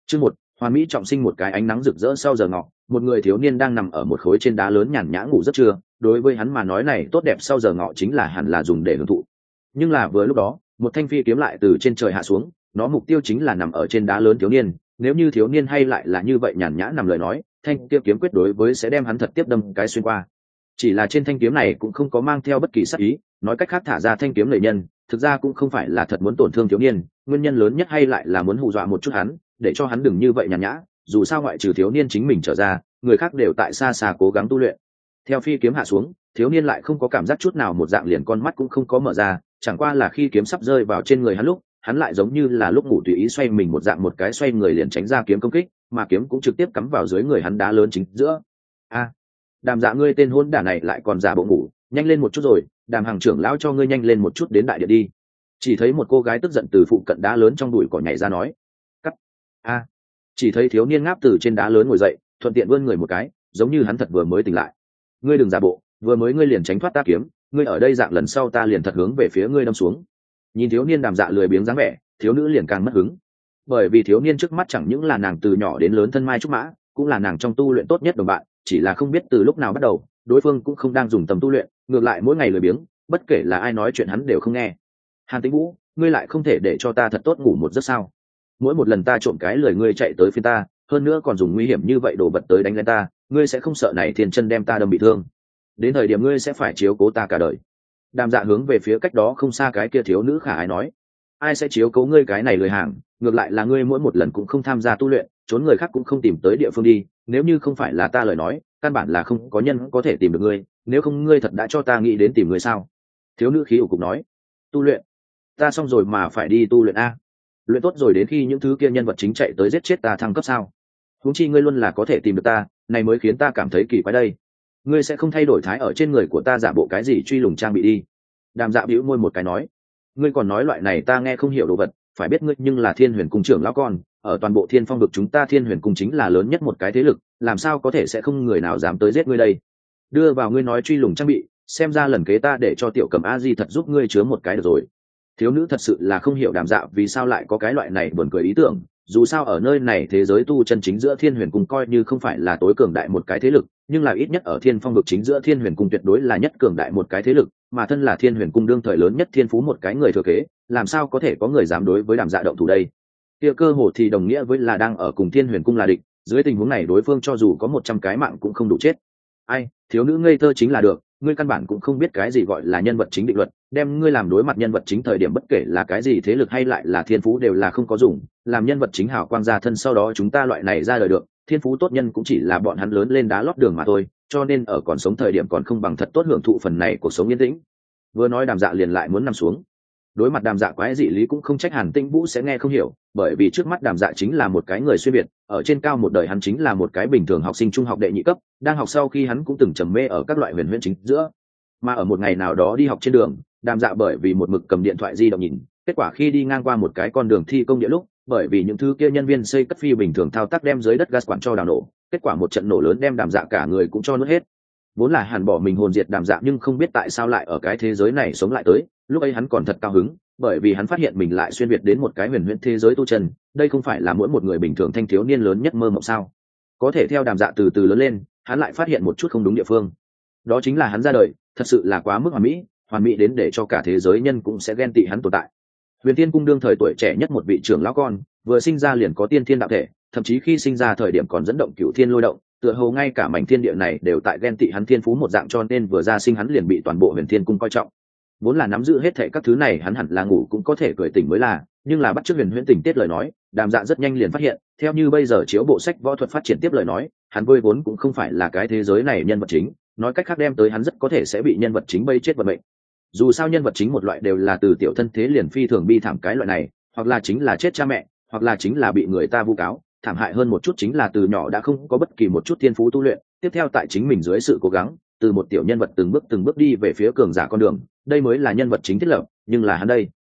Chương 1, hoàn mỹ trọng sinh. Một cái ánh nắng rực rỡ sau giờ ngọ, một người thiếu niên đang nằm ở một khối trên đá lớn nhàn nhã ngủ giấc trưa. Đối với hắn mà nói này tốt đẹp sau giờ ngọ chính là hẳn là dùng để hưởng thụ. Nhưng là vừa lúc đó, một thanh phi kiếm lại từ trên trời hạ xuống, nó mục tiêu chính là nằm ở trên đá lớn thiếu niên. Nếu như thiếu niên hay lại là như vậy nhàn nhã nằm lời nói, thanh kia kiếm quyết đối với sẽ đem hắn thật tiếp đâm cái xuyên qua. Chỉ là trên thanh kiếm này cũng không có mang theo bất kỳ sát ý, nói cách khác thả ra thanh kiếm lợi nhân, thực ra cũng không phải là thật muốn tổn thương thiếu niên, nguyên nhân lớn nhất hay lại là muốn hù dọa một chút hắn, để cho hắn đừng như vậy nhàn nhã, dù sao ngoại trừ thiếu niên chính mình trở ra, người khác đều tại xa xa cố gắng tu luyện. Theo phi kiếm hạ xuống, thiếu niên lại không có cảm giác chút nào, một dạng liền con mắt cũng không có mở ra, chẳng qua là khi kiếm sắp rơi vào trên người hắn lúc, hắn lại giống như là lúc ngủ tùy ý xoay mình một dạng, một cái xoay người liền tránh ra kiếm công kích, mà kiếm cũng trực tiếp cắm vào dưới người hắn đá lớn chính giữa. A, Đàm Dạ, ngươi tên hôn đả này lại còn giả bộ ngủ, nhanh lên một chút rồi, Đàm hàng trưởng lão cho ngươi nhanh lên một chút đến đại điện đi. Chỉ thấy một cô gái tức giận từ phụ cận đá lớn trong bụi cỏ nhảy ra nói. Cắt. A. Chỉ thấy thiếu niên ngáp từ trên đá lớn ngồi dậy, thuận tiện vươn người một cái, giống như hắn thật vừa mới tỉnh lại. Ngươi đừng giả bộ, vừa mới ngươi liền tránh thoát ta kiếm, ngươi ở đây dạng lần sau ta liền thật hướng về phía ngươi đâm xuống. Nhìn thiếu niên Đàm Dạ lười biếng dáng vẻ, thiếu nữ liền càng mất hứng. Bởi vì thiếu niên trước mắt chẳng những là nàng từ nhỏ đến lớn thân mai trúc mã, cũng là nàng trong tu luyện tốt nhất đồng bạn, chỉ là không biết từ lúc nào bắt đầu, đối phương cũng không đang dùng tầm tu luyện, ngược lại mỗi ngày lười biếng, bất kể là ai nói chuyện hắn đều không nghe. Hàn Tĩnh Vũ, ngươi lại không thể để cho ta thật tốt ngủ một giấc sao? Mỗi một lần ta trộm cái lời ngươi chạy tới phía ta, hơn nữa còn dùng nguy hiểm như vậy đồ vật tới đánh lên ta, ngươi sẽ không sợ này thiên chân đem ta đâm bị thương? Đến thời điểm ngươi sẽ phải chiếu cố ta cả đời. Đàm Dạ hướng về phía cách đó không xa cái kia thiếu nữ khả ái nói. Ai sẽ chiếu cố ngươi cái này lười hàng, ngược lại là ngươi mỗi một lần cũng không tham gia tu luyện, trốn người khác cũng không tìm tới địa phương đi, nếu như không phải là ta lời nói, căn bản là không có nhân có thể tìm được ngươi, nếu không ngươi thật đã cho ta nghĩ đến tìm ngươi sao? Thiếu nữ khí ủ cục nói. Tu luyện? Ta xong rồi mà phải đi tu luyện a? Luyện tốt rồi đến khi những thứ kia nhân vật chính chạy tới giết chết ta thăng cấp sao? Huống chi ngươi luôn là có thể tìm được ta, này mới khiến ta cảm thấy kỳ quái đây. Ngươi sẽ không thay đổi thái ở trên người của ta giả bộ cái gì truy lùng trang bị đi? Đàm Dạ bĩu môi một cái nói. Ngươi còn nói loại này ta nghe không hiểu đồ vật, phải biết ngươi nhưng là Thiên Huyền cung trưởng lão con, ở toàn bộ Thiên Phong vực chúng ta Thiên Huyền cung chính là lớn nhất một cái thế lực, làm sao có thể sẽ không người nào dám tới giết ngươi đây? Đưa vào ngươi nói truy lùng trang bị, xem ra lần kế ta để cho Tiểu Cẩm A Di thật giúp ngươi chứa một cái được rồi. Thiếu nữ thật sự là không hiểu Đàm Dạ vì sao lại có cái loại này buồn cười ý tưởng, dù sao ở nơi này thế giới tu chân chính giữa Thiên Huyền cung coi như không phải là tối cường đại một cái thế lực, nhưng là ít nhất ở Thiên Phong vực chính giữa Thiên Huyền cung tuyệt đối là nhất cường đại một cái thế lực, mà thân là Thiên Huyền cung đương thời lớn nhất thiên phú một cái người thừa kế, làm sao có thể có người dám đối với Đàm Dạ động thủ đây? Kia cơ hồ thì đồng nghĩa với là đang ở cùng Thiên Huyền cung là địch, dưới tình huống này đối phương cho dù có 100 cái mạng cũng không đủ chết. Ai, thiếu nữ ngây thơ chính là được, ngươi căn bản cũng không biết cái gì gọi là nhân vật chính định luật, đem ngươi làm đối mặt nhân vật chính thời điểm bất kể là cái gì thế lực hay lại là thiên phú đều là không có dùng, làm nhân vật chính hảo quang gia thân sau đó chúng ta loại này ra đời được, thiên phú tốt nhân cũng chỉ là bọn hắn lớn lên đá lót đường mà thôi, cho nên ở còn sống thời điểm còn không bằng thật tốt hưởng thụ phần này cuộc sống yên tĩnh. Vừa nói Đàm Dạ liền lại muốn nằm xuống. Đối mặt Đàm Dạ quái dị lý cũng không trách Hàn Tĩnh Vũ sẽ nghe không hiểu, bởi vì trước mắt Đàm Dạ chính là một cái người xuyên việt, ở trên cao một đời hắn chính là một cái bình thường học sinh trung học đệ nhị cấp, đang học sau khi hắn cũng từng trầm mê ở các loại huyền huyễn chính giữa. Mà ở một ngày nào đó đi học trên đường, Đàm Dạ bởi vì một mực cầm điện thoại di động nhìn, kết quả khi đi ngang qua một cái con đường thi công địa lúc, bởi vì những thứ kia nhân viên xây cất phi bình thường thao tác đem dưới đất gas quản cho đào nổ, kết quả một trận nổ lớn đem Đàm Dạ cả người cũng cho nuốt hết. Vốn là hẳn bỏ mình hồn diệt Đàm Dạ, nhưng không biết tại sao lại ở cái thế giới này sống lại tới, lúc ấy hắn còn thật cao hứng, bởi vì hắn phát hiện mình lại xuyên việt đến một cái huyền huyễn thế giới tu chân, đây không phải là mỗi một người bình thường thanh thiếu niên lớn nhất mơ mộng sao? Có thể theo Đàm Dạ từ từ lớn lên, hắn lại phát hiện một chút không đúng địa phương. Đó chính là hắn ra đời, thật sự là quá mức hoàn mỹ đến để cho cả thế giới nhân cũng sẽ ghen tị hắn tồn tại. Huyền Thiên cung đương thời tuổi trẻ nhất một vị trưởng lão con, vừa sinh ra liền có tiên thiên đạo thể, thậm chí khi sinh ra thời điểm còn dẫn động cửu thiên lôi động, tựa hồ ngay cả mảnh thiên địa này đều tại ghen tị hắn thiên phú một dạng, cho nên vừa ra sinh hắn liền bị toàn bộ Huyền Thiên cung coi trọng. Vốn là nắm giữ hết thảy các thứ này hắn hẳn là ngủ cũng có thể cười tỉnh mới là, nhưng là bắt chước huyền huyễn tình tiết lời nói, Đàm Dạ rất nhanh liền phát hiện, theo như bây giờ chiếu bộ sách võ thuật phát triển tiếp lời nói, hắn vốn cũng không phải là cái thế giới này nhân vật chính, nói cách khác đem tới hắn rất có thể sẽ bị nhân vật chính bây chết vận mệnh. Dù sao nhân vật chính một loại đều là từ tiểu thân thế liền phi thường bi thảm cái loại này, hoặc là chính là chết cha mẹ, hoặc là chính là bị người ta vu cáo, thảm hại hơn một chút chính là từ nhỏ đã không có bất kỳ một chút thiên phú tu luyện, tiếp theo tại chính mình dưới sự cố gắng, từ một tiểu nhân vật từng bước đi về phía cường giả con đường, đây mới là nhân vật chính thiết lập, nhưng là hắn đây,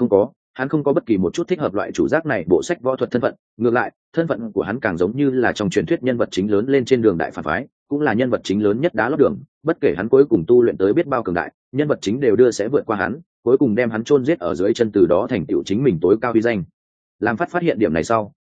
hắn không có bất kỳ một chút thích hợp loại chủ giác này bộ sách võ thuật thân phận, ngược lại, thân phận của hắn càng giống như là trong truyền thuyết nhân vật chính lớn lên trên đường đại phản phái, cũng là nhân vật chính lớn nhất đá lót đường, bất kể hắn cuối cùng tu luyện tới biết bao cường đại, nhân vật chính đều đưa sẽ vượt qua hắn, cuối cùng đem hắn chôn giết ở dưới chân, từ đó thành tựu chính mình tối cao uy danh. Làm phát hiện điểm này sau,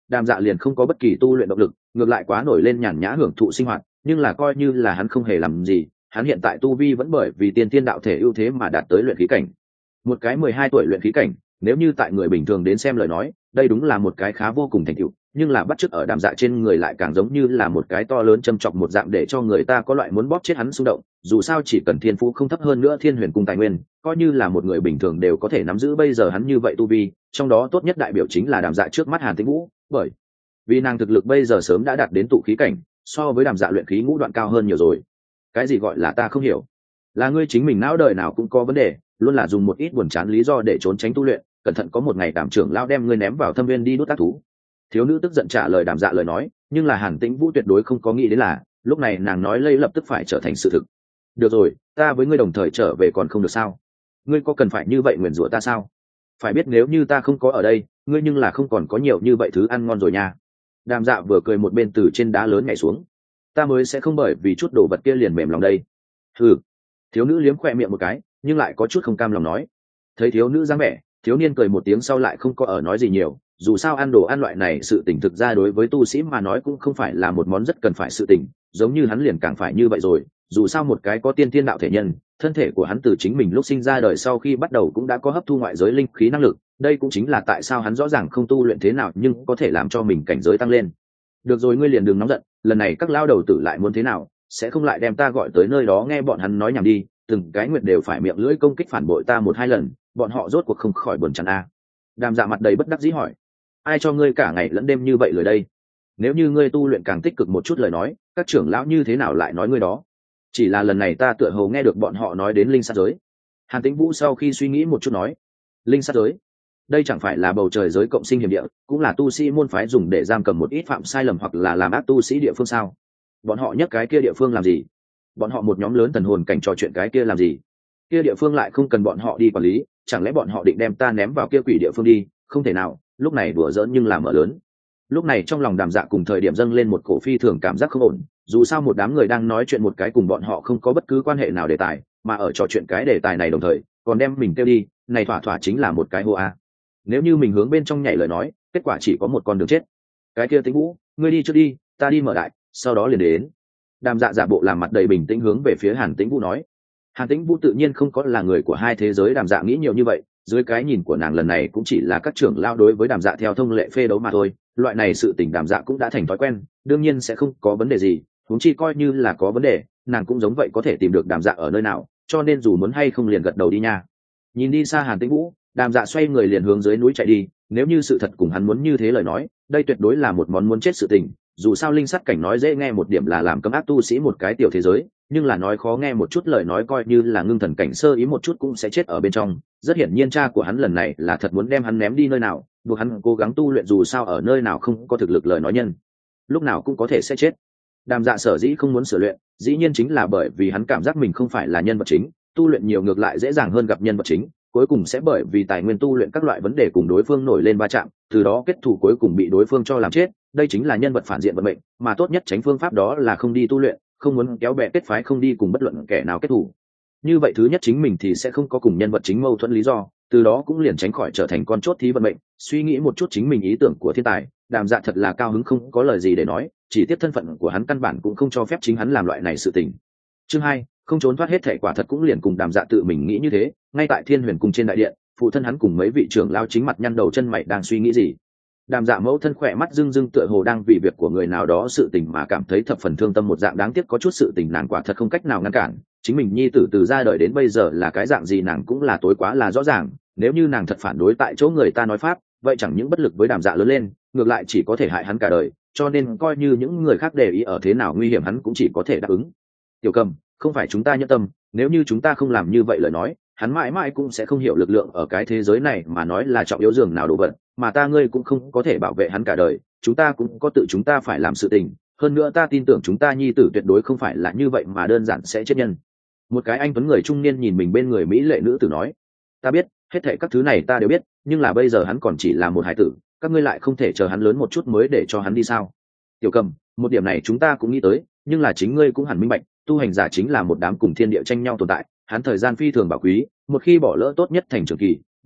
Đàm Dạ liền không có bất kỳ tu luyện động lực, ngược lại quá nổi lên nhàn nhã hưởng thụ sinh hoạt, nhưng là coi như là hắn không hề làm gì, hắn hiện tại tu vi vẫn bởi vì tiên tiên đạo thể ưu thế mà đạt tới luyện khí cảnh. Một cái 12 tuổi luyện khí cảnh, nếu như tại người bình thường đến xem lời nói, đây đúng là một cái khá vô cùng thành tựu, nhưng là bắt chước ở Đàm Dạ trên người lại càng giống như là một cái to lớn châm chọc một dạng để cho người ta có loại muốn bóp chết hắn xung động. Dù sao chỉ cần thiên phú không thấp hơn nữa Thiên Huyền cung tài nguyên, coi như là một người bình thường đều có thể nắm giữ bây giờ hắn như vậy tu vi, trong đó tốt nhất đại biểu chính là Đàm Dạ trước mắt Hàn Tĩnh Vũ, bởi vì nàng thực lực bây giờ sớm đã đạt đến tụ khí cảnh, so với Đàm Dạ luyện khí ngũ đoạn cao hơn nhiều rồi. Cái gì gọi là ta không hiểu? Là ngươi chính mình não đời nào cũng có vấn đề, luôn là dùng một ít buồn chán lý do để trốn tránh tu luyện, cẩn thận có một ngày Đàm trưởng lão đem ngươi ném vào thâm viên đi đốt tác thú. Thiếu nữ tức giận trả lời Đàm Dạ lời nói, nhưng là Hàn Tĩnh Vũ tuyệt đối không có nghĩ đến là lúc này nàng nói lây lập tức phải trở thành sự thực. Được rồi, ta với ngươi đồng thời trở về còn không được sao? Ngươi có cần phải như vậy nguyền rủa ta sao? Phải biết nếu như ta không có ở đây, ngươi nhưng là không còn có nhiều như vậy thứ ăn ngon rồi nha. Đàm Dạ vừa cười một bên từ trên đá lớn nhảy xuống. Ta mới sẽ không bởi vì chút đồ vật kia liền mềm lòng đây. Hừ. Thiếu nữ liếm khoe miệng một cái, nhưng lại có chút không cam lòng nói. Thấy thiếu nữ dáng vẻ, thiếu niên cười một tiếng sau lại không có ở nói gì nhiều, dù sao ăn đồ ăn loại này sự tình thực ra đối với tu sĩ mà nói cũng không phải là một món rất cần phải sự tình, giống như hắn liền càng phải như vậy rồi, dù sao một cái có tiên tiên đạo thể nhân, thân thể của hắn từ chính mình lúc sinh ra đời sau khi bắt đầu cũng đã có hấp thu ngoại giới linh khí năng lực, đây cũng chính là tại sao hắn rõ ràng không tu luyện thế nào nhưng có thể làm cho mình cảnh giới tăng lên. Được rồi, ngươi liền đừng nóng giận, lần này các lao đầu tử lại muốn thế nào, sẽ không lại đem ta gọi tới nơi đó nghe bọn hắn nói nhảm đi, từng cái nguyệt đều phải miệng lưỡi công kích phản bội ta một hai lần, bọn họ rốt cuộc không khỏi buồn chán a. Đàm Dạ mặt đầy bất đắc dĩ hỏi, ai cho ngươi cả ngày lẫn đêm như vậy lời đây? Nếu như ngươi tu luyện càng tích cực một chút lời nói, các trưởng lão như thế nào lại nói ngươi đó? Chỉ là lần này ta tựa hồ nghe được bọn họ nói đến linh sát giới. Hàn Tĩnh Vũ sau khi suy nghĩ một chút nói, linh sát giới, đây chẳng phải là bầu trời giới cộng sinh hiểm địa, cũng là tu sĩ môn phái dùng để giam cầm một ít phạm sai lầm hoặc là làm ác tu sĩ địa phương sao? Bọn họ nhắc cái kia địa phương làm gì? Bọn họ một nhóm lớn thần hồn cảnh trò chuyện cái kia làm gì? Kia địa phương lại không cần bọn họ đi quản lý, chẳng lẽ bọn họ định đem ta ném vào kia quỷ địa phương đi? Không thể nào, lúc này đùa giỡn nhưng làm mở lớn. Lúc này trong lòng Đàm Dạ cùng thời điểm dâng lên một cổ phi thường cảm giác không ổn, dù sao một đám người đang nói chuyện một cái cùng bọn họ không có bất cứ quan hệ nào đề tài, mà ở trò chuyện cái đề tài này đồng thời còn đem mình kêu đi, này thỏa thỏa chính là một cái hô a. Nếu như mình hướng bên trong nhảy lời nói, kết quả chỉ có một con đường chết. Cái kia Tĩnh Vũ, ngươi đi trước đi, ta đi mở đại, sau đó liền đến. Đàm Dạ giả bộ làm mặt đầy bình tĩnh hướng về phía Hàn Tĩnh Vũ nói. Hàn Tĩnh Vũ tự nhiên không có là người của hai thế giới, Đàm Dạ nghĩ nhiều như vậy, dưới cái nhìn của nàng lần này cũng chỉ là các trưởng lao đối với Đàm Dạ theo thông lệ phê đấu mà thôi, loại này sự tình Đàm Dạ cũng đã thành thói quen, đương nhiên sẽ không có vấn đề gì, huống chi coi như là có vấn đề, nàng cũng giống vậy có thể tìm được Đàm Dạ ở nơi nào, cho nên dù muốn hay không liền gật đầu đi nha. Nhìn đi xa Hàn Tĩnh Vũ, Đàm Dạ xoay người liền hướng dưới núi chạy đi, nếu như sự thật cùng hắn muốn như thế lời nói, đây tuyệt đối là một món muốn chết sự tình, dù sao linh sắt cảnh nói dễ nghe một điểm là làm cấm ác tu sĩ một cái tiểu thế giới, nhưng là nói khó nghe một chút lời nói coi như là ngưng thần cảnh sơ ý một chút cũng sẽ chết ở bên trong. Rất hiển nhiên cha của hắn lần này là thật muốn đem hắn ném đi nơi nào, buộc hắn cố gắng tu luyện, dù sao ở nơi nào không có thực lực lời nói nhân lúc nào cũng có thể sẽ chết. Đàm Dạ sở dĩ không muốn sửa luyện, dĩ nhiên chính là bởi vì hắn cảm giác mình không phải là nhân vật chính, tu luyện nhiều ngược lại dễ dàng hơn gặp nhân vật chính, cuối cùng sẽ bởi vì tài nguyên tu luyện các loại vấn đề cùng đối phương nổi lên va chạm, từ đó kết thù cuối cùng bị đối phương cho làm chết, đây chính là nhân vật phản diện vận mệnh, mà tốt nhất tránh phương pháp đó là không đi tu luyện, không muốn kéo bè kết phái, không đi cùng bất luận kẻ nào kết thù. Như vậy thứ nhất chính mình thì sẽ không có cùng nhân vật chính mâu thuẫn lý do, từ đó cũng liền tránh khỏi trở thành con chốt thí vận mệnh. Suy nghĩ một chút chính mình ý tưởng của thiên tài, Đàm Dạ thật là cao hứng không có lời gì để nói, chỉ tiếp thân phận của hắn căn bản cũng không cho phép chính hắn làm loại này sự tình. Chương 2, không trốn thoát hết thể quả thật cũng liền cùng Đàm Dạ tự mình nghĩ như thế, ngay tại Thiên Huyền cung trên đại điện, phụ thân hắn cùng mấy vị trưởng lao chính mặt nhăn đầu chân mày đang suy nghĩ gì. Đàm Dạ mẫu thân khỏe mắt rưng rưng tựa hồ đang vì việc của người nào đó sự tình mà cảm thấy thập phần thương tâm một dạng, đáng tiếc có chút sự tình nàng quả thật không cách nào ngăn cản, chính mình nhi tử từ ra đời đến bây giờ là cái dạng gì nàng cũng là tối quá là rõ ràng, nếu như nàng thật phản đối tại chỗ người ta nói pháp, vậy chẳng những bất lực với Đàm Dạ lớn lên, ngược lại chỉ có thể hại hắn cả đời, cho nên coi như những người khác để ý ở thế nào nguy hiểm hắn cũng chỉ có thể đáp ứng. Tiểu Cầm, không phải chúng ta nhẫn tâm, nếu như chúng ta không làm như vậy lời nói, hắn mãi mãi cũng sẽ không hiểu lực lượng ở cái thế giới này mà nói là trọng yếu dường nào đồ vật, mà ta ngươi cũng không có thể bảo vệ hắn cả đời, chúng ta cũng có tự chúng ta phải làm sự tình, hơn nữa ta tin tưởng chúng ta nhi tử tuyệt đối không phải là như vậy mà đơn giản sẽ chết nhân. Một cái anh tuấn người trung niên nhìn mình bên người mỹ lệ nữ tử nói, ta biết, hết thảy các thứ này ta đều biết, nhưng là bây giờ hắn còn chỉ là một hải tử, các ngươi lại không thể chờ hắn lớn một chút mới để cho hắn đi sao? Tiểu Cầm, một điểm này chúng ta cũng nghĩ tới, nhưng là chính ngươi cũng hẳn minh bạch, tu hành giả chính là một đám cùng thiên địa tranh nhau tồn tại, hắn thời gian phi thường bảo quý, một khi bỏ lỡ tốt nhất thành trường kỳ,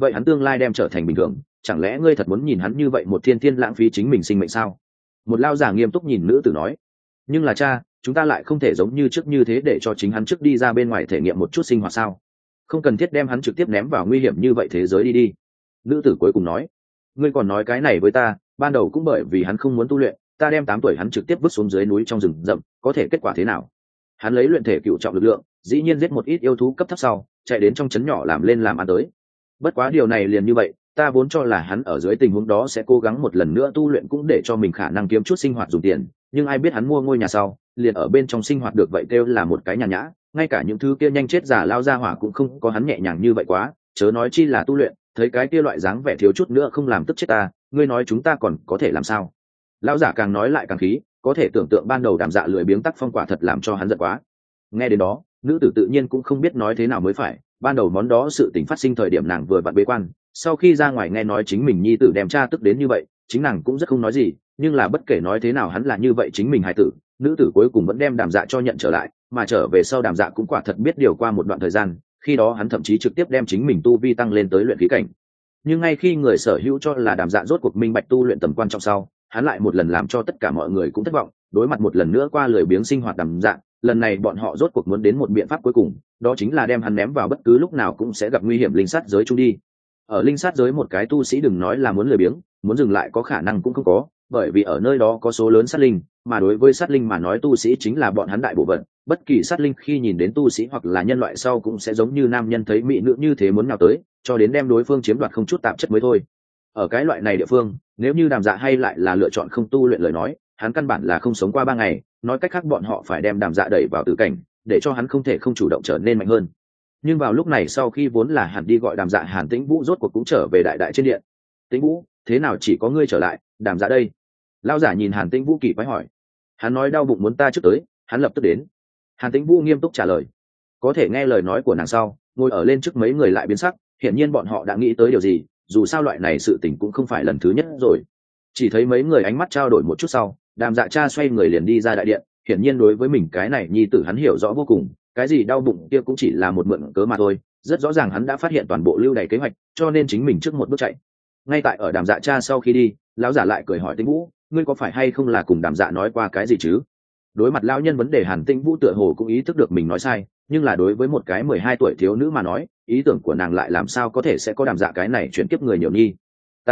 vậy hắn tương lai đem trở thành bình thường, chẳng lẽ ngươi thật muốn nhìn hắn như vậy một thiên thiên lãng phí chính mình sinh mệnh sao? Một lao giả nghiêm túc nhìn nữ tử nói. Nhưng là cha, chúng ta lại không thể giống như trước như thế để cho chính hắn trước đi ra bên ngoài thể nghiệm một chút sinh hoạt sao? Không cần thiết đem hắn trực tiếp ném vào nguy hiểm như vậy thế giới đi. Nữ tử cuối cùng nói. Ngươi còn nói cái này với ta, ban đầu cũng bởi vì hắn không muốn tu luyện, ta đem 8 tuổi hắn trực tiếp vứt xuống dưới núi trong rừng rậm, có thể kết quả thế nào? Hắn lấy luyện thể cựu trọng lực lượng, dĩ nhiên giết một ít yêu thú cấp thấp sau, chạy đến trong trấn nhỏ làm lên làm ăn tới. Bất quá điều này liền như vậy, ta vốn cho là hắn ở dưới tình huống đó sẽ cố gắng một lần nữa tu luyện cũng để cho mình khả năng kiếm chút sinh hoạt dùng tiền, nhưng ai biết hắn mua ngôi nhà sau, liền ở bên trong sinh hoạt được vậy kêu là một cái nhàn nhã, ngay cả những thứ kia nhanh chết giả lao ra hỏa cũng không có hắn nhẹ nhàng như vậy quá, chớ nói chi là tu luyện, thấy cái kia loại dáng vẻ thiếu chút nữa không làm tức chết ta, ngươi nói chúng ta còn có thể làm sao? Lão giả càng nói lại càng khí, có thể tưởng tượng ban đầu Đàm Dạ lười biếng tác phong quả thật làm cho hắn giận quá. Nghe đến đó, nữ tử tự nhiên cũng không biết nói thế nào mới phải, ban đầu món đó sự tình phát sinh thời điểm nàng vừa vặn bế quan, sau khi ra ngoài nghe nói chính mình nhi tử đem cha tức đến như vậy, chính nàng cũng rất không nói gì, nhưng là bất kể nói thế nào hắn là như vậy chính mình hài tử, nữ tử cuối cùng vẫn đem Đàm Dạ cho nhận trở lại, mà trở về sau Đàm Dạ cũng quả thật biết điều qua một đoạn thời gian, khi đó hắn thậm chí trực tiếp đem chính mình tu vi tăng lên tới luyện khí cảnh. Nhưng ngay khi người sở hữu cho là Đàm Dạ rốt cuộc minh bạch tu luyện tầm quan trọng sau, hắn lại một lần làm cho tất cả mọi người cũng thất vọng, đối mặt một lần nữa qua lười biếng sinh hoạt Đàm Dạ, lần này bọn họ rốt cuộc muốn đến một biện pháp cuối cùng, đó chính là đem hắn ném vào bất cứ lúc nào cũng sẽ gặp nguy hiểm linh sát giới chung đi. Ở linh sát giới một cái tu sĩ đừng nói là muốn lười biếng, muốn dừng lại có khả năng cũng không có, bởi vì ở nơi đó có số lớn sát linh, mà đối với sát linh mà nói tu sĩ chính là bọn hắn đại bộ phận, bất kỳ sát linh khi nhìn đến tu sĩ hoặc là nhân loại sau cũng sẽ giống như nam nhân thấy mỹ nữ như thế muốn nào tới, cho đến đem đối phương chiếm đoạt không chút tạp chất mới thôi. Ở cái loại này địa phương, nếu như Đàm Dạ hay lại là lựa chọn không tu luyện lời nói, hắn căn bản là không sống qua 3 ngày, nói cách khác bọn họ phải đem Đàm Dạ đẩy vào tử cảnh, để cho hắn không thể không chủ động trở nên mạnh hơn. Nhưng vào lúc này sau khi vốn là hẳn đi gọi Đàm Dạ Hàn Tĩnh Vũ rốt cuộc cũng trở về đại đại trên điện. Tĩnh Vũ, thế nào chỉ có ngươi trở lại, Đàm Dạ đây? Lão giả nhìn Hàn Tĩnh Vũ kỳ quái hỏi. Hắn nói đau bụng muốn ta trước tới, hắn lập tức đến. Hàn Tĩnh Vũ nghiêm túc trả lời. Có thể nghe lời nói của nàng sau, ngồi ở lên trước mấy người lại biến sắc, hiển nhiên bọn họ đã nghĩ tới điều gì, dù sao loại này sự tình cũng không phải lần thứ nhất rồi. Chỉ thấy mấy người ánh mắt trao đổi một chút sau, Đàm Dạ cha xoay người liền đi ra đại điện, hiển nhiên đối với mình cái này nhi tử hắn hiểu rõ vô cùng, cái gì đau bụng kia cũng chỉ là một mượn cớ mà thôi, rất rõ ràng hắn đã phát hiện toàn bộ lưu đày kế hoạch, cho nên chính mình trước một bước chạy. Ngay tại ở Đàm Dạ cha sau khi đi, lão giả lại cười hỏi Tĩnh Vũ, ngươi có phải hay không là cùng Đàm Dạ nói qua cái gì chứ? Đối mặt lão nhân vấn đề, Hàn Tĩnh Vũ tựa hồ cũng ý thức được mình nói sai, nhưng là đối với một cái 12 tuổi thiếu nữ mà nói, ý tưởng của nàng lại làm sao có thể sẽ có Đàm Dạ cái này chuyển kiếp người nhiều nhi.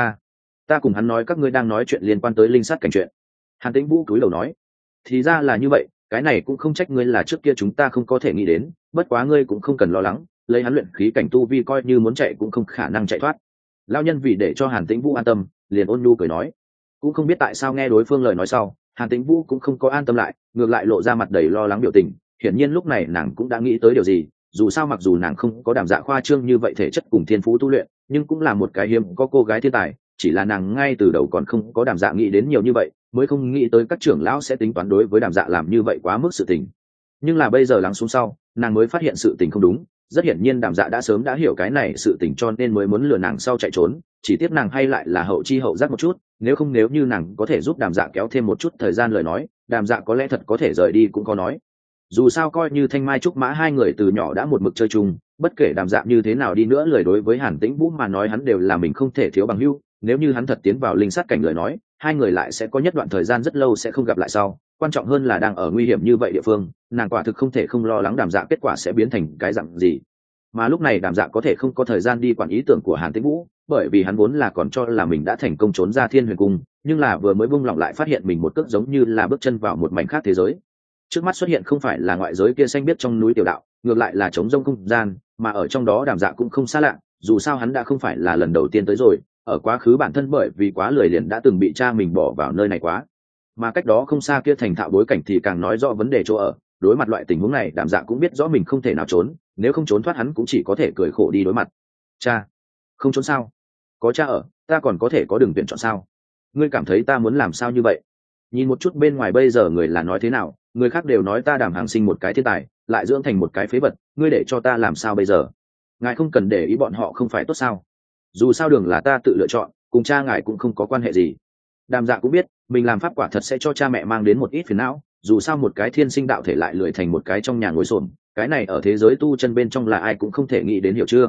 Ta cùng hắn nói các ngươi đang nói chuyện liên quan tới linh sát cảnh chuyện. Hàn Tĩnh Vũ cúi đầu nói, thì ra là như vậy, cái này cũng không trách ngươi, là trước kia chúng ta không có thể nghĩ đến, bất quá ngươi cũng không cần lo lắng, lấy hắn luyện khí cảnh tu vi coi như muốn chạy cũng không khả năng chạy thoát. Lão nhân vì để cho Hàn Tĩnh Vũ an tâm, liền ôn nhu cười nói. Cũng không biết tại sao nghe đối phương lời nói sau, Hàn Tĩnh Vũ cũng không có an tâm lại, ngược lại lộ ra mặt đầy lo lắng biểu tình, hiển nhiên lúc này nàng cũng đã nghĩ tới điều gì, dù sao mặc dù nàng không có Đàm Dạ khoa trương như vậy thể chất cùng thiên phú tu luyện, nhưng cũng là một cái hiếm có cô gái thiên tài, chỉ là nàng ngay từ đầu còn không có Đàm Dạ nghĩ đến nhiều như vậy, mới không nghĩ tới các trưởng lão sẽ tính toán đối với Đàm Dạ làm như vậy quá mức sự tình. Nhưng là bây giờ lắng xuống sau, nàng mới phát hiện sự tình không đúng, rất hiển nhiên Đàm Dạ đã sớm đã hiểu cái này sự tình cho nên mới muốn lừa nàng sau chạy trốn, chỉ tiếc nàng hay lại là hậu chi hậu giác một chút, nếu như nàng có thể giúp Đàm Dạ kéo thêm một chút thời gian lời nói, Đàm Dạ có lẽ thật có thể rời đi cũng có nói. Dù sao coi như Thanh Mai Trúc Mã hai người từ nhỏ đã một mực chơi chung, bất kể Đàm Dạ như thế nào đi nữa lời đối với Hàn Tĩnh Vũ mà nói hắn đều là mình không thể thiếu bằng hữu, nếu như hắn thật tiến vào linh sát cảnh lời nói, hai người lại sẽ có nhất đoạn thời gian rất lâu sẽ không gặp lại sau, quan trọng hơn là đang ở nguy hiểm như vậy địa phương, nàng quả thực không thể không lo lắng Đàm Dạ kết quả sẽ biến thành cái dạng gì. Mà lúc này Đàm Dạ có thể không có thời gian đi quản ý tưởng của Hàn Tĩnh Vũ, bởi vì hắn vốn là còn cho là mình đã thành công trốn ra Thiên Huyền Cung, nhưng là vừa mới buông lỏng lại phát hiện mình một cước giống như là bước chân vào một mảnh khác thế giới. Trước mắt xuất hiện không phải là ngoại giới kia xanh biếc trong núi tiểu đạo, ngược lại là trống rông không gian, mà ở trong đó Đàm Dạ cũng không xa lạ, dù sao hắn đã không phải là lần đầu tiên tới rồi, ở quá khứ bản thân bởi vì quá lười liền đã từng bị cha mình bỏ vào nơi này quá, mà cách đó không xa kia thành thạo bối cảnh thì càng nói rõ vấn đề chỗ ở. Đối mặt loại tình huống này Đàm Dạ cũng biết rõ mình không thể nào trốn, nếu không trốn thoát hắn cũng chỉ có thể cười khổ đi đối mặt. Cha, không trốn sao? Có cha ở, ta còn có thể có đường tuyển chọn sao? Ngươi cảm thấy ta muốn làm sao như vậy? Nhìn một chút bên ngoài bây giờ người là nói thế nào, người khác đều nói ta Đàm Hàng Sinh một cái thiên tài, lại dưỡng thành một cái phế vật, ngươi để cho ta làm sao bây giờ? Ngài không cần để ý bọn họ không phải tốt sao? Dù sao đường là ta tự lựa chọn, cùng cha ngài cũng không có quan hệ gì. Đàm Dạ cũng biết mình làm pháp quả thật sẽ cho cha mẹ mang đến một ít phiền não, dù sao một cái thiên sinh đạo thể lại lười thành một cái trong nhà ngồi xổm, cái này ở thế giới tu chân bên trong là ai cũng không thể nghĩ đến, hiểu chưa?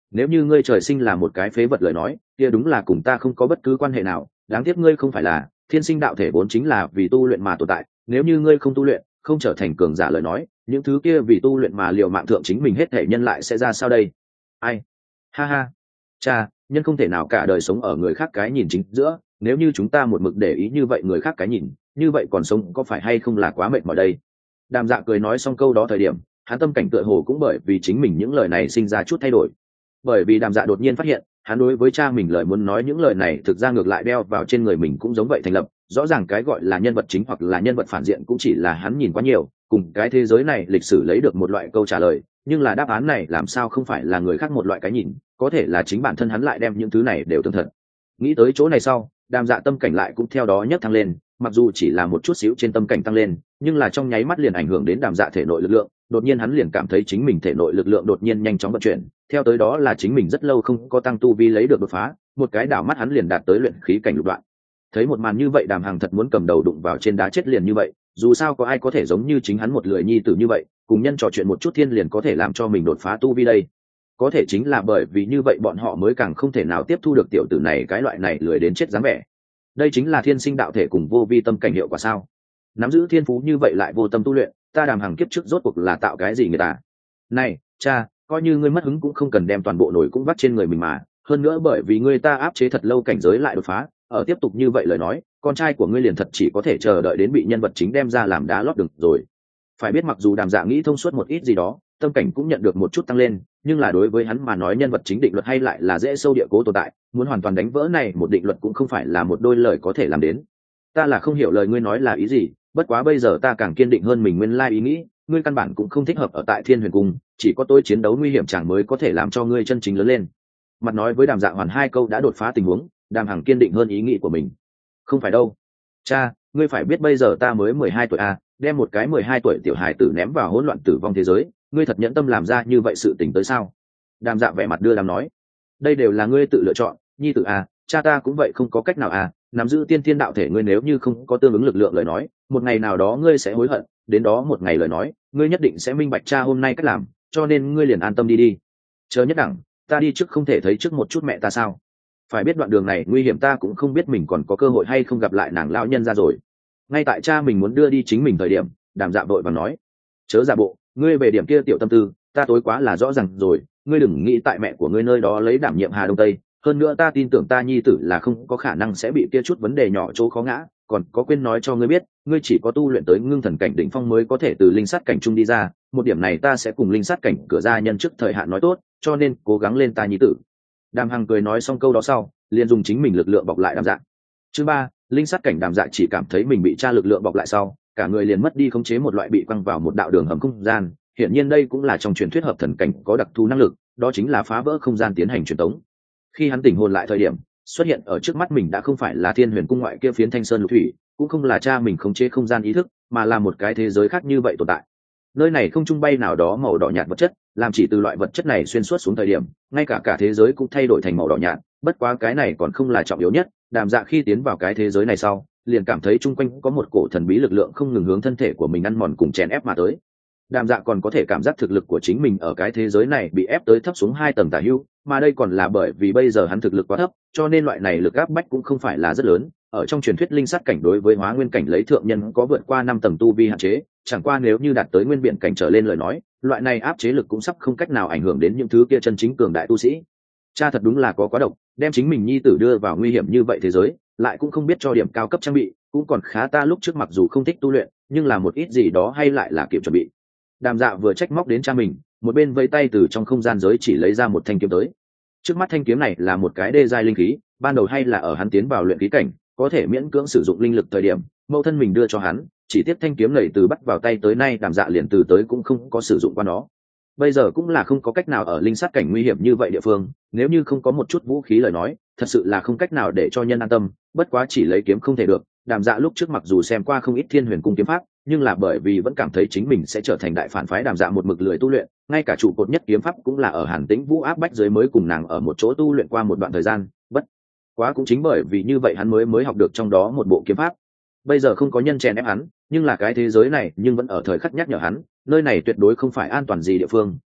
nếu như ngươi trời sinh là một cái phế vật lời nói kia đúng là cùng ta không có bất cứ quan hệ nào. Đáng tiếc ngươi không phải là thiên sinh đạo thể, vốn chính là vì tu luyện mà tồn tại. Nếu như ngươi không tu luyện, không trở thành cường giả lời nói, những thứ kia vì tu luyện mà liều mạng thượng chính mình hết thể nhân lại sẽ ra sao đây? Ai? Ha ha. Cha, nhân không thể nào cả đời sống ở người khác cái nhìn chính giữa. Nếu như chúng ta một mực để ý như vậy người khác cái nhìn, như vậy còn sống có phải hay không là quá mệt mỏi đây? Đàm Dạ cười nói xong câu đó thời điểm, hắn tâm cảnh tựa hồ cũng bởi vì chính mình những lời này sinh ra chút thay đổi. Bởi vì Đàm Dạ đột nhiên phát hiện, hắn đối với cha mình lời muốn nói những lời này thực ra ngược lại đeo vào trên người mình cũng giống vậy thành lập. Rõ ràng cái gọi là nhân vật chính hoặc là nhân vật phản diện cũng chỉ là hắn nhìn quá nhiều, cùng cái thế giới này lịch sử lấy được một loại câu trả lời, nhưng là đáp án này làm sao không phải là người khác một loại cái nhìn, có thể là chính bản thân hắn lại đem những thứ này đều tường thật. Nghĩ tới chỗ này sau, Đàm Dạ tâm cảnh lại cũng theo đó nhấc thăng lên, mặc dù chỉ là một chút xíu trên tâm cảnh tăng lên, nhưng là trong nháy mắt liền ảnh hưởng đến Đàm Dạ thể nội lực lượng. Đột nhiên hắn liền cảm thấy chính mình thể nội lực lượng đột nhiên nhanh chóng vận chuyển, theo tới đó là chính mình rất lâu không có tăng tu vi lấy được đột phá, một cái đảo mắt hắn liền đạt tới luyện khí cảnh lục đoạn. Thấy một màn như vậy, Đàm Hằng thật muốn cầm đầu đụng vào trên đá chết liền như vậy, dù sao có ai có thể giống như chính hắn một lười nhi tử như vậy, cùng nhân trò chuyện một chút thiên liền có thể làm cho mình đột phá tu vi đây. Có thể chính là bởi vì như vậy bọn họ mới càng không thể nào tiếp thu được tiểu tử này cái loại này lười đến chết dáng vẻ. Đây chính là thiên sinh đạo thể cùng vô vi tâm cảnh hiệu quả sao? Nắm giữ thiên phú như vậy lại vô tâm tu luyện, ta Đàm Hằng kiếp trước rốt cuộc là tạo cái gì người ta? Này, cha, coi như ngươi mất hứng cũng không cần đem toàn bộ nổi cũng vắt trên người mình mà. Hơn nữa bởi vì ngươi ta áp chế thật lâu cảnh giới lại đột phá, ở tiếp tục như vậy lời nói, con trai của ngươi liền thật chỉ có thể chờ đợi đến bị nhân vật chính đem ra làm đá lót được rồi. Phải biết mặc dù Đàm Dạ nghĩ thông suốt một ít gì đó, tâm cảnh cũng nhận được một chút tăng lên, nhưng là đối với hắn mà nói nhân vật chính định luật hay lại là dễ sâu địa cố tồn tại, muốn hoàn toàn đánh vỡ này một định luật cũng không phải là một đôi lời có thể làm đến. Ta là không hiểu lời ngươi nói là ý gì, bất quá bây giờ ta càng kiên định hơn mình nguyên lai ý nghĩ, ngươi căn bản cũng không thích hợp ở tại Thiên Huyền Cung, chỉ có tôi chiến đấu nguy hiểm chẳng mới có thể làm cho ngươi chân chính lớn lên. Mặt nói với Đàm Dạ hoàn hai câu đã đột phá tình huống, Đàm Hằng kiên định hơn ý nghĩ của mình. Không phải đâu, cha, ngươi phải biết bây giờ ta mới 12 tuổi à, đem một cái 12 tuổi tiểu hài tử ném vào hỗn loạn tử vong thế giới, ngươi thật nhẫn tâm làm ra như vậy sự tình tới sao? Đàm Dạ vẻ mặt đưa đàm nói, đây đều là ngươi tự lựa chọn, nhi tử à, cha ta cũng vậy không có cách nào à, nắm giữ tiên thiên đạo thể ngươi nếu như không có tương ứng lực lượng lời nói, một ngày nào đó ngươi sẽ hối hận, đến đó một ngày lời nói, ngươi nhất định sẽ minh bạch cha hôm nay cách làm, cho nên ngươi liền an tâm đi đi. Chờ nhất đẳng, ta đi trước không thể thấy trước một chút mẹ ta sao? Phải biết đoạn đường này nguy hiểm, ta cũng không biết mình còn có cơ hội hay không gặp lại nàng lão nhân ra rồi. Ngay tại cha mình muốn đưa đi chính mình thời điểm, Đàm Dạ vội vàng nói, chớ giả bộ, ngươi về điểm kia tiểu tâm tư, ta tối quá là rõ ràng rồi, ngươi đừng nghĩ tại mẹ của ngươi nơi đó lấy đảm nhiệm Hà Đông Tây, hơn nữa ta tin tưởng ta nhi tử là không có khả năng sẽ bị kia chút vấn đề nhỏ chỗ khó ngã, còn có quên nói cho ngươi biết, ngươi chỉ có tu luyện tới ngưng thần cảnh đỉnh phong mới có thể từ linh sát cảnh trung đi ra, một điểm này ta sẽ cùng linh sát cảnh cửa ra nhân trước thời hạn nói tốt, cho nên cố gắng lên ta nhi tử. Đàm Hằng cười nói xong câu đó sau, liền dùng chính mình lực lượng bọc lại Đàm Dạ. Chương 3, linh sát cảnh. Đàm Dạ chỉ cảm thấy mình bị cha lực lượng bọc lại sau, cả người liền mất đi khống chế, một loại bị quăng vào một đạo đường hầm không gian. Hiển nhiên đây cũng là trong truyền thuyết hợp thần cảnh có đặc thù năng lực, đó chính là phá vỡ không gian tiến hành truyền tống. Khi hắn tỉnh hồn lại thời điểm, xuất hiện ở trước mắt mình đã không phải là Thiên Huyền Cung ngoại kia phiến Thanh Sơn Lục Thủy, cũng không là cha mình khống chế không gian ý thức, mà là một cái thế giới khác như vậy tồn tại. Nơi này không trung bay nào đó màu đỏ nhạt vật chất, làm chỉ từ loại vật chất này xuyên suốt xuống thời điểm, ngay cả thế giới cũng thay đổi thành màu đỏ nhạt, bất quá cái này còn không là trọng yếu nhất. Đàm Dạ khi tiến vào cái thế giới này sau, liền cảm thấy chung quanh có một cổ thần bí lực lượng không ngừng hướng thân thể của mình ăn mòn cùng chèn ép mà tới. Đàm Dạ còn có thể cảm giác thực lực của chính mình ở cái thế giới này bị ép tới thấp xuống 2 tầng tả hữu, mà đây còn là bởi vì bây giờ hắn thực lực quá thấp, cho nên loại này lực áp bách cũng không phải là rất lớn. Ở trong truyền thuyết linh sát cảnh đối với hóa nguyên cảnh lấy thượng nhân có vượt qua 5 tầng tu vi hạn chế, chẳng qua nếu như đạt tới nguyên biện cảnh trở lên lời nói, loại này áp chế lực cũng sắp không cách nào ảnh hưởng đến những thứ kia chân chính cường đại tu sĩ. Cha thật đúng là có quá độc, đem chính mình nhi tử đưa vào nguy hiểm như vậy thế giới, lại cũng không biết cho điểm cao cấp trang bị, cũng còn khá, ta lúc trước mặc dù không thích tu luyện, nhưng là một ít gì đó hay lại là kịp chuẩn bị. Đàm Dạ vừa trách móc đến cha mình, một bên vây tay từ trong không gian giới chỉ lấy ra một thanh kiếm tới. Trước mắt thanh kiếm này là một cái đê giai linh khí, ban đầu hay là ở hắn tiến vào luyện khí cảnh, có thể miễn cưỡng sử dụng linh lực thời điểm, mẫu thân mình đưa cho hắn, chỉ tiếc thanh kiếm này từ bắt vào tay tới nay Đàm Dạ liền từ tới cũng không có sử dụng qua nó. Bây giờ cũng là không có cách nào ở linh sát cảnh nguy hiểm như vậy địa phương, nếu như không có một chút vũ khí lời nói, thật sự là không cách nào để cho nhân an tâm, bất quá chỉ lấy kiếm không thể được. Đàm Dạ lúc trước mặc dù xem qua không ít Thiên Huyền Cung kiếm pháp, nhưng là bởi vì vẫn cảm thấy chính mình sẽ trở thành đại phản phái, Đàm Dạ một mực lười tu luyện, ngay cả trụ cột nhất kiếm pháp cũng là ở Hàn Tĩnh Vũ áp bách dưới mới cùng nàng ở một chỗ tu luyện qua một đoạn thời gian, bất quá cũng chính bởi vì như vậy hắn mới học được trong đó một bộ kiếm pháp. Bây giờ không có nhân chèn ép hắn, nhưng là cái thế giới này nhưng vẫn ở thời khắc nhắc nhở hắn, nơi này tuyệt đối không phải an toàn gì địa phương,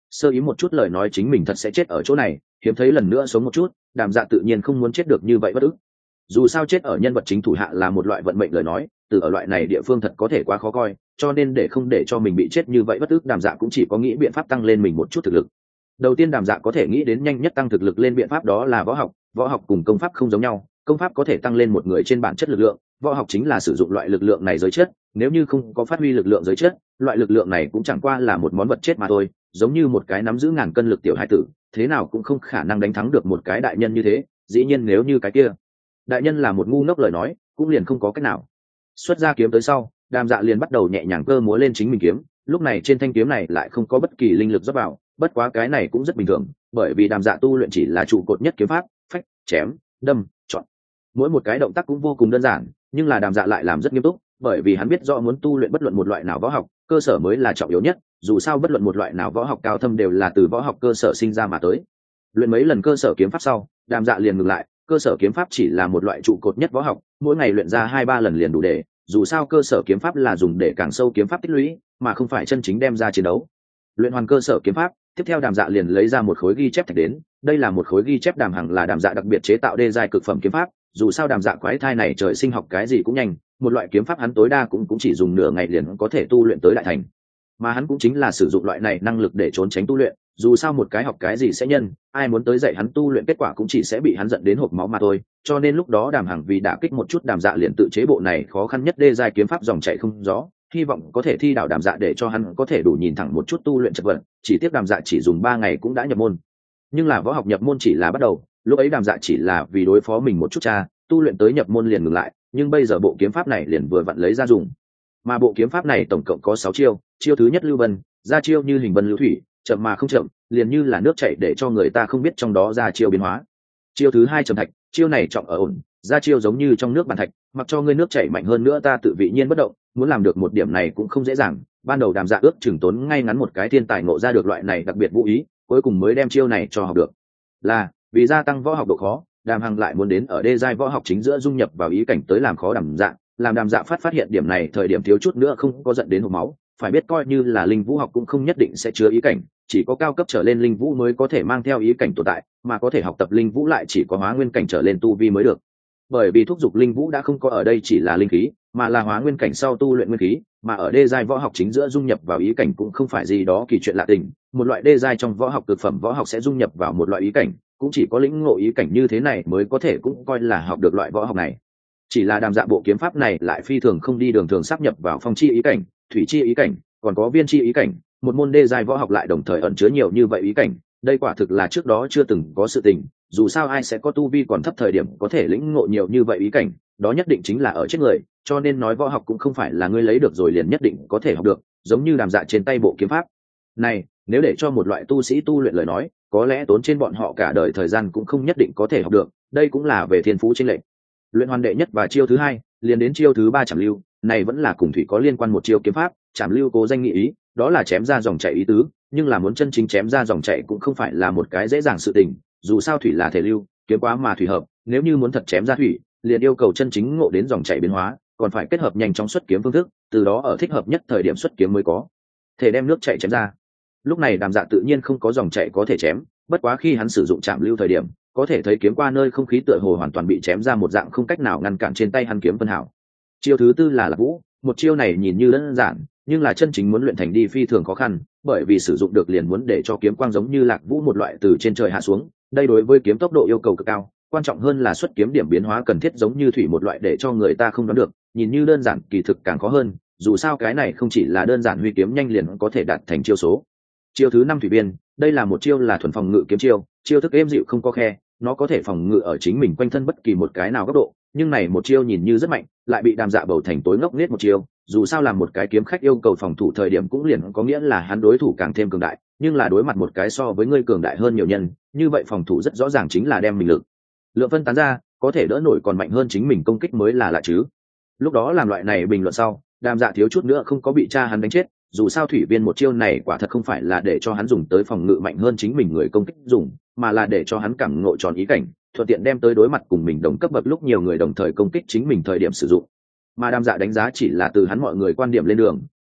sơ ý một chút lời nói chính mình thật sẽ chết ở chỗ này, hiếm thấy lần nữa sống một chút, Đàm Dạ tự nhiên không muốn chết được như vậy bất ức. Dù sao chết ở nhân vật chính thủ hạ là một loại vận mệnh lời nói, từ ở loại này địa phương thật có thể quá khó coi, cho nên để không để cho mình bị chết như vậy bất ức, Đàm Dạ cũng chỉ có nghĩ biện pháp tăng lên mình một chút thực lực. Đầu tiên Đàm Dạ có thể nghĩ đến nhanh nhất tăng thực lực lên biện pháp đó là võ học cùng công pháp không giống nhau, công pháp có thể tăng lên một người trên bản chất lực lượng, võ học chính là sử dụng loại lực lượng này giới chất, nếu như không có phát huy lực lượng giới chất, loại lực lượng này cũng chẳng qua là một món vật chết mà thôi, giống như một cái nắm giữ ngàn cân lực tiểu hải tử, thế nào cũng không khả năng đánh thắng được một cái đại nhân như thế, dĩ nhiên nếu như cái kia đại nhân là một ngu ngốc lời nói, cũng liền không có cách nào. Xuất ra kiếm tới sau, Đàm Dạ liền bắt đầu nhẹ nhàng cơ múa lên chính mình kiếm, lúc này trên thanh kiếm này lại không có bất kỳ linh lực rót vào, bất quá cái này cũng rất bình thường, bởi vì Đàm Dạ tu luyện chỉ là trụ cột nhất kiếm pháp, phách, chém, đâm, chọn. Mỗi một cái động tác cũng vô cùng đơn giản, nhưng là Đàm Dạ lại làm rất nghiêm túc, bởi vì hắn biết rõ muốn tu luyện bất luận một loại nào võ học, cơ sở mới là trọng yếu nhất, dù sao bất luận một loại nào võ học cao thâm đều là từ võ học cơ sở sinh ra mà tới. Luyện mấy lần cơ sở kiếm pháp sau, Đàm Dạ liền ngừng lại, cơ sở kiếm pháp chỉ là một loại trụ cột nhất võ học, mỗi ngày luyện ra 2-3 lần liền đủ để, dù sao cơ sở kiếm pháp là dùng để càng sâu kiếm pháp tích lũy, mà không phải chân chính đem ra chiến đấu. Luyện hoàn cơ sở kiếm pháp, tiếp theo Đàm Dạ liền lấy ra một khối ghi chép thạch đến, đây là một khối ghi chép Đàm Hằng là Đàm Dạ đặc biệt chế tạo đê giai cực phẩm kiếm pháp, dù sao Đàm Dạ quái thai này trời sinh học cái gì cũng nhanh, một loại kiếm pháp hắn tối đa cũng chỉ dùng nửa ngày liền có thể tu luyện tới đại thành, mà hắn cũng chính là sử dụng loại này năng lực để trốn tránh tu luyện, dù sao một cái học cái gì sẽ nhân, ai muốn tới dạy hắn tu luyện kết quả cũng chỉ sẽ bị hắn giận đến hộc máu mà thôi, cho nên lúc đó Đàm Hằng vì đả kích một chút Đàm Dạ liền tự chế bộ này khó khăn nhất đê giai kiếm pháp dòng chảy không gió, hy vọng có thể thi đảo Đàm Dạ để cho hắn có thể đủ nhìn thẳng một chút tu luyện chật vật, chỉ tiếc Đàm Dạ chỉ dùng 3 ngày cũng đã nhập môn. Nhưng là võ học nhập môn chỉ là bắt đầu, lúc ấy Đàm Dạ chỉ là vì đối phó mình một chút tu luyện tới nhập môn liền ngừng lại, nhưng bây giờ bộ kiếm pháp này liền vừa vặn lấy ra dùng. Mà bộ kiếm pháp này tổng cộng có 6 chiêu, chiêu thứ nhất lưu vân, ra chiêu như hình vân lưu thủy, chậm mà không chậm, liền như là nước chảy để cho người ta không biết trong đó ra chiêu biến hóa. Chiêu thứ hai trầm thạch, chiêu này trọng ở ổn, ra chiêu giống như trong nước bàn thạch, mặc cho ngươi nước chảy mạnh hơn nữa ta tự vị nhiên bất động, muốn làm được một điểm này cũng không dễ dàng. Ban đầu Đàm Dạ ước chừng tốn ngay ngắn một cái thiên tài ngộ ra được loại này đặc biệt vũ ý, cuối cùng mới đem chiêu này cho học được. Là vì gia tăng võ học độ khó, Đàm Hằng lại muốn đến ở đê giai võ học chính giữa dung nhập vào ý cảnh tới làm khó Đàm Dạ, làm Đàm Dạ phát hiện điểm này thời điểm thiếu chút nữa không có giận đến hộc máu. Phải biết coi như là linh vũ học cũng không nhất định sẽ chứa ý cảnh, chỉ có cao cấp trở lên linh vũ mới có thể mang theo ý cảnh tồn tại, mà có thể học tập linh vũ lại chỉ có hóa nguyên cảnh trở lên tu vi mới được. Bởi vì thúc dục linh vũ đã không có ở đây chỉ là linh khí, mà là hóa nguyên cảnh sau tu luyện nguyên khí, mà ở đê giai võ học chính giữa dung nhập vào ý cảnh cũng không phải gì đó kỳ chuyện lạ tình, một loại đê giai trong võ học cực phẩm võ học sẽ dung nhập vào một loại ý cảnh, cũng chỉ có lĩnh ngộ ý cảnh như thế này mới có thể cũng coi là học được loại võ học này. Chỉ là Đàm Dạ bộ kiếm pháp này lại phi thường không đi đường thường sáp nhập vào phong chi ý cảnh, thủy chi ý cảnh, còn có viên chi ý cảnh, một môn đê giai võ học lại đồng thời ẩn chứa nhiều như vậy ý cảnh, đây quả thực là trước đó chưa từng có sự tình, dù sao ai sẽ có tu vi còn thấp thời điểm có thể lĩnh ngộ nhiều như vậy ý cảnh, đó nhất định chính là ở chết người, cho nên nói võ học cũng không phải là ngươi lấy được rồi liền nhất định có thể học được, giống như Đàm Dạ trên tay bộ kiếm pháp này, nếu để cho một loại tu sĩ tu luyện lời nói, có lẽ tốn trên bọn họ cả đời thời gian cũng không nhất định có thể học được, đây cũng là về thiên phú chênh lệch. Luyện hoàn đệ nhất và chiêu thứ hai, liền đến chiêu thứ 3 Trảm Lưu, này vẫn là cùng thủy có liên quan một chiêu kiếm pháp, Trảm Lưu cố danh nghĩa ý, đó là chém ra dòng chảy ý tứ, nhưng là muốn chân chính chém ra dòng chảy cũng không phải là một cái dễ dàng sự tình, dù sao thủy là thể lưu, kiếm quá mà thủy hợp, nếu như muốn thật chém ra thủy, liền yêu cầu chân chính ngộ đến dòng chảy biến hóa, còn phải kết hợp nhanh chóng xuất kiếm phương thức, từ đó ở thích hợp nhất thời điểm xuất kiếm mới có thể đem nước chảy chém ra. Lúc này Đàm Dạ tự nhiên không có dòng chảy có thể chém, bất quá khi hắn sử dụng Trảm Lưu thời điểm, có thể thấy kiếm qua nơi không khí tựa hồ hoàn toàn bị chém ra một dạng không cách nào ngăn cản trên tay hắn kiếm phân hảo. Chiêu thứ tư là Lạc Vũ, một chiêu này nhìn như đơn giản, nhưng là chân chính muốn luyện thành đi phi thường khó khăn, bởi vì sử dụng được liền muốn để cho kiếm quang giống như Lạc Vũ một loại từ trên trời hạ xuống, đây đối với kiếm tốc độ yêu cầu cực cao, quan trọng hơn là xuất kiếm điểm biến hóa cần thiết giống như thủy một loại để cho người ta không đoán được, nhìn như đơn giản kỳ thực càng khó hơn, dù sao cái này không chỉ là đơn giản huy kiếm nhanh liền có thể đạt thành chiêu số. Chiêu thứ 5 Thủy Biên, đây là một chiêu là thuần phòng ngự kiếm chiêu, chiêu thức êm dịu không có khe, nó có thể phòng ngự ở chính mình quanh thân bất kỳ một cái nào góc độ, nhưng này một chiêu nhìn như rất mạnh, lại bị Đàm Dạ bầu thành tối ngốc nghếch một chiêu, dù sao làm một cái kiếm khách yêu cầu phòng thủ thời điểm cũng liền có nghĩa là hắn đối thủ càng thêm cường đại, nhưng là đối mặt một cái so với ngươi cường đại hơn nhiều nhân, như vậy phòng thủ rất rõ ràng chính là đem mình lực lượng phân tán ra, có thể đỡ nổi còn mạnh hơn chính mình công kích mới là lạ chứ. Lúc đó làm loại này bình luận sau, Đàm Dạ thiếu chút nữa không có bị cha hắn đánh chết, dù sao Thủy Viên một chiêu này quả thật không phải là để cho hắn dùng tới phòng ngự mạnh hơn chính mình người công kích dùng, mà là để cho hắn cảm ngộ tròn ý cảnh, thuận tiện đem tới đối mặt cùng mình đồng cấp bậc lúc nhiều người đồng thời công kích chính mình thời điểm sử dụng. Mà Đàm Dạ đánh giá chỉ là từ hắn mọi người quan điểm lên đường,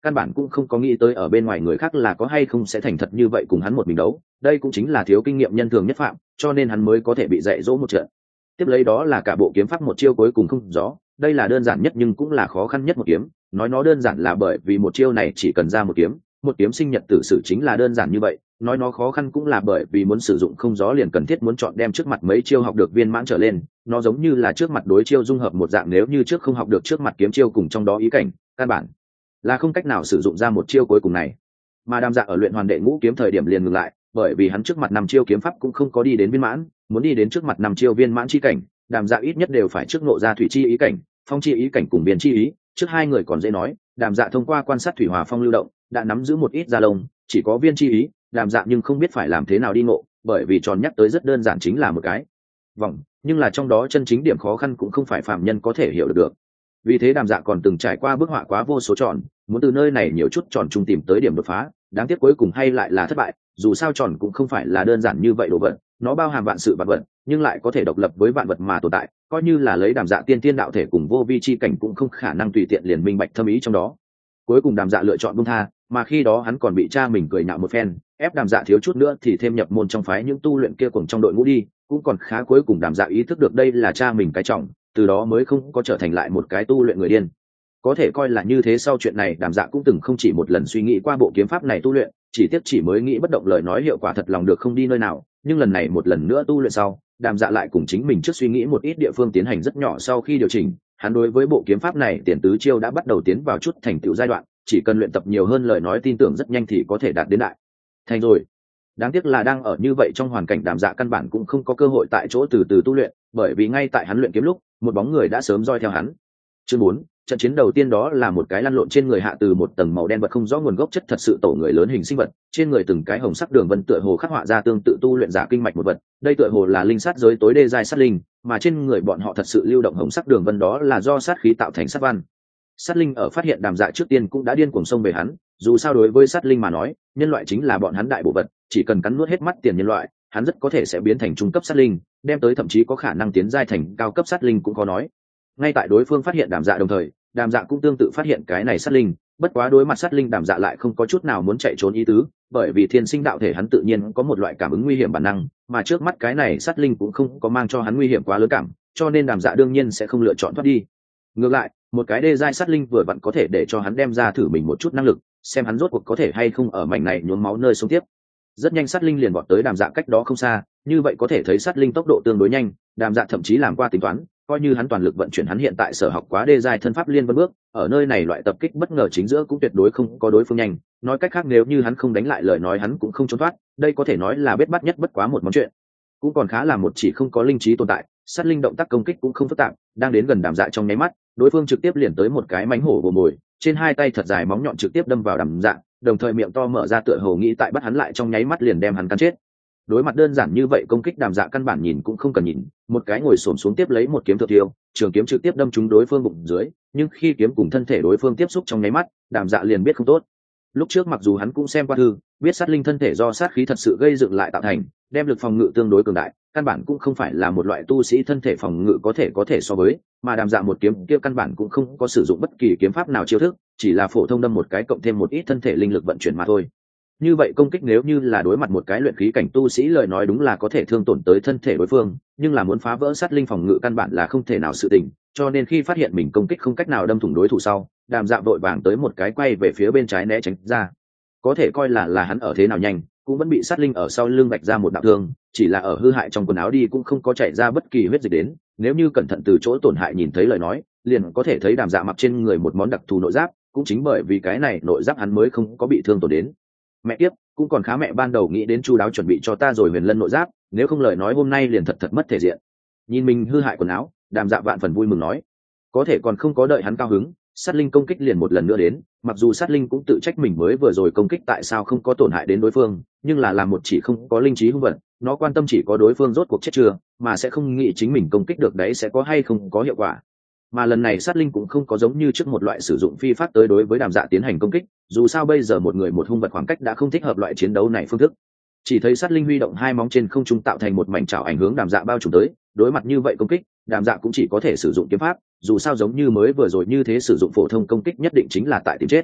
căn bản cũng không có nghĩ tới ở bên ngoài người khác là có hay không sẽ thành thật như vậy cùng hắn một mình đấu. Đây cũng chính là thiếu kinh nghiệm nhân thường nhất phạm, cho nên hắn mới có thể bị dạy dỗ một trận. Tiếp lấy đó là cả bộ kiếm pháp một chiêu cuối cùng không gió, đây là đơn giản nhất nhưng cũng là khó khăn nhất một kiếm. Nói nó đơn giản là bởi vì một chiêu này chỉ cần ra một kiếm sinh nhật tử sử chính là đơn giản như vậy. Nói nó khó khăn cũng là bởi vì muốn sử dụng không gió liền cần thiết muốn chọn đem trước mặt mấy chiêu học được viên mãn trở lên. Nó giống như là trước mặt đối chiêu dung hợp một dạng, nếu như trước không học được trước mặt kiếm chiêu cùng trong đó ý cảnh, căn bản là không cách nào sử dụng ra một chiêu cuối cùng này. Mà Đàm Dạ ở luyện hoàn đệ ngũ kiếm thời điểm liền ngừng lại, bởi vì hắn trước mặt 5 chiêu kiếm pháp cũng không có đi đến viên mãn, muốn đi đến trước mặt 5 chiêu viên mãn chi cảnh, Đàm Dạ ít nhất đều phải trước ngộ ra thủy chi ý cảnh, phong chi ý cảnh cùng biên chi ý. Trước hai người còn dễ nói, Đàm Dạ thông qua quan sát thủy hòa phong lưu động, đã nắm giữ một ít da lông, chỉ có viên chi ý, Đàm Dạ nhưng không biết phải làm thế nào đi ngộ, bởi vì tròn nhắc tới rất đơn giản chính là một cái vòng, nhưng là trong đó chân chính điểm khó khăn cũng không phải phàm nhân có thể hiểu được. Vì thế Đàm Dạ còn từng trải qua bức họa quá vô số tròn, muốn từ nơi này nhiều chút tròn chung tìm tới điểm đột phá, đáng tiếc cuối cùng hay lại là thất bại. Dù sao tròn cũng không phải là đơn giản như vậy đồ vật, nó bao hàm vạn sự vạn vật, nhưng lại có thể độc lập với vạn vật mà tồn tại, coi như là lấy Đàm Dạ tiên tiên đạo thể cùng vô vi chi cảnh cũng không khả năng tùy tiện liền minh bạch thâm ý trong đó. Cuối cùng Đàm Dạ lựa chọn buông tha, mà khi đó hắn còn bị cha mình cười nhạo một phen, ép Đàm Dạ thiếu chút nữa thì thêm nhập môn trong phái những tu luyện kia cùng trong đội ngũ đi, cũng còn khá cuối cùng Đàm Dạ ý thức được đây là cha mình cái trọng, từ đó mới không có trở thành lại một cái tu luyện người điên. Có thể coi là như thế. Sau chuyện này Đàm Dạ cũng từng không chỉ một lần suy nghĩ qua bộ kiếm pháp này tu luyện, chỉ tiếc chỉ mới nghĩ bất động lời nói hiệu quả thật lòng được không đi nơi nào. Nhưng lần này một lần nữa tu luyện sau, Đàm Dạ lại cùng chính mình trước suy nghĩ một ít địa phương tiến hành rất nhỏ. Sau khi điều chỉnh, hắn đối với bộ kiếm pháp này tiền tứ chiêu đã bắt đầu tiến vào chút thành tựu giai đoạn, chỉ cần luyện tập nhiều hơn lời nói tin tưởng rất nhanh thì có thể đạt đến đại thành rồi. Đáng tiếc là đang ở như vậy trong hoàn cảnh, Đàm Dạ căn bản cũng không có cơ hội tại chỗ từ từ tu luyện, bởi vì ngay tại hắn luyện kiếm lúc, một bóng người đã sớm doi theo hắn. Chương 4, trận chiến đầu tiên đó là một cái lăn lộn trên người hạ từ một tầng màu đen vật không rõ nguồn gốc chất thật sự tổ người lớn hình sinh vật, trên người từng cái hồng sắc đường vân tựa hồ khắc họa ra tương tự tu luyện giả kinh mạch một vật, đây tựa hồ là linh sát giới tối đê giai sát linh, mà trên người bọn họ thật sự lưu động hồng sắc đường vân đó là do sát khí tạo thành sát văn. Sát linh ở phát hiện Đàm Dạ trước tiên cũng đã điên cuồng xông về hắn, dù sao đối với sát linh mà nói, nhân loại chính là bọn hắn đại bộ vật, chỉ cần cắn nuốt hết mắt tiền nhân loại, hắn rất có thể sẽ biến thành trung cấp sát linh, đem tới thậm chí có khả năng tiến giai thành cao cấp sát linh cũng có nói. Ngay tại đối phương phát hiện Đàm Dạ đồng thời, Đàm Dạ cũng tương tự phát hiện cái này sát linh, bất quá đối mặt sát linh Đàm Dạ lại không có chút nào muốn chạy trốn ý tứ, bởi vì thiên sinh đạo thể hắn tự nhiên có một loại cảm ứng nguy hiểm bản năng, mà trước mắt cái này sát linh cũng không có mang cho hắn nguy hiểm quá lớn cảm, cho nên Đàm Dạ đương nhiên sẽ không lựa chọn thoát đi. Ngược lại, một cái đê giai sát linh vừa vặn có thể để cho hắn đem ra thử mình một chút năng lực, xem hắn rốt cuộc có thể hay không ở mảnh này nhuốm máu nơi sống tiếp. Rất nhanh sát linh liền vọt tới Đàm Dạ cách đó không xa, như vậy có thể thấy sát linh tốc độ tương đối nhanh, Đàm Dạ thậm chí làm qua tính toán, coi như hắn toàn lực vận chuyển hắn hiện tại sở học quá đê giai thân pháp liên vân bước, ở nơi này loại tập kích bất ngờ chính giữa cũng tuyệt đối không có đối phương nhanh, nói cách khác nếu như hắn không đánh lại lời nói hắn cũng không trốn thoát, đây có thể nói là bết bát nhất bất quá một món chuyện. Cũng còn khá là một chỉ không có linh trí tồn tại, sát linh động tác công kích cũng không phức tạp, đang đến gần Đàm Dạ trong nháy mắt, đối phương trực tiếp liền tới một cái mánh hổ bồ mồi, trên hai tay thật dài móng nhọn trực tiếp đâm vào Đàm Dạ, đồng thời miệng to mở ra tựa hồ nghĩ tại bắt hắn lại trong nháy mắt liền đem hắn cắn chết. Đối mặt đơn giản như vậy công kích Đàm Dạ căn bản nhìn cũng không cần nhìn, một cái ngồi xổm xuống tiếp lấy một kiếm thượng tiêu, trường kiếm trực tiếp đâm trúng đối phương bụng dưới, nhưng khi kiếm cùng thân thể đối phương tiếp xúc trong nháy mắt, Đàm Dạ liền biết không tốt. Lúc trước mặc dù hắn cũng xem qua thư, biết sát linh thân thể do sát khí thật sự gây dựng lại tạo thành, đem lực phòng ngự tương đối cường đại, căn bản cũng không phải là một loại tu sĩ thân thể phòng ngự có thể so với, mà Đàm Dạ một kiếm kia căn bản cũng không có sử dụng bất kỳ kiếm pháp nào chiêu thức, chỉ là phổ thông đâm một cái cộng thêm một ít thân thể linh lực vận chuyển mà thôi. Như vậy công kích nếu như là đối mặt một cái luyện khí cảnh tu sĩ lời nói đúng là có thể thương tổn tới thân thể đối phương, nhưng là muốn phá vỡ sát linh phòng ngự căn bản là không thể nào sự tình, cho nên khi phát hiện mình công kích không cách nào đâm thủng đối thủ sau, Đàm Dạ vội vàng tới một cái quay về phía bên trái né tránh ra. Có thể coi là hắn ở thế nào nhanh, cũng vẫn bị sát linh ở sau lưng vạch ra một đạo thương, chỉ là ở hư hại trong quần áo đi cũng không có chảy ra bất kỳ huyết dịch đến, nếu như cẩn thận từ chỗ tổn hại nhìn thấy lời nói, liền có thể thấy Đàm Dạ mặc trên người một món đặc thù nội giáp, cũng chính bởi vì cái này nội giáp hắn mới không có bị thương tổn đến. Mẹ tiếp, cũng còn khá mẹ ban đầu nghĩ đến chu đáo chuẩn bị cho ta rồi huyền lân nội giáp, nếu không lời nói hôm nay liền thật mất thể diện. Nhìn mình hư hại quần áo, Đàm Dạ vạn phần vui mừng nói. Có thể còn không có đợi hắn cao hứng, sát linh công kích liền một lần nữa đến, mặc dù sát linh cũng tự trách mình mới vừa rồi công kích tại sao không có tổn hại đến đối phương, nhưng là một chỉ không có linh trí hung vật, nó quan tâm chỉ có đối phương rốt cuộc chết chưa, mà sẽ không nghĩ chính mình công kích được đấy sẽ có hay không có hiệu quả. Mà lần này sát linh cũng không có giống như trước một loại sử dụng phi pháp tới đối với Đàm Dạ tiến hành công kích, dù sao bây giờ một người một hung vật khoảng cách đã không thích hợp loại chiến đấu này phương thức. Chỉ thấy sát linh huy động hai móng trên không trung tạo thành một mảnh chảo ảnh hướng Đàm Dạ bao trùm tới, đối mặt như vậy công kích, Đàm Dạ cũng chỉ có thể sử dụng kiếm pháp, dù sao giống như mới vừa rồi như thế sử dụng phổ thông công kích nhất định chính là tại tìm chết.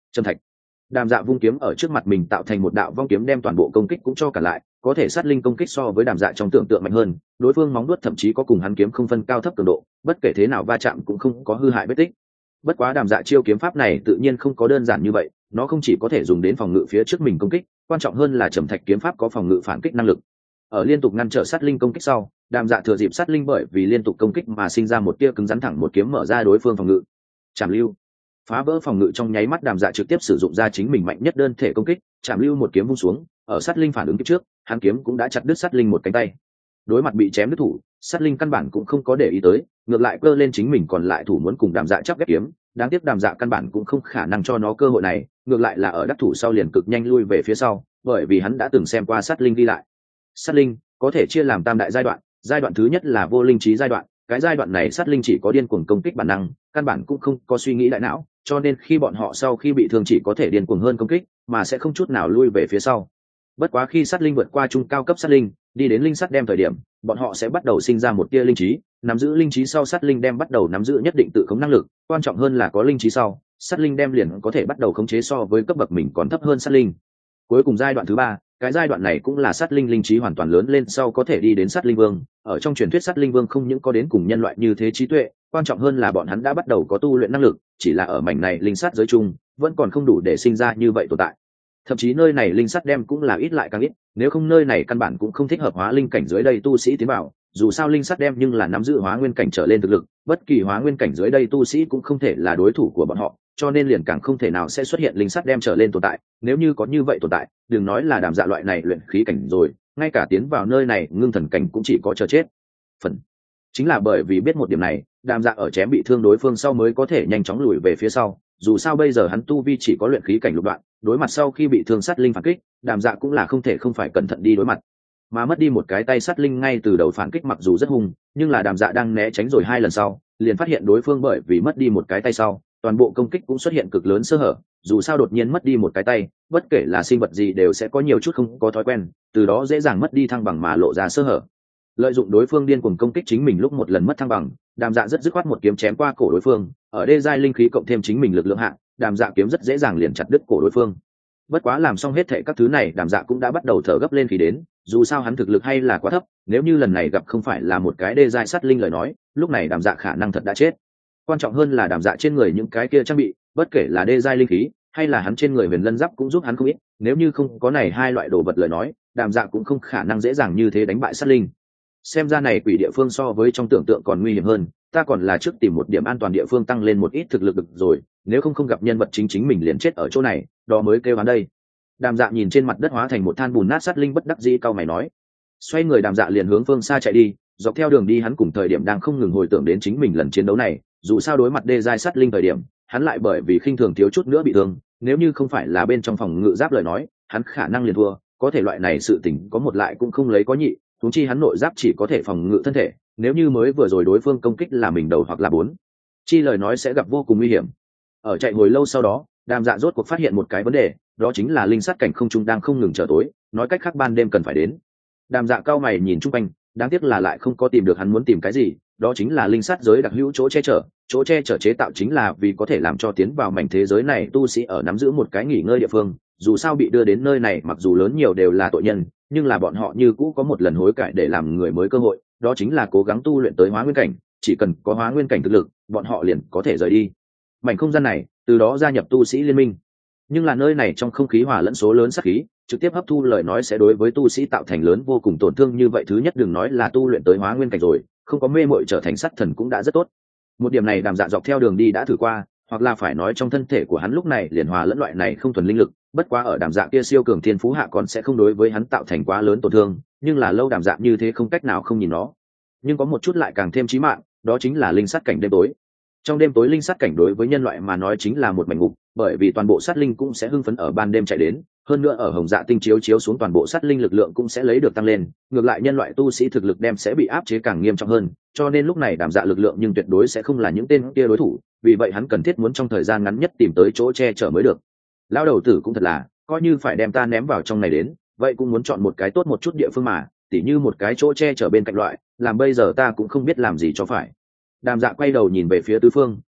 Trầm thạch. Đàm Dạ vung kiếm ở trước mặt mình tạo thành một đạo vong kiếm đem toàn bộ công kích cũng cho cả lại, có thể sát linh công kích so với Đàm Dạ trong tưởng tượng mạnh hơn, đối phương móng vuốt thậm chí có cùng hắn kiếm không phân cao thấp cường độ, bất kể thế nào va chạm cũng không có hư hại vết tích. Bất quá Đàm Dạ chiêu kiếm pháp này tự nhiên không có đơn giản như vậy, nó không chỉ có thể dùng đến phòng ngự phía trước mình công kích, quan trọng hơn là Trầm thạch kiếm pháp có phòng ngự phản kích năng lực. Ở liên tục ngăn trở sát linh công kích sau, Đàm Dạ thừa dịp sát linh bởi vì liên tục công kích mà sinh ra một tia cứng rắn thẳng một kiếm mở ra đối phương phòng ngự. Trảm lưu. Phá vỡ phòng ngự trong nháy mắt, Đàm Dạ trực tiếp sử dụng ra chính mình mạnh nhất đơn thể công kích, Trảm lưu một kiếm vung xuống, ở sát linh phản ứng trước, hắn kiếm cũng đã chặt đứt sát linh một cánh tay. Đối mặt bị chém đứt thủ, sát linh căn bản cũng không có để ý tới, ngược lại cơ lên chính mình còn lại thủ muốn cùng Đàm Dạ chắp ghép kiếm, đáng tiếc Đàm Dạ căn bản cũng không khả năng cho nó cơ hội này, ngược lại là ở đắc thủ sau liền cực nhanh lui về phía sau, bởi vì hắn đã từng xem qua sát linh ghi lại. Sát linh có thể chia làm tam đại giai đoạn, giai đoạn thứ nhất là vô linh trí giai đoạn, cái giai đoạn này sát linh chỉ có điên cuồng công kích bản năng, căn bản cũng không có suy nghĩ đại não, cho nên khi bọn họ sau khi bị thương chỉ có thể điên cuồng hơn công kích, mà sẽ không chút nào lui về phía sau. Bất quá khi sát linh vượt qua trung cao cấp sát linh, đi đến linh sắt đem thời điểm, bọn họ sẽ bắt đầu sinh ra một tia linh trí, nắm giữ linh trí sau sát linh đem bắt đầu nắm giữ nhất định tự khống năng lực, quan trọng hơn là có linh trí sau, sát linh đem liền có thể bắt đầu khống chế so với cấp bậc mình còn thấp hơn sát linh. Cuối cùng giai đoạn thứ ba, cái giai đoạn này cũng là sát linh linh trí hoàn toàn lớn lên sau có thể đi đến sát linh vương. Ở trong truyền thuyết sát linh vương không những có đến cùng nhân loại như thế trí tuệ, quan trọng hơn là bọn hắn đã bắt đầu có tu luyện năng lực, chỉ là ở mảnh này linh sát giới chung vẫn còn không đủ để sinh ra như vậy tồn tại. Thậm chí nơi này linh sắt đem cũng là ít lại càng ít, nếu không nơi này căn bản cũng không thích hợp hóa linh cảnh dưới đây tu sĩ tiến vào, dù sao linh sắt đem nhưng là nắm giữ hóa nguyên cảnh trở lên thực lực, bất kỳ hóa nguyên cảnh dưới đây tu sĩ cũng không thể là đối thủ của bọn họ, cho nên liền càng không thể nào sẽ xuất hiện linh sắt đem trở lên tồn tại. Nếu như có như vậy tồn tại, đừng nói là Đàm Dạ loại này luyện khí cảnh rồi, ngay cả tiến vào nơi này ngưng thần cảnh cũng chỉ có chờ chết. Phần chính là bởi vì biết một điểm này, Đàm Dạ ở chém bị thương đối phương sau mới có thể nhanh chóng lùi về phía sau, dù sao bây giờ hắn tu vi chỉ có luyện khí cảnh lục đoạn, đối mặt sau khi bị thương sát linh phản kích, Đàm Dạ cũng là không thể không phải cẩn thận đi đối mặt, mà mất đi một cái tay sát linh ngay từ đầu phản kích mặc dù rất hung, nhưng là Đàm Dạ đang né tránh rồi 2 lần sau, liền phát hiện đối phương bởi vì mất đi một cái tay sau, toàn bộ công kích cũng xuất hiện cực lớn sơ hở, dù sao đột nhiên mất đi một cái tay, bất kể là sinh vật gì đều sẽ có nhiều chút không có thói quen, từ đó dễ dàng mất đi thăng bằng mà lộ ra sơ hở. Lợi dụng đối phương điên cuồng công kích chính mình lúc một lần mất thăng bằng, Đàm Dạ rất dứt khoát một kiếm chém qua cổ đối phương, ở đê giai linh khí cộng thêm chính mình lực lượng hạ, Đàm Dạ kiếm rất dễ dàng liền chặt đứt cổ đối phương. Bất quá làm xong hết thệ các thứ này, Đàm Dạ cũng đã bắt đầu thở gấp lên khí đến, dù sao hắn thực lực hay là quá thấp, nếu như lần này gặp không phải là một cái đê giai sát linh lời nói, lúc này Đàm Dạ khả năng thật đã chết. Quan trọng hơn là Đàm Dạ trên người những cái kia trang bị, bất kể là đê giai linh khí hay là hắn trên người huyền lân giáp cũng giúp hắn không ít, nếu như không có này hai loại đồ vật lời nói, Đàm Dạ cũng không khả năng dễ dàng như thế đánh bại sát linh. Xem ra này quỷ địa phương so với trong tưởng tượng còn nguy hiểm hơn, ta còn là trước tìm một điểm an toàn địa phương tăng lên một ít thực lực được rồi, nếu không gặp nhân vật chính mình liền chết ở chỗ này, đó mới kêu hắn đây. Đàm Dạ nhìn trên mặt đất hóa thành một than bùn nát sát linh bất đắc dĩ cau mày nói. Xoay người Đàm Dạ liền hướng phương xa chạy đi, dọc theo đường đi hắn cùng thời điểm đang không ngừng hồi tưởng đến chính mình lần chiến đấu này, dù sao đối mặt đê giai sát linh thời điểm, hắn lại bởi vì khinh thường thiếu chút nữa bị thương, nếu như không phải là bên trong phòng ngự giáp lời nói, hắn khả năng liền thua, có thể loại này sự tình có một lại cũng không lấy có nhị, huống chi hắn nội giáp chỉ có thể phòng ngự thân thể, nếu như mới vừa rồi đối phương công kích là mình đầu hoặc là bốn chi lời nói sẽ gặp vô cùng nguy hiểm. Ở chạy hồi lâu sau đó, Đàm Dạ rốt cuộc phát hiện một cái vấn đề, đó chính là linh sát cảnh không trung đang không ngừng trở tối, nói cách khác ban đêm cần phải đến. Đàm Dạ cao mày nhìn chung quanh, đáng tiếc là lại không có tìm được hắn muốn tìm cái gì, đó chính là linh sát giới đặc hữu chỗ che chở chế tạo chính là vì có thể làm cho tiến vào mảnh thế giới này tu sĩ ở nắm giữ một cái nghỉ ngơi địa phương, dù sao bị đưa đến nơi này mặc dù lớn nhiều đều là tội nhân, nhưng là bọn họ như cũ có một lần hối cải để làm người mới cơ hội, đó chính là cố gắng tu luyện tới hóa nguyên cảnh, chỉ cần có hóa nguyên cảnh thực lực, bọn họ liền có thể rời đi mảnh không gian này, từ đó gia nhập tu sĩ liên minh. Nhưng là nơi này trong không khí hòa lẫn số lớn sát khí, trực tiếp hấp thu lời nói sẽ đối với tu sĩ tạo thành lớn vô cùng tổn thương, như vậy thứ nhất đừng nói là tu luyện tới hóa nguyên cảnh rồi, không có mê muội trở thành sát thần cũng đã rất tốt. Một điểm này Đàm Dạ dọc theo đường đi đã thử qua, hoặc là phải nói trong thân thể của hắn lúc này liền hòa lẫn loại này không thuần linh lực, bất quá ở Đàm Dạ kia siêu cường thiên phú hạ còn sẽ không đối với hắn tạo thành quá lớn tổn thương, nhưng là lâu Đàm Dạ như thế không cách nào không nhìn nó. Nhưng có một chút lại càng thêm chí mạng, đó chính là linh sát cảnh đêm tối. Trong đêm tối linh sát cảnh đối với nhân loại mà nói chính là một mảnh ngục, bởi vì toàn bộ sát linh cũng sẽ hưng phấn ở ban đêm chạy đến, hơn nữa ở hồng dạ tinh chiếu chiếu xuống toàn bộ sát linh lực lượng cũng sẽ lấy được tăng lên, ngược lại nhân loại tu sĩ thực lực đem sẽ bị áp chế càng nghiêm trọng hơn, cho nên lúc này Đàm Dạ lực lượng nhưng tuyệt đối sẽ không là những tên kia đối thủ, vì vậy hắn cần thiết muốn trong thời gian ngắn nhất tìm tới chỗ che chở mới được. Lão đầu tử cũng thật là, coi như phải đem ta ném vào trong này đến, vậy cũng muốn chọn một cái tốt một chút địa phương mà, tỉ như một cái chỗ che chở bên cạnh loại, làm bây giờ ta cũng không biết làm gì cho phải. Đàm Dạ quay đầu nhìn về phía tứ phương,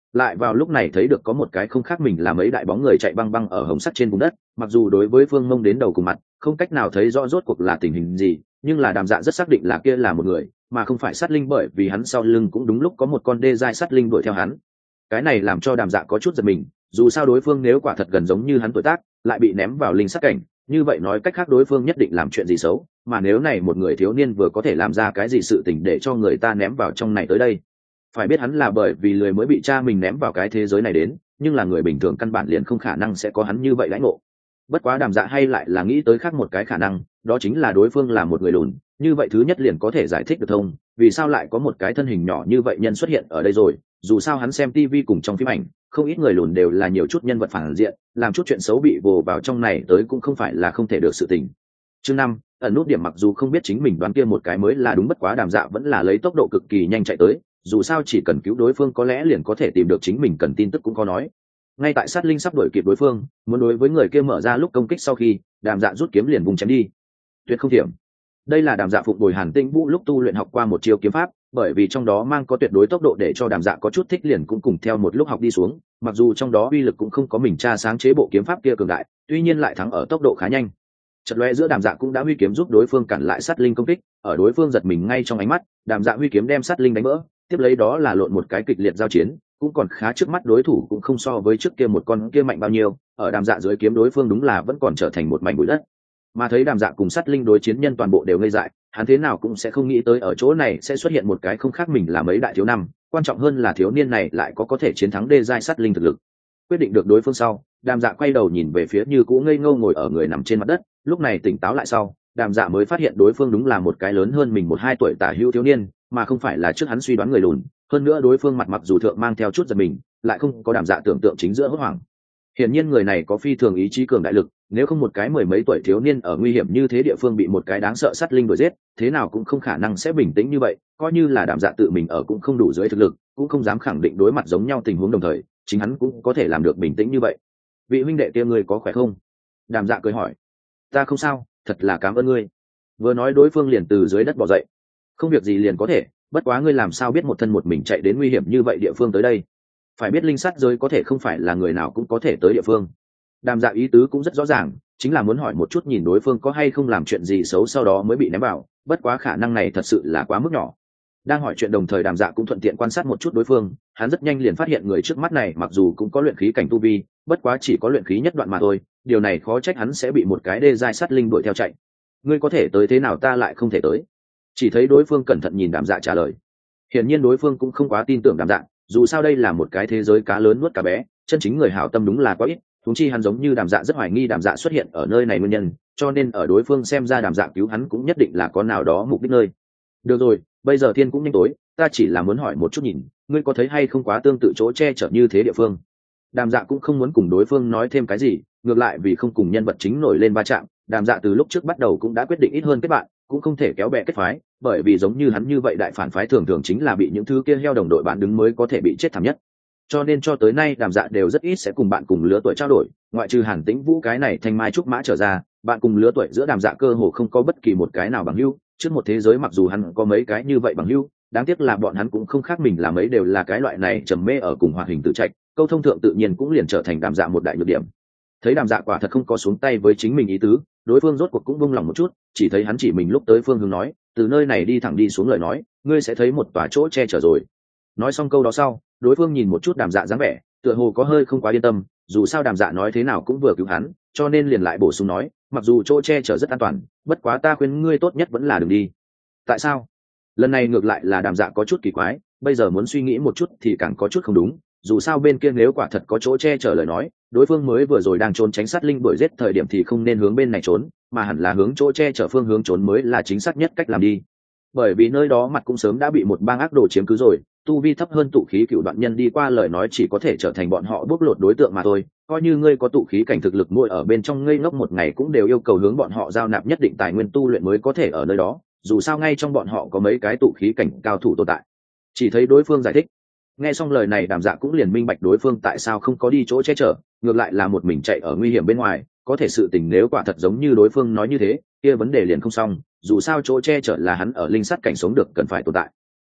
lại vào lúc này thấy được có một cái không khác mình là mấy đại bóng người chạy băng băng ở hồng sắt trên vùng đất, mặc dù đối với Phương Mông đến đầu cùng mặt không cách nào thấy rõ rốt cuộc là tình hình gì, nhưng là Đàm Dạ rất xác định là kia là một người mà không phải sát linh, bởi vì hắn sau lưng cũng đúng lúc có một con đê giai sát linh đuổi theo hắn. Cái này làm cho Đàm Dạ có chút giật mình, dù sao đối phương nếu quả thật gần giống như hắn tuổi tác lại bị ném vào linh sát cảnh, như vậy nói cách khác đối phương nhất định làm chuyện gì xấu, mà nếu này một người thiếu niên vừa có thể làm ra cái gì sự tình để cho người ta ném vào trong này tới đây. Phải biết hắn là bởi vì lười mới bị cha mình ném vào cái thế giới này đến, nhưng là người bình thường căn bản liền không khả năng sẽ có hắn như vậy lãnh ngộ. Bất quá Đàm Dạ hay lại là nghĩ tới khác một cái khả năng, đó chính là đối phương là một người lùn, như vậy thứ nhất liền có thể giải thích được thông vì sao lại có một cái thân hình nhỏ như vậy nhân xuất hiện ở đây rồi, dù sao hắn xem TV cùng trong phim ảnh không ít người lùn đều là nhiều chút nhân vật phản diện, làm chút chuyện xấu bị vồ vào trong này tới cũng không phải là không thể được sự tình. Chương 5, ẩn nút điểm. Mặc dù không biết chính mình đoán kia một cái mới là đúng, bất quá Đàm Dạ vẫn là lấy tốc độ cực kỳ nhanh chạy tới, dù sao chỉ cần cứu đối phương có lẽ liền có thể tìm được chính mình cần tin tức cũng có nói. Ngay tại sát linh sắp đuổi kịp đối phương muốn đối với người kia mở ra lúc công kích sau khi, Đàm Dạ rút kiếm liền vùng chém đi. Tuyệt không thiểm. Đây là Đàm Dạ phụng bồi Hàn Tinh Vũ lúc tu luyện học qua một chiêu kiếm pháp, bởi vì trong đó mang có tuyệt đối tốc độ để cho Đàm Dạ có chút thích liền cũng cùng theo một lúc học đi xuống, mặc dù trong đó uy lực cũng không có mình cha sáng chế bộ kiếm pháp kia cường đại, tuy nhiên lại thắng ở tốc độ khá nhanh. Chợt lóe giữa Đàm Dạ cũng đã huy kiếm giúp đối phương cản lại sát linh công kích, ở đối phương giật mình ngay trong ánh mắt, Đàm Dạ huy kiếm đem sát linh đánh vỡ, tiếp lấy đó là lộn một cái kịch liệt giao chiến, cũng còn khá, trước mắt đối thủ cũng không so với trước kia một con kia mạnh bao nhiêu, ở Đàm Dạ dưới kiếm đối phương đúng là vẫn còn trở thành một mảnh bụi đất. Mà thấy Đàm Dạ cùng sát linh đối chiến nhân toàn bộ đều ngây dại, hắn thế nào cũng sẽ không nghĩ tới ở chỗ này sẽ xuất hiện một cái không khác mình là mấy đại thiếu năm, quan trọng hơn là thiếu niên này lại có thể chiến thắng đê giai sát linh thực lực. Quyết định được đối phương sau, Đàm Dạ quay đầu nhìn về phía như cũ ngây ngô ngồi ở người nằm trên mặt đất, lúc này tỉnh táo lại sau, Đàm Dạ mới phát hiện đối phương đúng là một cái lớn hơn mình 1-2 tuổi tả hữu thiếu niên, mà không phải là trước hắn suy đoán người lùn, hơn nữa đối phương mặt mặc dù thượng mang theo chút giật mình, lại không có Đàm Dạ tưởng tượng chính giữa hốt hoảng. Hiển nhiên người này có phi thường ý chí cường đại lực, nếu không một cái mười mấy tuổi thiếu niên ở nguy hiểm như thế địa phương bị một cái đáng sợ sát linh đuổi giết, thế nào cũng không khả năng sẽ bình tĩnh như vậy, coi như là Đàm Dạ tự mình ở cũng không đủ dưới thực lực, cũng không dám khẳng định đối mặt giống nhau tình huống đồng thời, chính hắn cũng có thể làm được bình tĩnh như vậy. Vị huynh đệ kia ngươi có khỏe không? Đàm Dạ cười hỏi. Ta không sao, thật là cảm ơn ngươi. Vừa nói đối phương liền từ dưới đất bò dậy. Không việc gì liền có thể, bất quá ngươi làm sao biết một thân một mình chạy đến nguy hiểm như vậy địa phương tới đây? Phải biết linh sát giới có thể không phải là người nào cũng có thể tới địa phương. Đàm Dạ ý tứ cũng rất rõ ràng, chính là muốn hỏi một chút nhìn đối phương có hay không làm chuyện gì xấu sau đó mới bị ném vào, bất quá khả năng này thật sự là quá mức nhỏ. Đang hỏi chuyện đồng thời Đàm Dạ cũng thuận tiện quan sát một chút đối phương, hắn rất nhanh liền phát hiện người trước mắt này mặc dù cũng có luyện khí cảnh tu vi, bất quá chỉ có luyện khí nhất đoạn mà thôi, điều này khó trách hắn sẽ bị một cái đê giai sát linh đuổi theo chạy. Ngươi có thể tới thế nào ta lại không thể tới? Chỉ thấy đối phương cẩn thận nhìn Đàm Dạ trả lời. Hiển nhiên đối phương cũng không quá tin tưởng Đàm Dạ, dù sao đây là một cái thế giới cá lớn nuốt cá bé, chân chính người hảo tâm đúng là quá ít, huống chi hắn giống như Đàm Dạ rất hoài nghi Đàm Dạ xuất hiện ở nơi này nguyên nhân, cho nên ở đối phương xem ra Đàm Dạ cứu hắn cũng nhất định là có nào đó mục đích nơi. Được rồi, bây giờ thiên cũng nhanh tối, ta chỉ là muốn hỏi một chút nhìn, ngươi có thấy hay không quá tương tự chỗ che chở như thế địa phương? Đàm Dạ cũng không muốn cùng đối phương nói thêm cái gì, ngược lại vì không cùng nhân vật chính nổi lên va chạm, Đàm Dạ từ lúc trước bắt đầu cũng đã quyết định ít hơn kết bạn, cũng không thể kéo bè kết phái, bởi vì giống như hắn như vậy đại phản phái thường thường chính là bị những thứ kia heo đồng đội bạn đứng mới có thể bị chết thảm nhất. Cho nên cho tới nay Đàm Dạ đều rất ít sẽ cùng bạn cùng lứa tuổi trao đổi, ngoại trừ Hàn Tĩnh Vũ cái này thanh mai trúc mã trở ra, bạn cùng lứa tuổi giữa Đàm Dạ cơ hồ không có bất kỳ một cái nào bằng hữu. Trước một thế giới mặc dù hắn có mấy cái như vậy bằng hữu, đáng tiếc là bọn hắn cũng không khác mình là mấy đều là cái loại này trầm mê ở cùng hoạt hình tự trạch, câu thông thượng tự nhiên cũng liền trở thành Đàm Dạ một đại nhược điểm. Thấy Đàm Dạ quả thật không có xuống tay với chính mình ý tứ, đối phương rốt cuộc cũng buông lòng một chút, chỉ thấy hắn chỉ mình lúc tới phương hướng nói, từ nơi này đi thẳng đi xuống lời nói, ngươi sẽ thấy một tòa chỗ che chở rồi. Nói xong câu đó sau, đối phương nhìn một chút Đàm Dạ dáng vẻ, tựa hồ có hơi không quá yên tâm, dù sao Đàm Dạ nói thế nào cũng vừa cứu hắn, cho nên liền lại bổ sung nói, mặc dù chỗ che chở rất an toàn, bất quá ta khuyên ngươi tốt nhất vẫn là đừng đi. Tại sao? Lần này ngược lại là Đàm Dạ có chút kỳ quái, bây giờ muốn suy nghĩ một chút thì càng có chút không đúng, dù sao bên kia nếu quả thật có chỗ che chở lời nói, đối phương mới vừa rồi đang trốn tránh sát linh đuổi giết thời điểm thì không nên hướng bên này trốn, mà hẳn là hướng chỗ che chở phương hướng trốn mới là chính xác nhất cách làm đi. Bởi vì nơi đó mặt cũng sớm đã bị một bang ác đồ chiếm cứ rồi, tu vi thấp hơn tụ khí cựu đoạn nhân đi qua lời nói chỉ có thể trở thành bọn họ bóc lột đối tượng mà thôi, coi như ngươi có tụ khí cảnh thực lực muội ở bên trong ngây ngốc một ngày cũng đều yêu cầu hướng bọn họ giao nạp nhất định tài nguyên tu luyện mới có thể ở nơi đó, dù sao ngay trong bọn họ có mấy cái tụ khí cảnh cao thủ tồn tại. Chỉ thấy đối phương giải thích. Nghe xong lời này Đàm Dạ cũng liền minh bạch đối phương tại sao không có đi chỗ che chở, ngược lại là một mình chạy ở nguy hiểm bên ngoài, có thể sự tình nếu quả thật giống như đối phương nói như thế, kia vấn đề liền không xong, dù sao chỗ che chở là hắn ở linh sát cảnh sống được cần phải tồn tại.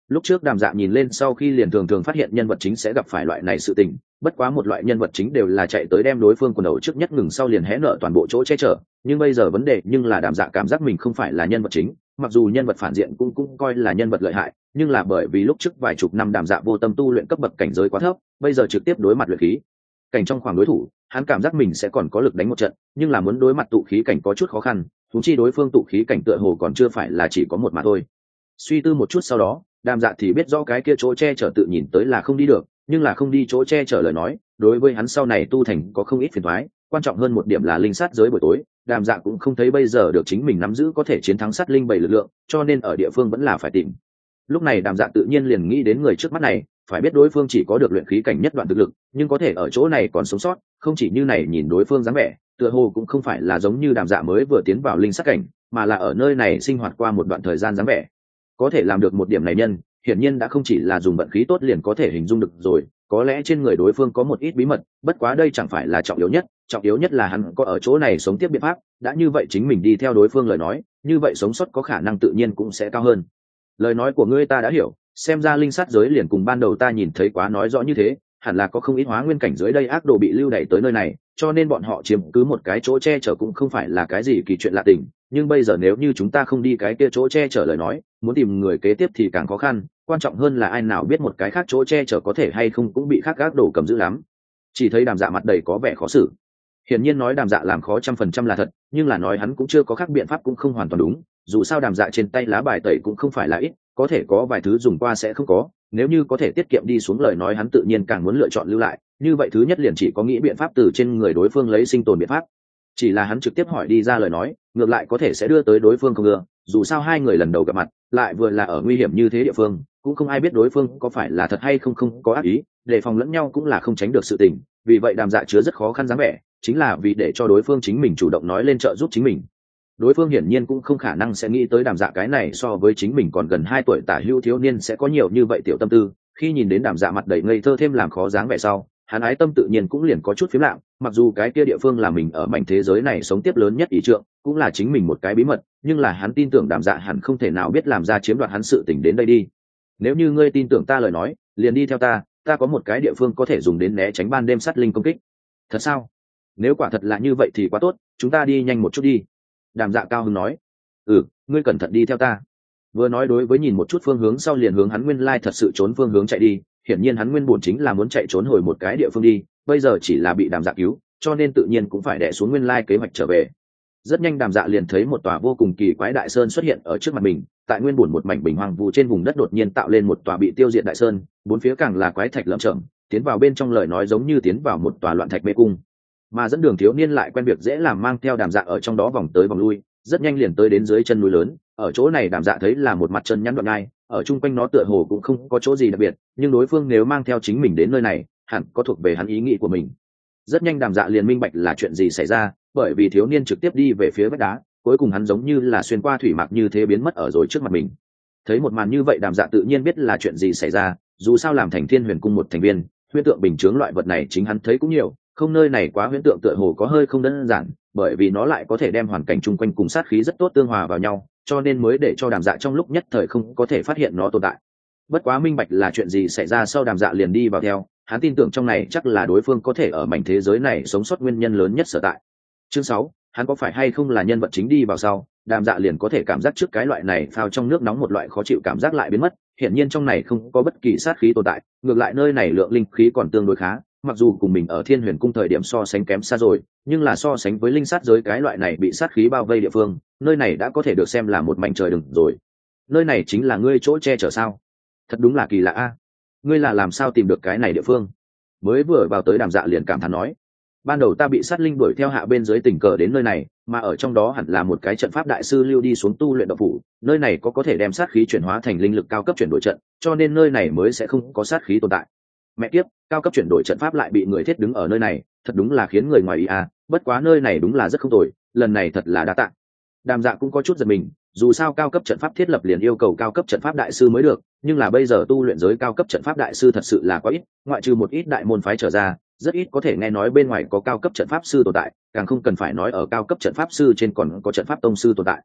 Lúc trước Đàm Dạ nhìn lên sau khi liền thường thường phát hiện nhân vật chính sẽ gặp phải loại này sự tình, bất quá một loại nhân vật chính đều là chạy tới đem đối phương quần đầu trước nhất ngừng sau liền hé nợ toàn bộ chỗ che chở, nhưng bây giờ vấn đề nhưng là Đàm Dạ cảm giác mình không phải là nhân vật chính, mặc dù nhân vật phản diện cũng coi là nhân vật lợi hại, nhưng là bởi vì lúc trước vài chục năm Đàm Dạ vô tâm tu luyện cấp bậc cảnh giới quá thấp, bây giờ trực tiếp đối mặt luyện khí cảnh trong khoảng đối thủ, hắn cảm giác mình sẽ còn có lực đánh một trận, nhưng là muốn đối mặt tụ khí cảnh có chút khó khăn, thú chi đối phương tụ khí cảnh tựa hồ còn chưa phải là chỉ có một mà thôi. Suy tư một chút sau đó, Đàm Dạ thì biết rõ cái kia chỗ che chở tự nhìn tới là không đi được, nhưng là không đi chỗ che chở lời nói, đối với hắn sau này tu thành có không ít phiền toái, quan trọng hơn một điểm là linh sát giới buổi tối, Đàm Dạ cũng không thấy bây giờ được chính mình nắm giữ có thể chiến thắng sát linh 7 lực lượng, cho nên ở địa phương vẫn là phải tìm. Lúc này Đàm Dạ tự nhiên liền nghĩ đến người trước mắt này, phải biết đối phương chỉ có được luyện khí cảnh nhất đoạn thực lực, nhưng có thể ở chỗ này còn sống sót, không chỉ như này nhìn đối phương dáng vẻ, tựa hồ cũng không phải là giống như Đàm Dạ mới vừa tiến vào linh sát cảnh, mà là ở nơi này sinh hoạt qua một đoạn thời gian dáng vẻ. Có thể làm được một điểm này nhân, hiển nhiên đã không chỉ là dùng vận khí tốt liền có thể hình dung được rồi, có lẽ trên người đối phương có một ít bí mật, bất quá đây chẳng phải là trọng yếu nhất là hắn có ở chỗ này sống tiếp biện pháp, đã như vậy chính mình đi theo đối phương lời nói, như vậy sống sót có khả năng tự nhiên cũng sẽ cao hơn. Lời nói của ngươi ta đã hiểu, xem ra linh sát giới liền cùng ban đầu ta nhìn thấy quá nói rõ như thế, hẳn là có không ít hóa nguyên cảnh dưới đây ác đồ bị lưu đày tới nơi này, cho nên bọn họ chiếm cứ một cái chỗ che chở cũng không phải là cái gì kỳ chuyện lạ tình, nhưng bây giờ nếu như chúng ta không đi cái kia chỗ che chở lời nói, muốn tìm người kế tiếp thì càng khó khăn, quan trọng hơn là ai nào biết một cái khác chỗ che chở có thể hay không cũng bị khác ác đồ cầm giữ lắm. Chỉ thấy Đàm Dạ mặt đầy có vẻ khó xử. Hiển nhiên nói Đàm Dạ làm khó 100% là thật, nhưng là nói hắn cũng chưa có khác biện pháp cũng không hoàn toàn đúng, dù sao Đàm Dạ trên tay lá bài tẩy cũng không phải là ít, có thể có vài thứ dùng qua sẽ không có, nếu như có thể tiết kiệm đi xuống lời nói hắn tự nhiên càng muốn lựa chọn lưu lại, như vậy thứ nhất liền chỉ có nghĩ biện pháp từ trên người đối phương lấy sinh tồn biện pháp. Chỉ là hắn trực tiếp hỏi đi ra lời nói, ngược lại có thể sẽ đưa tới đối phương không ưa, dù sao hai người lần đầu gặp mặt, lại vừa là ở nguy hiểm như thế địa phương, cũng không ai biết đối phương có phải là thật hay không có ác ý, đề phòng lẫn nhau cũng là không tránh được sự tình, vì vậy Đàm Dạ chứa rất khó khăn dáng vẻ, chính là vì để cho đối phương chính mình chủ động nói lên trợ giúp chính mình. Đối phương hiển nhiên cũng không khả năng sẽ nghĩ tới Đàm Dạ cái này so với chính mình còn gần 2 tuổi tả hữu thiếu niên sẽ có nhiều như vậy tiểu tâm tư, khi nhìn đến Đàm Dạ mặt đầy ngây thơ thêm làm khó dáng vẻ sau, hắn ái tâm tự nhiên cũng liền có chút phím lặng, mặc dù cái kia địa phương là mình ở mảnh thế giới này sống tiếp lớn nhất ý trượng, cũng là chính mình một cái bí mật, nhưng là hắn tin tưởng Đàm Dạ hẳn không thể nào biết làm ra chiếm đoạt hắn sự tình đến đây đi. Nếu như ngươi tin tưởng ta lời nói, liền đi theo ta có một cái địa phương có thể dùng đến né tránh ban đêm sát linh công kích. Thật sao? Nếu quả thật là như vậy thì quá tốt, chúng ta đi nhanh một chút đi. Đàm Dạ cao hứng nói. Ngươi cẩn thận đi theo ta. Vừa nói đối với nhìn một chút phương hướng sau liền hướng hắn nguyên lai thật sự trốn phương hướng chạy đi, hiển nhiên hắn nguyên bổn chính là muốn chạy trốn hồi một cái địa phương đi, bây giờ chỉ là bị Đàm Dạ cứu, cho nên tự nhiên cũng phải đè xuống nguyên lai kế hoạch trở về. Rất nhanh Đàm Dạ liền thấy một tòa vô cùng kỳ quái đại sơn xuất hiện ở trước mặt mình, tại nguyên bổn một mảnh bình hoang vu trên vùng đất đột nhiên tạo lên một tòa bị tiêu diệt đại sơn, bốn phía càng là quái thạch lởm chởm, tiến vào bên trong lời nói giống như tiến vào một tòa loạn thạch mê cung. Mà dẫn đường thiếu niên lại quen việc dễ làm mang theo Đàm Dạ ở trong đó vòng tới vòng lui, rất nhanh liền tới đến dưới chân núi lớn, ở chỗ này Đàm Dạ thấy là một mặt chân nhắn đoạn ngai, ở chung quanh nó tựa hồ cũng không có chỗ gì đặc biệt, nhưng đối phương nếu mang theo chính mình đến nơi này, hẳn có thuộc về hắn ý nghĩ của mình. Rất nhanh Đàm Dạ liền minh bạch là chuyện gì xảy ra, bởi vì thiếu niên trực tiếp đi về phía vách đá, cuối cùng hắn giống như là xuyên qua thủy mạc như thế biến mất ở rồi trước mặt mình. Thấy một màn như vậy Đàm Dạ tự nhiên biết là chuyện gì xảy ra, dù sao làm thành Thiên Huyền Cung một thành viên, huyễn tượng bình chướng loại vật này chính hắn thấy cũng nhiều, không nơi này quá huyễn tượng tựa hồ có hơi không đơn giản, bởi vì nó lại có thể đem hoàn cảnh chung quanh cùng sát khí rất tốt tương hòa vào nhau, cho nên mới để cho Đàm Dạ trong lúc nhất thời không có thể phát hiện nó tồn tại. Bất quá minh bạch là chuyện gì xảy ra sau Đàm Dạ liền đi vào theo, hắn tin tưởng trong này chắc là đối phương có thể ở mảnh thế giới này sống sót nguyên nhân lớn nhất sở tại. Chương 6, hắn có phải hay không là nhân vật chính đi vào sau, Đàm Dạ liền có thể cảm giác trước cái loại này phao trong nước nóng một loại khó chịu cảm giác lại biến mất, hiển nhiên trong này không có bất kỳ sát khí tồn tại, ngược lại nơi này lượng linh khí còn tương đối khá, mặc dù cùng mình ở Thiên Huyền Cung thời điểm so sánh kém xa rồi, nhưng là so sánh với linh sát giới cái loại này bị sát khí bao vây địa phương, nơi này đã có thể được xem là một mảnh trời đừng rồi. Nơi này chính là ngươi chỗ che chở sao? Thật đúng là kỳ lạ a. Ngươi là làm sao tìm được cái này địa phương? Mới vừa vào tới Đàm Dạ liền cảm thán nói, ban đầu ta bị sát linh đuổi theo hạ bên dưới tình cờ đến nơi này, mà ở trong đó hẳn là một cái trận pháp đại sư lưu đi xuống tu luyện động phủ, nơi này có thể đem sát khí chuyển hóa thành linh lực cao cấp chuyển đổi trận, cho nên nơi này mới sẽ không có sát khí tồn tại. Mẹ kiếp, cao cấp chuyển đổi trận pháp lại bị người thiết đứng ở nơi này, thật đúng là khiến người ngoài ý à, bất quá nơi này đúng là rất không tồi, lần này thật là đa tạ. Đàm Dạ cũng có chút giật mình, dù sao cao cấp trận pháp thiết lập liền yêu cầu cao cấp trận pháp đại sư mới được, nhưng là bây giờ tu luyện giới cao cấp trận pháp đại sư thật sự là quá ít, ngoại trừ một ít đại môn phái trở ra, rất ít có thể nghe nói bên ngoài có cao cấp trận pháp sư tồn tại, càng không cần phải nói ở cao cấp trận pháp sư trên còn có trận pháp tông sư tồn tại.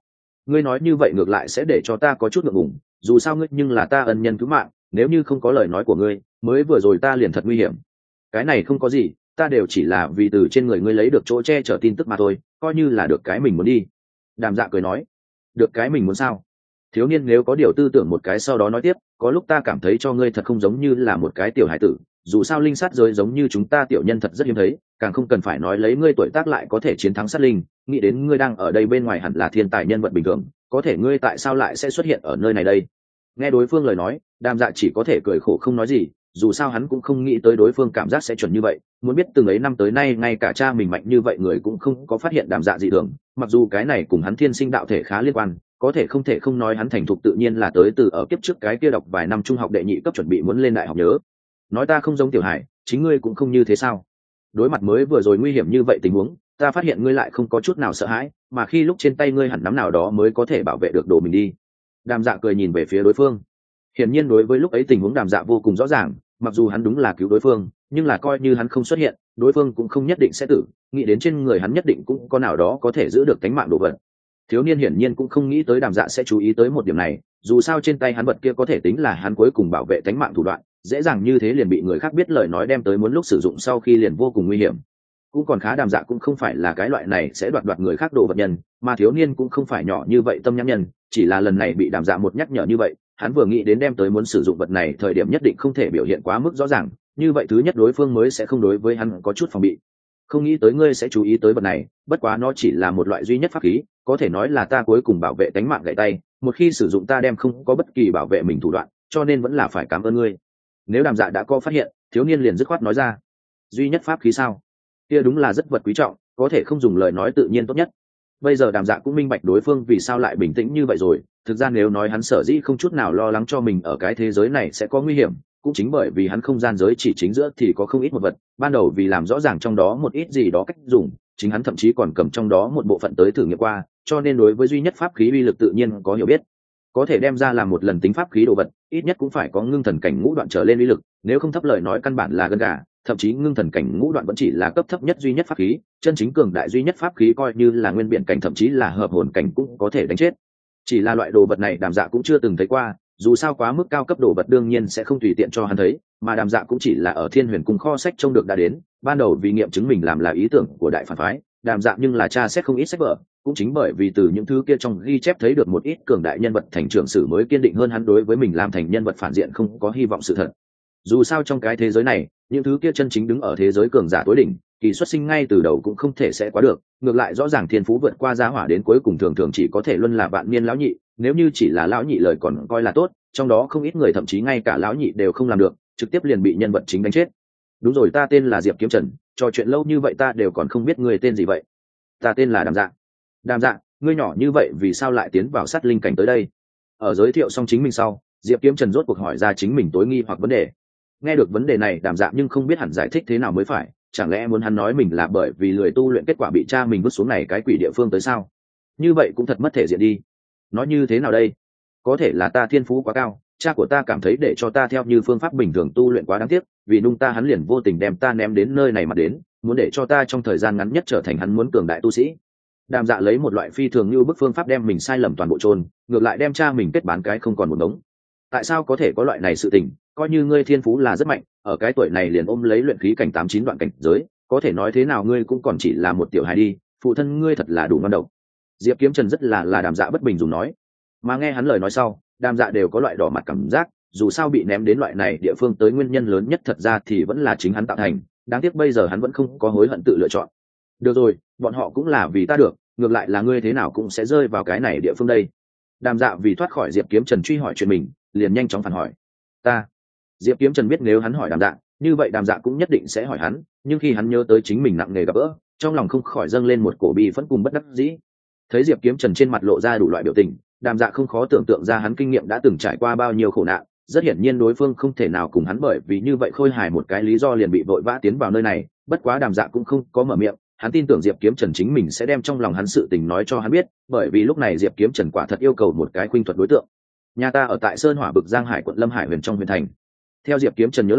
ngươi nói như vậy ngược lại sẽ để cho ta có chút ngượng ngùng, dù sao ngươi nhưng là ta ân nhân cứu mạng, nếu như không có lời nói của ngươi mới vừa rồi ta liền thật nguy hiểm. Cái này không có gì, ta đều chỉ là vì từ trên người ngươi lấy được chỗ che chở tin tức mà thôi, coi như là được cái mình muốn đi. Đàm Dạ cười nói. Được cái mình muốn sao? Thiếu niên nếu có điều tư tưởng một cái sau đó nói tiếp, có lúc ta cảm thấy cho ngươi thật không giống như là một cái tiểu hải tử, dù sao linh sát giới giống như chúng ta tiểu nhân thật rất hiếm thấy, càng không cần phải nói lấy ngươi tuổi tác lại có thể chiến thắng sát linh, nghĩ đến ngươi đang ở đây bên ngoài hẳn là thiên tài nhân vật bình thường, có thể ngươi tại sao lại sẽ xuất hiện ở nơi này đây? Nghe đối phương lời nói, Đàm Dạ chỉ có thể cười khổ không nói gì, dù sao hắn cũng không nghĩ tới đối phương cảm giác sẽ chuẩn như vậy, muốn biết từng ấy năm tới nay ngay cả cha mình mạnh như vậy người cũng không có phát hiện Đàm Dạ dị thường, mặc dù cái này cùng hắn thiên sinh đạo thể khá liên quan, có thể không nói hắn thành thục tự nhiên là tới từ ở kiếp trước cái kia đọc vài năm trung học đệ nhị cấp chuẩn bị muốn lên đại học nhớ. Nói ta không giống tiểu hải, chính ngươi cũng không như thế sao? Đối mặt mới vừa rồi nguy hiểm như vậy tình huống, ta phát hiện ngươi lại không có chút nào sợ hãi, mà khi lúc trên tay ngươi hẳn nắm nào đó mới có thể bảo vệ được đồ mình đi. Đàm Dạ cười nhìn về phía đối phương. Hiển nhiên đối với lúc ấy tình huống Đàm Dạ vô cùng rõ ràng, mặc dù hắn đúng là cứu đối phương, nhưng là coi như hắn không xuất hiện, đối phương cũng không nhất định sẽ tử, nghĩ đến trên người hắn nhất định cũng có nào đó có thể giữ được tính mạng đồ vật. Thiếu niên hiển nhiên cũng không nghĩ tới Đàm Dạ sẽ chú ý tới một điểm này, dù sao trên tay hắn vật kia có thể tính là hắn cuối cùng bảo vệ tính mạng thủ đoạn, dễ dàng như thế liền bị người khác biết lời nói đem tới muốn lúc sử dụng sau khi liền vô cùng nguy hiểm. Cũng còn khá Đàm Dạ cũng không phải là cái loại này sẽ đoạt người khác đồ vật nhân, mà thiếu niên cũng không phải nhỏ như vậy tâm nhãn nhân, chỉ là lần này bị Đàm Dạ một nhắc nhở như vậy, hắn vừa nghĩ đến đem tới muốn sử dụng vật này thời điểm nhất định không thể biểu hiện quá mức rõ ràng, như vậy thứ nhất đối phương mới sẽ không đối với hắn có chút phòng bị. Không nghĩ tới ngươi sẽ chú ý tới vật này, bất quá nó chỉ là một loại duy nhất pháp khí, có thể nói là ta cuối cùng bảo vệ tính mạng gậy tay, một khi sử dụng ta đem không có bất kỳ bảo vệ mình thủ đoạn, cho nên vẫn là phải cảm ơn ngươi. Nếu Đàm Dạ đã có phát hiện, thiếu niên liền dứt khoát nói ra. Duy nhất pháp khí sao? Kia đúng là rất vật quý trọng, có thể không dùng lời nói tự nhiên tốt nhất. Bây giờ Đàm Dạ cũng minh bạch đối phương vì sao lại bình tĩnh như vậy rồi, thực ra nếu nói hắn sở dĩ không chút nào lo lắng cho mình ở cái thế giới này sẽ có nguy hiểm, cũng chính bởi vì hắn không gian giới chỉ chính giữa thì có không ít một vật, ban đầu vì làm rõ ràng trong đó một ít gì đó cách dùng, chính hắn thậm chí còn cầm trong đó một bộ phận tới thử nghiệm qua, cho nên đối với duy nhất pháp khí uy lực tự nhiên có hiểu biết. Có thể đem ra làm một lần tính pháp khí đồ vật, ít nhất cũng phải có ngưng thần cảnh ngũ đoạn trở lên uy lực, nếu không thấp lời nói căn bản là gân gà, thậm chí ngưng thần cảnh ngũ đoạn vẫn chỉ là cấp thấp nhất duy nhất pháp khí, chân chính cường đại duy nhất pháp khí coi như là nguyên biện cảnh thậm chí là hợp hồn cảnh cũng có thể đánh chết. Chỉ là loại đồ vật này Đàm Dạ cũng chưa từng thấy qua, dù sao quá mức cao cấp đồ vật đương nhiên sẽ không tùy tiện cho hắn thấy, mà Đàm Dạ cũng chỉ là ở Thiên Huyền Cung kho sách trông được đã đến, ban đầu vì nghiệm chứng mình làm là ý tưởng của đại phản phái, Đàm Dạ nhưng là tra xét không ít sách vở, cũng chính bởi vì từ những thứ kia trong ghi chép thấy được một ít cường đại nhân vật thành trưởng sử mới kiên định hơn hắn đối với mình làm thành nhân vật phản diện không có hy vọng sự thật. Dù sao trong cái thế giới này, những thứ kia chân chính đứng ở thế giới cường giả tối đỉnh, kỳ xuất sinh ngay từ đầu cũng không thể sẽ quá được, ngược lại rõ ràng thiên phú vượt qua giá hỏa đến cuối cùng thường thường chỉ có thể luân là vạn niên lão nhị, nếu như chỉ là lão nhị lời còn coi là tốt, trong đó không ít người thậm chí ngay cả lão nhị đều không làm được, trực tiếp liền bị nhân vật chính đánh chết. Đúng rồi, ta tên là Diệp Kiếm Trần, trò chuyện lâu như vậy ta đều còn không biết người tên gì vậy. Ta tên là Đàm Dạ. Đàm Dạ, ngươi nhỏ như vậy vì sao lại tiến vào sát linh cảnh tới đây? Ở giới thiệu xong chính mình sau, Diệp Kiếm Trần rốt cuộc hỏi ra chính mình tối nghi hoặc vấn đề. Nghe được vấn đề này Đàm Dạ nhưng không biết hẳn giải thích thế nào mới phải, chẳng lẽ muốn hắn nói mình là bởi vì lười tu luyện kết quả bị cha mình vứt xuống này cái quỷ địa phương tới sao? Như vậy cũng thật mất thể diện đi. Nói như thế nào đây? Có thể là ta thiên phú quá cao, cha của ta cảm thấy để cho ta theo như phương pháp bình thường tu luyện quá đáng tiếc, vì nung ta hắn liền vô tình đem ta ném đến nơi này mà đến, muốn để cho ta trong thời gian ngắn nhất trở thành hắn muốn cường đại tu sĩ. Đàm Dạ lấy một loại phi thường như bức phương pháp đem mình sai lầm toàn bộ chôn, ngược lại đem cha mình kết bán cái không còn một đống. Tại sao có thể có loại này sự tình? Coi như ngươi thiên phú là rất mạnh, ở cái tuổi này liền ôm lấy luyện khí cảnh 8-9 đoạn cảnh giới, có thể nói thế nào ngươi cũng còn chỉ là một tiểu hài đi, phụ thân ngươi thật là đủ ngon độc. Diệp Kiếm Trần rất là Đàm Dạ bất bình dùng nói. Mà nghe hắn lời nói sau, Đàm Dạ đều có loại đỏ mặt cảm giác, dù sao bị ném đến loại này địa phương tới nguyên nhân lớn nhất thật ra thì vẫn là chính hắn tạo thành, đáng tiếc bây giờ hắn vẫn không có hối hận tự lựa chọn. Được rồi, bọn họ cũng là vì ta được, ngược lại là ngươi thế nào cũng sẽ rơi vào cái này địa phương đây. Đàm Dạ vì thoát khỏi Diệp Kiếm Trần truy hỏi chuyện mình, liền nhanh chóng phản hỏi. Ta. Diệp Kiếm Trần biết nếu hắn hỏi Đàm Dạ, như vậy Đàm Dạ cũng nhất định sẽ hỏi hắn, nhưng khi hắn nhớ tới chính mình nặng nề gặp gỡ, trong lòng không khỏi dâng lên một cổ bi phẫn cùng bất đắc dĩ. Thấy Diệp Kiếm Trần trên mặt lộ ra đủ loại biểu tình, Đàm Dạ không khó tưởng tượng ra hắn kinh nghiệm đã từng trải qua bao nhiêu khổ nạn, rất hiển nhiên đối phương không thể nào cùng hắn bởi vì như vậy khôi hài một cái lý do liền bị vội vã tiến vào nơi này, bất quá Đàm Dạ cũng không có mở miệng, hắn tin tưởng Diệp Kiếm Trần chính mình sẽ đem trong lòng hắn sự tình nói cho hắn biết, bởi vì lúc này Diệp Kiếm Trần quả thật yêu cầu một cái khuynh thuật đối tượng. Nhà ta ở tại Sơn Hỏa Bực Giang Hải quận Lâm Hải huyền trong huyền thành. Theo Diệp Kiếm Trần nhớ lại,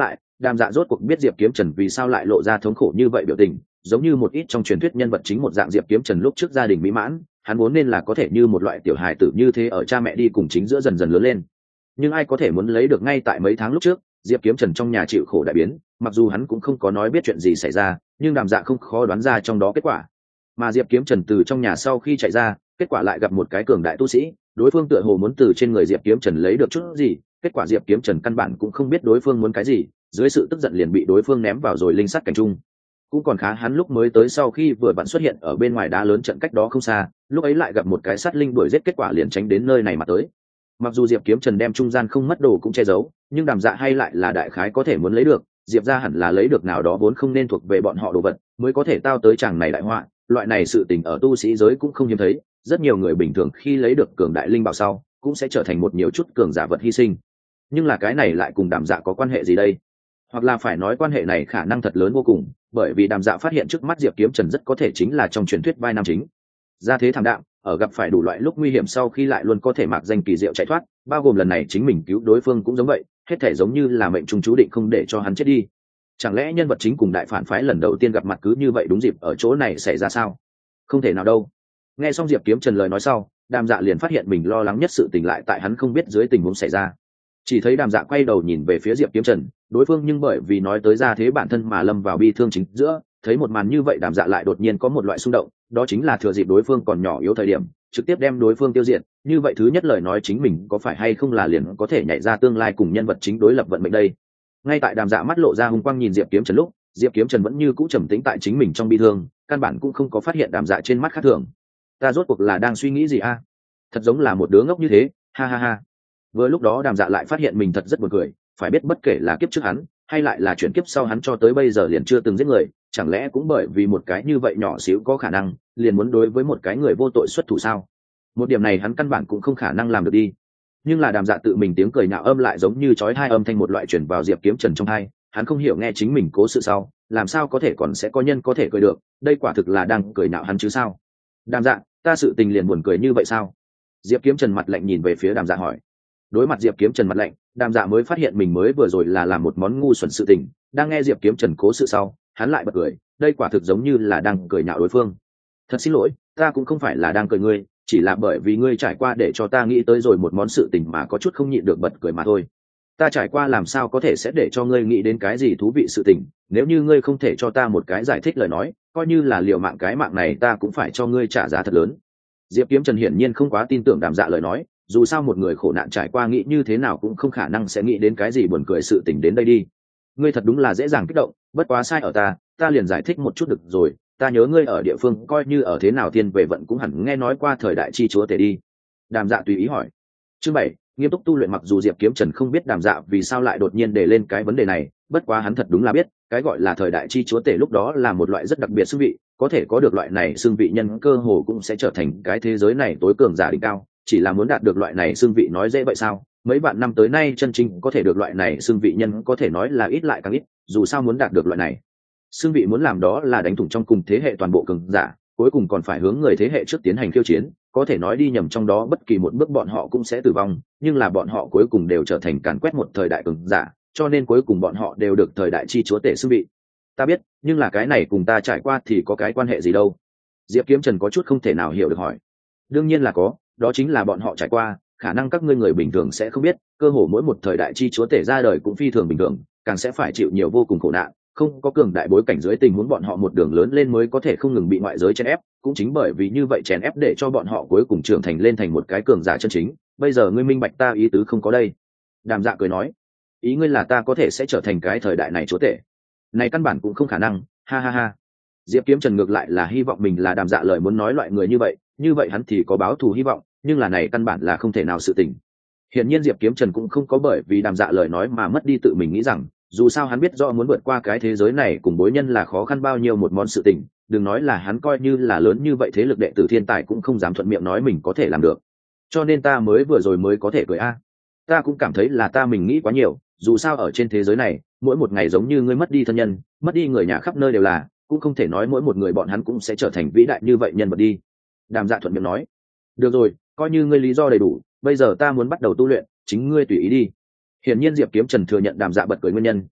Đàm Dạ rốt cuộc biết Diệp Kiếm Trần vì sao lại lộ ra thống khổ như vậy biểu tình, giống như một ít trong truyền thuyết nhân vật chính một dạng. Diệp Kiếm Trần lúc trước gia đình mỹ mãn, hắn vốn nên là có thể như một loại tiểu hài tử như thế ở cha mẹ đi cùng chính giữa dần dần lớn lên. Nhưng ai có thể muốn lấy được ngay tại mấy tháng lúc trước, Diệp Kiếm Trần trong nhà chịu khổ đại biến, mặc dù hắn cũng không có nói biết chuyện gì xảy ra, nhưng Đàm Dạ không khó đoán ra trong đó kết quả. Mà Diệp Kiếm Trần từ trong nhà sau khi chạy ra, kết quả lại gặp một cái cường đại tu sĩ, đối phương tựa hồ muốn từ trên người Diệp Kiếm Trần lấy được chút gì, kết quả Diệp Kiếm Trần căn bản cũng không biết đối phương muốn cái gì, dưới sự tức giận liền bị đối phương ném vào rồi linh sắt cảnh trung. Cũng còn khá hắn lúc mới tới sau khi vừa vặn xuất hiện ở bên ngoài đá lớn trận cách đó không xa, lúc ấy lại gặp một cái sát linh đuổi giết, kết quả liền tránh đến nơi này mà tới. Mặc dù Diệp Kiếm Trần đem trung gian không mất đồ cũng che giấu, nhưng Đàm Dạ hay lại là đại khái có thể muốn lấy được, Diệp gia hẳn là lấy được nào đó vốn không nên thuộc về bọn họ đồ vật, mới có thể tao tới chàng này đại họa. Loại này sự tình ở tu sĩ giới cũng không hiếm thấy, rất nhiều người bình thường khi lấy được cường đại linh bảo sau, cũng sẽ trở thành một nhiều chút cường giả vật hy sinh. Nhưng là cái này lại cùng Đàm Dạ có quan hệ gì đây? Hoặc là phải nói quan hệ này khả năng thật lớn vô cùng, bởi vì Đàm Dạ phát hiện trước mắt Diệp Kiếm Trần rất có thể chính là trong truyền thuyết vai nam chính. Gia thế thảm đạm, ở gặp phải đủ loại lúc nguy hiểm sau khi lại luôn có thể mạc danh kỳ diệu chạy thoát, bao gồm lần này chính mình cứu đối phương cũng giống vậy, hết thể giống như là mệnh trung chú định không để cho hắn chết đi. Chẳng lẽ nhân vật chính cùng đại phản phái lần đầu tiên gặp mặt cứ như vậy đúng dịp ở chỗ này xảy ra sao? Không thể nào đâu. Nghe xong Diệp Kiếm Trần lời nói sau, Đàm Dạ liền phát hiện mình lo lắng nhất sự tình lại tại hắn không biết dưới tình huống xảy ra. Chỉ thấy Đàm Dạ quay đầu nhìn về phía Diệp Kiếm Trần, đối phương nhưng bởi vì nói tới gia thế bản thân mà lâm vào bi thương chính giữa, thấy một màn như vậy Đàm Dạ lại đột nhiên có một loại xung động, đó chính là thừa dịp đối phương còn nhỏ yếu thời điểm, trực tiếp đem đối phương tiêu diệt, như vậy thứ nhất lời nói chính mình có phải hay không là liền có thể nhảy ra tương lai cùng nhân vật chính đối lập vận mệnh đây. Ngay tại Đàm Dạ mắt lộ ra hung quang nhìn Diệp Kiếm Trần lúc, Diệp Kiếm Trần vẫn như cũ trầm tĩnh tại chính mình trong bi thương, căn bản cũng không có phát hiện Đàm Dạ trên mắt khác thường. Ta rốt cuộc là đang suy nghĩ gì a? Thật giống là một đứa ngốc như thế, ha ha ha. Vừa lúc đó Đàm Dạ lại phát hiện mình thật rất buồn cười, phải biết bất kể là kiếp trước hắn hay lại là chuyển kiếp sau hắn cho tới bây giờ liền chưa từng giết người, chẳng lẽ cũng bởi vì một cái như vậy nhỏ xíu có khả năng liền muốn đối với một cái người vô tội xuất thủ sao? Một điểm này hắn căn bản cũng không khả năng làm được đi. Nhưng là Đàm Dạ tự mình tiếng cười nhạo âm lại giống như chói hai âm thanh một loại chuyển vào Diệp Kiếm Trần trong tai, hắn không hiểu nghe chính mình cố sự sau, làm sao có thể còn sẽ có nhân có thể cười được, đây quả thực là đang cười nhạo hắn chứ sao? Đàm Dạ, ta sự tình liền buồn cười như vậy sao? Diệp Kiếm Trần mặt lạnh nhìn về phía Đàm Dạ hỏi. Đối mặt Diệp Kiếm Trần mặt lạnh, Đàm Dạ mới phát hiện mình mới vừa rồi là làm một món ngu xuẩn sự tình, đang nghe Diệp Kiếm Trần cố sự sau, hắn lại bật cười, đây quả thực giống như là đang cười nhạo đối phương. Thật xin lỗi, ta cũng không phải là đang cười ngươi, chỉ là bởi vì ngươi trải qua để cho ta nghĩ tới rồi một món sự tình mà có chút không nhịn được bật cười mà thôi. Ta trải qua làm sao có thể sẽ để cho ngươi nghĩ đến cái gì thú vị sự tình, nếu như ngươi không thể cho ta một cái giải thích lời nói, coi như là liều mạng cái mạng này ta cũng phải cho ngươi trả giá thật lớn. Diệp Kiếm Trần hiển nhiên không quá tin tưởng Đàm Dạ lời nói, dù sao một người khổ nạn trải qua nghĩ như thế nào cũng không khả năng sẽ nghĩ đến cái gì buồn cười sự tình đến đây đi. Ngươi thật đúng là dễ dàng kích động, bất quá sai ở ta liền giải thích một chút được rồi. Ta nhớ ngươi ở địa phương coi như ở thế nào thiên về vận cũng hẳn nghe nói qua thời đại chi chúa tể đi. Đàm Dạ tùy ý hỏi. Chương 7, nghiêm túc tu luyện. Mặc dù Diệp Kiếm Trần không biết Đàm Dạ vì sao lại đột nhiên đề lên cái vấn đề này, bất quá hắn thật đúng là biết, cái gọi là thời đại chi chúa tể lúc đó là một loại rất đặc biệt xưng vị, có thể có được loại này xưng vị nhân cơ hồ cũng sẽ trở thành cái thế giới này tối cường giả đỉnh cao, chỉ là muốn đạt được loại này xưng vị nói dễ vậy sao? Mấy vạn năm tới nay chân chính có thể được loại này xưng vị nhân có thể nói là ít lại càng ít, dù sao muốn đạt được loại này xưng vị muốn làm đó là đánh thủng trong cùng thế hệ toàn bộ cường giả, cuối cùng còn phải hướng người thế hệ trước tiến hành khiêu chiến, có thể nói đi nhầm trong đó bất kỳ một bước bọn họ cũng sẽ tử vong, nhưng là bọn họ cuối cùng đều trở thành càn quét một thời đại cường giả, cho nên cuối cùng bọn họ đều được thời đại chi chúa tể xưng vị. Ta biết, nhưng là cái này cùng ta trải qua thì có cái quan hệ gì đâu? Diệp Kiếm Trần có chút không thể nào hiểu được hỏi. Đương nhiên là có, đó chính là bọn họ trải qua, khả năng các ngươi người bình thường sẽ không biết, cơ hồ mỗi một thời đại chi chúa tể ra đời cũng phi thường bình thường, càng sẽ phải chịu nhiều vô cùng khổ nạn, không có cường đại bối cảnh dưới tình huống bọn họ một đường lớn lên mới có thể không ngừng bị ngoại giới chèn ép, cũng chính bởi vì như vậy chèn ép để cho bọn họ cuối cùng trưởng thành lên thành một cái cường giả chân chính. Bây giờ ngươi minh bạch ta ý tứ không có đây? Đàm Dạ cười nói. Ý ngươi là ta có thể sẽ trở thành cái thời đại này chúa tể? Này căn bản cũng không khả năng, ha ha ha. Diệp Kiếm Trần ngược lại là hy vọng mình là Đàm Dạ lời muốn nói loại người như vậy hắn thì có báo thù hy vọng, nhưng là này căn bản là không thể nào sự tình. Hiển nhiên Diệp Kiếm Trần cũng không có bởi vì Đàm Dạ lời nói mà mất đi tự mình nghĩ rằng, dù sao hắn biết rõ muốn vượt qua cái thế giới này cùng bối nhân là khó khăn bao nhiêu một món sự tình, đừng nói là hắn coi như là lớn như vậy thế lực đệ tử thiên tài cũng không dám thuận miệng nói mình có thể làm được. Cho nên ta mới vừa rồi mới có thể cười a. Ta cũng cảm thấy là ta mình nghĩ quá nhiều, dù sao ở trên thế giới này, mỗi một ngày giống như ngươi mất đi thân nhân, mất đi người nhà khắp nơi đều là, cũng không thể nói mỗi một người bọn hắn cũng sẽ trở thành vĩ đại như vậy nhân vật đi. Đàm Dạ thuận miệng nói. Được rồi, coi như ngươi lý do đầy đủ, bây giờ ta muốn bắt đầu tu luyện, chính ngươi tùy ý đi. Hiển nhiên Diệp Kiếm Trần thừa nhận Đàm Dạ bật cười nguyên nhân,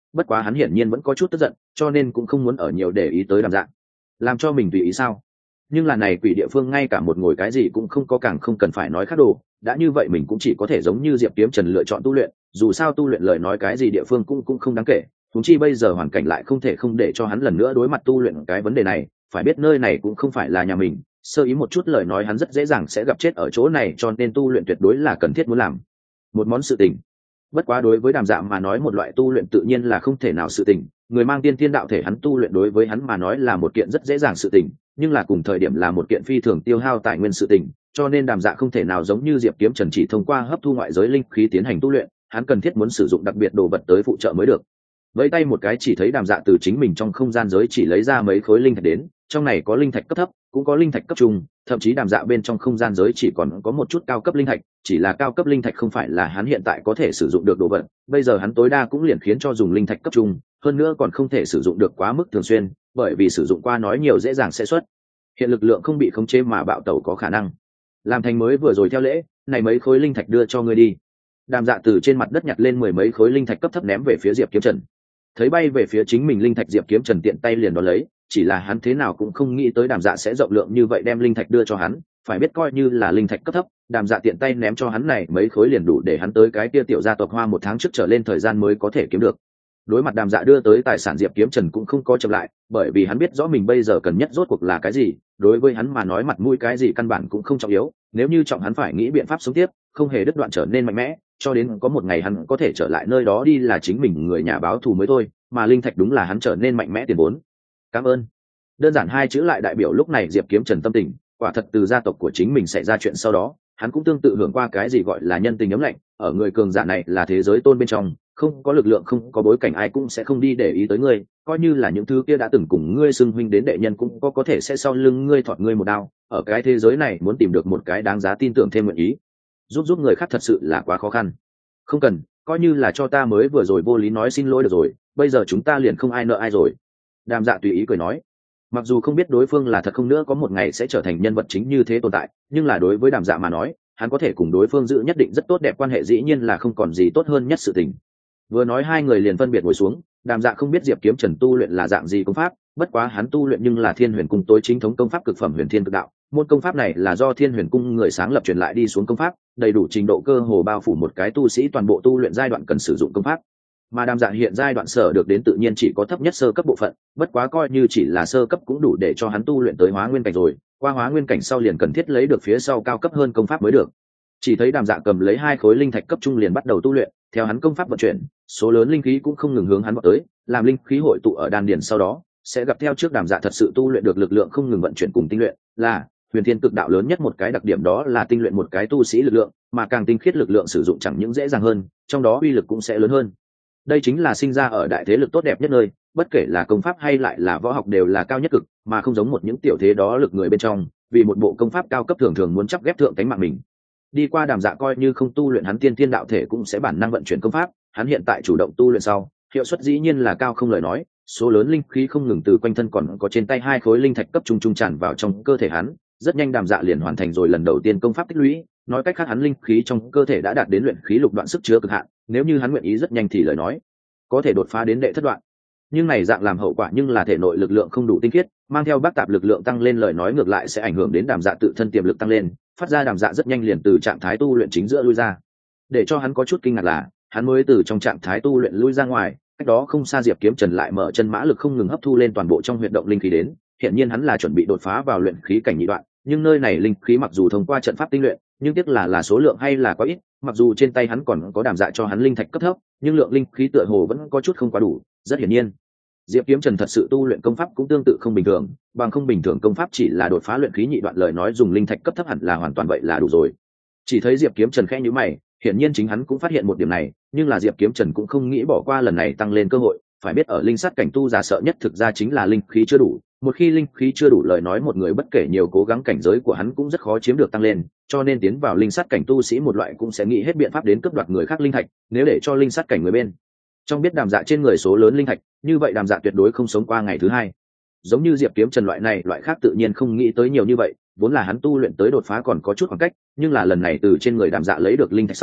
bất quá hắn hiển nhiên vẫn có chút tức giận, cho nên cũng không muốn ở nhiều để ý tới Đàm Dạ. Làm cho mình tùy ý sao? Nhưng là này quỷ địa phương ngay cả một ngồi cái gì cũng không có, càng không cần phải nói khác đồ. Đã như vậy mình cũng chỉ có thể giống như Diệp Kiếm Trần lựa chọn tu luyện, dù sao tu luyện lời nói cái gì địa phương cũng không đáng kể. Huống chi bây giờ hoàn cảnh lại không thể không để cho hắn lần nữa đối mặt tu luyện cái vấn đề này, phải biết nơi này cũng không phải là nhà mình, sơ ý một chút lời nói hắn rất dễ dàng sẽ gặp chết ở chỗ này, cho nên tu luyện tuyệt đối là cần thiết muốn làm một món sự tình. Bất quá đối với Đàm Dạ mà nói một loại tu luyện tự nhiên là không thể nào sự tình, người mang tiên thiên đạo thể hắn tu luyện đối với hắn mà nói là một kiện rất dễ dàng sự tình, nhưng là cùng thời điểm là một kiện phi thường tiêu hao tài nguyên sự tình, cho nên Đàm Dạ không thể nào giống như Diệp Kiếm Trần chỉ thông qua hấp thu ngoại giới linh khí tiến hành tu luyện, hắn cần thiết muốn sử dụng đặc biệt đồ vật tới phụ trợ mới được. Với tay một cái chỉ thấy Đàm Dạ từ chính mình trong không gian giới chỉ lấy ra mấy khối linh thạch đến, trong này có linh thạch cấp thấp, cũng có linh thạch cấp trung, thậm chí Đàm Dạ bên trong không gian giới chỉ còn có một chút cao cấp linh thạch, chỉ là cao cấp linh thạch không phải là hắn hiện tại có thể sử dụng được đồ vật, bây giờ hắn tối đa cũng liền khiến cho dùng linh thạch cấp trung, hơn nữa còn không thể sử dụng được quá mức thường xuyên, bởi vì sử dụng qua nói nhiều dễ dàng sẽ xuất hiện lực lượng không bị khống chế mà bạo tẩu có khả năng. Làm thành mới vừa rồi theo lễ, này mấy khối linh thạch đưa cho ngươi đi. Đàm Dạ từ trên mặt đất nhặt lên 10 mấy khối linh thạch cấp thấp ném về phía Diệp Kiếm Trần. Thấy bay về phía chính mình linh thạch, Diệp Kiếm Trần tiện tay liền đón lấy, chỉ là hắn thế nào cũng không nghĩ tới Đàm Dạ sẽ rộng lượng như vậy đem linh thạch đưa cho hắn, phải biết coi như là linh thạch cấp thấp, Đàm Dạ tiện tay ném cho hắn này mấy khối liền đủ để hắn tới cái kia tiểu gia tộc Hoa một tháng trước trở lên thời gian mới có thể kiếm được. Đối mặt Đàm Dạ đưa tới tài sản, Diệp Kiếm Trần cũng không có chậm lại, bởi vì hắn biết rõ mình bây giờ cần nhất rốt cuộc là cái gì, đối với hắn mà nói mặt mũi cái gì căn bản cũng không trọng yếu, nếu như trọng hắn phải nghĩ biện pháp sống tiếp, không hề đứt đoạn trở nên mạnh mẽ, cho đến có một ngày hắn có thể trở lại nơi đó đi là chính mình người nhà báo thù mới thôi, mà linh thạch đúng là hắn trở nên mạnh mẽ tiền vốn. Cảm ơn. Đơn giản hai chữ lại đại biểu lúc này Diệp Kiếm Trần tâm tình, quả thật từ gia tộc của chính mình xảy ra chuyện sau đó, hắn cũng tương tự hưởng qua cái gì gọi là nhân tình ấm lạnh, ở người cường giả này là thế giới tôn bên trong, không có lực lượng không có bối cảnh ai cũng sẽ không đi để ý tới ngươi, coi như là những thứ kia đã từng cùng ngươi xưng huynh đến đệ nhân cũng có thể sẽ sau lưng ngươi thọt ngươi một đao, ở cái thế giới này muốn tìm được một cái đáng giá tin tưởng thêm nguyện ý giúp người khác thật sự là quá khó khăn. Không cần, coi như là cho ta mới vừa rồi vô lý nói xin lỗi được rồi, bây giờ chúng ta liền không ai nợ ai rồi. Đàm Dạ tùy ý cười nói, mặc dù không biết đối phương là thật không nữa có một ngày sẽ trở thành nhân vật chính như thế tồn tại, nhưng là đối với Đàm Dạ mà nói, hắn có thể cùng đối phương giữ nhất định rất tốt đẹp quan hệ, dĩ nhiên là không còn gì tốt hơn nhất sự tình. Vừa nói hai người liền phân biệt ngồi xuống, Đàm Dạ không biết Diệp Kiếm Trần tu luyện là dạng gì công pháp, bất quá hắn tu luyện nhưng là Thiên Huyền Cung tối chính thống công pháp cực phẩm Huyền Thiên Cực Đạo. Môn công pháp này là do Thiên Huyền Cung người sáng lập truyền lại đi xuống công pháp, đầy đủ trình độ cơ hồ bao phủ một cái tu sĩ toàn bộ tu luyện giai đoạn cần sử dụng công pháp. Mà Đàm Dạ hiện giai đoạn sở được đến tự nhiên chỉ có thấp nhất sơ cấp bộ phận, bất quá coi như chỉ là sơ cấp cũng đủ để cho hắn tu luyện tới Hóa Nguyên cảnh rồi, qua Hóa Nguyên cảnh sau liền cần thiết lấy được phía sau cao cấp hơn công pháp mới được. Chỉ thấy Đàm Dạ cầm lấy hai khối linh thạch cấp trung liền bắt đầu tu luyện, theo hắn công pháp vận chuyển, số lớn linh khí cũng không ngừng hướng hắn vọt tới, làm linh khí hội tụ ở đan điền sau đó, sẽ gặp theo trước Đàm Dạ thật sự tu luyện được lực lượng không ngừng vận chuyển cùng tinh luyện, là Huyền Thiên Cực Đạo lớn nhất một cái đặc điểm đó là tinh luyện một cái tu sĩ lực lượng, mà càng tinh khiết lực lượng sử dụng chẳng những dễ dàng hơn, trong đó uy lực cũng sẽ lớn hơn. Đây chính là sinh ra ở đại thế lực tốt đẹp nhất nơi, bất kể là công pháp hay lại là võ học đều là cao nhất cực, mà không giống một những tiểu thế đó lực người bên trong, vì một bộ công pháp cao cấp thường thường muốn chắp ghép thượng cánh mạng mình. Đi qua Đàm Dạ coi như không tu luyện hắn tiên thiên đạo thể cũng sẽ bản năng vận chuyển công pháp, hắn hiện tại chủ động tu luyện sau, hiệu suất dĩ nhiên là cao không lời nói, số lớn linh khí không ngừng từ quanh thân còn có trên tay hai khối linh thạch cấp trung tràn vào trong cơ thể hắn, rất nhanh Đàm Dạ liền hoàn thành rồi lần đầu tiên công pháp tích lũy, nói cách khác hắn linh khí trong cơ thể đã đạt đến luyện khí lục đoạn sức chứa cực hạn, nếu như hắn nguyện ý rất nhanh thì lời nói có thể đột phá đến đệ thất đoạn. Nhưng này dạng làm hậu quả nhưng là thể nội lực lượng không đủ tinh khiết, mang theo bác tạp lực lượng tăng lên lời nói ngược lại sẽ ảnh hưởng đến Đàm Dạ tự thân tiềm lực tăng lên, phát ra Đàm Dạ rất nhanh liền từ trạng thái tu luyện chính giữa lui ra. Để cho hắn có chút kinh ngạc là, hắn mới từ trong trạng thái tu luyện lui ra ngoài, cách đó không xa Diệp Kiếm Trần lại mở chân mã lực không ngừng hấp thu lên toàn bộ trong huyệt động linh khí đến, hiện nhiên hắn là chuẩn bị đột phá vào luyện khí cảnh nhị đoạn, nhưng nơi này linh khí mặc dù thông qua trận pháp tinh luyện, nhưng tiếc là số lượng hay là quá ít, mặc dù trên tay hắn còn có Đàm Dạ cho hắn linh thạch cấp thấp, nhưng lượng linh khí tựa hồ vẫn có chút không quá đủ, rất hiển nhiên Diệp Kiếm Trần thật sự tu luyện công pháp cũng tương tự không bình thường, bằng không bình thường công pháp chỉ là đột phá luyện khí nhị đoạn lời nói dùng linh thạch cấp thấp hẳn là hoàn toàn vậy là đủ rồi. Chỉ thấy Diệp Kiếm Trần khẽ nhíu mày, hiển nhiên chính hắn cũng phát hiện một điểm này, nhưng là Diệp Kiếm Trần cũng không nghĩ bỏ qua lần này tăng lên cơ hội, phải biết ở linh sát cảnh tu giả sợ nhất thực ra chính là linh khí chưa đủ, một khi linh khí chưa đủ lời nói một người bất kể nhiều cố gắng cảnh giới của hắn cũng rất khó chiếm được tăng lên, cho nên tiến vào linh sát cảnh tu sĩ một loại cũng sẽ nghĩ hết biện pháp đến cướp đoạt người khác linh thạch, nếu để cho linh sát cảnh người bên trong biết Đàm Dạ trên người số lớn linh thạch, như vậy Đàm Dạ tuyệt đối không sống qua ngày thứ hai. Giống như Diệp Kiếm Trần loại này loại khác tự nhiên không nghĩ tới nhiều như vậy, vốn là hắn tu luyện tới đột phá còn có chút khoảng cách, nhưng là lần này từ trên người Đàm Dạ lấy được linh thạch sau,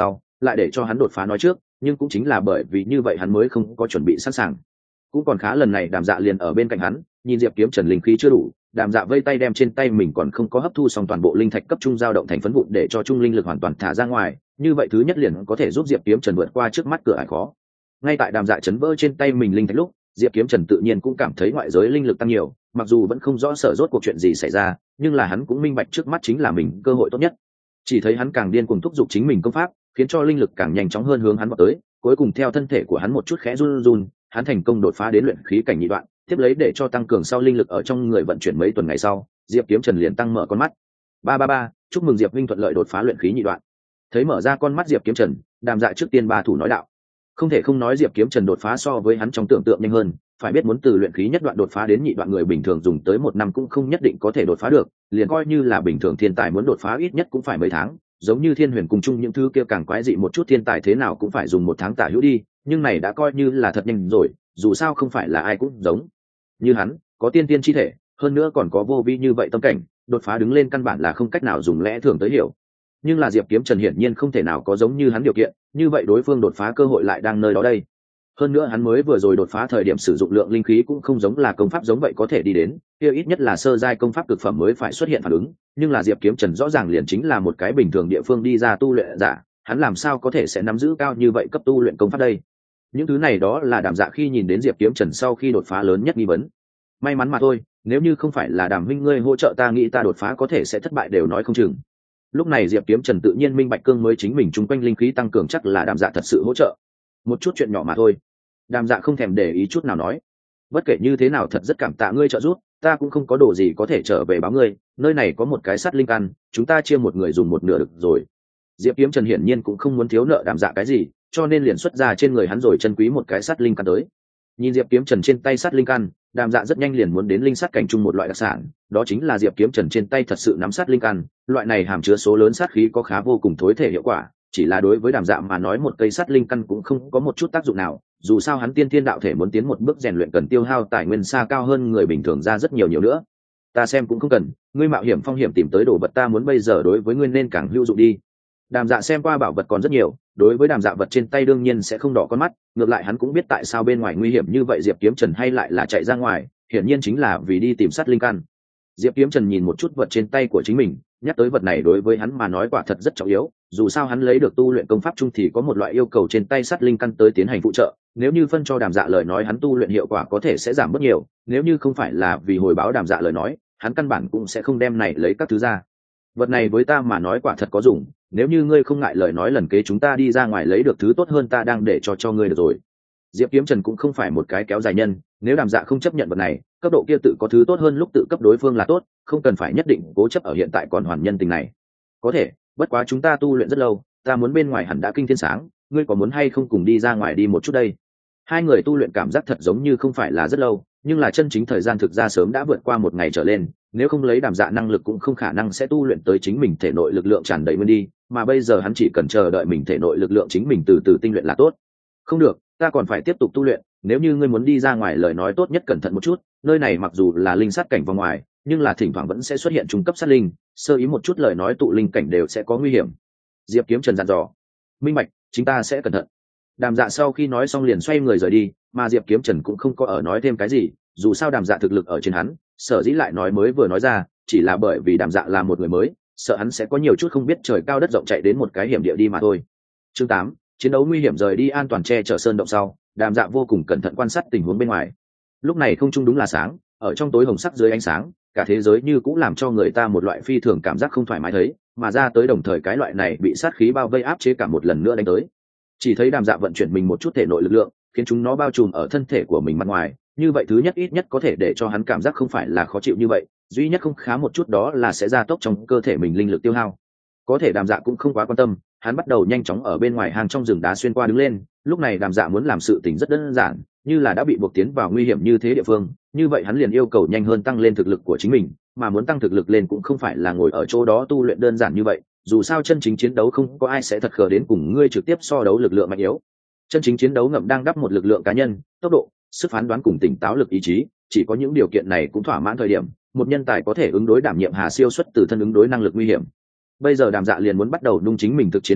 lại để cho hắn đột phá nói trước, nhưng cũng chính là bởi vì như vậy hắn mới không có chuẩn bị sẵn sàng. Cũng còn khá lần này Đàm Dạ liền ở bên cạnh hắn, nhìn Diệp Kiếm Trần linh khí chưa đủ, Đàm Dạ vây tay đem trên tay mình còn không có hấp thu xong toàn bộ linh thạch cấp trung dao động thành phấn vụn để cho trung linh lực hoàn toàn thả ra ngoài, như vậy thứ nhất liền có thể giúp Diệp Kiếm Trần vượt qua trước mắt cửa ải khó. Ngay tại Đàm Dạ chấn vỡ trên tay mình linh thạch lúc, Diệp Kiếm Trần tự nhiên cũng cảm thấy ngoại giới linh lực tăng nhiều, mặc dù vẫn không rõ sở rốt cuộc chuyện gì xảy ra, nhưng là hắn cũng minh bạch trước mắt chính là mình cơ hội tốt nhất. Chỉ thấy hắn càng điên cuồng thúc giục chính mình công pháp, khiến cho linh lực càng nhanh chóng hơn hướng hắn vào tới, cuối cùng theo thân thể của hắn một chút khẽ run run, hắn thành công đột phá đến luyện khí cảnh nhị đoạn, tiếp lấy để cho tăng cường sau linh lực ở trong người vận chuyển mấy tuần ngày sau, Diệp Kiếm Trần liền tăng mở con mắt. Ba, chúc mừng Diệp huynh thuận lợi đột phá luyện khí nhị đoạn. Thấy mở ra con mắt Diệp Kiếm Trần, Đàm Dạ trước tiên ba thủ nói đạo. Không thể không nói Diệp Kiếm Trần đột phá so với hắn trong tưởng tượng nhanh hơn, phải biết muốn từ luyện khí nhất đoạn đột phá đến nhị đoạn người bình thường dùng tới 1 năm cũng không nhất định có thể đột phá được, liền coi như là bình thường thiên tài muốn đột phá ít nhất cũng phải mấy tháng, giống như Thiên Huyền cùng chung những thứ kia càng quái dị một chút thiên tài thế nào cũng phải dùng 1 tháng tả hữu đi, nhưng này đã coi như là thật nhanh rồi, dù sao không phải là ai cũng giống như hắn, có tiên tiên chi thể, hơn nữa còn có vô vi như vậy tâm cảnh, đột phá đứng lên căn bản là không cách nào dùng lẽ thường tới hiểu. Nhưng là Diệp Kiếm Trần hiển nhiên không thể nào có giống như hắn điều kiện, như vậy đối phương đột phá cơ hội lại đang nơi đó đây. Hơn nữa hắn mới vừa rồi đột phá thời điểm sử dụng lượng linh khí cũng không giống là công pháp giống vậy có thể đi đến, kia ít nhất là sơ giai công pháp cực phẩm mới phải xuất hiện phản ứng, nhưng là Diệp Kiếm Trần rõ ràng liền chính là một cái bình thường địa phương đi ra tu luyện giả, hắn làm sao có thể sẽ nắm giữ cao như vậy cấp tu luyện công pháp đây? Những thứ này đó là Đàm Dạ khi nhìn đến Diệp Kiếm Trần sau khi đột phá lớn nhất nghi vấn. May mắn mà thôi, nếu như không phải là Đàm huynh ngươi hỗ trợ ta nghĩ ta đột phá có thể sẽ thất bại đều nói không chừng. Lúc này Diệp Kiếm Trần tự nhiên minh bạch cương mới chính mình chung quanh linh khí tăng cường chắc là Đàm Dạ thật sự hỗ trợ. Một chút chuyện nhỏ mà thôi. Đàm Dạ không thèm để ý chút nào nói. Bất kể như thế nào thật rất cảm tạ ngươi trợ giúp, ta cũng không có đồ gì có thể trở về báo ngươi, nơi này có một cái sắt linh căn, chúng ta chia một người dùng một nửa được rồi. Diệp Kiếm Trần hiển nhiên cũng không muốn thiếu nợ Đàm Dạ cái gì, cho nên liền xuất ra trên người hắn rồi chân quý một cái sắt linh căn tới. Nhìn Diệp Kiếm Trần trên tay sắt linh căn, Đàm Dạ rất nhanh liền muốn đến linh sắt cảnh trung một loại đặc sản, đó chính là Diệp Kiếm Trần trên tay thật sự nắm sắt linh căn, loại này hàm chứa số lớn sát khí có khá vô cùng thối thể hiệu quả, chỉ là đối với Đàm Dạ mà nói một cây sắt linh căn cũng không có một chút tác dụng nào, dù sao hắn tiên thiên đạo thể muốn tiến một bước rèn luyện cần tiêu hao tài nguyên xa cao hơn người bình thường ra rất nhiều nữa. Ta xem cũng không cần, ngươi mạo hiểm phong hiểm tìm tới đồ vật ta muốn bây giờ đối với ngươi nên càng hữu dụng đi. Đàm Dạ xem qua bảo vật còn rất nhiều, đối với Đàm Dạ vật trên tay đương nhiên sẽ không đỏ con mắt, ngược lại hắn cũng biết tại sao bên ngoài nguy hiểm như vậy Diệp Kiếm Trần hay lại là chạy ra ngoài, hiển nhiên chính là vì đi tìm sát linh căn. Diệp Kiếm Trần nhìn một chút vật trên tay của chính mình, nhắc tới vật này đối với hắn mà nói quả thật rất trọng yếu, dù sao hắn lấy được tu luyện công pháp chung thì có một loại yêu cầu trên tay sát linh căn tới tiến hành phụ trợ, nếu như phân cho Đàm Dạ lời nói hắn tu luyện hiệu quả có thể sẽ giảm bớt nhiều, nếu như không phải là vì hồi báo Đàm Dạ lời nói, hắn căn bản cũng sẽ không đem này lấy các thứ ra. Vật này với ta mà nói quả thật có dùng, nếu như ngươi không ngại lời nói lần kế chúng ta đi ra ngoài lấy được thứ tốt hơn ta đang để cho ngươi được rồi. Diệp Kiếm Trần cũng không phải một cái kéo dài nhân, nếu Đàm Dạ không chấp nhận vật này, cấp độ kia tự có thứ tốt hơn lúc tự cấp đối phương là tốt, không cần phải nhất định cố chấp ở hiện tại còn hoàn nhân tình này. Có thể, bất quá chúng ta tu luyện rất lâu, ta muốn bên ngoài hẳn đã kinh thiên sáng, ngươi có muốn hay không cùng đi ra ngoài đi một chút đây? Hai người tu luyện cảm giác thật giống như không phải là rất lâu, nhưng là chân chính thời gian thực ra sớm đã vượt qua 1 ngày trở lên, nếu không lấy Đàm Dạ năng lực cũng không khả năng sẽ tu luyện tới chính mình thể nội lực lượng tràn đầy nguyên đi, mà bây giờ hắn chỉ cần chờ đợi mình thể nội lực lượng chính mình từ từ tinh luyện là tốt. Không được, ta còn phải tiếp tục tu luyện, nếu như ngươi muốn đi ra ngoài lời nói tốt nhất cẩn thận một chút, nơi này mặc dù là linh sát cảnh vòng ngoài, nhưng là thỉnh thoảng vẫn sẽ xuất hiện trung cấp sát linh, sơ ý một chút lời nói tụ linh cảnh đều sẽ có nguy hiểm. Diệp Kiếm Trần dặn dò. Minh bạch, chúng ta sẽ cẩn thận. Đàm Dạ sau khi nói xong liền xoay người rời đi, mà Diệp Kiếm Trần cũng không có ở nói thêm cái gì, dù sao Đàm Dạ thực lực ở trên hắn, sở dĩ lại nói mới vừa nói ra, chỉ là bởi vì Đàm Dạ là một người mới, sợ hắn sẽ có nhiều chút không biết trời cao đất rộng chạy đến một cái hiểm địa đi mà thôi. Chương 8, chiến đấu nguy hiểm rời đi an toàn che chở sơn động sau, Đàm Dạ vô cùng cẩn thận quan sát tình huống bên ngoài. Lúc này không trung đúng là sáng, ở trong tối hồng sắc dưới ánh sáng, cả thế giới như cũng làm cho người ta một loại phi thường cảm giác không thoải mái thấy, mà ra tới đồng thời cái loại này bị sát khí bao vây áp chế cả một lần nữa đánh tới. Chỉ thấy Đàm Dạ vận chuyển mình một chút thể nội lực lượng, khiến chúng nó bao trùm ở thân thể của mình mặt ngoài, như vậy thứ nhất ít nhất có thể để cho hắn cảm giác không phải là khó chịu như vậy, duy nhất không khá một chút đó là sẽ gia tốc trong cơ thể mình linh lực tiêu hao. Có thể Đàm Dạ cũng không quá quan tâm, hắn bắt đầu nhanh chóng ở bên ngoài hang trong rừng đá xuyên qua đứng lên, lúc này Đàm Dạ muốn làm sự tình rất đơn giản, như là đã bị buộc tiến vào nguy hiểm như thế địa phương, như vậy hắn liền yêu cầu nhanh hơn tăng lên thực lực của chính mình, mà muốn tăng thực lực lên cũng không phải là ngồi ở chỗ đó tu luyện đơn giản như vậy, dù sao chân chính chiến đấu không có ai sẽ thật khờ đến cùng ngươi trực tiếp so đấu lực lượng mạnh yếu. Chân chính chiến đấu ngậm đang đắp một lực lượng cá nhân, tốc độ, sức phán đoán cùng tỉnh táo lực ý chí, chỉ có những điều kiện này cũng thỏa mãn thời điểm, một nhân tài có thể ứng đối đảm nhiệm hà siêu xuất từ thân ứng đối năng lực nguy hiểm. Bây giờ Đàm Dạ liền muốn bắt đầu nung chính mình thực chiến năng lực,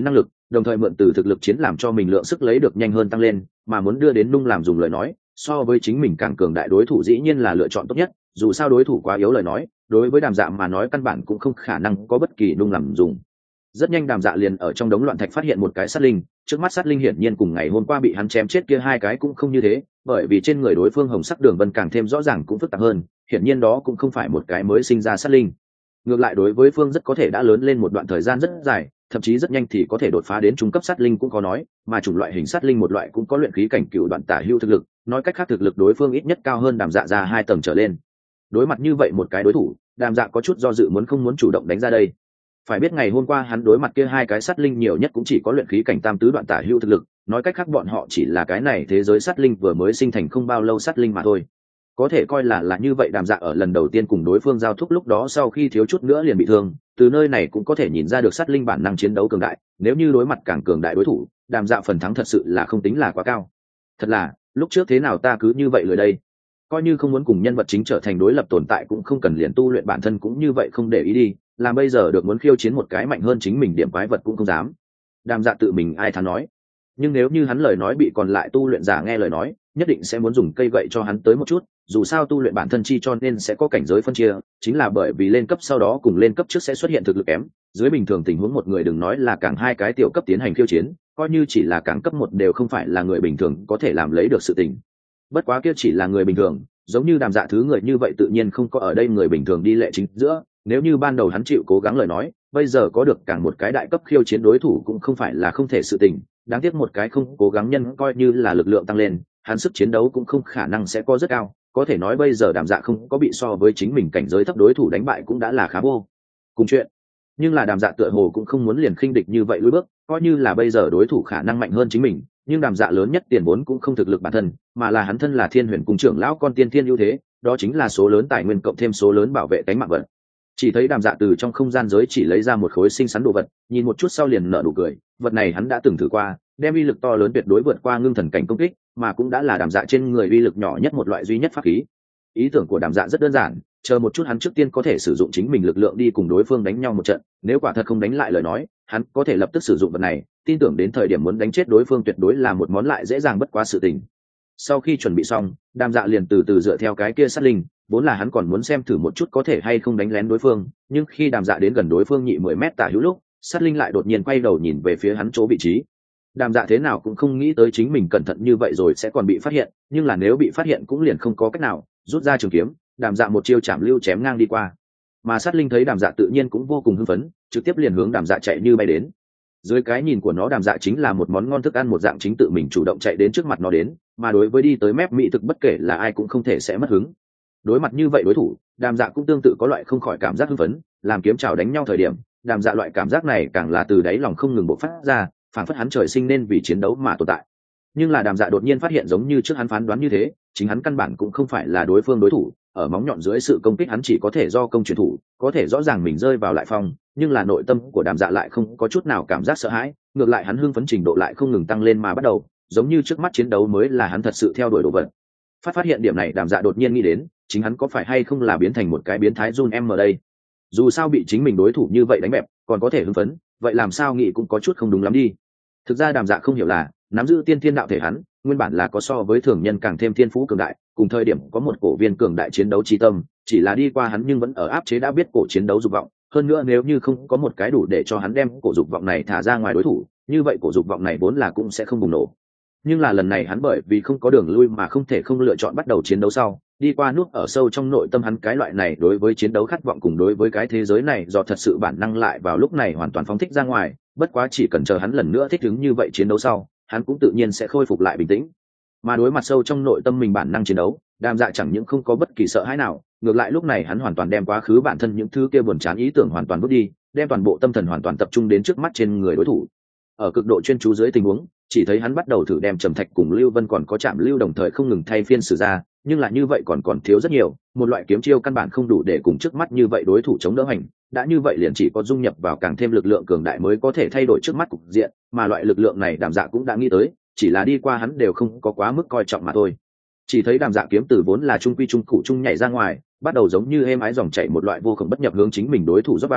đồng thời mượn từ thực lực chiến làm cho mình lượng sức lấy được nhanh hơn tăng lên, mà muốn đưa đến nung làm dùng lời nói so với chính mình càng cường đại đối thủ dĩ nhiên là lựa chọn tốt nhất. Dù sao đối thủ quá yếu lời nói đối với Đàm Dạ mà nói căn bản cũng không khả năng có bất kỳ nung làm dùng. Rất nhanh Đàm Dạ liền ở trong đống loạn thạch phát hiện một cái sát linh, trước mắt sát linh hiển nhiên cùng ngày hôm qua bị hắn chém chết kia hai cái cũng không như thế, bởi vì trên người đối phương hồng sắc đường vân càng thêm rõ ràng cũng phức tạp hơn, hiển nhiên đó cũng không phải một cái mới sinh ra sát linh. Ngược lại đối với phương rất có thể đã lớn lên một đoạn thời gian rất dài, thậm chí rất nhanh thì có thể đột phá đến trung cấp sát linh cũng có nói, mà chủng loại hình sát linh một loại cũng có luyện khí cảnh cựu đoạn tả hữu thực lực, nói cách khác thực lực đối phương ít nhất cao hơn Đàm Dạ ra 2 tầng trở lên. Đối mặt như vậy một cái đối thủ, Đàm Dạ có chút do dự muốn không muốn chủ động đánh ra đây. Phải biết ngày hôm qua hắn đối mặt kia hai cái sát linh nhiều nhất cũng chỉ có luyện khí cảnh tam tứ đoạn tả hữu thực lực, nói cách khác bọn họ chỉ là cái này thế giới sát linh vừa mới sinh thành không bao lâu sát linh mà thôi. Có thể coi là như vậy. Đàm Dạ ở lần đầu tiên cùng đối phương giao thúc lúc đó sau khi thiếu chút nữa liền bị thương, từ nơi này cũng có thể nhìn ra được sát linh bản năng chiến đấu cường đại, nếu như đối mặt càng cường đại đối thủ, Đàm Dạ phần thắng thật sự là không tính là quá cao. Thật là, lúc trước thế nào ta cứ như vậy lười đây, coi như không muốn cùng nhân vật chính trở thành đối lập tồn tại cũng không cần liền tu luyện bản thân cũng như vậy không để ý đi, làm bây giờ được muốn khiêu chiến một cái mạnh hơn chính mình điểm quái vật cũng không dám. Đàm Dạ tự mình ai thán nói, nhưng nếu như hắn lời nói bị còn lại tu luyện giả nghe lời nói nhất định sẽ muốn dùng cây gậy cho hắn tới một chút, dù sao tu luyện bản thân chi cho nên sẽ có cảnh giới phân chia, chính là bởi vì lên cấp sau đó cùng lên cấp trước sẽ xuất hiện thực lực kém, dưới bình thường tình huống một người đừng nói là càng hai cái tiểu cấp tiến hành khiêu chiến, coi như chỉ là càng cấp một đều không phải là người bình thường có thể làm lấy được sự tình. Bất quá kia chỉ là người bình thường, giống như Đàm Dạ thứ người như vậy tự nhiên không có ở đây người bình thường đi lệ chính giữa, nếu như ban đầu hắn chịu cố gắng lời nói bây giờ có được càng một cái đại cấp khiêu chiến đối thủ cũng không phải là không thể sự tình. Đáng tiếc một cái không cố gắng nhân coi như là lực lượng tăng lên hắn sức chiến đấu cũng không khả năng sẽ có rất cao, có thể nói bây giờ Đàm Dạ không có bị so với chính mình cảnh giới thấp đối thủ đánh bại cũng đã là khá vô cùng chuyện. Nhưng là Đàm Dạ tựa hồ cũng không muốn liền khinh địch như vậy lùi bước, coi như là bây giờ đối thủ khả năng mạnh hơn chính mình nhưng Đàm Dạ lớn nhất tiền vốn cũng không thực lực bản thân mà là hắn thân là Thiên Huyền Cung trưởng lão con tiên thiên ưu thế, đó chính là số lớn tài nguyên cộng thêm số lớn bảo vệ cánh mạng vật. Chỉ thấy Đàm Dạ từ trong không gian giới chỉ lấy ra một khối xinh xắn đồ vật, nhìn một chút sau liền nở nụ cười, vật này hắn đã từng thử qua, đem uy lực to lớn tuyệt đối vượt qua ngưng thần cảnh công kích, mà cũng đã là Đàm Dạ trên người uy lực nhỏ nhất một loại duy nhất pháp khí. Ý tưởng của Đàm Dạ rất đơn giản, chờ một chút hắn trước tiên có thể sử dụng chính mình lực lượng đi cùng đối phương đánh nhau một trận, nếu quả thật không đánh lại lời nói, hắn có thể lập tức sử dụng vật này, tin tưởng đến thời điểm muốn đánh chết đối phương tuyệt đối là một món lại dễ dàng bất quá sự tình. Sau khi chuẩn bị xong, Đàm Dạ liền từ từ dựa theo cái kia sát linh, vốn là hắn còn muốn xem thử một chút có thể hay không đánh lén đối phương, nhưng khi Đàm Dạ đến gần đối phương nhị 10 mét tả hữu lúc, sát linh lại đột nhiên quay đầu nhìn về phía hắn chỗ vị trí. Đàm Dạ thế nào cũng không nghĩ tới chính mình cẩn thận như vậy rồi sẽ còn bị phát hiện, nhưng là nếu bị phát hiện cũng liền không có cách nào, rút ra trường kiếm, Đàm Dạ một chiêu chạm lưu chém ngang đi qua. Mà sát linh thấy Đàm Dạ tự nhiên cũng vô cùng hưng phấn, trực tiếp liền hướng Đàm Dạ chạy như bay đến. Dưới cái nhìn của nó Đàm Dạ chính là một món ngon thức ăn một dạng chính tự mình chủ động chạy đến trước mặt nó đến, mà đối với đi tới mép mỹ thực bất kể là ai cũng không thể sẽ mất hứng. Đối mặt như vậy đối thủ, Đàm Dạ cũng tương tự có loại không khỏi cảm giác hưng phấn, làm kiếm chảo đánh nhau thời điểm, Đàm Dạ loại cảm giác này càng là từ đáy lòng không ngừng bộc phát ra, phản phất hắn trời sinh nên vì chiến đấu mà tồn tại. Nhưng là Đàm Dạ đột nhiên phát hiện giống như trước hắn phán đoán như thế, chính hắn căn bản cũng không phải là đối phương đối thủ, ở móng nhọn dưới sự công kích hắn chỉ có thể do công truyền thủ, có thể rõ ràng mình rơi vào lại phong, nhưng là nội tâm của Đàm Dạ lại không có chút nào cảm giác sợ hãi, ngược lại hắn hưng phấn trình độ lại không ngừng tăng lên mà bắt đầu, giống như trước mắt chiến đấu mới là hắn thật sự theo đuổi đồ vật. Phát hiện điểm này Đàm Dạ đột nhiên nghĩ đến, chính hắn có phải hay không là biến thành một cái biến thái Jun em ở đây. Dù sao bị chính mình đối thủ như vậy đánh bẹp, còn có thể hưng phấn, vậy làm sao nghĩ cũng có chút không đúng lắm đi. Thực ra Đàm Dạ không hiểu là, nắm giữ tiên thiên đạo thể hắn, nguyên bản là có so với thường nhân càng thêm thiên phú cường đại, cùng thời điểm có một cổ viên cường đại chiến đấu chi tâm, chỉ là đi qua hắn nhưng vẫn ở áp chế đã biết cổ chiến đấu dục vọng, hơn nữa nếu như không có một cái đủ để cho hắn đem cổ dục vọng này thả ra ngoài đối thủ, như vậy cổ dục vọng này vốn là cũng sẽ không bùng nổ. Nhưng là lần này hắn bởi vì không có đường lui mà không thể không lựa chọn bắt đầu chiến đấu sau, đi qua nút ở sâu trong nội tâm hắn cái loại này đối với chiến đấu khát vọng cùng đối với cái thế giới này do thật sự bản năng lại vào lúc này hoàn toàn phóng thích ra ngoài, bất quá chỉ cần chờ hắn lần nữa thích ứng như vậy chiến đấu sau, hắn cũng tự nhiên sẽ khôi phục lại bình tĩnh. Mà đối mặt sâu trong nội tâm mình bản năng chiến đấu, Đàm Dạ chẳng những không có bất kỳ sợ hãi nào, ngược lại lúc này hắn hoàn toàn đem quá khứ bản thân những thứ kia buồn chán ý tưởng hoàn toàn vứt đi, đem toàn bộ tâm thần hoàn toàn tập trung đến trước mắt trên người đối thủ. Ở cực độ chuyên chú dưới tình huống, chỉ thấy hắn bắt đầu thử đem Trầm Thạch cùng Lưu Vân còn có Trảm Lưu đồng thời không ngừng thay phiên sử ra, nhưng là như vậy còn thiếu rất nhiều, một loại kiếm chiêu căn bản không đủ để cùng trước mắt như vậy đối thủ chống đỡ hành, đã như vậy liền chỉ có dung nhập vào càng thêm lực lượng cường đại mới có thể thay đổi trước mắt cục diện, mà loại lực lượng này Đàm Dạ cũng đã nghĩ tới, chỉ là đi qua hắn đều không có quá mức coi trọng mà thôi. Chỉ thấy Đàm Dạ kiếm từ vốn là trung quy trung cụ trung nhảy ra ngoài, bắt đầu giống như êm ái dòng chảy một loại vô cùng bất nhập hướng chính mình đối thủ dốc vào,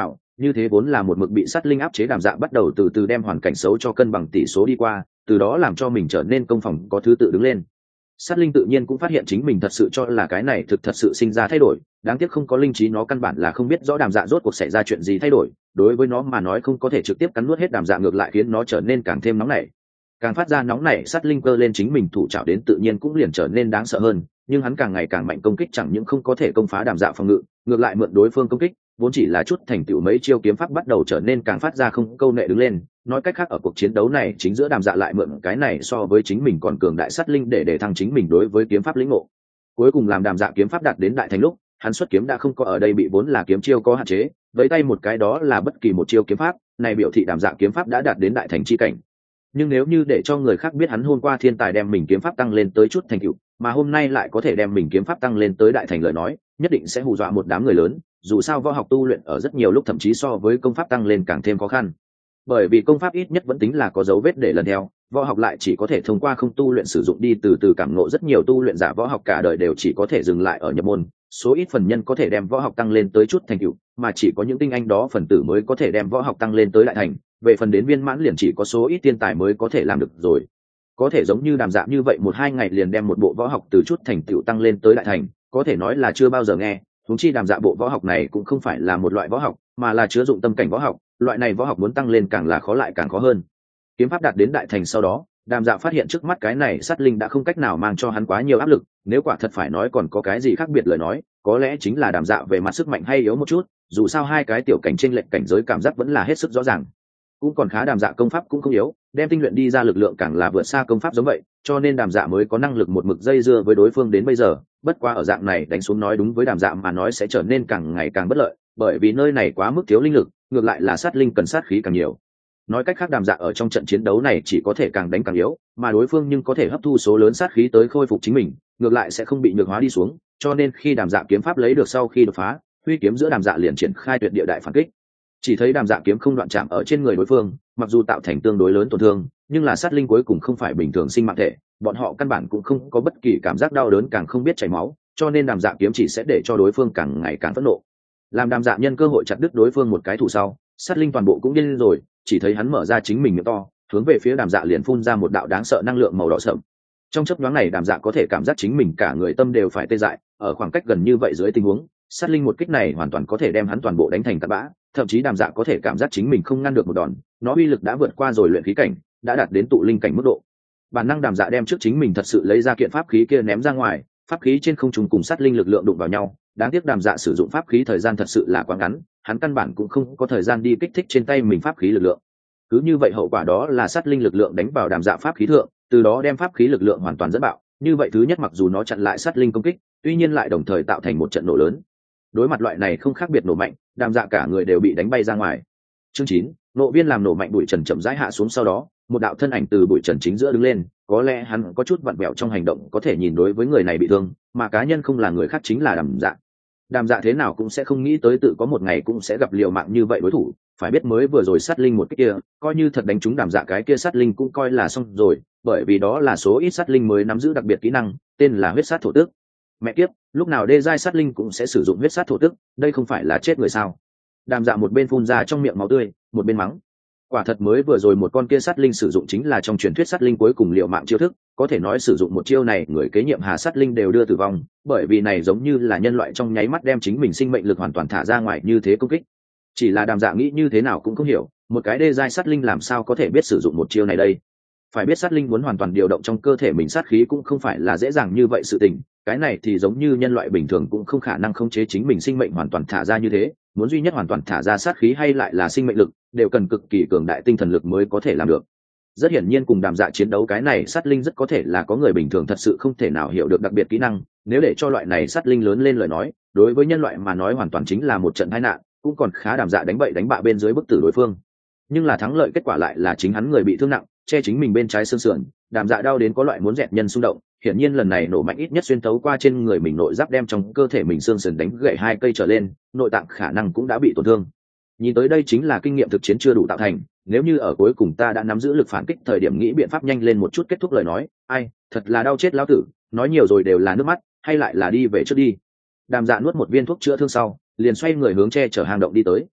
như thế vốn là một mực bị sát linh áp chế đàm dạ bắt đầu từ từ đem hoàn cảnh xấu cho cân bằng tỷ số đi qua, từ đó làm cho mình trở nên công phòng có thứ tự đứng lên. Sát linh tự nhiên cũng phát hiện chính mình thật sự cho là cái này thật sự sinh ra thay đổi, đáng tiếc không có linh trí, nó căn bản là không biết rõ đàm dạ rốt cuộc xảy ra chuyện gì thay đổi, đối với nó mà nói không có thể trực tiếp cắn nuốt hết đàm dạ, ngược lại khiến nó trở nên càng thêm nóng nảy. Càng phát ra nóng nảy, sát linh cơ lên chính mình thủ trảo đến tự nhiên cũng liền trở nên đáng sợ hơn, nhưng hắn càng ngày càng mạnh, công kích chẳng những không có thể công phá đàm dạ phòng ngự, ngược lại mượn đối phương công kích vốn chỉ là chút thành tựu mấy chiêu kiếm pháp bắt đầu trở nên càng phát ra không câu nệ đứng lên. Nói cách khác, ở cuộc chiến đấu này chính giữa đàm dạ lại mượn cái này so với chính mình còn cường đại sát linh để thăng chính mình đối với kiếm pháp lĩnh ngộ. Cuối cùng làm đàm dạ kiếm pháp đạt đến đại thành lúc, hắn xuất kiếm đã không có ở đây bị vốn là kiếm chiêu có hạn chế, với tay một cái đó là bất kỳ một chiêu kiếm pháp này biểu thị đàm dạ kiếm pháp đã đạt đến đại thành chi cảnh. Nhưng nếu như để cho người khác biết hắn hôm qua thiên tài đem mình kiếm pháp tăng lên tới chút thành tựu, mà hôm nay lại có thể đem mình kiếm pháp tăng lên tới đại thành lời nói, nhất định sẽ hù dọa một đám người lớn. Dù sao võ học tu luyện ở rất nhiều lúc thậm chí so với công pháp tăng lên càng thêm khó khăn, bởi vì công pháp ít nhất vẫn tính là có dấu vết để lần theo, võ học lại chỉ có thể thông qua không tu luyện sử dụng đi từ từ cảm ngộ. Rất nhiều tu luyện giả võ học cả đời đều chỉ có thể dừng lại ở nhập môn, số ít phần nhân có thể đem võ học tăng lên tới chút thành tựu, mà chỉ có những tinh anh đó phần tử mới có thể đem võ học tăng lên tới đại thành. Về phần đến viên mãn liền chỉ có số ít thiên tài mới có thể làm được rồi. Có thể giống như đàm dạ như vậy 1-2 ngày liền đem một bộ võ học từ chút thành tựu tăng lên tới đại thành, có thể nói là chưa bao giờ nghe. Huống chi đàm dạ bộ võ học này cũng không phải là một loại võ học, mà là chứa dụng tâm cảnh võ học, loại này võ học muốn tăng lên càng là khó lại càng khó hơn. Kiếm pháp đạt đến đại thành sau đó, đàm dạ phát hiện trước mắt cái này sát linh đã không cách nào mang cho hắn quá nhiều áp lực. Nếu quả thật phải nói còn có cái gì khác biệt lời nói, có lẽ chính là đàm dạ về mặt sức mạnh hay yếu một chút, dù sao hai cái tiểu cảnh chênh lệch cảnh giới cảm giác vẫn là hết sức rõ ràng. Cũng còn khá, đàm dạ công pháp cũng không yếu, đem tinh luyện đi ra lực lượng càng là vượt xa công pháp giống vậy, cho nên đàm dạ mới có năng lực một mực dây dưa với đối phương đến bây giờ. Bất qua ở dạng này đánh xuống, nói đúng với đàm dạ mà nói sẽ trở nên càng ngày càng bất lợi, bởi vì nơi này quá mức thiếu linh lực, ngược lại là sát linh cần sát khí càng nhiều. Nói cách khác, đàm dạ ở trong trận chiến đấu này chỉ có thể càng đánh càng yếu, mà đối phương nhưng có thể hấp thu số lớn sát khí tới khôi phục chính mình, ngược lại sẽ không bị nhược hóa đi xuống. Cho nên khi đàm dạ kiếm pháp lấy được sau khi đột phá, huy kiếm giữa đàm dạ liền triển khai tuyệt địa đại phản kích. Chỉ thấy đàm dạ kiếm không đoạn chạm ở trên người đối phương, mặc dù tạo thành tương đối lớn tổn thương, nhưng là sát linh cuối cùng không phải bình thường sinh mạng thể, bọn họ căn bản cũng không có bất kỳ cảm giác đau đớn, càng không biết chảy máu, cho nên đàm dạ kiếm chỉ sẽ để cho đối phương càng ngày càng phẫn nộ. Làm đàm dạ nhân cơ hội chặt đứt đối phương một cái thủ sau, sát linh toàn bộ cũng điên rồi, chỉ thấy hắn mở ra chính mình miệng to, hướng về phía đàm dạ liền phun ra một đạo đáng sợ năng lượng màu đỏ sậm. Trong chớp nhoáng này, đàm dạ có thể cảm giác chính mình cả người tâm đều phải tê dại. Ở khoảng cách gần như vậy dưới tình huống, sát linh một kích này hoàn toàn có thể đem hắn toàn bộ đánh thành tạt bã, thậm chí đàm dạ có thể cảm giác chính mình không ngăn được một đòn, nó uy lực đã vượt qua rồi luyện khí cảnh, đã đạt đến tụ linh cảnh mức độ. Bản năng đàm dạ đem trước chính mình thật sự lấy ra kiện pháp khí kia ném ra ngoài, pháp khí trên không trung cùng sát linh lực lượng đụng vào nhau. Đáng tiếc đàm dạ sử dụng pháp khí thời gian thật sự là quá ngắn, hắn căn bản cũng không có thời gian đi kích thích trên tay mình pháp khí lực lượng. Cứ như vậy hậu quả đó là sát linh lực lượng đánh vào đàm dạ pháp khí thượng, từ đó đem pháp khí lực lượng hoàn toàn dẫn bạo. Như vậy thứ nhất, mặc dù nó chặn lại sát linh công kích, tuy nhiên lại đồng thời tạo thành một trận nổ lớn. Đối mặt loại này không khác biệt nổ mạnh, đàm dạ cả người đều bị đánh bay ra ngoài. Chương 9, nộ viên làm nổ mạnh. Bụi trần chậm rãi hạ xuống, sau đó một đạo thân ảnh từ bụi trần chính giữa đứng lên, có lẽ hắn có chút vặn vẹo trong hành động, có thể nhìn đối với người này bị thương, mà cá nhân không là người khác chính là đàm dạ. Đàm dạ thế nào cũng sẽ không nghĩ tới tự có một ngày cũng sẽ gặp liều mạng như vậy đối thủ. Phải biết mới vừa rồi sát linh một cái kia, coi như thật đánh trúng đàm dạ cái kia sát linh cũng coi là xong rồi, bởi vì đó là số ít sát linh mới nắm giữ đặc biệt kỹ năng, tên là huyết sát thổ tước. Mẹ kiếp, lúc nào đê giai sát linh cũng sẽ sử dụng huyết sát thổ tước, đây không phải là chết người sao? Đàm dạ một bên phun ra trong miệng máu tươi, một bên mắng. Quả thật mới vừa rồi một con kia sát linh sử dụng chính là trong truyền thuyết sát linh cuối cùng liều mạng chiêu thức, có thể nói sử dụng một chiêu này người kế nhiệm hà sát linh đều đưa tử vong, bởi vì này giống như là nhân loại trong nháy mắt đem chính mình sinh mệnh lực hoàn toàn thả ra ngoài như thế công kích. Chỉ là đàm dạ nghĩ như thế nào cũng không hiểu, một cái đê giai sát linh làm sao có thể biết sử dụng một chiêu này đây? Phải biết sát linh muốn hoàn toàn điều động trong cơ thể mình sát khí cũng không phải là dễ dàng như vậy sự tình, cái này thì giống như nhân loại bình thường cũng không khả năng khống chế chính mình sinh mệnh hoàn toàn thả ra như thế, muốn duy nhất hoàn toàn thả ra sát khí hay lại là sinh mệnh lực, đều cần cực kỳ cường đại tinh thần lực mới có thể làm được. Rất hiển nhiên cùng đàm dạ chiến đấu cái này sát linh rất có thể là có người bình thường thật sự không thể nào hiểu được đặc biệt kỹ năng, nếu để cho loại này sát linh lớn lên lời nói, đối với nhân loại mà nói hoàn toàn chính là một trận tai nạn, cũng còn khá đàm dạ đánh bậy đánh bạ bên dưới bức tử đối phương. Nhưng là thắng lợi kết quả lại là chính hắn người bị thương nặng, che chính mình bên trái xương sườn, đàm dạ đau đến có loại muốn dẹt nhân xung động. Hiển nhiên lần này nổ mạnh ít nhất xuyên tấu qua trên người mình, nội giáp đem trong cơ thể mình xương sườn đánh gãy 2 cây trở lên, nội tạng khả năng cũng đã bị tổn thương. Nhìn tới đây chính là kinh nghiệm thực chiến chưa đủ tạo thành, nếu như ở cuối cùng ta đã nắm giữ lực phản kích, thời điểm nghĩ biện pháp nhanh lên một chút kết thúc lời nói, ai, thật là đau chết lão tử, nói nhiều rồi đều là nước mắt, hay lại là đi về trước đi. Đàm dạ nuốt một viên thuốc chữa thương sau, liền xoay người hướng che chở hang động đi tới.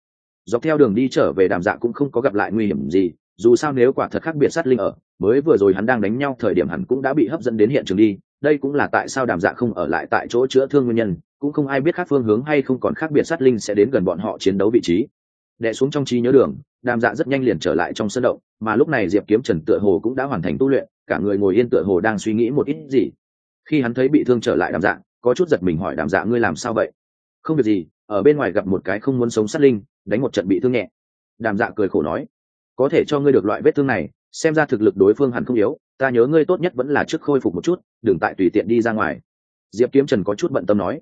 Dọc theo đường đi trở về Đàm Dạ cũng không có gặp lại nguy hiểm gì, dù sao nếu quả thật khác biệt sát linh ở, mới vừa rồi hắn đang đánh nhau thời điểm hắn cũng đã bị hấp dẫn đến hiện trường đi, đây cũng là tại sao Đàm Dạ không ở lại tại chỗ chữa thương nguyên nhân, cũng không ai biết khác phương hướng hay không còn khác biệt sát linh sẽ đến gần bọn họ chiến đấu vị trí. Đè xuống trong trí nhớ đường, Đàm Dạ rất nhanh liền trở lại trong sân động, mà lúc này Diệp Kiếm Trần tựa hồ cũng đã hoàn thành tu luyện, cả người ngồi yên tựa hồ đang suy nghĩ một ít gì. Khi hắn thấy bị thương trở lại Đàm Dạ, có chút giật mình hỏi Đàm Dạ ngươi làm sao vậy? Không việc gì, ở bên ngoài gặp một cái không muốn sống sát linh, đánh một trận bị thương nhẹ. Đàm Dạ cười khổ nói, có thể cho ngươi được loại vết thương này, xem ra thực lực đối phương hẳn không yếu, ta nhớ ngươi tốt nhất vẫn là trước khôi phục một chút, đừng tại tùy tiện đi ra ngoài. Diệp Kiếm Trần có chút bận tâm nói.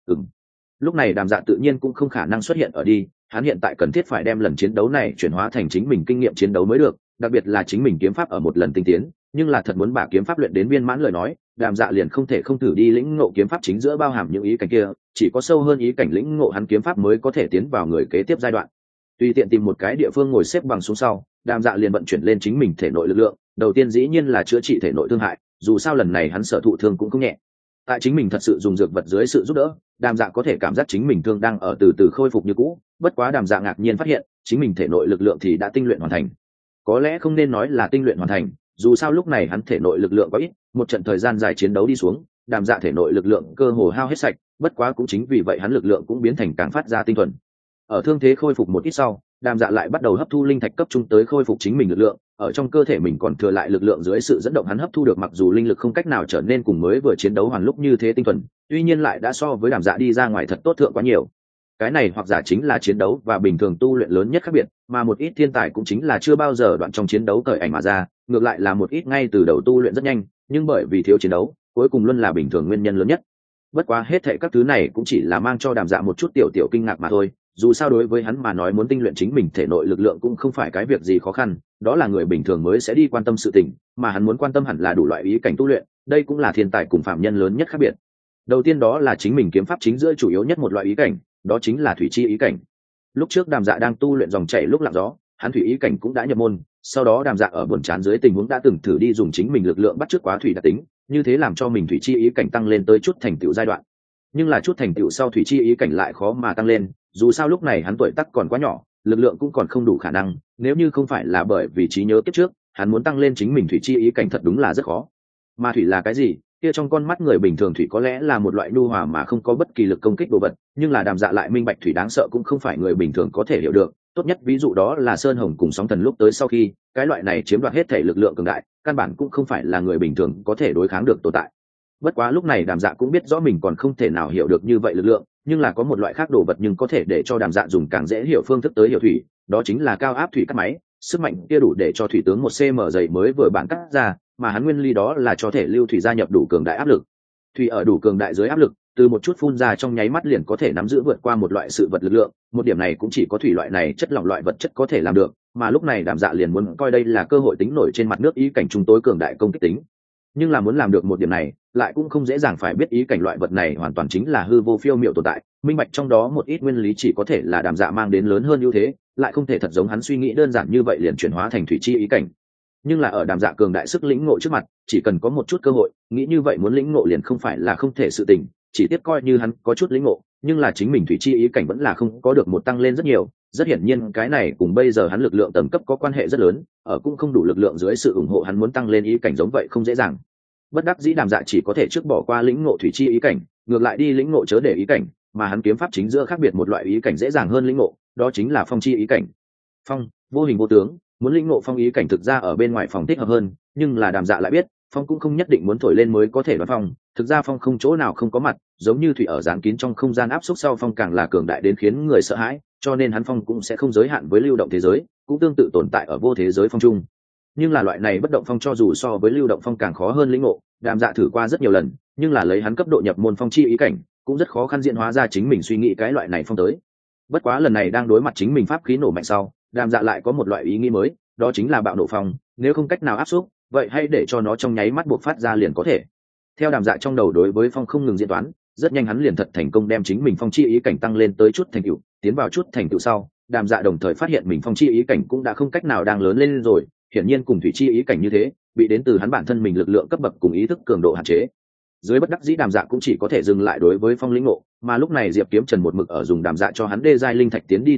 Lúc này Đàm Dạ tự nhiên cũng không khả năng xuất hiện ở đi, hắn hiện tại cần thiết phải đem lần chiến đấu này chuyển hóa thành chính mình kinh nghiệm chiến đấu mới được, đặc biệt là chính mình kiếm pháp ở một lần tinh tiến, nhưng là thật muốn把kiếm pháp luyện đến viên mãn lời nói, Đàm Dạ liền không thể không thử đi lĩnh ngộ kiếm pháp chính giữa bao hàm những ý cảnh kia, chỉ có sâu hơn ý cảnh lĩnh ngộ hắn kiếm pháp mới có thể tiến vào người kế tiếp giai đoạn. Tùy tiện tìm một cái địa phương ngồi xếp bằng xuống sau, Đàm Dạ liền vận chuyển lên chính mình thể nội lực lượng, đầu tiên dĩ nhiên là chữa trị thể nội thương hại, dù sao lần này hắn sở thụ thương cũng không nhẹ. Tại chính mình thật sự dùng dược vật dưới sự giúp đỡ, Đàm Dạ có thể cảm giác chính mình thương đang ở từ từ khôi phục như cũ, bất quá Đàm Dạ ngạc nhiên phát hiện chính mình thể nội lực lượng thì đã tinh luyện hoàn thành. Có lẽ không nên nói là tinh luyện hoàn thành, dù sao lúc này hắn thể nội lực lượng có ít, một trận thời gian dài chiến đấu đi xuống, Đàm Dạ thể nội lực lượng cơ hồ hao hết sạch, bất quá cũng chính vì vậy hắn lực lượng cũng biến thành càng phát ra tinh thuần. Ở thương thế khôi phục một ít sau, Đàm Dạ lại bắt đầu hấp thu linh thạch cấp trung tới khôi phục chính mình lực lượng, ở trong cơ thể mình còn thừa lại lực lượng dưới sự dẫn động hắn hấp thu được, mặc dù linh lực không cách nào trở nên cùng mới vừa chiến đấu hoàn lúc như thế tinh thuần, tuy nhiên lại đã so với Đàm Dạ đi ra ngoài thật tốt thượng quá nhiều. Cái này hoặc giả chính là chiến đấu và bình thường tu luyện lớn nhất khác biệt, mà một ít thiên tài cũng chính là chưa bao giờ đoạn trong chiến đấu cởi ảnh mà ra, ngược lại là một ít ngay từ đầu tu luyện rất nhanh, nhưng bởi vì thiếu chiến đấu, cuối cùng luôn là bình thường nguyên nhân lớn nhất. Bất quá hết thảy các thứ này cũng chỉ là mang cho Đàm Dạ một chút tiểu kinh ngạc mà thôi, dù sao đối với hắn mà nói muốn tinh luyện chính mình thể nội lực lượng cũng không phải cái việc gì khó khăn, đó là người bình thường mới sẽ đi quan tâm sự tình, mà hắn muốn quan tâm hẳn là đủ loại ý cảnh tu luyện, đây cũng là thiên tài cùng phạm nhân lớn nhất khác biệt. Đầu tiên đó là chính mình kiếm pháp chính giữa chủ yếu nhất một loại ý cảnh, đó chính là thủy chi ý cảnh. Lúc trước Đàm Dạ đang tu luyện dòng chảy lúc lặng gió, hắn thủy ý cảnh cũng đã nhập môn, sau đó Đàm Dạ ở buồn chán dưới tình huống đã từng thử đi dùng chính mình lực lượng bắt chước quá thủy đặc tính, như thế làm cho mình thủy chi ý cảnh tăng lên tới chút thành tựu giai đoạn. Nhưng là chút thành tựu sau thủy chi ý cảnh lại khó mà tăng lên, dù sao lúc này hắn tuổi tác còn quá nhỏ, lực lượng cũng còn không đủ khả năng, nếu như không phải là bởi vì trí nhớ kiếp trước, hắn muốn tăng lên chính mình thủy chi ý cảnh thật đúng là rất khó. Mà thủy là cái gì? Kia trong con mắt người bình thường thủy có lẽ là một loại nhu hòa mà không có bất kỳ lực công kích đồ vật, nhưng là Đàm Dạ lại minh bạch thủy đáng sợ cũng không phải người bình thường có thể hiểu được, tốt nhất ví dụ đó là sơn hồng cùng sóng thần lúc tới sau khi, cái loại này chiếm đoạt hết thể lực lượng cường đại, căn bản cũng không phải là người bình thường có thể đối kháng được tồn tại. Bất quá lúc này Đàm Dạ cũng biết rõ mình còn không thể nào hiểu được như vậy lực lượng, nhưng là có một loại khác đồ vật nhưng có thể để cho Đàm Dạ dùng càng dễ hiểu phương thức tới hiểu thủy, đó chính là cao áp thủy cắt máy, sức mạnh kia đủ để cho thủy tướng 1 cm dày mới vừa bản cắt ra, mà hắn nguyên lý đó là cho thể lưu thủy gia nhập đủ cường đại áp lực. Thủy ở đủ cường đại dưới áp lực, từ một chút phun ra trong nháy mắt liền có thể nắm giữ vượt qua một loại sự vật lực lượng, một điểm này cũng chỉ có thủy loại này chất lỏng loại vật chất có thể làm được, mà lúc này Đàm Dạ liền muốn coi đây là cơ hội tính nổi trên mặt nước ý cảnh trung tối cường đại công kích tính. Nhưng là muốn làm được một điểm này, lại cũng không dễ dàng, phải biết ý cảnh loại vật này hoàn toàn chính là hư vô phiêu miệu tồn tại, minh bạch trong đó một ít nguyên lý chỉ có thể là Đàm Dạ mang đến lớn hơn ưu thế, lại không thể thật giống hắn suy nghĩ đơn giản như vậy liền chuyển hóa thành thủy chi ý cảnh. Nhưng là ở Đàm Dạ cường đại sức lĩnh ngộ trước mặt, chỉ cần có một chút cơ hội, nghĩ như vậy muốn lĩnh ngộ liền không phải là không thể sự tình, chỉ tiếp coi như hắn có chút lĩnh ngộ, nhưng là chính mình thủy chi ý cảnh vẫn là không có được một tăng lên rất nhiều, rất hiển nhiên cái này cùng bây giờ hắn lực lượng tầng cấp có quan hệ rất lớn, ở cũng không đủ lực lượng dưới sự ủng hộ hắn muốn tăng lên ý cảnh giống vậy không dễ dàng. Bất đắc dĩ Đàm Dạ chỉ có thể trước bỏ qua lĩnh ngộ thủy chi ý cảnh, ngược lại đi lĩnh ngộ chớ để ý cảnh, mà hắn kiếm pháp chính giữa khác biệt một loại ý cảnh dễ dàng hơn lĩnh ngộ, đó chính là phong chi ý cảnh. Phong, vô hình vô tướng, muốn lĩnh ngộ phong ý cảnh thực ra ở bên ngoài phòng thích hợp hơn, nhưng là Đàm Dạ lại biết, phong cũng không nhất định muốn thổi lên mới có thể đoán phong, thực ra phong không chỗ nào không có mặt, giống như thủy ở dán kín trong không gian áp suất sau phong càng là cường đại đến khiến người sợ hãi, cho nên hắn phong cũng sẽ không giới hạn với lưu động thế giới, cũng tương tự tồn tại ở vô thế giới phong trung. Nhưng là loại này bất động phong cho dù so với lưu động phong càng khó hơn lĩnh ngộ, Đàm Dạ thử qua rất nhiều lần, nhưng là lấy hắn cấp độ nhập môn phong chi ý cảnh, cũng rất khó khăn diễn hóa ra chính mình suy nghĩ cái loại này phong tới. Bất quá lần này đang đối mặt chính mình pháp khí nổ mạnh sau, Đàm Dạ lại có một loại ý nghĩ mới, đó chính là bạo nổ phong, nếu không cách nào áp xúc, vậy hãy để cho nó trong nháy mắt buộc phát ra liền có thể. Theo Đàm Dạ trong đầu đối với phong không ngừng diễn toán, rất nhanh hắn liền thật thành công đem chính mình phong chi ý cảnh tăng lên tới chút thành tựu, tiến vào chút thành tựu sau, Đàm Dạ đồng thời phát hiện mình phong chi ý cảnh cũng đã không cách nào đang lớn lên rồi, hiển nhiên cùng thủy chi ý cảnh như thế, bị đến từ hắn bản thân mình lực lượng cấp bậc cùng ý thức cường độ hạn chế. Dưới bất đắc dĩ Đàm Dạ cũng chỉ có thể dừng lại đối với phong lĩnh ngộ, mà lúc này Diệp Kiếm Trần một mực ở dùng Đàm Dạ cho hắn đê giai linh thạch tiến đi tu luyện,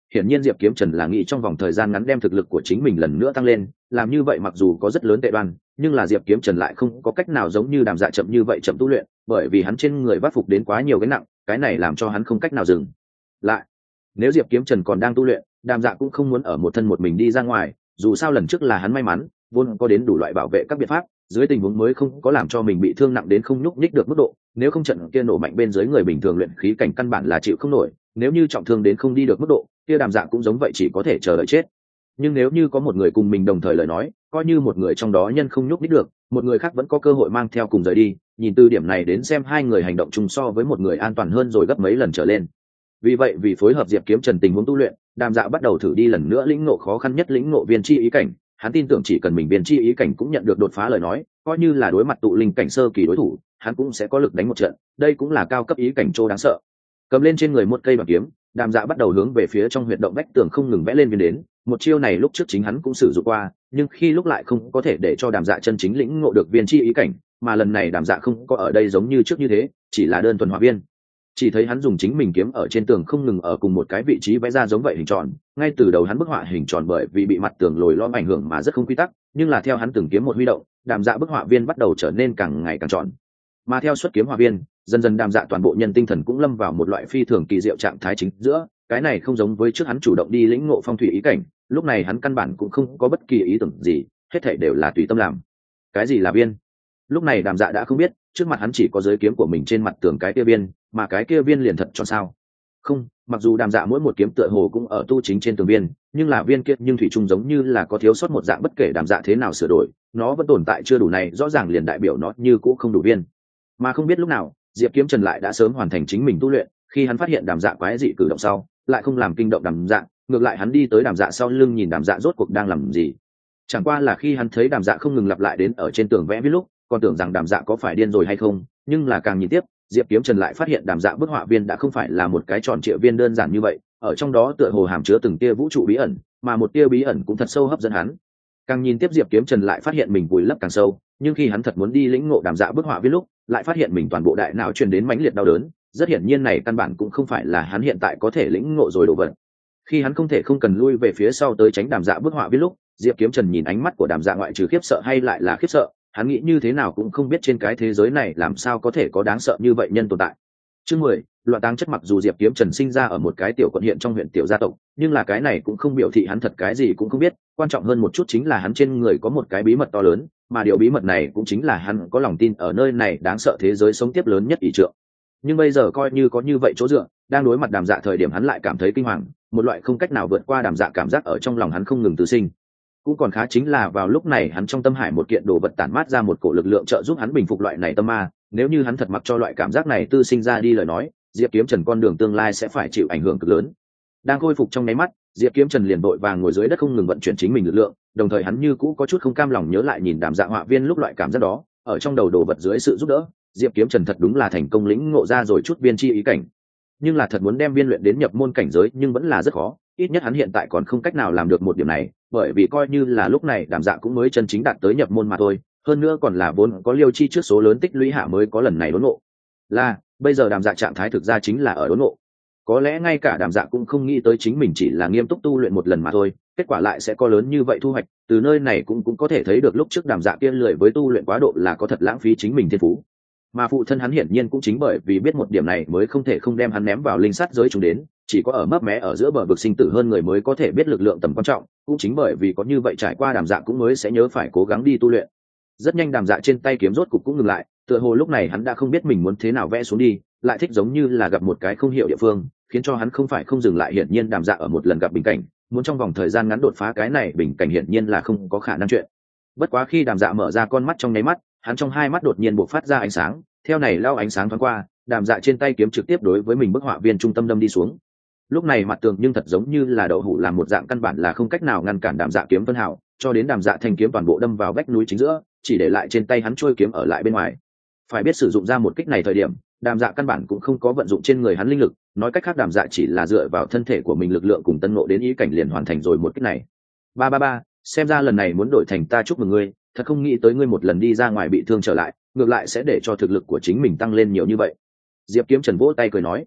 hiển nhiên Diệp Kiếm Trần là nghĩ trong vòng thời gian ngắn đem thực lực của chính mình lần nữa tăng lên, làm như vậy mặc dù có rất lớn tệ đoan, nhưng là Diệp Kiếm Trần lại không có cách nào giống như Đàm Dạ chậm như vậy chậm tu luyện, bởi vì hắn trên người vác phục đến quá nhiều cái nặng, cái này làm cho hắn không cách nào dừng lại. Nếu Diệp Kiếm Trần còn đang tu luyện, Đàm Dạ cũng không muốn ở một thân một mình đi ra ngoài, dù sao lần trước là hắn may mắn, vốn có đến đủ loại bảo vệ các biện pháp, dưới tình huống mới không có làm cho mình bị thương nặng đến không nhúc nhích được mức độ, nếu không trận kia nổ mạnh bên dưới người bình thường luyện khí cảnh căn bản là chịu không nổi, nếu như trọng thương đến không đi được mức độ, kia Đàm Dạ cũng giống vậy chỉ có thể chờ đợi chết. Nhưng nếu như có một người cùng mình đồng thời lời nói, coi như một người trong đó nhân không nhúc nhích được, một người khác vẫn có cơ hội mang theo cùng rời đi, nhìn từ điểm này đến xem hai người hành động chung so với một người an toàn hơn rồi gấp mấy lần trở lên. Vì vậy vì phối hợp Diệp Kiếm Trần tình huống tu luyện, Đàm Dạ bắt đầu thử đi lần nữa lĩnh ngộ khó khăn nhất lĩnh ngộ viên chi ý cảnh, hắn tin tưởng chỉ cần mình viên chi ý cảnh cũng nhận được đột phá lời nói, coi như là đối mặt tụ linh cảnh sơ kỳ đối thủ, hắn cũng sẽ có lực đánh một trận, đây cũng là cao cấp ý cảnh trô đáng sợ. Cầm lên trên người một cây bạc kiếm, Đàm Dạ bắt đầu hướng về phía trong huyệt động vách tường không ngừng vẽ lên viên đến, một chiêu này lúc trước chính hắn cũng sử dụng qua, nhưng khi lúc lại không có thể để cho Đàm Dạ chân chính lĩnh ngộ được viên chi ý cảnh, mà lần này Đàm Dạ không có ở đây giống như trước như thế, chỉ là đơn thuần họa viên. Chỉ thấy hắn dùng chính mình kiếm ở trên tường không ngừng ở cùng một cái vị trí vẽ ra giống vậy hình tròn, ngay từ đầu hắn bức họa hình tròn bởi vì bị mặt tường lồi lõm ảnh hưởng mà rất không quy tắc, nhưng là theo hắn từng kiếm một huy động, Đàm Dạ bức họa viên bắt đầu trở nên càng ngày càng tròn. Mà theo xuất kiếm họa viên, dần dần Đàm Dạ toàn bộ nhân tinh thần cũng lâm vào một loại phi thường kỳ diệu trạng thái chính giữa, cái này không giống với trước hắn chủ động đi lĩnh ngộ phong thủy ý cảnh, lúc này hắn căn bản cũng không có bất kỳ ý tưởng gì, hết thảy đều là tùy tâm làm. Cái gì là viên? Lúc này Đàm Dạ đã không biết, trước mặt hắn chỉ có giới kiếm của mình trên mặt tường cái kia viên, mà cái kia viên liền thật cho sao? Không, mặc dù Đàm Dạ mỗi một kiếm tựa hồ cũng ở tu chính trên tường viên, nhưng là viên kia nhưng thủy chung giống như là có thiếu sót một dạng, bất kể Đàm Dạ thế nào sửa đổi, nó vẫn tồn tại chưa đủ này, rõ ràng liền đại biểu nó như cũng không đủ viên. Mà không biết lúc nào, Diệp Kiếm Trần lại đã sớm hoàn thành chính mình tu luyện, khi hắn phát hiện Đàm Dạ quái dị cử động sau, lại không làm kinh động Đàm Dạ, ngược lại hắn đi tới Đàm Dạ sau lưng nhìn Đàm Dạ rốt cuộc đang làm gì. Chẳng qua là khi hắn thấy Đàm Dạ không ngừng lặp lại đến ở trên tường vẽ viết lúc, còn tưởng rằng Đàm Dạ có phải điên rồi hay không, nhưng là càng nhìn tiếp, Diệp Kiếm Trần lại phát hiện Đàm Dạ bức họa viên đã không phải là một cái tròn trịa viên đơn giản như vậy, ở trong đó tựa hồ hàm chứa từng tia vũ trụ bí ẩn, mà một tia bí ẩn cũng thật sâu hấp dẫn hắn. Càng nhìn tiếp Diệp Kiếm Trần lại phát hiện mình vùi lấp càng sâu, nhưng khi hắn thật muốn đi lĩnh ngộ Đàm Dạ bức họa viên lúc, lại phát hiện mình toàn bộ đại não truyền đến mãnh liệt đau đớn, rất hiển nhiên này căn bản cũng không phải là hắn hiện tại có thể lĩnh ngộ rồi đồ vật. Khi hắn không thể không cần lui về phía sau tới tránh Đàm Dạ bức họa viên lúc, Diệp Kiếm Trần nhìn ánh mắt của Đàm Dạ ngoại trừ khiếp sợ hay lại là khiếp sợ, hắn nghĩ như thế nào cũng không biết trên cái thế giới này làm sao có thể có đáng sợ như vậy nhân tồn tại. Chương 10, loạn táng chất. Mặc dù Diệp Kiếm Trần sinh ra ở một cái tiểu quận hiện trong huyện tiểu gia tộc, nhưng là cái này cũng không biểu thị hắn thật cái gì cũng không biết, quan trọng hơn một chút chính là hắn trên người có một cái bí mật to lớn, mà điều bí mật này cũng chính là hắn có lòng tin ở nơi này đáng sợ thế giới sống tiếp lớn nhất ỷ trượng. Nhưng bây giờ coi như có như vậy chỗ dựa, đang đối mặt Đàm Dạ thời điểm hắn lại cảm thấy kinh hoàng, một loại không cách nào vượt qua Đàm Dạ cảm giác ở trong lòng hắn không ngừng tự sinh. Cũng còn khá chính là vào lúc này hắn trong tâm hải một kiện đồ vật tản mát ra một cổ lực lượng trợ giúp hắn bình phục loại này tâm ma, nếu như hắn thật mặc cho loại cảm giác này tư sinh ra đi lời nói, Diệp Kiếm Trần con đường tương lai sẽ phải chịu ảnh hưởng cực lớn. Đang khôi phục trong nháy mắt, Diệp Kiếm Trần liền vội vàng ngồi dưới đất không ngừng vận chuyển chính mình lực lượng, đồng thời hắn như cũ có chút không cam lòng nhớ lại nhìn Đàm Dạ họa viên lúc loại cảm giác đó, ở trong đầu đồ vật dưới sự giúp đỡ, Diệp Kiếm Trần thật đúng là thành công lĩnh ngộ ra rồi chút viên chi ý cảnh. Nhưng là thật muốn đem viên luyện đến nhập môn cảnh giới nhưng vẫn là rất khó, ít nhất hắn hiện tại còn không cách nào làm được một điểm này, bởi vì coi như là lúc này Đàm Dạ cũng mới chân chính đạt tới nhập môn mà thôi, hơn nữa còn là vốn có liêu chi trước số lớn tích lũy hạ mới có lần này đốn ngộ. Là bây giờ Đàm Dạ trạng thái thực ra chính là ở đốn ngộ. Có lẽ ngay cả Đàm Dạ cũng không nghĩ tới chính mình chỉ là nghiêm túc tu luyện một lần mà thôi, kết quả lại sẽ có lớn như vậy thu hoạch, từ nơi này cũng có thể thấy được lúc trước Đàm Dạ kia lười với tu luyện quá độ là có thật lãng phí chính mình thiên phú. Mà phụ thân hắn hiển nhiên cũng chính bởi vì biết một điểm này mới không thể không đem hắn ném vào linh sát giới chúng đến, chỉ có ở mấp mé ở giữa bờ vực sinh tử hơn người mới có thể biết lực lượng tầm quan trọng, cũng chính bởi vì có như vậy trải qua Đàm Dạ cũng mới sẽ nhớ phải cố gắng đi tu luyện. Rất nhanh Đàm Dạ trên tay kiếm rốt cục cũng ngừng lại, tựa hồ lúc này hắn đã không biết mình muốn thế nào vẽ xuống đi, lại thích giống như là gặp một cái không hiểu địa phương, khiến cho hắn không phải không dừng lại. Hiển nhiên Đàm Dạ ở một lần gặp bình cảnh, muốn trong vòng thời gian ngắn đột phá cái này bình cảnh hiển nhiên là không có khả năng chuyện. Bất quá khi Đàm Dạ mở ra con mắt trong nháy mắt, hắn trong hai mắt đột nhiên bộc phát ra ánh sáng, theo này lao ánh sáng thoáng qua, Đàm Dạ trên tay kiếm trực tiếp đối với mình bức họa viên trung tâm đâm đi xuống. Lúc này mặt tường nhưng thật giống như là đậu hũ làm một dạng, căn bản là không cách nào ngăn cản Đàm Dạ kiếm phân hảo, cho đến Đàm Dạ thanh kiếm toàn bộ đâm vào vách núi chính giữa, chỉ để lại trên tay hắn trôi kiếm ở lại bên ngoài. Phải biết sử dụng ra một kích này thời điểm, Đàm Dạ căn bản cũng không có vận dụng trên người hắn linh lực, nói cách khác Đàm Dạ chỉ là dựa vào thân thể của mình lực lượng cùng tân ngộ đến ý cảnh liền hoàn thành rồi một kích này. Ba, xem ra lần này muốn đổi thành ta chúc mừng ngươi, thật không nghĩ tới ngươi một lần đi ra ngoài bị thương trở lại, ngược lại sẽ để cho thực lực của chính mình tăng lên nhiều như vậy. Diệp Kiếm Trần vỗ tay cười nói.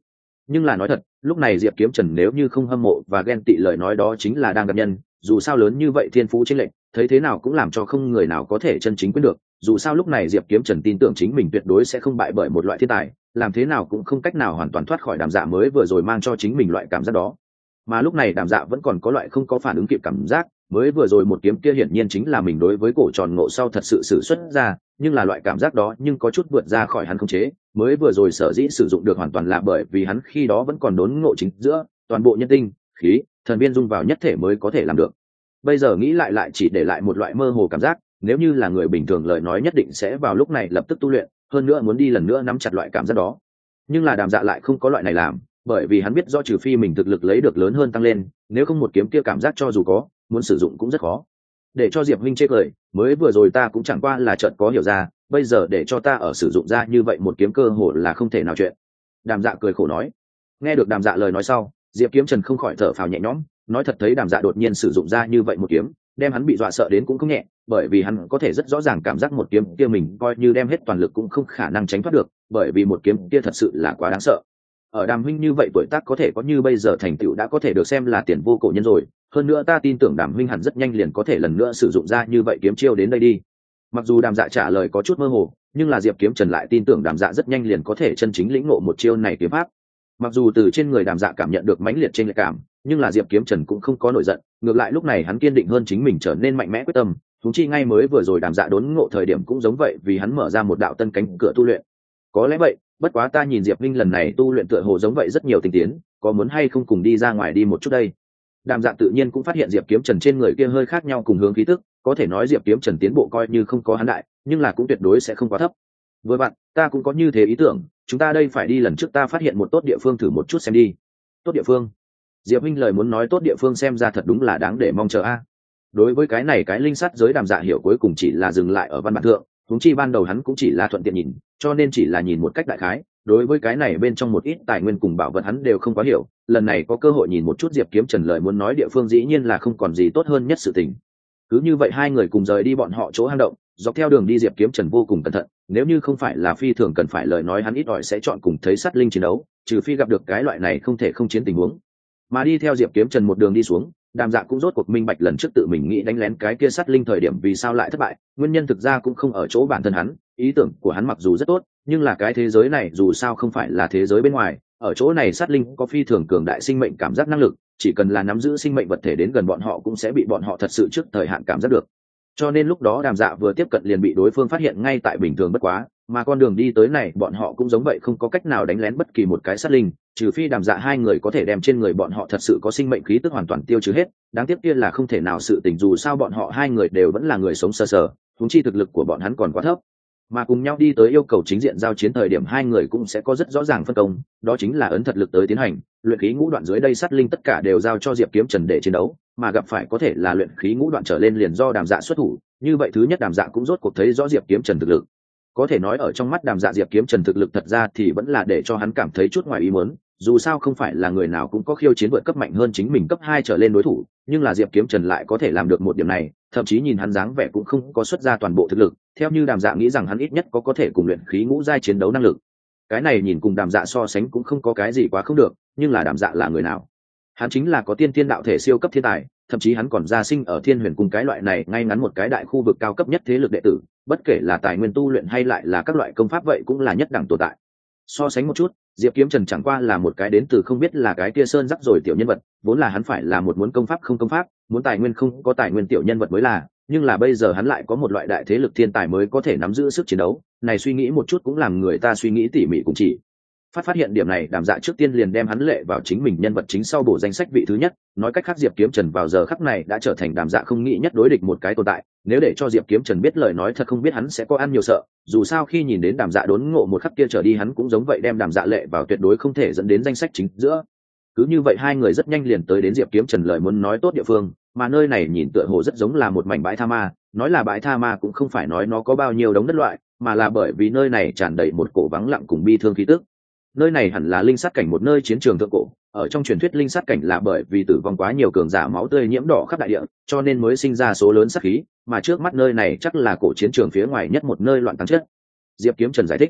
Nhưng là nói thật, lúc này Diệp Kiếm Trần nếu như không hâm mộ và ghen tị lời nói đó chính là đang gặp nhân, dù sao lớn như vậy thiên phú chênh lệch, thấy thế nào cũng làm cho không người nào có thể chân chính quyết được, dù sao lúc này Diệp Kiếm Trần tin tưởng chính mình tuyệt đối sẽ không bại bởi một loại thiên tài, làm thế nào cũng không cách nào hoàn toàn thoát khỏi Đàm Dạ mới vừa rồi mang cho chính mình loại cảm giác đó. Mà lúc này Đàm Dạ vẫn còn có loại không có phản ứng kịp cảm giác, mới vừa rồi một kiếm kia hiển nhiên chính là mình đối với cổ tròn ngộ sau thật sự sử xuất ra, nhưng là loại cảm giác đó nhưng có chút vượt ra khỏi hắn khống chế, mới vừa rồi sở dĩ sử dụng được hoàn toàn là bởi vì hắn khi đó vẫn còn đốn ngộ chính giữa, toàn bộ nhân tinh, khí, thần biên dung vào nhất thể mới có thể làm được. Bây giờ nghĩ lại chỉ để lại một loại mơ hồ cảm giác, nếu như là người bình thường lời nói nhất định sẽ vào lúc này lập tức tu luyện, hơn nữa muốn đi lần nữa nắm chặt loại cảm giác đó. Nhưng là Đàm Dạ lại không có loại này làm, bởi vì hắn biết do trừ phi mình thực lực lấy được lớn hơn tăng lên, nếu không một kiếm kia cảm giác cho dù có, muốn sử dụng cũng rất khó. Để cho Diệp huynh chê cười, mới vừa rồi ta cũng chẳng qua là chợt có hiểu ra, bây giờ để cho ta ở sử dụng ra như vậy một kiếm cơ hồ là không thể nào chuyện. Đàm Dạ cười khổ nói. Nghe được Đàm Dạ lời nói sau, Diệp Kiếm Trần không khỏi thở phào nhẹ nhõm, nói thật thấy Đàm Dạ đột nhiên sử dụng ra như vậy một kiếm, đem hắn bị dọa sợ đến cũng không nhẹ, bởi vì hắn có thể rất rõ ràng cảm giác một kiếm kia mình coi như đem hết toàn lực cũng không khả năng tránh thoát được, bởi vì một kiếm kia thật sự là quá đáng sợ. Ở Đàm huynh như vậy tuổi tác có thể có như bây giờ thành tựu đã có thể được xem là tiền vô cổ nhân rồi, hơn nữa ta tin tưởng Đàm huynh hẳn rất nhanh liền có thể lần nữa sử dụng ra như vậy kiếm chiêu đến đây đi. Mặc dù Đàm Dạ trả lời có chút mơ hồ, nhưng là Diệp Kiếm Trần lại tin tưởng Đàm Dạ rất nhanh liền có thể chân chính lĩnh ngộ một chiêu này kiếm pháp. Mặc dù từ trên người Đàm Dạ cảm nhận được mãnh liệt trên lệch cảm, nhưng là Diệp Kiếm Trần cũng không có nổi giận, ngược lại lúc này hắn kiên định hơn chính mình trở nên mạnh mẽ quyết tâm, huống chi ngay mới vừa rồi Đàm Dạ đốn ngộ thời điểm cũng giống vậy, vì hắn mở ra một đạo tân cánh cửa tu luyện. Có lẽ vậy, bất quá ta nhìn Diệp Minh lần này tu luyện tựa hồ giống vậy rất nhiều tinh tiến, có muốn hay không cùng đi ra ngoài đi một chút đây? Đàm Dạ tự nhiên cũng phát hiện Diệp Kiếm Trần trên người kia hơi khác nhau cùng hướng khí tức, có thể nói Diệp Kiếm Trần tiến bộ coi như không có hắn đại, nhưng là cũng tuyệt đối sẽ không quá thấp. Với bạn, ta cũng có như thế ý tưởng, chúng ta đây phải đi lần trước ta phát hiện một tốt địa phương thử một chút xem đi. Tốt địa phương? Diệp Minh lời muốn nói tốt địa phương xem ra thật đúng là đáng để mong chờ a. Đối với cái này cái linh sắt giới Đàm Dạ hiểu cuối cùng chỉ là dừng lại ở văn bản thượng, huống chi ban đầu hắn cũng chỉ là thuận tiện nhìn, cho nên chỉ là nhìn một cách đại khái, đối với cái này bên trong một ít tài nguyên cùng bảo vật hắn đều không quá hiểu, lần này có cơ hội nhìn một chút Diệp Kiếm Trần lời muốn nói địa phương dĩ nhiên là không còn gì tốt hơn nhất sự tình. Cứ như vậy hai người cùng rời đi bọn họ chỗ hang động, dọc theo đường đi Diệp Kiếm Trần vô cùng cẩn thận, nếu như không phải là phi thường cần phải lời nói hắn ít ỏi sẽ chọn cùng thấy sát linh chiến đấu, trừ phi gặp được cái loại này không thể không chiến tình huống. Mà đi theo Diệp Kiếm Trần một đường đi xuống, Đàm Dạ cũng rốt cuộc minh bạch lần trước tự mình nghĩ đánh lén cái kia sát linh thời điểm vì sao lại thất bại, nguyên nhân thực ra cũng không ở chỗ bản thân hắn, ý tưởng của hắn mặc dù rất tốt, nhưng là cái thế giới này dù sao không phải là thế giới bên ngoài, ở chỗ này sát linh có phi thường cường đại sinh mệnh cảm giác năng lực, chỉ cần là nắm giữ sinh mệnh vật thể đến gần bọn họ cũng sẽ bị bọn họ thật sự trước thời hạn cảm giác được. Cho nên lúc đó Đàm Dạ vừa tiếp cận liền bị đối phương phát hiện ngay tại bình thường bất quá, mà con đường đi tới này bọn họ cũng giống vậy, không có cách nào đánh lén bất kỳ một cái sát linh, trừ phi Đàm Dạ hai người có thể đem trên người bọn họ thật sự có sinh mệnh khí tức hoàn toàn tiêu trừ hết, đáng tiếc kia là không thể nào sự tình, dù sao bọn họ hai người đều vẫn là người sống sờ sờ, huống chi thực lực của bọn hắn còn quá thấp. Mà cùng nhau đi tới yêu cầu chính diện giao chiến thời điểm hai người cũng sẽ có rất rõ ràng phân công, đó chính là ấn thật lực tới tiến hành, luyện khí ngũ đoạn dưới đây sát linh tất cả đều giao cho Diệp Kiếm Trần để chiến đấu, mà gặp phải có thể là luyện khí ngũ đoạn trở lên liền do Đàm Dạ xuất thủ, như vậy thứ nhất Đàm Dạ cũng rốt cuộc thấy rõ Diệp Kiếm Trần thực lực. Có thể nói ở trong mắt Đàm Dạ Diệp Kiếm Trần thực lực thật ra thì vẫn là để cho hắn cảm thấy chút ngoài ý muốn, dù sao không phải là người nào cũng có khiêu chiến vượt cấp mạnh hơn chính mình cấp 2 trở lên đối thủ, nhưng là Diệp Kiếm Trần lại có thể làm được một điểm này, thậm chí nhìn hắn dáng vẻ cũng không có xuất ra toàn bộ thực lực, theo như Đàm Dạ nghĩ rằng hắn ít nhất có thể cùng luyện khí ngũ giai chiến đấu năng lực. Cái này nhìn cùng Đàm Dạ so sánh cũng không có cái gì quá không được, nhưng là Đàm Dạ là người nào? Hắn chính là có tiên thiên đạo thể siêu cấp thiên tài, thậm chí hắn còn gia sinh ở Thiên Huyền Cung cái loại này ngay ngắn một cái đại khu vực cao cấp nhất thế lực đệ tử, bất kể là tài nguyên tu luyện hay lại là các loại công pháp vậy cũng là nhất đẳng tồn tại. So sánh một chút, Diệp Kiếm Trần chẳng qua là một cái đến từ không biết là cái kia sơn rắc rồi tiểu nhân vật, vốn là hắn phải là một muốn công pháp không công pháp, muốn tài nguyên không có tài nguyên tiểu nhân vật mới là, nhưng là bây giờ hắn lại có một loại đại thế lực thiên tài mới có thể nắm giữ sức chiến đấu, này suy nghĩ một chút cũng làm người ta suy nghĩ tỉ mỉ cũng chỉ. Phát hiện điểm này Đàm Dạ trước tiên liền đem hắn lệ vào chính mình nhân vật chính sau bổ danh sách vị thứ nhất, nói cách khác Diệp Kiếm Trần vào giờ khắc này đã trở thành Đàm Dạ không nghĩ nhất đối địch một cái tồn tại, nếu để cho Diệp Kiếm Trần biết lời nói thật không biết hắn sẽ có ăn nhiều sợ, dù sao khi nhìn đến Đàm Dạ đốn ngộ một khắc kia trở đi hắn cũng giống vậy đem Đàm Dạ lệ vào tuyệt đối không thể dẫn đến danh sách chính giữa. Cứ như vậy hai người rất nhanh liền tới đến Diệp Kiếm Trần lời muốn nói tốt địa phương, mà nơi này nhìn tựa hồ rất giống là một mảnh bãi tha ma, nói là bãi tha ma cũng không phải nói nó có bao nhiêu đống đất loại, mà là bởi vì nơi này tràn đầy một cổ vắng lặng cùng bi thương khí tức. Nơi này hẳn là linh sát cảnh, một nơi chiến trường thượng cổ, ở trong truyền thuyết linh sát cảnh là bởi vì tử vong quá nhiều cường giả máu tươi nhiễm đỏ khắp đại địa, cho nên mới sinh ra số lớn sát khí, mà trước mắt nơi này chắc là cổ chiến trường phía ngoài nhất một nơi loạn tăng chất. Diệp Kiếm Trần giải thích.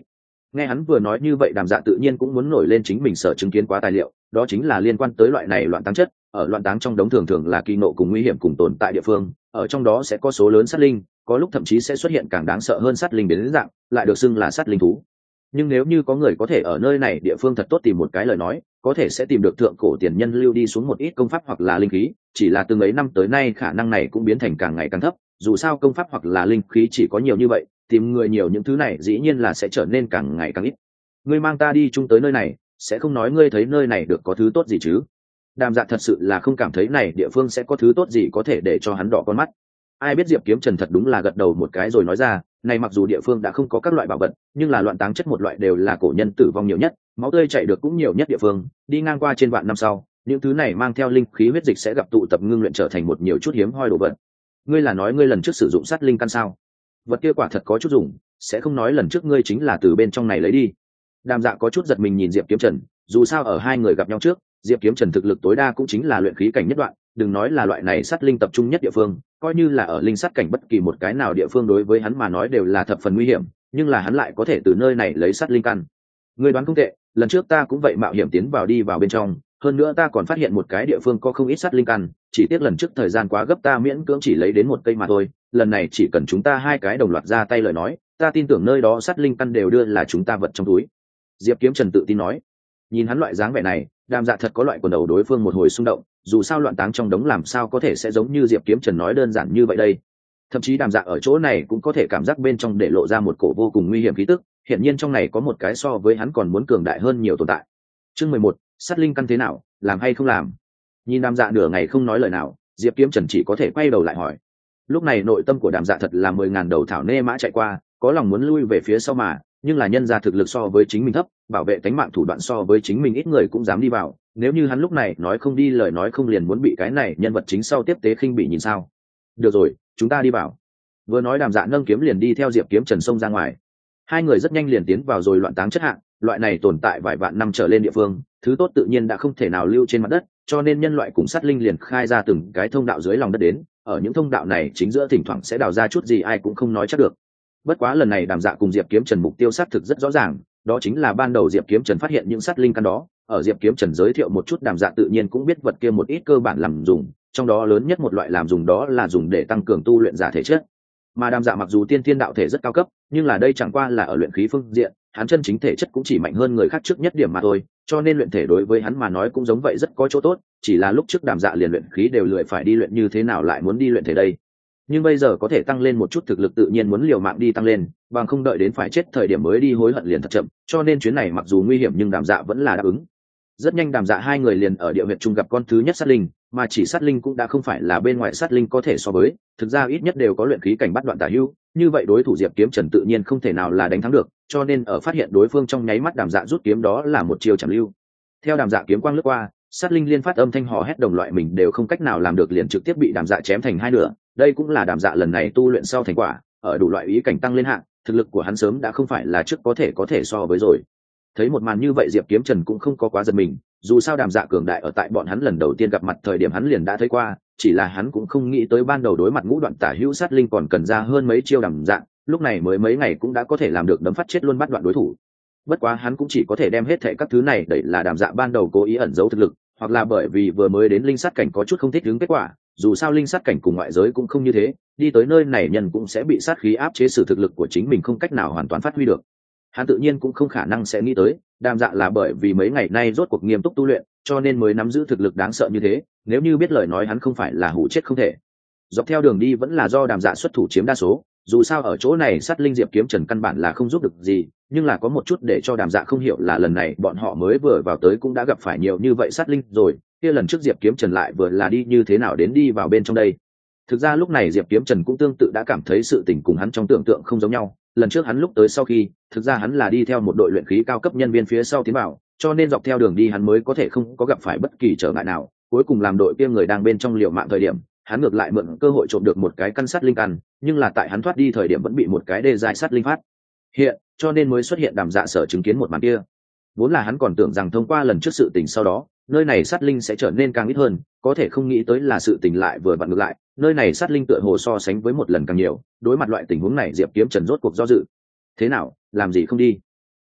Nghe hắn vừa nói như vậy, Đàm Dạ tự nhiên cũng muốn nổi lên chính mình sở chứng kiến quá tài liệu, đó chính là liên quan tới loại này loạn táng chất. Ở loạn táng trong đống thường thường là kỳ nộ cùng nguy hiểm cùng tồn tại địa phương, ở trong đó sẽ có số lớn sát linh, có lúc thậm chí sẽ xuất hiện càng đáng sợ hơn sát linh biến dạng, lại được xưng là sát linh thú. Nhưng nếu như có người có thể ở nơi này địa phương thật tốt tìm một cái lời nói, có thể sẽ tìm được thượng cổ tiền nhân lưu đi xuống một ít công pháp hoặc là linh khí, chỉ là từng ấy năm tới nay khả năng này cũng biến thành càng ngày càng thấp, dù sao công pháp hoặc là linh khí chỉ có nhiều như vậy, tìm người nhiều những thứ này dĩ nhiên là sẽ trở nên càng ngày càng ít. Ngươi mang ta đi chung tới nơi này, sẽ không nói ngươi thấy nơi này được có thứ tốt gì chứ? Đàm Dạ thật sự là không cảm thấy này địa phương sẽ có thứ tốt gì có thể để cho hắn đỏ con mắt. Ai biết Diệp Kiếm Trần thật đúng là gật đầu một cái rồi nói ra, này mặc dù địa phương đã không có các loại bảo vật, nhưng là loạn táng chất một loại đều là cổ nhân tử vong nhiều nhất, máu tươi chảy được cũng nhiều nhất địa phương, đi ngang qua trên vạn năm sau, những thứ này mang theo linh khí huyết dịch sẽ gặp tụ tập ngưng luyện trở thành một nhiều chút hiếm hoi đồ vật. Ngươi là nói ngươi lần trước sử dụng sát linh căn sao? Vật kia quả thật có chút dùng, sẽ không nói lần trước ngươi chính là từ bên trong này lấy đi. Đàm Dạ có chút giật mình nhìn Diệp Kiếm Trần, dù sao ở hai người gặp nhau trước, Diệp Kiếm Trần thực lực tối đa cũng chính là luyện khí cảnh nhất đoạn, đừng nói là loại này sát linh tập trung nhất địa phương, coi như là ở linh sát cảnh bất kỳ một cái nào địa phương đối với hắn mà nói đều là thập phần nguy hiểm, nhưng là hắn lại có thể từ nơi này lấy sát linh căn. Ngươi đoán không tệ, lần trước ta cũng vậy mạo hiểm tiến vào đi vào bên trong, hơn nữa ta còn phát hiện một cái địa phương có không ít sát linh căn, chỉ tiếc lần trước thời gian quá gấp ta miễn cưỡng chỉ lấy đến một cây mà thôi, lần này chỉ cần chúng ta hai cái đồng loạt ra tay lời nói, ta tin tưởng nơi đó sát linh căn đều đưa là chúng ta vật trong túi. Diệp Kiếm Trần tự tin nói. Nhìn hắn loại dáng vẻ này, Đàm Dạ thật có loại quần đầu đối phương một hồi xung động, dù sao loạn táng trong đống làm sao có thể sẽ giống như Diệp Kiếm Trần nói đơn giản như vậy đây. Thậm chí Đàm Dạ ở chỗ này cũng có thể cảm giác bên trong để lộ ra một cổ vô cùng nguy hiểm khí tức, hiển nhiên trong này có một cái so với hắn còn muốn cường đại hơn nhiều tồn tại. Chương 11, sát linh căn thế nào, làm hay không làm? Nhìn Đàm Dạ nửa ngày không nói lời nào, Diệp Kiếm Trần chỉ có thể quay đầu lại hỏi. Lúc này nội tâm của Đàm Dạ thật là 10.000 đầu thảo nê mã chạy qua, có lòng muốn lui về phía sau mà, nhưng là nhân ra thực lực so với chính mình thấp, bảo vệ tính mạng thủ đoạn so với chính mình ít người cũng dám đi vào, nếu như hắn lúc này nói không đi lời nói không liền muốn bị cái này nhân vật chính sau tiếp tế khinh bị nhìn sao. Được rồi, chúng ta đi vào. Vừa nói Đàm Dạ nâng kiếm liền đi theo Diệp Kiếm Trần xông ra ngoài. Hai người rất nhanh liền tiến vào rồi loạn táng chất hạng, loại này tồn tại vài vạn năm trở lên địa phương, thứ tốt tự nhiên đã không thể nào lưu trên mặt đất, cho nên nhân loại cùng sát linh liền khai ra từng cái thông đạo dưới lòng đất đến, ở những thông đạo này chính giữa thỉnh thoảng sẽ đào ra chút gì ai cũng không nói chắc được. Bất quá lần này Đàm Dạ cùng Diệp Kiếm Trần mục tiêu xác thực rất rõ ràng, đó chính là ban đầu Diệp Kiếm Trần phát hiện những sát linh căn đó, ở Diệp Kiếm Trần giới thiệu một chút, Đàm Dạ tự nhiên cũng biết vật kia một ít cơ bản làm dùng, trong đó lớn nhất một loại làm dùng đó là dùng để tăng cường tu luyện giả thể chất. Mà Đàm Dạ mặc dù tiên thiên đạo thể rất cao cấp, nhưng là đây chẳng qua là ở luyện khí phương diện, hắn chân chính thể chất cũng chỉ mạnh hơn người khác trước nhất điểm mà thôi, cho nên luyện thể đối với hắn mà nói cũng giống vậy rất có chỗ tốt, chỉ là lúc trước Đàm Dạ liền luyện khí đều lười phải đi luyện như thế nào lại muốn đi luyện thể đây. Nhưng bây giờ có thể tăng lên một chút thực lực tự nhiên muốn liều mạng đi tăng lên, bằng không đợi đến phải chết thời điểm mới đi hối hận liền thật chậm, cho nên chuyến này mặc dù nguy hiểm nhưng Đàm Dạ vẫn là đáp ứng. Rất nhanh Đàm Dạ hai người liền ở địa huyệt trung gặp con thứ nhất sát linh, mà chỉ sát linh cũng đã không phải là bên ngoài sát linh có thể so với, thực ra ít nhất đều có luyện khí cảnh bắt đoạn tả hữu, như vậy đối thủ Diệp Kiếm Trần tự nhiên không thể nào là đánh thắng được, cho nên ở phát hiện đối phương trong nháy mắt Đàm Dạ rút kiếm đó là một chiêu chảm lưu. Theo Đàm Dạ kiếm quang lướt qua, sát linh liên phát âm thanh hò hét đồng loại mình đều không cách nào làm được liền trực tiếp bị Đàm Dạ chém thành hai nửa, đây cũng là Đàm Dạ lần này tu luyện sau thành quả, ở đủ loại ý cảnh tăng lên hạng, thực lực của hắn sớm đã không phải là trước có thể so với rồi. Thấy một màn như vậy Diệp Kiếm Trần cũng không có quá giật mình, dù sao Đàm Dạ cường đại ở tại bọn hắn lần đầu tiên gặp mặt thời điểm hắn liền đã thấy qua, chỉ là hắn cũng không nghĩ tới ban đầu đối mặt ngũ đoạn tả hữu sát linh còn cần ra hơn mấy chiêu Đàm Dạ, lúc này mới mấy ngày cũng đã có thể làm được đấm phát chết luôn bắt đoạn đối thủ. Bất quá hắn cũng chỉ có thể đem hết thảy các thứ này đẩy là Đàm Dạ ban đầu cố ý ẩn giấu thực lực, hoặc là bởi vì vừa mới đến linh sát cảnh có chút không thích ứng kết quả, dù sao linh sát cảnh cùng ngoại giới cũng không như thế, đi tới nơi này nhân cũng sẽ bị sát khí áp chế sự thực lực của chính mình không cách nào hoàn toàn phát huy được. Hắn tự nhiên cũng không khả năng sẽ nghĩ tới, Đàm Dạ là bởi vì mấy ngày nay rốt cuộc nghiêm túc tu luyện, cho nên mới nắm giữ thực lực đáng sợ như thế, nếu như biết lời nói hắn không phải là hủ chết không thể. Dọc theo đường đi vẫn là do Đàm Dạ xuất thủ chiếm đa số, dù sao ở chỗ này sát linh Diệp Kiếm Trần căn bản là không giúp được gì, nhưng là có một chút để cho Đàm Dạ không hiểu là lần này bọn họ mới vừa vào tới cũng đã gặp phải nhiều như vậy sát linh rồi, kia lần trước Diệp Kiếm Trần lại vừa là đi như thế nào đến đi vào bên trong đây. Thực ra lúc này Diệp Kiếm Trần cũng tương tự đã cảm thấy sự tình cùng hắn trong tưởng tượng không giống nhau, lần trước hắn lúc tới sau khi, thực ra hắn là đi theo một đội luyện khí cao cấp nhân viên phía sau tiến vào, cho nên dọc theo đường đi hắn mới có thể không có gặp phải bất kỳ trở ngại nào, cuối cùng làm đội kia người đang bên trong liều mạng thời điểm, hắn ngược lại mượn cơ hội trộm được một cái căn sát linh căn, nhưng là tại hắn thoát đi thời điểm vẫn bị một cái đê giai sát linh phát hiện, cho nên mới xuất hiện Đàm Dạ sở chứng kiến một màn kia. Vốn là hắn còn tưởng rằng thông qua lần trước sự tình sau đó, nơi này sát linh sẽ trở nên càng ít hơn, có thể không nghĩ tới là sự tình lại vừa vặn ngược lại, nơi này sát linh tựa hồ so sánh với một lần càng nhiều. Đối mặt loại tình huống này Diệp Kiếm Trần rốt cuộc do dự. Thế nào, làm gì không đi?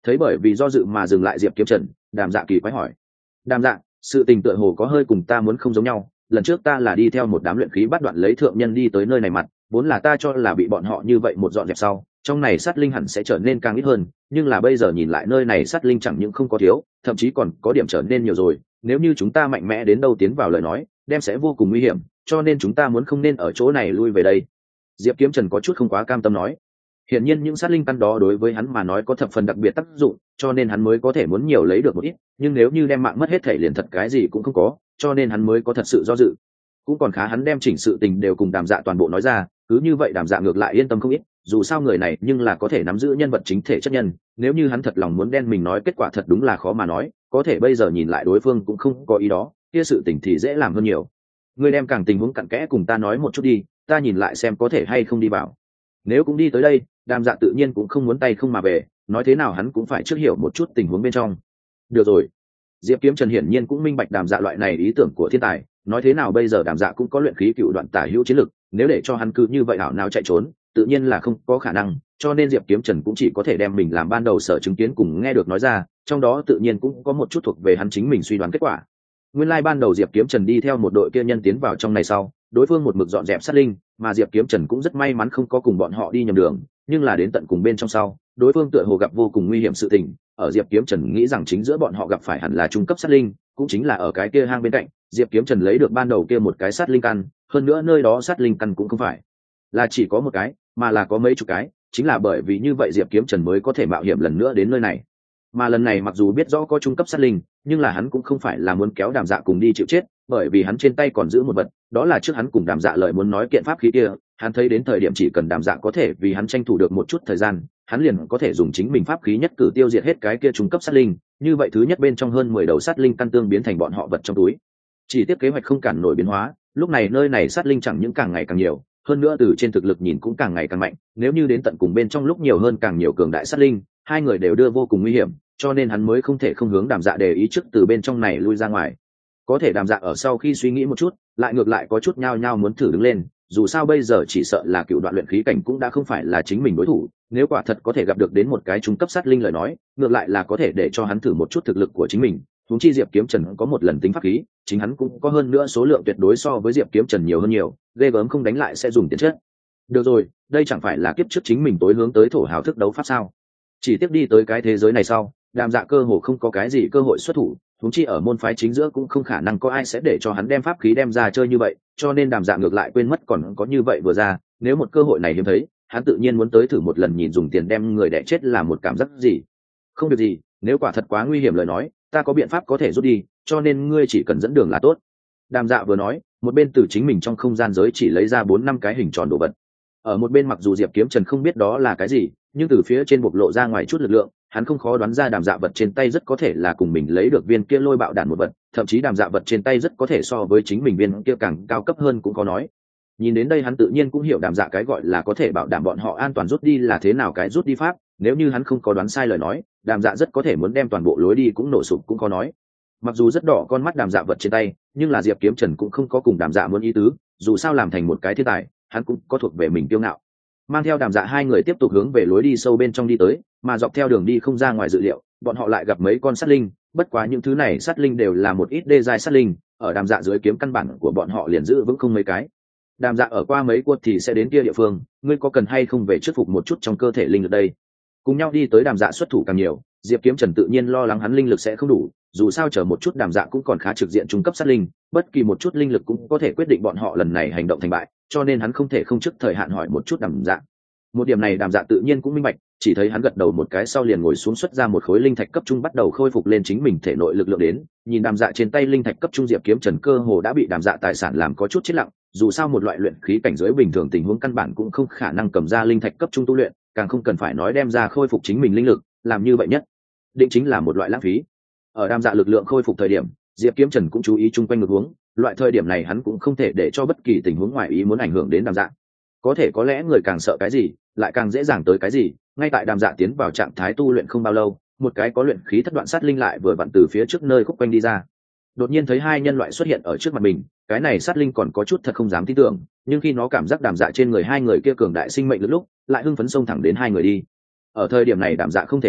Thấy bởi vì do dự mà dừng lại Diệp Kiếm Trần, Đàm Dạ kỳ quái hỏi: Đàm Dạ, sự tình tựa hồ có hơi cùng ta muốn không giống nhau. Lần trước ta là đi theo một đám luyện khí bắt đoạn lấy thượng nhân đi tới nơi này mặt, vốn là ta cho là bị bọn họ như vậy một dọn dẹp sau, trong này sát linh hẳn sẽ trở nên càng ít hơn, nhưng là bây giờ nhìn lại nơi này sát linh chẳng những không có thiếu, thậm chí còn có điểm trở nên nhiều rồi. Nếu như chúng ta mạnh mẽ đến đâu tiến vào lời nói, đem sẽ vô cùng nguy hiểm, cho nên chúng ta muốn không nên ở chỗ này lui về đây. Diệp Kiếm Trần có chút không quá cam tâm nói. Hiển nhiên những sát linh căn đó đối với hắn mà nói có thập phần đặc biệt tác dụng, cho nên hắn mới có thể muốn nhiều lấy được một ít, nhưng nếu như đem mạng mất hết thể liền thật cái gì cũng không có, cho nên hắn mới có thật sự do dự. Cũng còn khá hắn đem chỉnh sự tình đều cùng Đàm Dạ toàn bộ nói ra, cứ như vậy Đàm Dạ ngược lại yên tâm không ít, dù sao người này nhưng là có thể nắm giữ nhân vật chính thể chất nhân, nếu như hắn thật lòng muốn đen mình nói kết quả thật đúng là khó mà nói, có thể bây giờ nhìn lại đối phương cũng không có ý đó, kia sự tình thì dễ làm hơn nhiều. Ngươi đem càng tình huống cặn kẽ cùng ta nói một chút đi, ta nhìn lại xem có thể hay không đi vào. Nếu cũng đi tới đây, Đàm Dạ tự nhiên cũng không muốn tay không mà về, nói thế nào hắn cũng phải trước hiểu một chút tình huống bên trong. Được rồi. Diệp Kiếm Trần hiển nhiên cũng minh bạch Đàm Dạ loại này ý tưởng của thiên tài, nói thế nào bây giờ Đàm Dạ cũng có luyện khí cựu đoạn tả hữu chiến lực, nếu để cho hắn cứ như vậy hảo nào chạy trốn, tự nhiên là không có khả năng, cho nên Diệp Kiếm Trần cũng chỉ có thể đem mình làm ban đầu sở chứng kiến cùng nghe được nói ra, trong đó tự nhiên cũng có một chút thuộc về hắn chính mình suy đoán kết quả. Nguyên lai ban đầu Diệp Kiếm Trần đi theo một đội kia nhân tiến vào trong này sau, đối phương một mực dọn dẹp sát linh, mà Diệp Kiếm Trần cũng rất may mắn không có cùng bọn họ đi nhầm đường, nhưng là đến tận cùng bên trong sau, đối phương tựa hồ gặp vô cùng nguy hiểm sự tình, ở Diệp Kiếm Trần nghĩ rằng chính giữa bọn họ gặp phải hẳn là trung cấp sát linh, cũng chính là ở cái kia hang bên cạnh, Diệp Kiếm Trần lấy được ban đầu kia một cái sát linh căn, hơn nữa nơi đó sát linh căn cũng không phải là chỉ có một cái, mà là có mấy chục cái, chính là bởi vì như vậy Diệp Kiếm Trần mới có thể mạo hiểm lần nữa đến nơi này. Mà lần này mặc dù biết rõ có trung cấp sát linh, nhưng là hắn cũng không phải là muốn kéo Đàm Dạ cùng đi chịu chết, bởi vì hắn trên tay còn giữ một vật, đó là trước hắn cùng Đàm Dạ lời muốn nói kiện pháp khí kia, hắn thấy đến thời điểm chỉ cần Đàm Dạ có thể vì hắn tranh thủ được một chút thời gian, hắn liền có thể dùng chính mình pháp khí nhất cử tiêu diệt hết cái kia trung cấp sát linh, như vậy thứ nhất bên trong hơn 10 đầu sát linh căn tương biến thành bọn họ vật trong túi. Chỉ tiếp kế hoạch không cản nổi biến hóa, lúc này nơi này sát linh chẳng những càng ngày càng nhiều, hơn nữa từ trên thực lực nhìn cũng càng ngày càng mạnh, nếu như đến tận cùng bên trong lúc nhiều hơn càng nhiều cường đại sát linh, hai người đều đưa vô cùng nguy hiểm, cho nên hắn mới không thể không hướng Đàm Dạ để ý trước từ bên trong này lui ra ngoài. Có thể Đàm Dạ ở sau khi suy nghĩ một chút, lại ngược lại có chút nhao nhao muốn thử đứng lên, dù sao bây giờ chỉ sợ là cựu đoạn luyện khí cảnh cũng đã không phải là chính mình đối thủ, nếu quả thật có thể gặp được đến một cái trung cấp sát linh lời nói, ngược lại là có thể để cho hắn thử một chút thực lực của chính mình. Huống chi Diệp Kiếm Trần có một lần tính pháp khí, chính hắn cũng có hơn nữa số lượng tuyệt đối so với Diệp Kiếm Trần nhiều hơn nhiều, ghê gớm không đánh lại sẽ dùng tiền chết. Được rồi, đây chẳng phải là kiếp trước chính mình tối hướng tới thổ hào thức đấu pháp sao? Chỉ tiếp đi tới cái thế giới này sau, Đàm Dạ cơ hồ không có cái gì cơ hội xuất thủ, huống chi ở môn phái chính giữa cũng không khả năng có ai sẽ để cho hắn đem pháp khí đem ra chơi như vậy, cho nên Đàm Dạ ngược lại quên mất còn có như vậy vừa ra, nếu một cơ hội này hiếm thấy, hắn tự nhiên muốn tới thử một lần nhìn dùng tiền đem người đẻ chết là một cảm giác gì. Không việc gì, nếu quả thật quá nguy hiểm lời nói, ta có biện pháp có thể rút đi, cho nên ngươi chỉ cần dẫn đường là tốt. Đàm Dạ vừa nói, một bên từ chính mình trong không gian giới chỉ lấy ra 4-5 cái hình tròn đồ vật. Ở một bên mặc dù Diệp Kiếm Trần không biết đó là cái gì, nhưng từ phía trên bộc lộ ra ngoài chút lực lượng, hắn không khó đoán ra Đàm Dạ vật trên tay rất có thể là cùng mình lấy được viên kia lôi bạo đạn một vật, thậm chí Đàm Dạ vật trên tay rất có thể so với chính mình viên kia càng cao cấp hơn cũng có nói. Nhìn đến đây hắn tự nhiên cũng hiểu Đàm Dạ cái gọi là có thể bảo đảm bọn họ an toàn rút đi là thế nào cái rút đi pháp, nếu như hắn không có đoán sai lời nói, Đàm Dạ rất có thể muốn đem toàn bộ lối đi cũng nổ sụp cũng có nói. Mặc dù rất đỏ con mắt Đàm Dạ vật trên tay, nhưng là Diệp Kiếm Trần cũng không có cùng Đàm Dạ muốn ý tứ, dù sao làm thành một cái thiên tài, hắn cũng có thuộc về mình kiêu ngạo. Mang theo Đàm Dạ hai người tiếp tục hướng về lối đi sâu bên trong đi tới, mà dọc theo đường đi không ra ngoài dự liệu, bọn họ lại gặp mấy con sát linh, bất quá những thứ này sát linh đều là một ít đê giai sát linh, ở Đàm Dạ dưới kiếm căn bản của bọn họ liền giữ vững không mấy cái. Đàm Dạ ở qua mấy quật thì sẽ đến kia địa phương, ngươi có cần hay không về trước phục một chút trong cơ thể linh lực đây? Cùng nhau đi tới Đàm Dạ xuất thủ càng nhiều, Diệp Kiếm Trần tự nhiên lo lắng hắn linh lực sẽ không đủ, dù sao chờ một chút Đàm Dạ cũng còn khá trực diện trung cấp sát linh, bất kỳ một chút linh lực cũng có thể quyết định bọn họ lần này hành động thành bại, cho nên hắn không thể không trước thời hạn hỏi một chút Đàm Dạ. Một điểm này Đàm Dạ tự nhiên cũng minh bạch, chỉ thấy hắn gật đầu một cái sau liền ngồi xuống xuất ra một khối linh thạch cấp trung bắt đầu khôi phục lên chính mình thể nội lực lượng đến, nhìn Đàm Dạ trên tay linh thạch cấp trung Diệp Kiếm Trần cơ hồ đã bị Đàm Dạ tài sản làm có chút chết lặng, dù sao một loại luyện khí cảnh giới bình thường tình huống căn bản cũng không khả năng cầm ra linh thạch cấp trung tu luyện, càng không cần phải nói đem ra khôi phục chính mình linh lực, làm như vậy nhất định chính là một loại lãng phí. Ở Đàm Dạ lực lượng khôi phục thời điểm, Diệp Kiếm Trần cũng chú ý chung quanh ngược huống, loại thời điểm này hắn cũng không thể để cho bất kỳ tình huống ngoài ý muốn ảnh hưởng đến Đàm Dạ. Có thể có lẽ người càng sợ cái gì, lại càng dễ dàng tới cái gì, ngay tại Đàm Dạ tiến vào trạng thái tu luyện không bao lâu, một cái có luyện khí thất đoạn sát linh lại vừa vặn từ phía trước nơi khúc quanh đi ra. Đột nhiên thấy hai nhân loại xuất hiện ở trước mặt mình, cái này sát linh còn có chút thật không dám tin tưởng, nhưng khi nó cảm giác Đàm Dạ trên người hai người kia cường đại sinh mệnh lúc, lại hưng phấn xông thẳng đến hai người đi. Ở thời điểm này Đàm Dạ không thể động,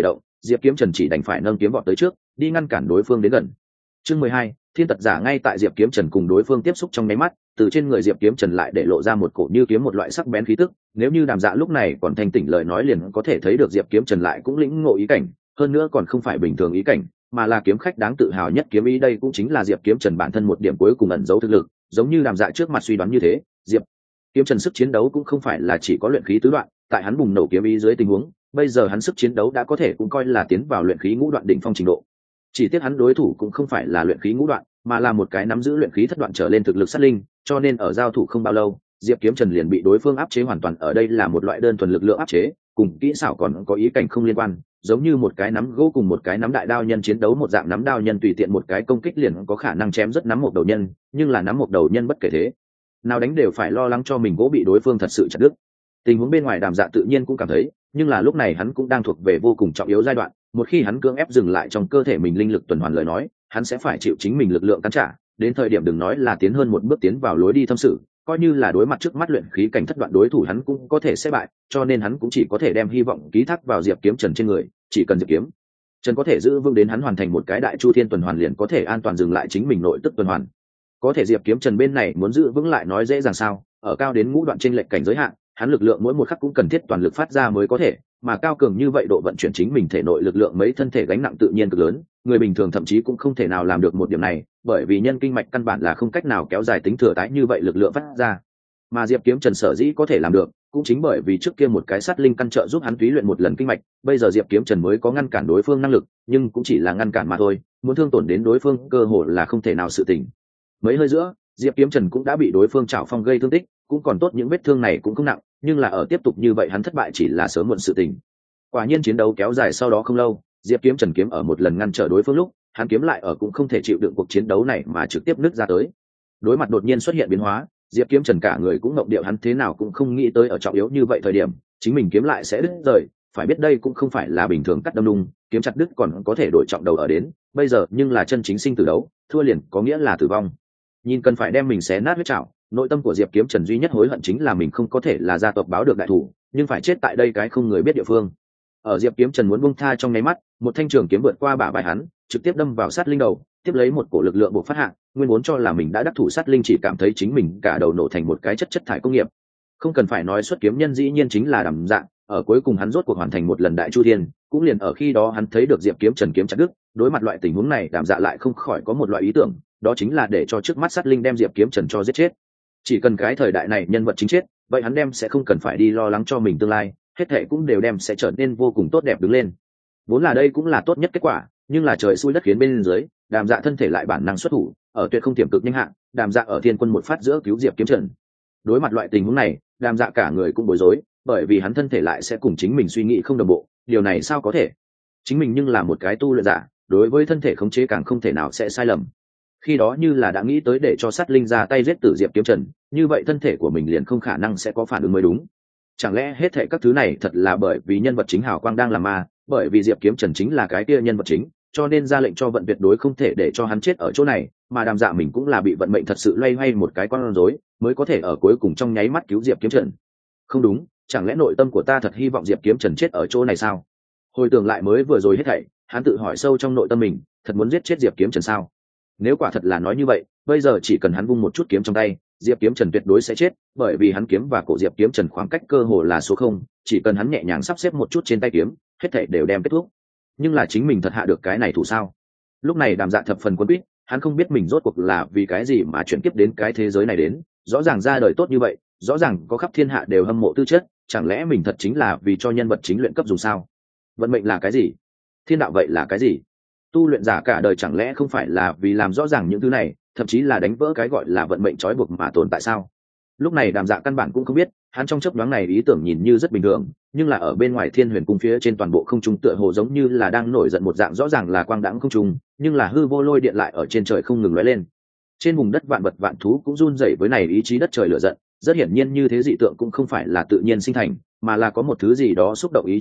Diệp Kiếm Trần chỉ đành phải nâng kiếm vọt tới trước, đi ngăn cản đối phương đến gần. Chương 12, Thiên Tật Giả. Ngay tại Diệp Kiếm Trần cùng đối phương tiếp xúc trong nháy mắt, từ trên người Diệp Kiếm Trần lại để lộ ra một cổ như kiếm một loại sắc bén khí tức, nếu như Đàm Dạ lúc này còn thanh tỉnh lời nói liền có thể thấy được Diệp Kiếm Trần lại cũng lĩnh ngộ ý cảnh, hơn nữa còn không phải bình thường ý cảnh, mà là kiếm khách đáng tự hào nhất kiếm ý. Đây cũng chính là Diệp Kiếm Trần bản thân một điểm cuối cùng ẩn giấu thực lực, giống như Đàm Dạ trước mặt suy đoán như thế, Diệp Kiếm Trần sức chiến đấu cũng không phải là chỉ có luyện khí tứ đoạn, tại hắn bùng nổ kiếm ý dưới tình huống, bây giờ hắn sức chiến đấu đã có thể cũng coi là tiến vào luyện khí ngũ đoạn đỉnh phong trình độ. Chỉ tiếc hắn đối thủ cũng không phải là luyện khí ngũ đoạn, mà là một cái nắm giữ luyện khí thất đoạn trở lên thực lực sát linh, cho nên ở giao thủ không bao lâu, Diệp Kiếm Trần liền bị đối phương áp chế hoàn toàn. Ở đây là một loại đơn thuần lực lượng áp chế, cùng kỹ xảo còn có ý cảnh không liên quan, giống như một cái nắm gỗ cùng một cái nắm đại đao nhân chiến đấu một dạng. Nắm đao nhân tùy tiện một cái công kích liền có khả năng chém rất nắm một đầu nhân, nhưng là nắm một đầu nhân bất kể thế nào đánh đều phải lo lắng cho mình gỗ bị đối phương thật sự chặt đứt. Tình huống bên ngoài Đàm Dạ tự nhiên cũng cảm thấy, nhưng là lúc này hắn cũng đang thuộc về vô cùng trọng yếu giai đoạn, một khi hắn cưỡng ép dừng lại trong cơ thể mình linh lực tuần hoàn lời nói, hắn sẽ phải chịu chính mình lực lượng cắn trả, đến thời điểm đừng nói là tiến hơn một bước tiến vào lối đi thâm sự, coi như là đối mặt trước mắt luyện khí cảnh thất đoạn đối thủ hắn cũng có thể sẽ bại, cho nên hắn cũng chỉ có thể đem hy vọng ký thác vào Diệp Kiếm Trần trên người, chỉ cần Diệp Kiếm Trần có thể giữ vững đến hắn hoàn thành một cái đại chu thiên tuần hoàn liền có thể an toàn dừng lại chính mình nội tức tuần hoàn. Có thể Diệp Kiếm Trần bên này muốn giữ vững lại nói dễ dàng sao, ở cao đến ngũ đoạn trên lệnh cảnh giới hạn, hắn lực lượng mỗi một khắc cũng cần thiết toàn lực phát ra mới có thể, mà cao cường như vậy độ vận chuyển chính mình thể nội lực lượng mấy thân thể gánh nặng tự nhiên cực lớn, người bình thường thậm chí cũng không thể nào làm được một điểm này, bởi vì nhân kinh mạch căn bản là không cách nào kéo dài tính thừa tái như vậy lực lượng phát ra. Mà Diệp Kiếm Trần sở dĩ có thể làm được, cũng chính bởi vì trước kia một cái sát linh căn trợ giúp hắn túy luyện một lần kinh mạch, bây giờ Diệp Kiếm Trần mới có ngăn cản đối phương năng lực, nhưng cũng chỉ là ngăn cản mà thôi, muốn thương tổn đến đối phương cơ hội là không thể nào sự tình. Mấy hơi giữa, Diệp Kiếm Trần cũng đã bị đối phương chảo phong gây thương tích, cũng còn tốt những vết thương này cũng không nặng, nhưng là ở tiếp tục như vậy hắn thất bại chỉ là sớm muộn sự tình. Quả nhiên chiến đấu kéo dài sau đó không lâu, Diệp Kiếm Trần kiếm ở một lần ngăn trở đối phương lúc, hắn kiếm lại ở cũng không thể chịu đựng cuộc chiến đấu này mà trực tiếp nứt ra tới. Đối mặt đột nhiên xuất hiện biến hóa, Diệp Kiếm Trần cả người cũng ngậm điệu, hắn thế nào cũng không nghĩ tới ở trọng yếu như vậy thời điểm, chính mình kiếm lại sẽ đứt rời, phải biết đây cũng không phải là bình thường cắt đâm đung, kiếm chặt đứt còn có thể đổi trọng đầu ở đến, bây giờ nhưng là chân chính sinh tử đấu, thua liền có nghĩa là tử vong. Nhìn cần phải đem mình xé nát huyết trảo, nội tâm của Diệp Kiếm Trần duy nhất hối hận chính là mình không có thể là gia tộc báo được đại thủ, nhưng phải chết tại đây cái không người biết địa phương. Ở Diệp Kiếm Trần muốn buông tha trong nháy mắt, một thanh trường kiếm vượt qua bả vai hắn, trực tiếp đâm vào sát linh đầu, tiếp lấy một cổ lực lượng bộc phát hạ, nguyên vốn cho là mình đã đắc thủ sát linh chỉ cảm thấy chính mình cả đầu nổ thành một cái chất thải công nghiệp. Không cần phải nói xuất kiếm nhân dĩ nhiên chính là Đàm Dạ, ở cuối cùng hắn rốt cuộc hoàn thành một lần đại chu thiên, cũng liền ở khi đó hắn thấy được Diệp Kiếm Trần kiếm chặt đứt, đối mặt loại tình huống này Đàm Dạ lại không khỏi có một loại ý tưởng, đó chính là để cho trước mắt sát linh đem Diệp Kiếm Trần cho giết chết. Chỉ cần cái thời đại này nhân vật chính chết, vậy hắn đem sẽ không cần phải đi lo lắng cho mình tương lai, hết thảy cũng đều đem sẽ trở nên vô cùng tốt đẹp đứng lên. Vốn là đây cũng là tốt nhất kết quả, nhưng là trời xui đất khiến bên dưới, Đàm Dạ thân thể lại bản năng xuất thủ, ở tuyệt không tiềm cực nhanh hạn, Đàm Dạ ở thiên quân một phát giữa cứu Diệp Kiếm Trần. Đối mặt loại tình huống này, Đàm Dạ cả người cũng bối rối, bởi vì hắn thân thể lại sẽ cùng chính mình suy nghĩ không đồng bộ, điều này sao có thể? Chính mình nhưng là một cái tu luyện giả, đối với thân thể khống chế càng không thể nào sẽ sai lầm. Khi đó như là đã nghĩ tới để cho sát linh ra tay giết tử Diệp Kiếm Trần, như vậy thân thể của mình liền không khả năng sẽ có phản ứng mới đúng. Chẳng lẽ hết thảy các thứ này thật là bởi vì nhân vật chính hào quang đang làm ma, bởi vì Diệp Kiếm Trần chính là cái kia nhân vật chính, cho nên ra lệnh cho vận tuyệt đối không thể để cho hắn chết ở chỗ này, mà Đàm Dạ mình cũng là bị vận mệnh thật sự loay hoay một cái con rối, mới có thể ở cuối cùng trong nháy mắt cứu Diệp Kiếm Trần. Không đúng, chẳng lẽ nội tâm của ta thật hy vọng Diệp Kiếm Trần chết ở chỗ này sao? Hồi tưởng lại mới vừa rồi hết thảy, hắn tự hỏi sâu trong nội tâm mình, thật muốn giết chết Diệp Kiếm Trần sao? Nếu quả thật là nói như vậy, bây giờ chỉ cần hắn vung một chút kiếm trong tay, Diệp Kiếm Trần tuyệt đối sẽ chết, bởi vì hắn kiếm và cổ Diệp Kiếm Trần khoảng cách cơ hồ là số không, chỉ cần hắn nhẹ nhàng sắp xếp một chút trên tay kiếm, hết thảy đều đem kết thúc. Nhưng là chính mình thật hạ được cái này thủ sao? Lúc này Đàm Dạ thập phần quân quýt, hắn không biết mình rốt cuộc là vì cái gì mà chuyển kiếp đến cái thế giới này đến, rõ ràng ra đời tốt như vậy, rõ ràng có khắp thiên hạ đều hâm mộ tư chất, chẳng lẽ mình thật chính là vì cho nhân vật chính luyện cấp dùng sao? Vận mệnh là cái gì? Thiên đạo vậy là cái gì? Tu luyện giả cả đời chẳng lẽ không phải là vì làm rõ ràng những thứ này, thậm chí là đánh vỡ cái gọi là vận mệnh trói buộc mà tồn tại sao? Lúc này Đàm Dạ căn bản cũng không biết, hắn trong chớp nhoáng này ý tưởng nhìn như rất bình thường, nhưng là ở bên ngoài Thiên Huyền Cung phía trên toàn bộ không trung tựa hồ giống như là đang nổi giận một dạng, rõ ràng là quang đãng không trung, nhưng là hư vô lôi điện lại ở trên trời không ngừng lóe lên. Trên vùng đất vạn vật vạn thú cũng run rẩy với này ý chí đất trời lửa giận, rất hiển nhiên như thế dị tượng cũng không phải là tự nhiên sinh thành, mà là có một thứ gì đó xúc động ý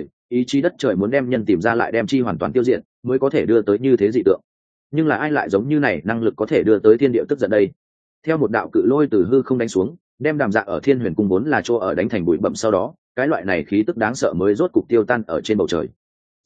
chí đất trời muốn đem nhân tìm ra lại đem chi hoàn toàn tiêu diệt, mới có thể đưa tới như thế dị tượng. Nhưng là ai lại giống như này năng lực có thể đưa tới thiên địa tức giận đây? Theo một đạo cự lôi từ hư không đánh xuống, đem Đàm Dạ ở Thiên Huyền Cung vốn là chỗ ở đánh thành bụi bặm, sau đó cái loại này khí tức đáng sợ mới rốt cục tiêu tan ở trên bầu trời.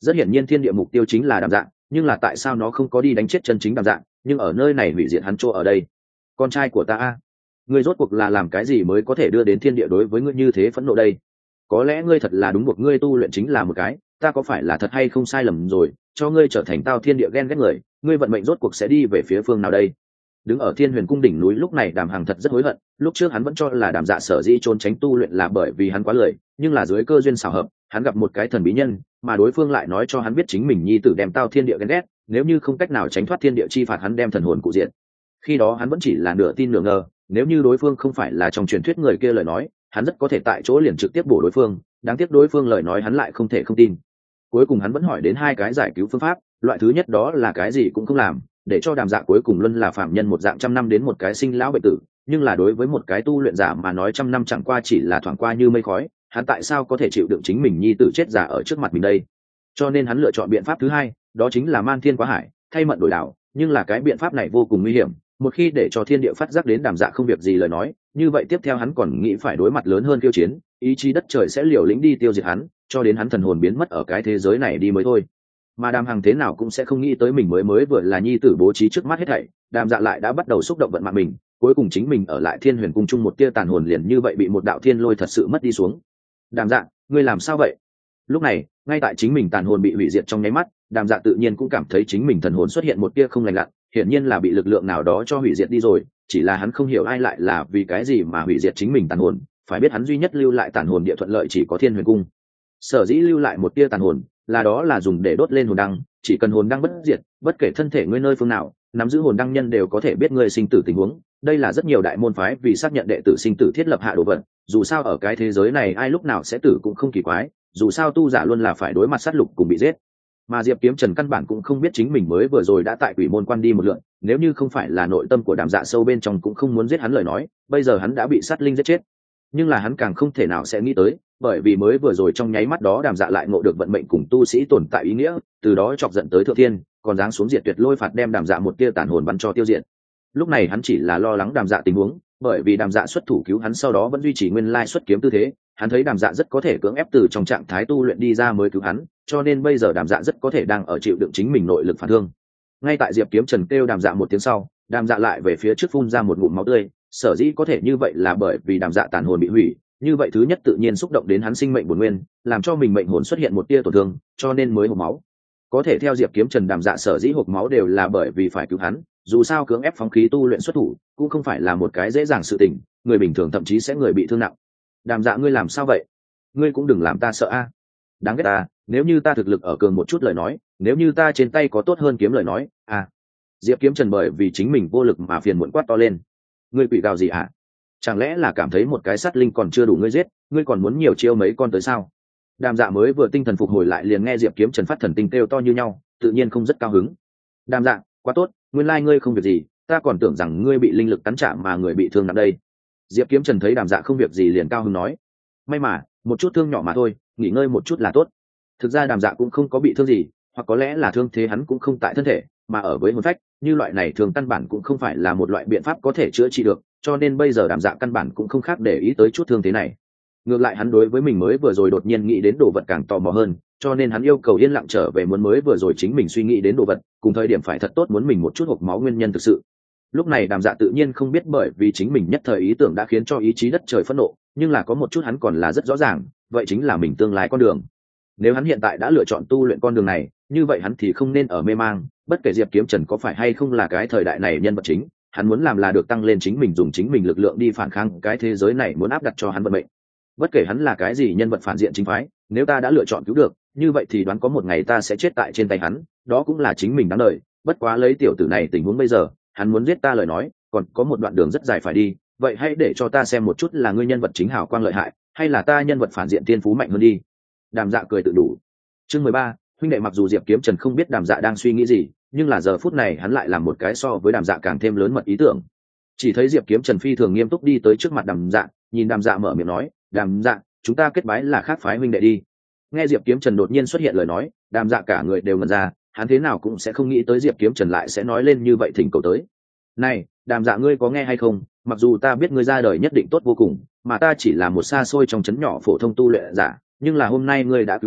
rất hiển nhiên thiên địa mục tiêu chính là đàm dạ, nhưng là tại sao nó không có đi đánh chết chân chính đàm dạ, nhưng ở nơi này hủy diệt hắn chỗ ở đây? Con trai của ta a, ngươi rốt cuộc là làm cái gì mới có thể đưa đến thiên địa đối với ngươi như thế phẫn nộ đây? Có lẽ ngươi thật là đúng, buộc ngươi tu luyện chính là một cái, ta có phải là thật hay không sai lầm rồi, cho ngươi trở thành tao thiên địa ghen ghét người, ngươi vận mệnh rốt cuộc sẽ đi về phía phương nào đây? Đứng ở Thiên Huyền cung đỉnh núi lúc này Đàm Hằng thật rất hối hận, lúc trước hắn vẫn cho là Đàm Dạ sở dĩ trốn tránh tu luyện là bởi vì hắn quá lười, nhưng là dưới cơ duyên xảo hợp, hắn gặp một cái thần bí nhân, mà đối phương lại nói cho hắn biết chính mình nhi tử đem tao thiên địa ghen ghét, nếu như không cách nào tránh thoát thiên địa chi phạt hắn đem thần hồn cụ diện. Khi đó hắn vẫn chỉ là nửa tin nửa ngờ, nếu như đối phương không phải là trong truyền thuyết người kia lời nói, hắn rất có thể tại chỗ liền trực tiếp bổ đối phương, đáng tiếc đối phương lời nói hắn lại không thể không tin. Cuối cùng hắn vẫn hỏi đến hai cái giải cứu phương pháp, loại thứ nhất đó là cái gì cũng không làm, để cho Đàm Dạ cuối cùng luân là phạm nhân một dạng trăm năm đến một cái sinh lão bệnh tử, nhưng là đối với một cái tu luyện giả mà nói trăm năm chẳng qua chỉ là thoảng qua như mây khói, hắn tại sao có thể chịu đựng chính mình nhi tử chết giả ở trước mặt mình đây? Cho nên hắn lựa chọn biện pháp thứ hai, đó chính là man thiên quá hải, thay mận đổi đảo, nhưng là cái biện pháp này vô cùng nguy hiểm, một khi để cho thiên địa phát giác đến Đàm Dạ không việc gì lời nói, như vậy tiếp theo hắn còn nghĩ phải đối mặt lớn hơn khiêu chiến, ý chí đất trời sẽ liều lĩnh đi tiêu diệt hắn, cho đến hắn thần hồn biến mất ở cái thế giới này đi mới thôi. Mà Đàm Hằng thế nào cũng sẽ không nghĩ tới mình mới vừa là nhi tử bố trí trước mắt hết thảy, Đàm Dạ lại đã bắt đầu xúc động vận mạng mình, cuối cùng chính mình ở lại Thiên Huyền cung chung một tia tàn hồn liền như vậy bị một đạo thiên lôi thật sự mất đi xuống. Đàm Dạ, ngươi làm sao vậy? Lúc này, ngay tại chính mình tàn hồn bị hủy diệt trong nháy mắt, Đàm Dạ tự nhiên cũng cảm thấy chính mình thần hồn xuất hiện một tia không lành lặn, hiển nhiên là bị lực lượng nào đó cho hủy diệt đi rồi, chỉ là hắn không hiểu ai lại là vì cái gì mà hủy diệt chính mình tàn hồn, phải biết hắn duy nhất lưu lại tàn hồn địa thuận lợi chỉ có Thiên Huyền cung. Sở dĩ lưu lại một tia tàn hồn, là đó là dùng để đốt lên hồn đăng, chỉ cần hồn đăng bất diệt, bất kể thân thể ngươi nơi phương nào, nắm giữ hồn đăng nhân đều có thể biết ngươi sinh tử tình huống. Đây là rất nhiều đại môn phái vì xác nhận đệ tử sinh tử thiết lập hạ đồ vật, dù sao ở cái thế giới này ai lúc nào sẽ tử cũng không kỳ quái, dù sao tu giả luôn là phải đối mặt sát lục cùng bị giết. Mà Diệp Kiếm Trần căn bản cũng không biết chính mình mới vừa rồi đã tại Quỷ Môn Quan đi một lượt, nếu như không phải là nội tâm của Đàm Dạ sâu bên trong cũng không muốn giết hắn lời nói, bây giờ hắn đã bị sát linh giết chết. Nhưng là hắn càng không thể nào sẽ nghĩ tới, bởi vì mới vừa rồi trong nháy mắt đó Đàm Dạ lại ngộ được vận mệnh cùng tu sĩ tồn tại ý nghĩa, từ đó chọc giận tới thượng thiên, còn giáng xuống diệt tuyệt lôi phạt đem Đàm Dạ một tia tàn hồn bắn cho tiêu diệt. Lúc này hắn chỉ là lo lắng Đàm Dạ tình huống, bởi vì Đàm Dạ xuất thủ cứu hắn sau đó vẫn duy trì nguyên lai xuất kiếm tư thế, hắn thấy Đàm Dạ rất có thể cưỡng ép từ trong trạng thái tu luyện đi ra mới cứu hắn, cho nên bây giờ Đàm Dạ rất có thể đang ở chịu đựng chính mình nội lực phản thương. Ngay tại Diệp Kiếm Trần kêu Đàm Dạ một tiếng sau, Đàm Dạ lại về phía trước phun ra một ngụm máu tươi, sở dĩ có thể như vậy là bởi vì Đàm Dạ tàn hồn bị hủy, như vậy thứ nhất tự nhiên xúc động đến hắn sinh mệnh bổn nguyên, làm cho mình mệnh hồn xuất hiện một tia tổn thương, cho nên mới hộc máu. Có thể theo Diệp Kiếm Trần Đàm Dạ sở dĩ hộc máu đều là bởi vì phải cứu hắn, dù sao cưỡng ép phóng khí tu luyện xuất thủ cũng không phải là một cái dễ dàng sự tình, người bình thường thậm chí sẽ người bị thương nặng. Đàm Dạ ngươi làm sao vậy? Ngươi cũng đừng làm ta sợ a. Đáng ghét ta, nếu như ta thực lực ở cường một chút lời nói, nếu như ta trên tay có tốt hơn kiếm lời nói, à. Diệp Kiếm Trần bởi vì chính mình vô lực mà phiền muộn quát to lên. Ngươi quỷ gào gì hả? Chẳng lẽ là cảm thấy một cái sát linh còn chưa đủ ngươi giết, ngươi còn muốn nhiều chiêu mấy con tới sao? Đàm Dạ mới vừa tinh thần phục hồi lại liền nghe Diệp Kiếm Trần phát thần tinh kêu to như nhau, tự nhiên không rất cao hứng. Đàm Dạ, quá tốt, nguyên lai ngươi không việc gì, ta còn tưởng rằng ngươi bị linh lực cắn trả mà người bị thương nặng đây. Diệp Kiếm Trần thấy Đàm Dạ không việc gì liền cao hứng nói, may mà một chút thương nhỏ mà thôi, nghỉ ngơi một chút là tốt. Thực ra Đàm Dạ cũng không có bị thương gì, hoặc có lẽ là thương thế hắn cũng không tại thân thể, mà ở với hồn phách, như loại này thường căn bản cũng không phải là một loại biện pháp có thể chữa trị được, cho nên bây giờ Đàm Dạ căn bản cũng không khác để ý tới chút thương thế này. Ngược lại hắn đối với mình mới vừa rồi đột nhiên nghĩ đến đồ vật càng tò mò hơn, cho nên hắn yêu cầu yên lặng trở về muốn mới vừa rồi chính mình suy nghĩ đến đồ vật, cùng thời điểm phải thật tốt muốn mình một chút hộc máu nguyên nhân thực sự. Lúc này Đàm Dạ tự nhiên không biết bởi vì chính mình nhất thời ý tưởng đã khiến cho ý chí đất trời phẫn nộ, nhưng là có một chút hắn còn là rất rõ ràng, vậy chính là mình tương lai con đường. Nếu hắn hiện tại đã lựa chọn tu luyện con đường này, như vậy hắn thì không nên ở mê mang, bất kể Diệp Kiếm Trần có phải hay không là cái thời đại này nhân vật chính, hắn muốn làm là được tăng lên chính mình, dùng chính mình lực lượng đi phản kháng cái thế giới này muốn áp đặt cho hắn vận mệnh. Bất kể hắn là cái gì nhân vật phản diện chính phái, nếu ta đã lựa chọn cứu được, như vậy thì đoán có một ngày ta sẽ chết tại trên tay hắn, đó cũng là chính mình đáng đời. Bất quá lấy tiểu tử này tình huống bây giờ, hắn muốn giết ta lời nói, còn có một đoạn đường rất dài phải đi, vậy hãy để cho ta xem một chút là ngươi nhân vật chính hào quang lợi hại, hay là ta nhân vật phản diện tiên phú mạnh hơn đi. Đàm Dạ cười tự đủ. Chương 13, huynh đệ. Mặc dù Diệp Kiếm Trần không biết Đàm Dạ đang suy nghĩ gì, nhưng là giờ phút này hắn lại làm một cái so với Đàm Dạ càng thêm lớn mật ý tưởng. Chỉ thấy Diệp Kiếm Trần phi thường nghiêm túc đi tới trước mặt Đàm Dạ, nhìn Đàm Dạ mở miệng nói, Đàm Dạ, chúng ta kết bái là khác phái huynh đệ đi. Nghe Diệp Kiếm Trần đột nhiên xuất hiện lời nói, Đàm Dạ cả người đều ngẩn ra, hắn thế nào cũng sẽ không nghĩ tới Diệp Kiếm Trần lại sẽ nói lên như vậy thỉnh cầu tới. Này, Đàm Dạ ngươi có nghe hay không? Mặc dù ta biết ngươi ra đời nhất định tốt vô cùng, mà ta chỉ là một xa xôi trong trấn nhỏ phổ thông tu luyện giả, nhưng là hôm nay ngươi đã cứu ta,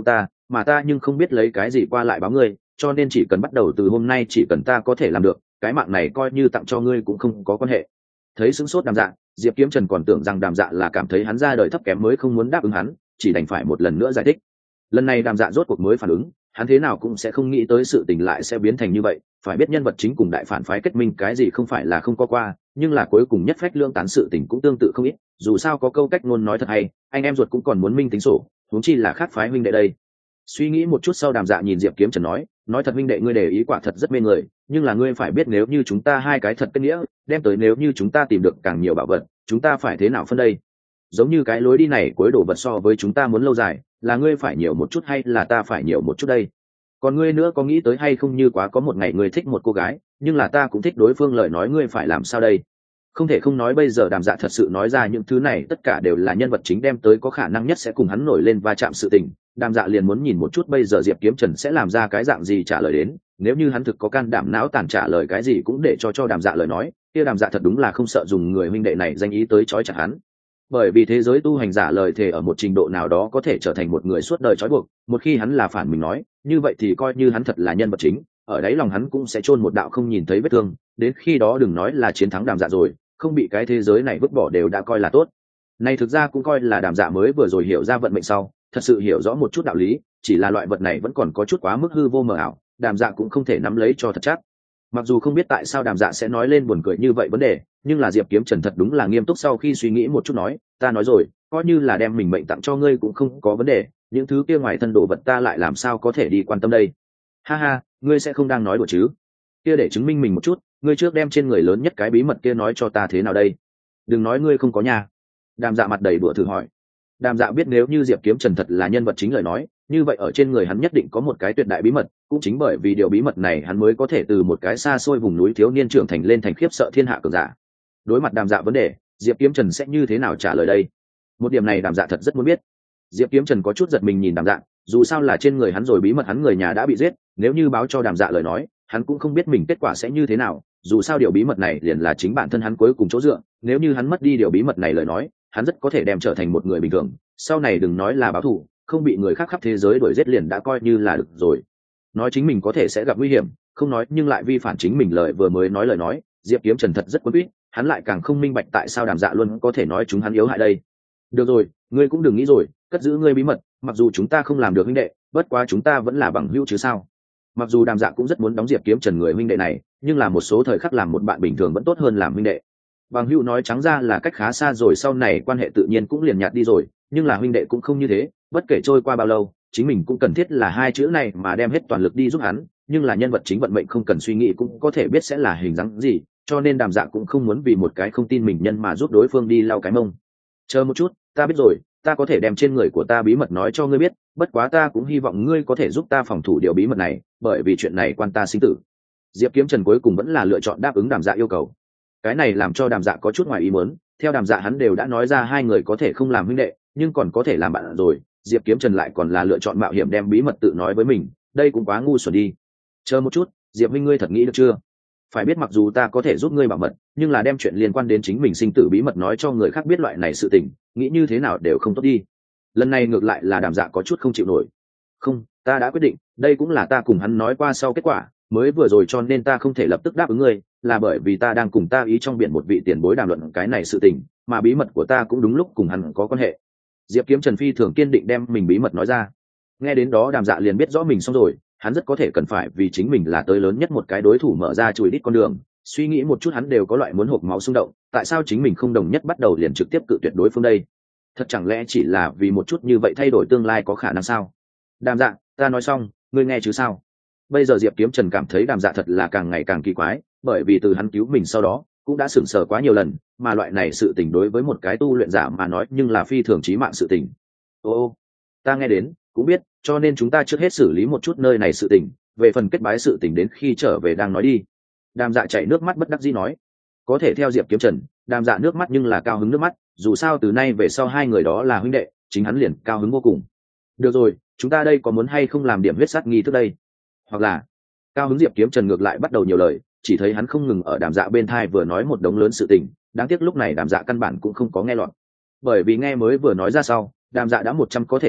mà ta nhưng không biết lấy cái gì qua lại báo ngươi, cho nên chỉ cần bắt đầu từ hôm nay, chỉ cần ta có thể làm được, cái mạng này coi như tặng cho ngươi cũng không có quan hệ. Thấy sững sốt Đàm Dạ, Diệp Kiếm Trần còn tưởng rằng Đàm Dạ là cảm thấy hắn ra đời thấp kém mới không muốn đáp ứng hắn, chỉ đành phải một lần nữa giải thích. Lần này Đàm Dạ rốt cuộc mới phản ứng, hắn thế nào cũng sẽ không nghĩ tới sự tình lại sẽ biến thành như vậy. Phải biết nhân vật chính cùng đại phản phái kết minh cái gì không phải là không có qua, nhưng là cuối cùng nhất phách lương tán sự tình cũng tương tự không ít. Dù sao có câu cách ngôn nói thật hay, anh em ruột cũng còn muốn minh tính sổ, huống chi là khác phái huynh đệ đây. Suy nghĩ một chút sau Đàm Dạ nhìn Diệp Kiếm Trần nói thật huynh đệ, ngươi để ý quả thật rất mê người, nhưng là ngươi phải biết nếu như chúng ta hai cái thật kết nghĩa, đem tới nếu như chúng ta tìm được càng nhiều bảo vật, chúng ta phải thế nào phân đây? Giống như cái lối đi này cuối đổ vật so với chúng ta muốn lâu dài, là ngươi phải nhiều một chút hay là ta phải nhiều một chút đây? Còn ngươi nữa có nghĩ tới hay không, như quá có một ngày ngươi thích một cô gái, nhưng là ta cũng thích đối phương, lời nói ngươi phải làm sao đây? Không thể không nói bây giờ Đàm Dạ thật sự nói ra những thứ này tất cả đều là nhân vật chính đem tới có khả năng nhất sẽ cùng hắn nổi lên va chạm sự tình. Đàm Dạ liền muốn nhìn một chút bây giờ Diệp Kiếm Trần sẽ làm ra cái dạng gì trả lời đến, nếu như hắn thực có can đảm não tàn trả lời cái gì cũng để cho Đàm Dạ lời nói, kia Đàm Dạ thật đúng là không sợ dùng người huynh đệ này danh ý tới trói chặt hắn. Bởi vì thế giới tu hành giả lời thề ở một trình độ nào đó có thể trở thành một người suốt đời trói buộc, một khi hắn là phản mình nói, như vậy thì coi như hắn thật là nhân vật chính, ở đáy lòng hắn cũng sẽ chôn một đạo không nhìn thấy vết thương, đến khi đó đừng nói là chiến thắng Đàm Dạ rồi, không bị cái thế giới này vứt bỏ đều đã coi là tốt. Này thực ra cũng coi là Đàm Dạ mới vừa rồi hiểu ra vận mệnh sau, thật sự hiểu rõ một chút đạo lý, chỉ là loại vật này vẫn còn có chút quá mức hư vô mờ ảo, Đàm Dạ cũng không thể nắm lấy cho thật chắc. Mặc dù không biết tại sao Đàm Dạ sẽ nói lên buồn cười như vậy vấn đề, nhưng là Diệp Kiếm Trần thật đúng là nghiêm túc sau khi suy nghĩ một chút nói, ta nói rồi, coi như là đem mình mệnh tặng cho ngươi cũng không có vấn đề, những thứ kia ngoài thân đồ vật ta lại làm sao có thể đi quan tâm đây. Ha ha, ngươi sẽ không đang nói đùa chứ? Kia để chứng minh mình một chút, ngươi trước đem trên người lớn nhất cái bí mật kia nói cho ta thế nào đây? Đừng nói ngươi không có nhà. Đàm Dạ mặt đầy đùa thử hỏi. Đàm Dạ biết nếu như Diệp Kiếm Trần thật là nhân vật chính lời nói, như vậy ở trên người hắn nhất định có một cái tuyệt đại bí mật, cũng chính bởi vì điều bí mật này hắn mới có thể từ một cái xa xôi vùng núi thiếu niên trưởng thành lên thành khiếp sợ thiên hạ cường giả. Đối mặt Đàm Dạ vấn đề, Diệp Kiếm Trần sẽ như thế nào trả lời đây? Một điểm này Đàm Dạ thật rất muốn biết. Diệp Kiếm Trần có chút giật mình nhìn Đàm Dạ, dù sao là trên người hắn rồi bí mật hắn người nhà đã bị giết, nếu như báo cho Đàm Dạ lời nói, hắn cũng không biết mình kết quả sẽ như thế nào, dù sao điều bí mật này liền là chính bản thân hắn cuối cùng chỗ dựa, nếu như hắn mất đi điều bí mật này lời nói, hắn rất có thể đem trở thành một người bình thường, sau này đừng nói là báo thù, không bị người khác khắp thế giới đuổi giết liền đã coi như là được rồi. Nói chính mình có thể sẽ gặp nguy hiểm, không nói nhưng lại vi phản chính mình lời vừa mới nói lời nói, Diệp Kiếm Trần thật rất quấn quýt, hắn lại càng không minh bạch tại sao Đàm Dạ luôn có thể nói chúng hắn yếu hại đây. Được rồi, ngươi cũng đừng nghĩ rồi, cất giữ ngươi bí mật, mặc dù chúng ta không làm được huynh đệ, bất quá chúng ta vẫn là bằng hữu chứ sao? Mặc dù Đàm Dạ cũng rất muốn đóng Diệp Kiếm Trần người huynh đệ này, nhưng là một số thời khắc làm một bạn bình thường vẫn tốt hơn làm huynh đệ. Bằng hữu nói trắng ra là cách khá xa rồi, sau này quan hệ tự nhiên cũng liền nhạt đi rồi, nhưng là huynh đệ cũng không như thế, bất kể trôi qua bao lâu, chính mình cũng cần thiết là hai chữ này mà đem hết toàn lực đi giúp hắn, nhưng là nhân vật chính vận mệnh không cần suy nghĩ cũng có thể biết sẽ là hình dáng gì, cho nên Đàm Dạ cũng không muốn vì một cái không tin mình nhân mà giúp đối phương đi lau cái mông. Chờ một chút, ta biết rồi, ta có thể đem trên người của ta bí mật nói cho ngươi biết, bất quá ta cũng hy vọng ngươi có thể giúp ta phòng thủ điều bí mật này, bởi vì chuyện này quan ta sinh tử. Diệp Kiếm Trần cuối cùng vẫn là lựa chọn đáp ứng Đàm Dạ yêu cầu. Cái này làm cho Đàm Dạ có chút ngoài ý muốn, theo Đàm Dạ hắn đều đã nói ra hai người có thể không làm huynh đệ, nhưng còn có thể làm bạn rồi, Diệp Kiếm Trần lại còn là lựa chọn mạo hiểm đem bí mật tự nói với mình, đây cũng quá ngu xuẩn đi. Chờ một chút, Diệp huynh ngươi thật nghĩ được chưa? Phải biết mặc dù ta có thể giúp ngươi bảo mật, nhưng là đem chuyện liên quan đến chính mình sinh tử bí mật nói cho người khác biết loại này sự tình, nghĩ như thế nào đều không tốt đi. Lần này ngược lại là Đàm Dạ có chút không chịu nổi. Không, ta đã quyết định, đây cũng là ta cùng hắn nói qua sau kết quả, mới vừa rồi cho nên ta không thể lập tức đáp ứng ngươi, là bởi vì ta đang cùng ta ý trong biển một vị tiền bối đàm luận cái này sự tình, mà bí mật của ta cũng đúng lúc cùng hắn có quan hệ. Diệp Kiếm Trần phi thường kiên định đem mình bí mật nói ra. Nghe đến đó Đàm Dạ liền biết rõ mình xong rồi, hắn rất có thể cần phải vì chính mình là tới lớn nhất một cái đối thủ mở ra chùi đít con đường, suy nghĩ một chút hắn đều có loại muốn hộp máu xung động, tại sao chính mình không đồng nhất bắt đầu liền trực tiếp cự tuyệt đối phương đây? Thật chẳng lẽ chỉ là vì một chút như vậy thay đổi tương lai có khả năng sao? Đàm Dạ, ta nói xong, ngươi nghe chứ sao? Bây giờ Diệp Kiếm Trần cảm thấy Đàm Dạ thật là càng ngày càng kỳ quái, bởi vì từ hắn cứu mình sau đó cũng đã sửng sờ quá nhiều lần, mà loại này sự tình đối với một cái tu luyện giả mà nói nhưng là phi thường chí mạng sự tình. Ô, ta nghe đến, cũng biết, cho nên chúng ta trước hết xử lý một chút nơi này sự tình, về phần kết bái sự tình đến khi trở về đang nói đi. Đàm Dạ chảy nước mắt bất đắc dĩ nói. Có thể theo Diệp Kiếm Trần, Đàm Dạ nước mắt nhưng là cao hứng nước mắt, dù sao từ nay về sau hai người đó là huynh đệ, chính hắn liền cao hứng vô cùng. Được rồi, chúng ta đây có muốn hay không làm điểm huyết sát nghi thức đây? Hoặc là, cao hứng Diệp Kiếm Trần ngược lại bắt đầu nhiều lời, chỉ thấy hắn không ngừng ở Đàm Dạ bên thai vừa nói một đống lớn sự tình, đáng tiếc lúc này Đàm Dạ căn bản cũng không có nghe lọt. Bởi vì nghe mới vừa nói ra sau, Đàm Dạ đã 100 có thể khẳng định,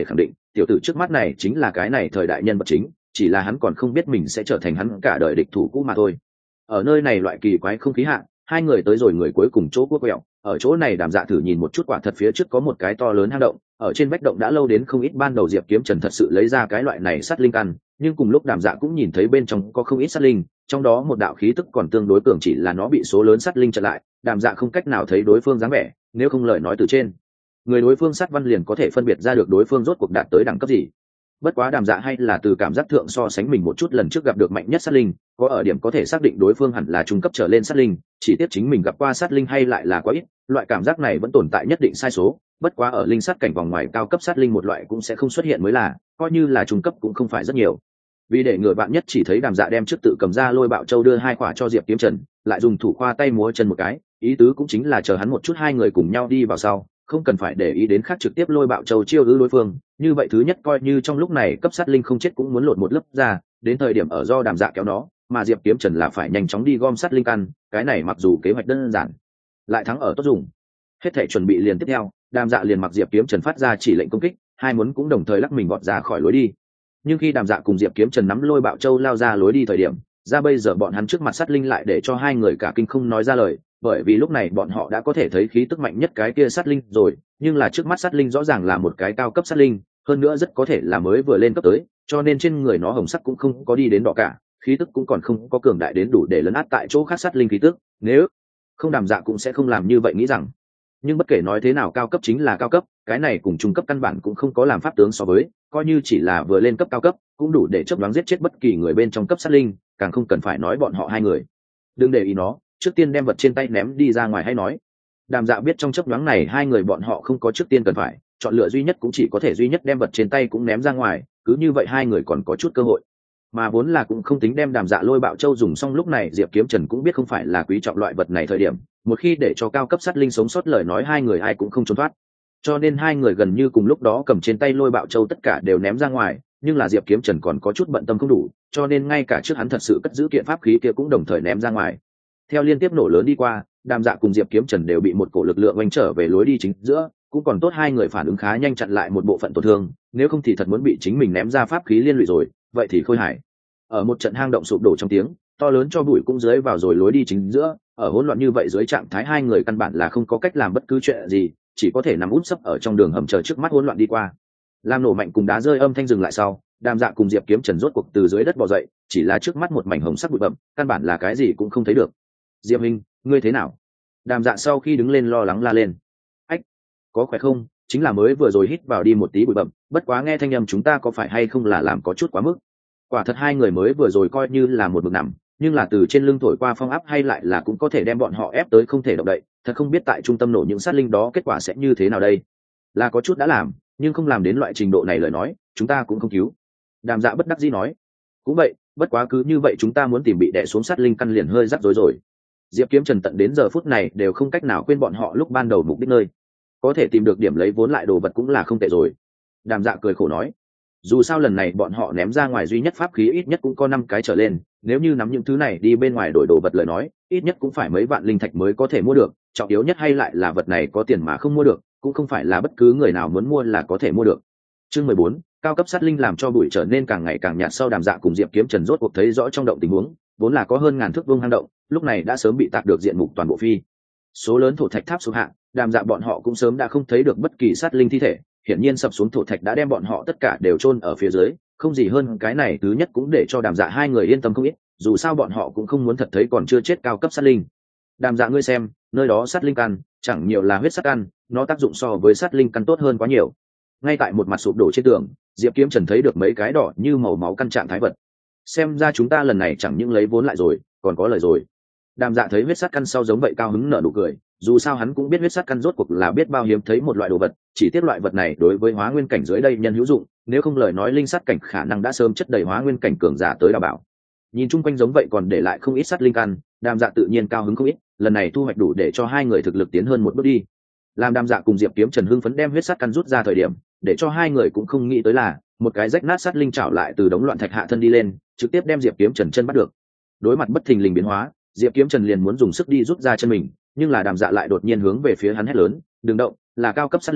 tiểu tử trước mắt này chính là cái này thời đại nhân vật chính, chỉ là hắn còn không biết mình sẽ trở thành hắn cả đời địch thủ cũ mà thôi. Ở nơi này loại kỳ quái không khí hạ, hai người tới rồi người cuối cùng chỗ quốc quẹo. Ở chỗ này Đàm Dạ thử nhìn một chút, quả thật phía trước có một cái to lớn hang động, ở trên vách động đã lâu đến không ít. Ban đầu Diệp Kiếm Trần thật sự lấy ra cái loại này sát linh căn, nhưng cùng lúc Đàm Dạ cũng nhìn thấy bên trong có không ít sát linh, trong đó một đạo khí tức còn tương đối cường, chỉ là nó bị số lớn sát linh chặn lại, Đàm Dạ không cách nào thấy đối phương dáng vẻ, nếu không lời nói từ trên người đối phương sát văn liền có thể phân biệt ra được đối phương rốt cuộc đạt tới đẳng cấp gì. Bất quá Đàm Dạ hay là từ cảm giác thượng so sánh mình một chút lần trước gặp được mạnh nhất sát linh, có ở điểm có thể xác định đối phương hẳn là trung cấp trở lên sát linh, chỉ tiếp chính mình gặp qua sát linh hay lại là quá ít, loại cảm giác này vẫn tồn tại nhất định sai số. Bất quá ở linh sát cảnh vòng ngoài cao cấp sát linh một loại cũng sẽ không xuất hiện mới là, coi như là trung cấp cũng không phải rất nhiều. Vì để ngừa bạn nhất chỉ thấy Đàm Dạ đem trước tự cầm ra lôi bạo châu đưa hai quả cho Diệp Kiếm Trần, lại dùng thủ khoa tay múa chân một cái, ý tứ cũng chính là chờ hắn một chút, hai người cùng nhau đi vào sau, không cần phải để ý đến khác, trực tiếp lôi bạo châu chiêu ư đối phương. Như vậy thứ nhất coi như trong lúc này cấp sát linh không chết cũng muốn lột một lớp ra, đến thời điểm ở do Đàm Dạ kéo nó, mà Diệp Kiếm Trần là phải nhanh chóng đi gom sát linh căn. Cái này mặc dù kế hoạch đơn giản, lại thắng ở tốt dùng. Hết thể chuẩn bị liền tiếp theo, Đàm Dạ liền mặc Diệp Kiếm Trần phát ra chỉ lệnh công kích, hai muốn cũng đồng thời lắc mình vọt ra khỏi lối đi. Nhưng khi Đàm Dạ cùng Diệp Kiếm Trần nắm lôi bạo châu lao ra lối đi thời điểm, ra bây giờ bọn hắn trước mặt sát linh lại để cho hai người cả kinh không nói ra lời, bởi vì lúc này bọn họ đã có thể thấy khí tức mạnh nhất cái kia sát linh rồi, nhưng là trước mắt sát linh rõ ràng là một cái cao cấp sát linh, hơn nữa rất có thể là mới vừa lên cấp tới, cho nên trên người nó hồng sắc cũng không có đi đến đỏ cả, khí tức cũng còn không có cường đại đến đủ để lấn át tại chỗ khác sát linh khí tức, nếu không Đàm Dạ cũng sẽ không làm như vậy nghĩ rằng. Nhưng bất kể nói thế nào, cao cấp chính là cao cấp, cái này cùng trung cấp căn bản cũng không có làm pháp tướng so với, coi như chỉ là vừa lên cấp cao cấp cũng đủ để chớp nhoáng giết chết bất kỳ người bên trong cấp sát linh, càng không cần phải nói bọn họ hai người. Đừng để ý nó, trước tiên đem vật trên tay ném đi ra ngoài hay nói. Đàm Dạ biết trong chớp nhoáng này hai người bọn họ không có trước tiên cần phải chọn lựa, duy nhất cũng chỉ có thể duy nhất đem vật trên tay cũng ném ra ngoài, cứ như vậy hai người còn có chút cơ hội. Mà vốn là cũng không tính đem Đàm Dạ lôi bạo châu dùng xong, lúc này Diệp Kiếm Trần cũng biết không phải là quý trọng loại vật này thời điểm, một khi để cho cao cấp sát linh sống sót lời nói hai người ai cũng không trốn thoát, cho nên hai người gần như cùng lúc đó cầm trên tay lôi bạo châu tất cả đều ném ra ngoài. Nhưng là Diệp Kiếm Trần còn có chút bận tâm không đủ, cho nên ngay cả trước hắn thật sự cất giữ kiện pháp khí kia cũng đồng thời ném ra ngoài. Theo liên tiếp nổ lớn đi qua, Đàm Dạ cùng Diệp Kiếm Trần đều bị một cổ lực lượng oanh trở về lối đi chính giữa, cũng còn tốt hai người phản ứng khá nhanh chặn lại một bộ phận tổn thương, nếu không thì thật muốn bị chính mình ném ra pháp khí liên lụy rồi, vậy thì khôi hài. Ở một trận hang động sụp đổ trong tiếng to lớn cho bụi cũng dưới vào rồi lối đi chính giữa, ở hỗn loạn như vậy dưới trạng thái hai người căn bản là không có cách làm bất cứ chuyện gì, chỉ có thể nằm úp sấp ở trong đường hầm chờ trước mắt hỗn loạn đi qua. Làm nổ mạnh cùng đá rơi âm thanh dừng lại sau, Đàm Dạ cùng Diệp Kiếm Trần rốt cuộc từ dưới đất bò dậy, chỉ là trước mắt một mảnh hồng sắc bụi bặm, căn bản là cái gì cũng không thấy được. Diệp Minh, ngươi thế nào? Đàm Dạ sau khi đứng lên lo lắng la lên. Ách, có khỏe không? Chính là mới vừa rồi hít vào đi một tí bụi bặm, bất quá nghe thanh âm chúng ta có phải hay không là làm có chút quá mức. Quả thật hai người mới vừa rồi coi như là một bực nằm, nhưng là từ trên lưng thổi qua phong áp hay lại là cũng có thể đem bọn họ ép tới không thể động đậy. Thật không biết tại trung tâm nổ những sát linh đó kết quả sẽ như thế nào đây. Là có chút đã làm, nhưng không làm đến loại trình độ này lời nói chúng ta cũng không cứu. Đàm Dạ bất đắc dĩ nói. Cũng vậy, bất quá cứ như vậy chúng ta muốn tìm bị đè xuống sát linh căn liền hơi rắc rối rồi. Diệp Kiếm Trần tận đến giờ phút này đều không cách nào quên bọn họ lúc ban đầu mục đích nơi, có thể tìm được điểm lấy vốn lại đồ vật cũng là không tệ rồi. Đàm Dạ cười khổ nói. Dù sao lần này bọn họ ném ra ngoài duy nhất pháp khí ít nhất cũng có 5 cái trở lên, nếu như nắm những thứ này đi bên ngoài đổi đồ vật lời nói ít nhất cũng phải mấy vạn linh thạch mới có thể mua được, trọng yếu nhất hay lại là vật này có tiền mà không mua được, cũng không phải là bất cứ người nào muốn mua là có thể mua được. Chương 14, cao cấp sát linh làm cho bụi trở nên càng ngày càng nhạt. Sau Đàm Dạ cùng Diệp Kiếm Trần rốt cuộc thấy rõ trong động tình huống, vốn là có hơn ngàn thước vuông hang động, lúc này đã sớm bị tạc được diện mục toàn bộ phi. Số lớn thổ thạch tháp xuống hạ, Đàm Dạ bọn họ cũng sớm đã không thấy được bất kỳ sát linh thi thể, hiển nhiên sập xuống thổ thạch đã đem bọn họ tất cả đều chôn ở phía dưới, không gì hơn cái này thứ nhất cũng để cho Đàm Dạ hai người yên tâm không ít, dù sao bọn họ cũng không muốn thật thấy còn chưa chết cao cấp sát linh. Đàm Dạ ngươi xem, nơi đó sát linh căn, chẳng nhiều là huyết sát căn, nó tác dụng so với sát linh căn tốt hơn quá nhiều. Ngay tại một mặt sụp đổ trên tường, Diệp Kiếm Trần thấy được mấy cái đỏ như màu máu căn trạng thái vật. Xem ra chúng ta lần này chẳng những lấy vốn lại rồi, còn có lời rồi. Đàm Dạ thấy huyết sát căn sau giống vậy cao hứng nở nụ cười, dù sao hắn cũng biết huyết sát căn rốt cuộc là biết bao hiếm thấy một loại đồ vật, chỉ tiếc loại vật này đối với hóa nguyên cảnh dưới đây nhân hữu dụng, nếu không lời nói linh sát cảnh khả năng đã sớm chất đầy hóa nguyên cảnh cường giả tới đào bảo. Nhìn chung quanh giống vậy còn để lại không ít sát linh căn, Đàm Dạ tự nhiên cao hứng không ít, lần này thu hoạch đủ để cho hai người thực lực tiến hơn một bước đi. Làm Đàm Dạ cùng Diệp Kiếm Trần hưng phấn đem huyết sát căn rút ra thời điểm, để cho hai người cũng không nghĩ tới là một cái rách nát sát linh chảo lại từ đống loạn thạch hạ thân đi lên, trực tiếp đem Diệp Kiếm Trần chân bắt được. Đối mặt bất thình lình biến hóa, Diệp Kiếm Trần liền muốn dùng sức đi rút ra chân mình, nhưng là Đàm Dạ lại đột nhiên hướng về phía hắn hét lớn, đừng động, là cao cấp sát linh,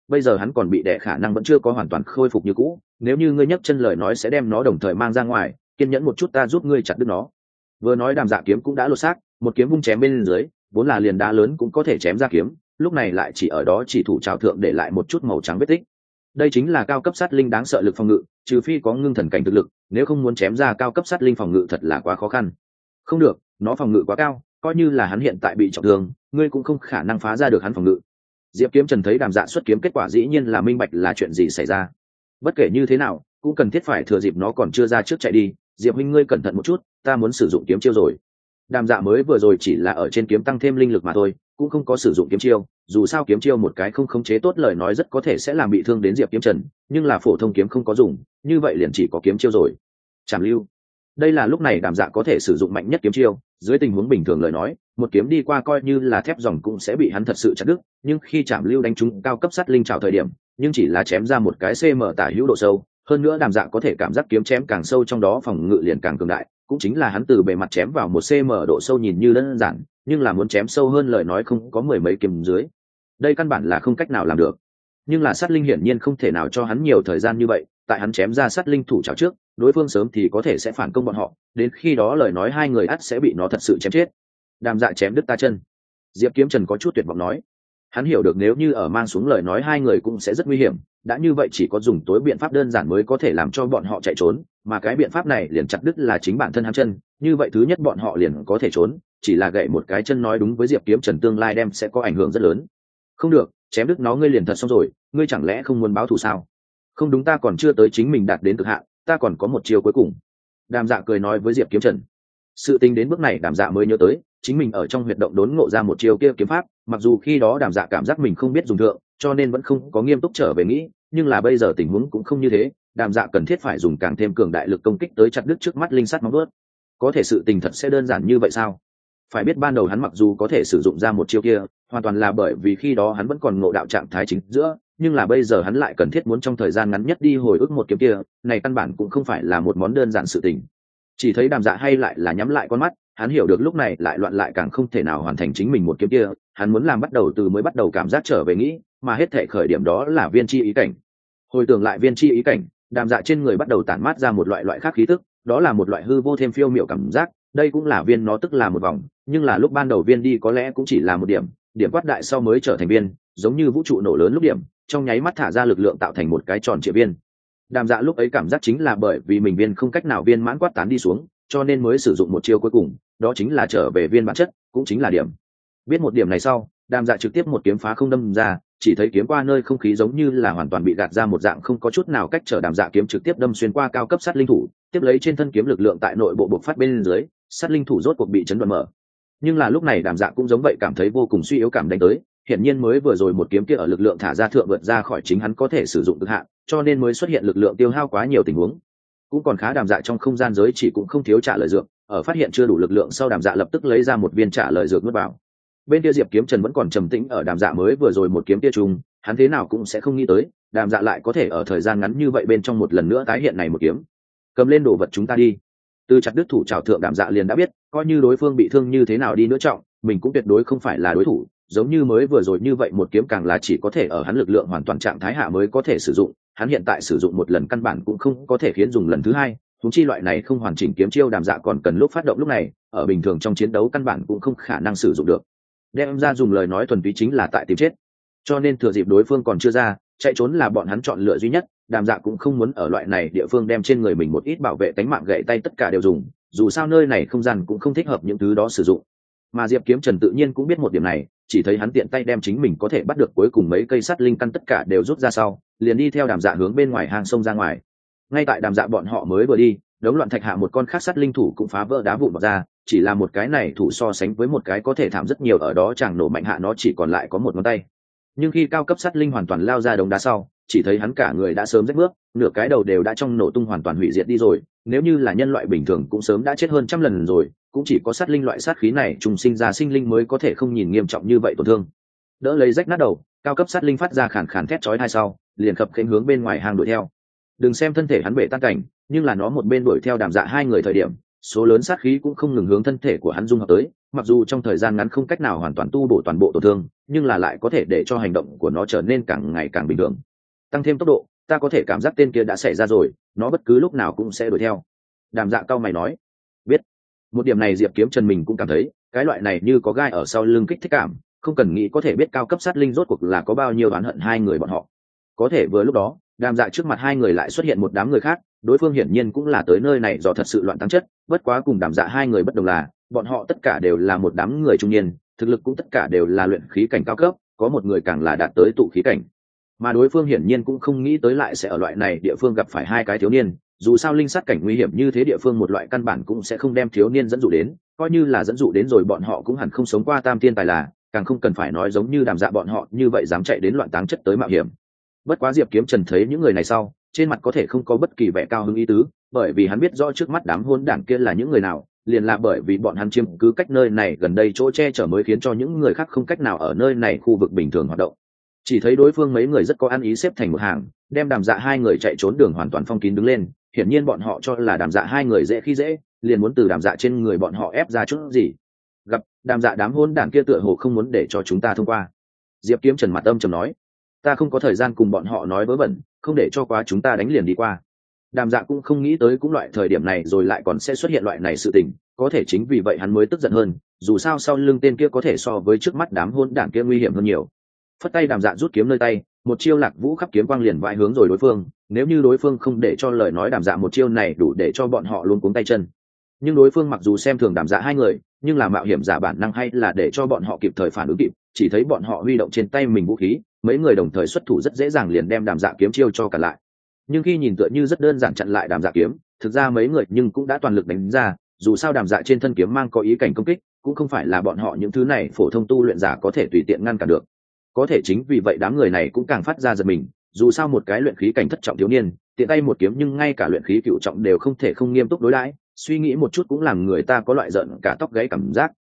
bây giờ hắn còn bị đè, khả năng vẫn chưa có hoàn toàn khôi phục như cũ, nếu như ngươi nhấc chân lời nói sẽ đem nó đồng thời mang ra ngoài, kiên nhẫn một chút ta giúp ngươi chặt đứt nó. Vừa nói Đàm Dạ kiếm cũng đã lột xác, một kiếm vung chém bên dưới, vốn là liền đá lớn cũng có thể chém ra kiếm, lúc này lại chỉ ở đó chỉ thủ trào thượng để lại một chút màu trắng vết tích. Đây chính là cao cấp sát linh đáng sợ lực phòng ngự, trừ phi có ngưng thần cảnh thực lực, nếu không muốn chém ra cao cấp sát linh phòng ngự thật là quá khó khăn. Không được, nó phòng ngự quá cao, coi như là hắn hiện tại bị trọng thương, ngươi cũng không khả năng phá ra được hắn phòng ngự. Diệp Kiếm Trần thấy Đàm Dạ xuất kiếm kết quả dĩ nhiên là minh bạch là chuyện gì xảy ra. Bất kể như thế nào, cũng cần thiết phải thừa dịp nó còn chưa ra trước chạy đi. Diệp huynh ngươi cẩn thận một chút, ta muốn sử dụng kiếm chiêu rồi. Đàm Dạ mới vừa rồi chỉ là ở trên kiếm tăng thêm linh lực mà thôi, cũng không có sử dụng kiếm chiêu, dù sao kiếm chiêu một cái không khống chế tốt lời nói rất có thể sẽ làm bị thương đến Diệp Kiếm Trần, nhưng là phổ thông kiếm không có dùng, như vậy liền chỉ có kiếm chiêu rồi. Trảm lưu. Đây là lúc này Đàm Dạ có thể sử dụng mạnh nhất kiếm chiêu, dưới tình huống bình thường lời nói, một kiếm đi qua coi như là thép dòng cũng sẽ bị hắn thật sự chặt đứt, nhưng khi Trảm lưu đánh trúng cao cấp sát linh trảo thời điểm, nhưng chỉ là chém ra một cái cm tả hữu độ sâu, hơn nữa Đàm Dạ có thể cảm giác kiếm chém càng sâu trong đó phòng ngự liền càng cường đại, cũng chính là hắn từ bề mặt chém vào 1 cm độ sâu nhìn như đơn giản, nhưng là muốn chém sâu hơn lời nói không có mười mấy kiếm dưới. Đây căn bản là không cách nào làm được. Nhưng là sát linh hiển nhiên không thể nào cho hắn nhiều thời gian như vậy, tại hắn chém ra sát linh thủ trảo trước, đối phương sớm thì có thể sẽ phản công bọn họ, đến khi đó lời nói hai người ắt sẽ bị nó thật sự chém chết. Đàm Dạ chém đứt ta chân. Diệp Kiếm Trần có chút tuyệt vọng nói. Hắn hiểu được nếu như ở mang xuống lời nói hai người cũng sẽ rất nguy hiểm, đã như vậy chỉ có dùng tối biện pháp đơn giản mới có thể làm cho bọn họ chạy trốn, mà cái biện pháp này liền chặt đứt là chính bản thân hắn chân, như vậy thứ nhất bọn họ liền có thể trốn, chỉ là gãy một cái chân nói đúng với Diệp Kiếm Trần tương lai đem sẽ có ảnh hưởng rất lớn. Không được, chém đứt nó ngươi liền thật xong rồi, ngươi chẳng lẽ không muốn báo thù sao? Không đúng, ta còn chưa tới chính mình đạt đến cực hạn, ta còn có một chiêu cuối cùng. Đàm Dạ cười nói với Diệp Kiếm Trần. Sự tình đến bước này Đàm Dạ mới nhớ tới, chính mình ở trong huyệt động đốn ngộ ra một chiêu kia kiếm pháp, mặc dù khi đó Đàm Dạ cảm giác mình không biết dùng thượng, cho nên vẫn không có nghiêm túc trở về nghĩ, nhưng là bây giờ tình huống cũng không như thế, Đàm Dạ cần thiết phải dùng càng thêm cường đại lực công kích tới chặt đứt trước mắt linh sắt móng vuốt. Có thể sự tình thật sẽ đơn giản như vậy sao? Phải biết ban đầu hắn mặc dù có thể sử dụng ra một chiêu kia, hoàn toàn là bởi vì khi đó hắn vẫn còn ngộ đạo trạng thái chính giữa, nhưng là bây giờ hắn lại cần thiết muốn trong thời gian ngắn nhất đi hồi ức một kiếm kia, này căn bản cũng không phải là một món đơn giản sự tình. Chỉ thấy Đàm Dạ hay lại là nhắm lại con mắt, hắn hiểu được lúc này lại loạn lại càng không thể nào hoàn thành chính mình một kiếm kia, hắn muốn làm bắt đầu từ mới bắt đầu cảm giác trở về nghĩ, mà hết thể khởi điểm đó là viên chi ý cảnh. Hồi tưởng lại viên chi ý cảnh, Đàm Dạ trên người bắt đầu tản mát ra một loại khác khí tức, đó là một loại hư vô thêm phiêu miểu cảm giác, đây cũng là viên nó tức là một vòng, nhưng là lúc ban đầu viên đi có lẽ cũng chỉ là một điểm, điểm quát đại sau mới trở thành viên, giống như vũ trụ nổ lớn lúc điểm, trong nháy mắt thả ra lực lượng tạo thành một cái tròn trịa viên. Đàm Dạ lúc ấy cảm giác chính là bởi vì mình viên không cách nào viên mãn quát tán đi xuống, cho nên mới sử dụng một chiêu cuối cùng, đó chính là trở về viên bản chất, cũng chính là điểm. Biết một điểm này sau, Đàm Dạ trực tiếp một kiếm phá không đâm ra, chỉ thấy kiếm qua nơi không khí giống như là hoàn toàn bị gạt ra một dạng, không có chút nào cách trở. Đàm Dạ kiếm trực tiếp đâm xuyên qua cao cấp sát linh thủ, tiếp lấy trên thân kiếm lực lượng tại nội bộ bộc phát bên dưới, sát linh thủ rốt cuộc bị chấn đoạn mở. Nhưng là lúc này Đàm Dạ cũng giống vậy cảm thấy vô cùng suy yếu cảm đánh tới, hiển nhiên mới vừa rồi một kiếm kia ở lực lượng thả ra thượng vượt ra khỏi chính hắn có thể sử dụng cực hạn, cho nên mới xuất hiện lực lượng tiêu hao quá nhiều tình huống. Cũng còn khá Đàm Dạ trong không gian giới chỉ cũng không thiếu trả lời dược, ở phát hiện chưa đủ lực lượng sau Đàm Dạ lập tức lấy ra một viên trả lời dược nuốt vào. Bên kia Diệp Kiếm Trần vẫn còn trầm tĩnh ở Đàm Dạ mới vừa rồi một kiếm kia trùng, hắn thế nào cũng sẽ không nghĩ tới, Đàm Dạ lại có thể ở thời gian ngắn như vậy bên trong một lần nữa tái hiện này một kiếm. Cầm lên đồ vật chúng ta đi. Từ chặt đứt thủ trảo thượng Đàm Dạ liền đã biết, coi như đối phương bị thương như thế nào đi nữa trọng, mình cũng tuyệt đối không phải là đối thủ, giống như mới vừa rồi như vậy một kiếm càng là chỉ có thể ở hắn lực lượng hoàn toàn trạng thái hạ mới có thể sử dụng, hắn hiện tại sử dụng một lần căn bản cũng không có thể khiến dùng lần thứ hai, huống chi loại này không hoàn chỉnh kiếm chiêu Đàm Dạ còn cần lúc phát động lúc này, ở bình thường trong chiến đấu căn bản cũng không khả năng sử dụng được. Đem ra dùng lời nói thuần túy chính là tại tìm chết, cho nên thừa dịp đối phương còn chưa ra, chạy trốn là bọn hắn chọn lựa duy nhất. Đàm Dạ cũng không muốn ở loại này địa phương đem trên người mình một ít bảo vệ tính mạng gậy tay tất cả đều dùng, dù sao nơi này không gian cũng không thích hợp những thứ đó sử dụng. Mà Diệp Kiếm Trần tự nhiên cũng biết một điểm này, chỉ thấy hắn tiện tay đem chính mình có thể bắt được cuối cùng mấy cây sắt linh căn tất cả đều rút ra sau, liền đi theo Đàm Dạ hướng bên ngoài hang sông ra ngoài. Ngay tại Đàm Dạ bọn họ mới vừa đi, đống loạn thạch hạ một con khác sắt linh thủ cũng phá vỡ đá vụn bật ra, chỉ là một cái này thủ so sánh với một cái có thể thảm rất nhiều, ở đó chẳng nổ mạnh hạ nó chỉ còn lại có một ngón tay. Nhưng khi cao cấp sắt linh hoàn toàn lao ra đống đá sau, chỉ thấy hắn cả người đã sớm rách bước, nửa cái đầu đều đã trong nổ tung hoàn toàn hủy diệt đi rồi, nếu như là nhân loại bình thường cũng sớm đã chết hơn trăm lần rồi, cũng chỉ có sát linh loại sát khí này trùng sinh ra sinh linh mới có thể không nhìn nghiêm trọng như vậy tổn thương. Đỡ lấy rách nát đầu, cao cấp sát linh phát ra khàn khàn thét chói tai sau, liền khập khiễng hướng bên ngoài hang đuổi theo. Đừng xem thân thể hắn bể tan cảnh, nhưng là nó một bên đuổi theo Đàm Dạ hai người thời điểm, số lớn sát khí cũng không ngừng hướng thân thể của hắn dung hợp tới, mặc dù trong thời gian ngắn không cách nào hoàn toàn tu bổ toàn bộ tổn thương, nhưng là lại có thể để cho hành động của nó trở nên càng ngày càng bình thường. Tăng thêm tốc độ, ta có thể cảm giác tên kia đã xảy ra rồi, nó bất cứ lúc nào cũng sẽ đuổi theo. Đàm Dạ cao mày nói. Biết. Một điểm này Diệp Kiếm Trần mình cũng cảm thấy, cái loại này như có gai ở sau lưng kích thích cảm, không cần nghĩ có thể biết cao cấp sát linh rốt cuộc là có bao nhiêu oán hận hai người bọn họ. Có thể vừa lúc đó, Đàm Dạ trước mặt hai người lại xuất hiện một đám người khác, đối phương hiển nhiên cũng là tới nơi này do thật sự loạn tăng chất, bất quá cùng Đàm Dạ hai người bất đồng là, bọn họ tất cả đều là một đám người trung niên, thực lực cũng tất cả đều là luyện khí cảnh cao cấp, có một người càng là đạt tới tụ khí cảnh. Mà đối phương hiển nhiên cũng không nghĩ tới lại sẽ ở loại này địa phương gặp phải hai cái thiếu niên, dù sao linh sát cảnh nguy hiểm như thế địa phương một loại căn bản cũng sẽ không đem thiếu niên dẫn dụ đến, coi như là dẫn dụ đến rồi bọn họ cũng hẳn không sống qua tam thiên tài là, càng không cần phải nói giống như Đàm Dạ bọn họ như vậy dám chạy đến loạn táng chất tới mạo hiểm. Bất quá Diệp Kiếm Trần thấy những người này sau, trên mặt có thể không có bất kỳ vẻ cao hứng ý tứ, bởi vì hắn biết rõ trước mắt đám hỗn đảng kia là những người nào, liền là bởi vì bọn hắn chiếm cứ cách nơi này gần đây chỗ che chở mới khiến cho những người khác không cách nào ở nơi này khu vực bình thường hoạt động. Chỉ thấy đối phương mấy người rất có ăn ý xếp thành một hàng, đem Đàm Dạ hai người chạy trốn đường hoàn toàn phong kín đứng lên, hiển nhiên bọn họ cho là Đàm Dạ hai người dễ khi dễ, liền muốn từ Đàm Dạ trên người bọn họ ép ra chút gì. Gặp Đàm Dạ đám hỗn đảng kia tựa hồ không muốn để cho chúng ta thông qua. Diệp Kiếm Trần mặt âm trầm nói, ta không có thời gian cùng bọn họ nói vớ vẩn, không để cho quá chúng ta đánh liền đi qua. Đàm Dạ cũng không nghĩ tới cũng loại thời điểm này rồi lại còn sẽ xuất hiện loại này sự tình, có thể chính vì vậy hắn mới tức giận hơn, dù sao sau lưng tên kia có thể so với trước mắt đám hỗn đảng kia nguy hiểm hơn nhiều. Phất tay Đàm Dạ rút kiếm nơi tay, một chiêu Lạc Vũ khắp kiếm quang liền vãi hướng rồi đối phương, nếu như đối phương không để cho lời nói Đàm Dạ một chiêu này đủ để cho bọn họ luôn cuống tay chân. Nhưng đối phương mặc dù xem thường Đàm Dạ hai người, nhưng là mạo hiểm giả bản năng hay là để cho bọn họ kịp thời phản ứng kịp, chỉ thấy bọn họ huy động trên tay mình vũ khí, mấy người đồng thời xuất thủ rất dễ dàng liền đem Đàm Dạ kiếm chiêu cho cả lại. Nhưng khi nhìn tựa như rất đơn giản chặn lại Đàm Dạ kiếm, thực ra mấy người nhưng cũng đã toàn lực đánh ra, dù sao Đàm Dạ trên thân kiếm mang có ý cảnh công kích, cũng không phải là bọn họ những thứ này phổ thông tu luyện giả có thể tùy tiện ngăn cản được. Có thể chính vì vậy đám người này cũng càng phát ra giật mình, dù sao một cái luyện khí cảnh thất trọng thiếu niên, tiện tay một kiếm nhưng ngay cả luyện khí cửu trọng đều không thể không nghiêm túc đối đãi, suy nghĩ một chút cũng làm người ta có loại giận cả tóc gáy cảm giác.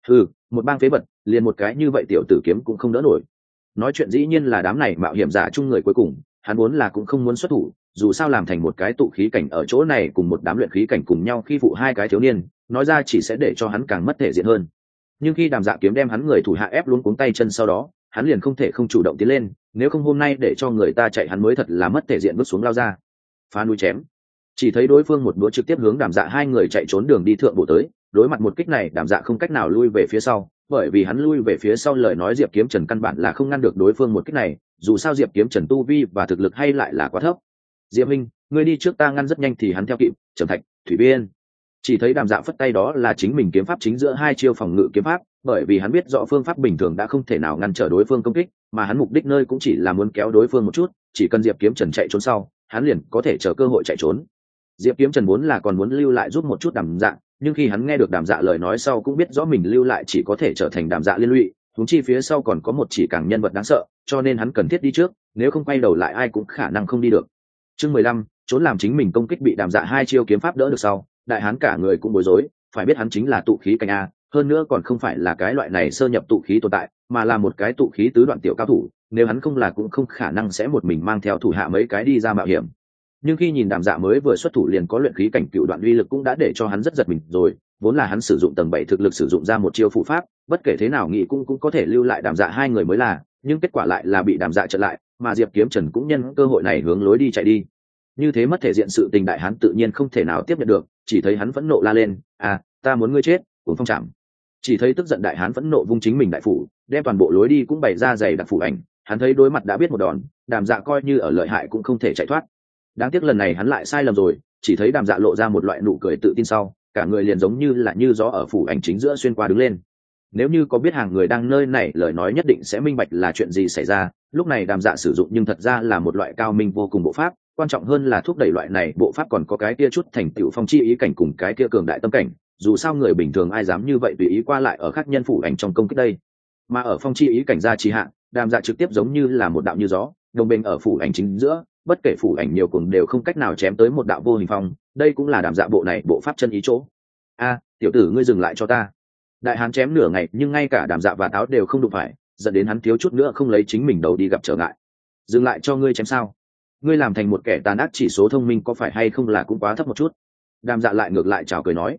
Một bang phế vật, liền một cái như vậy tiểu tử kiếm cũng không đỡ nổi. Nói chuyện dĩ nhiên là đám này mạo hiểm giả chung người cuối cùng, hắn muốn là cũng không muốn xuất thủ, dù sao làm thành một cái tụ khí cảnh ở chỗ này cùng một đám luyện khí cảnh cùng nhau khi phụ hai cái thiếu niên, nói ra chỉ sẽ để cho hắn càng mất thể diện hơn. Nhưng khi Đàm Dạ kiếm đem hắn người thủ hạ ép luống cuống tay chân sau đó, hắn liền không thể không chủ động tiến lên, nếu không hôm nay để cho người ta chạy hắn mới thật là mất thể diện, bước xuống lao ra phá núi chém. Chỉ thấy đối phương một búa trực tiếp hướng Đàm Dạ hai người chạy trốn đường đi thượng bộ tới, đối mặt một kích này Đàm Dạ không cách nào lui về phía sau, bởi vì hắn lui về phía sau lời nói Diệp Kiếm Trần căn bản là không ngăn được đối phương một kích này, dù sao Diệp Kiếm Trần tu vi và thực lực hay lại là quá thấp. Diệp Minh, ngươi đi trước, ta ngăn rất nhanh thì hắn theo kịp. Trầm Thạch, Thủy Biên. Chỉ thấy Đàm Dạ phất tay, đó là chính mình kiếm pháp chính giữa hai chiêu phòng ngự kiếm pháp, bởi vì hắn biết rõ phương pháp bình thường đã không thể nào ngăn trở đối phương công kích, mà hắn mục đích nơi cũng chỉ là muốn kéo đối phương một chút, chỉ cần Diệp Kiếm Trần chạy trốn sau, hắn liền có thể chờ cơ hội chạy trốn. Diệp Kiếm Trần vốn là còn muốn lưu lại giúp một chút Đàm Dạ, nhưng khi hắn nghe được Đàm Dạ lời nói sau cũng biết rõ mình lưu lại chỉ có thể trở thành Đàm Dạ liên lụy, huống chi phía sau còn có một chỉ càng nhân vật đáng sợ, cho nên hắn cần thiết đi trước, nếu không quay đầu lại ai cũng khả năng không đi được. Chương 15, trốn làm chính mình công kích bị Đàm Dạ hai chiêu kiếm pháp đỡ được sau, đại hán cả người cũng bối rối, phải biết hắn chính là tụ khí cảnh a, hơn nữa còn không phải là cái loại này sơ nhập tụ khí tồn tại, mà là một cái tụ khí tứ đoạn tiểu cao thủ, nếu hắn không là cũng không khả năng sẽ một mình mang theo thủ hạ mấy cái đi ra mạo hiểm. Nhưng khi nhìn Đàm Dạ mới vừa xuất thủ liền có luyện khí cảnh cựu đoạn uy lực cũng đã để cho hắn rất giật mình rồi, vốn là hắn sử dụng tầng 7 thực lực sử dụng ra một chiêu phụ pháp, bất kể thế nào nghĩ cũng có thể lưu lại Đàm Dạ hai người mới là, nhưng kết quả lại là bị Đàm Dạ chặn lại, mà Diệp Kiếm Trần cũng nhân cơ hội này hướng lối đi chạy đi. Như thế mất thể diện sự tình đại hán tự nhiên không thể nào tiếp nhận được, chỉ thấy hắn phẫn nộ la lên, ta muốn ngươi chết, Cuồng Phong Trảm. Chỉ thấy tức giận đại hán phẫn nộ vung chính mình đại phủ, đem toàn bộ lối đi cũng bày ra dày đặc phủ ảnh, hắn thấy đối mặt đã biết một đòn, Đàm Dạ coi như ở lợi hại cũng không thể chạy thoát. Đáng tiếc lần này hắn lại sai lầm rồi, chỉ thấy Đàm Dạ lộ ra một loại nụ cười tự tin sau, cả người liền giống như là như gió ở phủ ảnh chính giữa xuyên qua đứng lên. Nếu như có biết hàng người đang nơi này lời nói nhất định sẽ minh bạch là chuyện gì xảy ra, lúc này Đàm Dạ sử dụng nhưng thật ra là một loại cao minh vô cùng bộ pháp, quan trọng hơn là thúc đẩy loại này bộ pháp còn có cái kia chút thành tựu phong chi ý cảnh cùng cái kia cường đại tâm cảnh, dù sao người bình thường ai dám như vậy tùy ý qua lại ở khác nhân phủ ảnh trong công kích đây. Mà ở phong chi ý cảnh gia trì hạ, Đàm Dạ trực tiếp giống như là một đạo như gió, đồng bên ở phủ ảnh chính giữa, bất kể phủ ảnh nhiều cùng đều không cách nào chém tới một đạo vô hình phong, đây cũng là Đàm Dạ bộ này bộ pháp chân ý chỗ. Tiểu tử ngươi dừng lại cho ta. Đại hán chém nửa ngày nhưng ngay cả Đàm Dạ và Táo đều không đụng phải, dẫn đến hắn thiếu chút nữa không lấy chính mình đầu đi gặp trở ngại. Dừng lại cho ngươi chém sao? Ngươi làm thành một kẻ tàn ác chỉ số thông minh có phải hay không là cũng quá thấp một chút. Đàm Dạ lại ngược lại chào cười nói,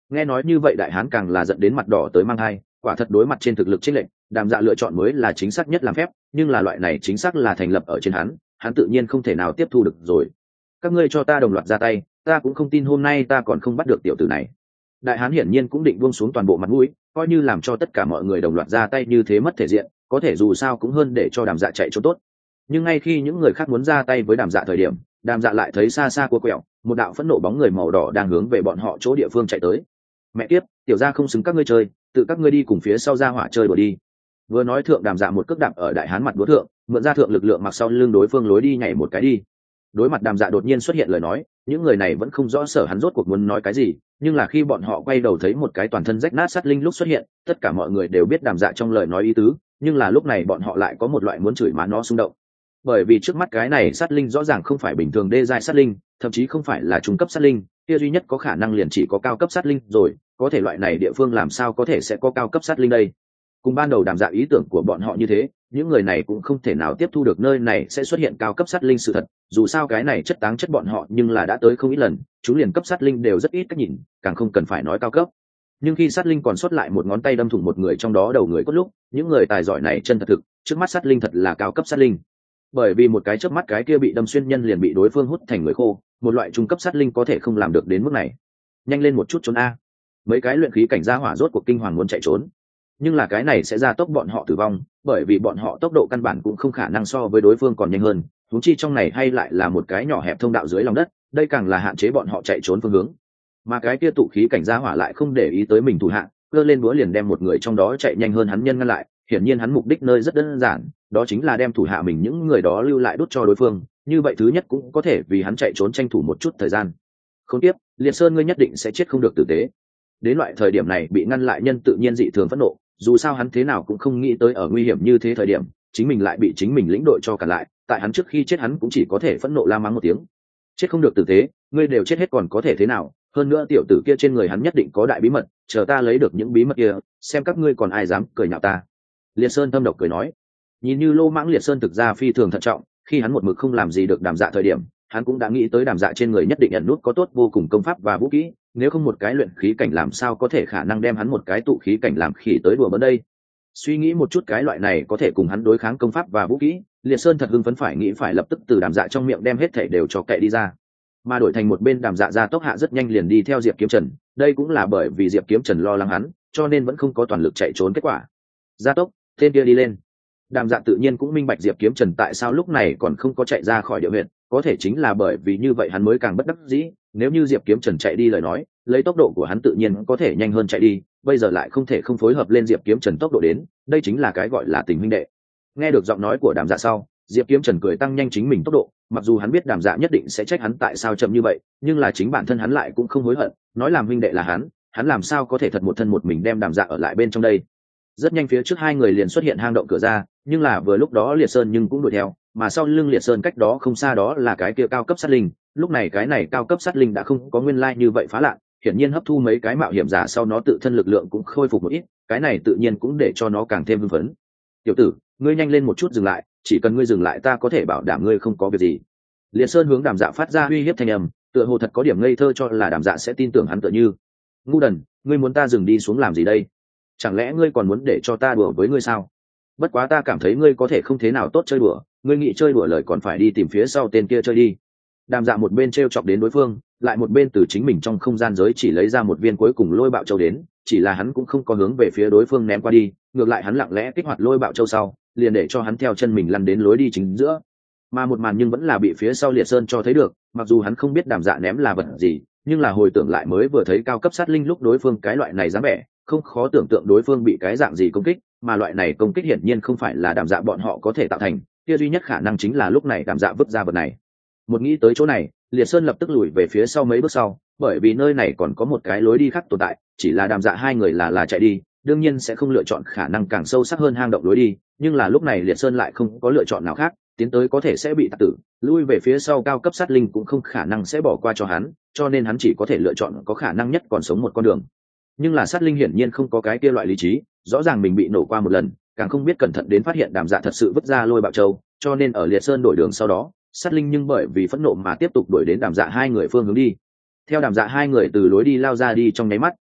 Nghe nói như vậy đại hán càng là giận đến mặt đỏ tới mang hai, quả thật đối mặt trên thực lực chênh lệch, Đàm Dạ lựa chọn mới là chính xác nhất làm phép, nhưng là loại này chính xác là thành lập ở trên hắn tự nhiên không thể nào tiếp thu được rồi. Các ngươi cho ta đồng loạt ra tay, ta cũng không tin hôm nay ta còn không bắt được tiểu tử này. Đại hán hiển nhiên cũng định buông xuống toàn bộ mặt mũi, coi như làm cho tất cả mọi người đồng loạt ra tay như thế mất thể diện, có thể dù sao cũng hơn để cho Đàm Dạ chạy trốn tốt. Nhưng ngay khi những người khác muốn ra tay với Đàm Dạ thời điểm, Đàm Dạ lại thấy xa xa cua quẹo, một đạo phẫn nộ bóng người màu đỏ đang hướng về bọn họ chỗ địa phương chạy tới. Mẹ kiếp, tiểu gia không xứng các ngươi chơi, tự các ngươi đi cùng phía sau ra hỏa chơi đùa đi. Vừa nói thượng Đàm Dạ một cước đạp ở đại hán mặt đũa thượng, mượn ra thượng lực lượng mặc sau lưng đối phương lối đi nhảy một cái đi. Đối mặt Đàm Dạ đột nhiên xuất hiện lời nói, những người này vẫn không rõ sở hắn rốt cuộc muốn nói cái gì, nhưng là khi bọn họ quay đầu thấy một cái toàn thân rách nát sát linh lúc xuất hiện, tất cả mọi người đều biết Đàm Dạ trong lời nói ý tứ, nhưng là lúc này bọn họ lại có một loại muốn chửi má nó xung động. Bởi vì trước mắt cái này sát linh rõ ràng không phải bình thường đê giai sát linh, thậm chí không phải là trung cấp sát linh, kia duy nhất có khả năng liền chỉ có cao cấp sát linh rồi, có thể loại này địa phương làm sao có thể sẽ có cao cấp sát linh đây. Cùng ban đầu Đàm Dạ ý tưởng của bọn họ như thế, những người này cũng không thể nào tiếp thu được nơi này sẽ xuất hiện cao cấp sát linh sự thật, dù sao cái này chất táng chất bọn họ nhưng là đã tới không ít lần, chúng liền cấp sát linh đều rất ít cách nhìn, càng không cần phải nói cao cấp. Nhưng khi sát linh còn sót lại một ngón tay đâm thủng một người trong đó đầu người cốt lúc, những người tài giỏi này chân thật thực, trước mắt sát linh thật là cao cấp sát linh. Bởi vì một cái chớp mắt cái kia bị đâm xuyên nhân liền bị đối phương hút thành người khô, một loại trung cấp sát linh có thể không làm được đến mức này. Nhanh lên một chút trốn a. Mấy cái luyện khí cảnh gia hỏa rốt cuộc kinh hoàng muốn chạy trốn. Nhưng là cái này sẽ gia tốc bọn họ tử vong, bởi vì bọn họ tốc độ căn bản cũng không khả năng so với đối phương còn nhanh hơn, huống chi trong này hay lại là một cái nhỏ hẹp thông đạo dưới lòng đất, đây càng là hạn chế bọn họ chạy trốn phương hướng. Mà cái kia tụ khí cảnh gia hỏa lại không để ý tới mình thủ hạ, cơ lên búa liền đem một người trong đó chạy nhanh hơn hắn nhân ngăn lại, hiển nhiên hắn mục đích nơi rất đơn giản, đó chính là đem thủ hạ mình những người đó lưu lại đốt cho đối phương, như vậy thứ nhất cũng có thể vì hắn chạy trốn tranh thủ một chút thời gian. Không tiếp, Liệt Sơn ngươi nhất định sẽ chết không được tử tế. Đến loại thời điểm này bị ngăn lại nhân tự nhiên dị thường phẫn nộ, dù sao hắn thế nào cũng không nghĩ tới ở nguy hiểm như thế thời điểm chính mình lại bị chính mình lĩnh đội cho cản lại, tại hắn trước khi chết hắn cũng chỉ có thể phẫn nộ la mắng một tiếng. Chết không được tử tế, ngươi đều chết hết còn có thể thế nào, hơn nữa tiểu tử kia trên người hắn nhất định có đại bí mật, chờ ta lấy được những bí mật kia xem các ngươi còn ai dám cười nhạo ta. Liệt Sơn thâm độc cười nói. Nhìn như lô mãng Liệt Sơn thực ra phi thường thận trọng, khi hắn một mực không làm gì được Đàm Dạ thời điểm, hắn cũng đã nghĩ tới Đàm Dạ trên người nhất định nhận nút có tốt vô cùng công pháp và vũ kỹ, nếu không một cái luyện khí cảnh làm sao có thể khả năng đem hắn một cái tụ khí cảnh làm khỉ tới đùa bỡn đây. Suy nghĩ một chút cái loại này có thể cùng hắn đối kháng công pháp và vũ kỹ, Liệt Sơn thật hưng phấn phải nghĩ phải lập tức từ Đàm Dạ trong miệng đem hết thảy đều cho cậy đi ra. Mà đổi thành một bên Đàm Dạ ra tốc hạ rất nhanh liền đi theo Diệp Kiếm Trần, đây cũng là bởi vì Diệp Kiếm Trần lo lắng hắn, cho nên vẫn không có toàn lực chạy trốn kết quả. Gia tốc, tên kia đi lên. Đàm Dạ tự nhiên cũng minh bạch Diệp Kiếm Trần tại sao lúc này còn không có chạy ra khỏi địa huyện, có thể chính là bởi vì như vậy hắn mới càng bất đắc dĩ, nếu như Diệp Kiếm Trần chạy đi lời nói, lấy tốc độ của hắn tự nhiên có thể nhanh hơn chạy đi, bây giờ lại không thể không phối hợp lên Diệp Kiếm Trần tốc độ đến, đây chính là cái gọi là tình huynh đệ. Nghe được giọng nói của Đàm Dạ sau, Diệp Kiếm Trần cười tăng nhanh chính mình tốc độ, mặc dù hắn biết Đàm Dạ nhất định sẽ trách hắn tại sao chậm như vậy, nhưng là chính bản thân hắn lại cũng không hối hận, nói làm huynh đệ là hắn làm sao có thể thật một thân một mình đem Đàm Dạ ở lại bên trong đây. Rất nhanh phía trước hai người liền xuất hiện hang động cửa ra, nhưng là vừa lúc đó Liệt Sơn nhưng cũng đuổi theo, mà sau lưng Liệt Sơn cách đó không xa đó là cái kia cao cấp sát linh, lúc này cái này cao cấp sát linh đã không có nguyên lai như vậy phá lạ, hiển nhiên hấp thu mấy cái mạo hiểm giả sau nó tự thân lực lượng cũng khôi phục một ít, cái này tự nhiên cũng để cho nó càng thêm hưng phấn. Tiểu tử, ngươi nhanh lên một chút dừng lại, chỉ cần ngươi dừng lại ta có thể bảo đảm ngươi không có việc gì. Liệt Sơn hướng Đàm Dạ phát ra uy hiếp thanh âm, tựa hồ thật có điểm ngây thơ cho là Đàm Dạ sẽ tin tưởng hắn tựa như. Ngu đần, ngươi muốn ta dừng đi xuống làm gì đây? Chẳng lẽ ngươi còn muốn để cho ta đùa với ngươi sao? Bất quá ta cảm thấy ngươi có thể không thế nào tốt chơi đùa, ngươi nghĩ chơi đùa lời còn phải đi tìm phía sau tên kia chơi đi. Đàm Dạ một bên trêu chọc đến đối phương, lại một bên từ chính mình trong không gian giới chỉ lấy ra một viên cuối cùng lôi bạo châu đến, chỉ là hắn cũng không có hướng về phía đối phương ném qua đi, ngược lại hắn lặng lẽ kích hoạt lôi bạo châu sau, liền để cho hắn theo chân mình lăn đến lối đi chính giữa. Mà một màn nhưng vẫn là bị phía sau Liệt Sơn cho thấy được, mặc dù hắn không biết Đàm Dạ ném là vật gì, nhưng là hồi tưởng lại mới vừa thấy cao cấp sát linh lúc đối phương cái loại này dáng vẻ, không khó tưởng tượng đối phương bị cái dạng gì công kích, mà loại này công kích hiển nhiên không phải là Đàm Dạ bọn họ có thể tạo thành, kia duy nhất khả năng chính là lúc này Đàm Dạ vứt ra vật này. Một nghĩ tới chỗ này, Liệt Sơn lập tức lùi về phía sau mấy bước sau, bởi vì nơi này còn có một cái lối đi khác tồn tại, chỉ là Đàm Dạ hai người là chạy đi, đương nhiên sẽ không lựa chọn khả năng càng sâu sắc hơn hang động lối đi, nhưng là lúc này Liệt Sơn lại không có lựa chọn nào khác, tiến tới có thể sẽ bị tạc tử, lui về phía sau cao cấp sát linh cũng không khả năng sẽ bỏ qua cho hắn, cho nên hắn chỉ có thể lựa chọn có khả năng nhất còn sống một con đường. Nhưng là sát linh hiển nhiên không có cái kia loại lý trí, rõ ràng mình bị nổ qua một lần, càng không biết cẩn thận đến phát hiện Đàm Dạ thật sự vứt ra lôi bạo châu, cho nên ở Liệt Sơn đổi đường sau đó, sát linh nhưng bởi vì phẫn nộ mà tiếp tục đuổi đến Đàm Dạ hai người phương hướng đi. Theo Đàm Dạ hai người từ lối đi lao ra đi trong nháy mắt,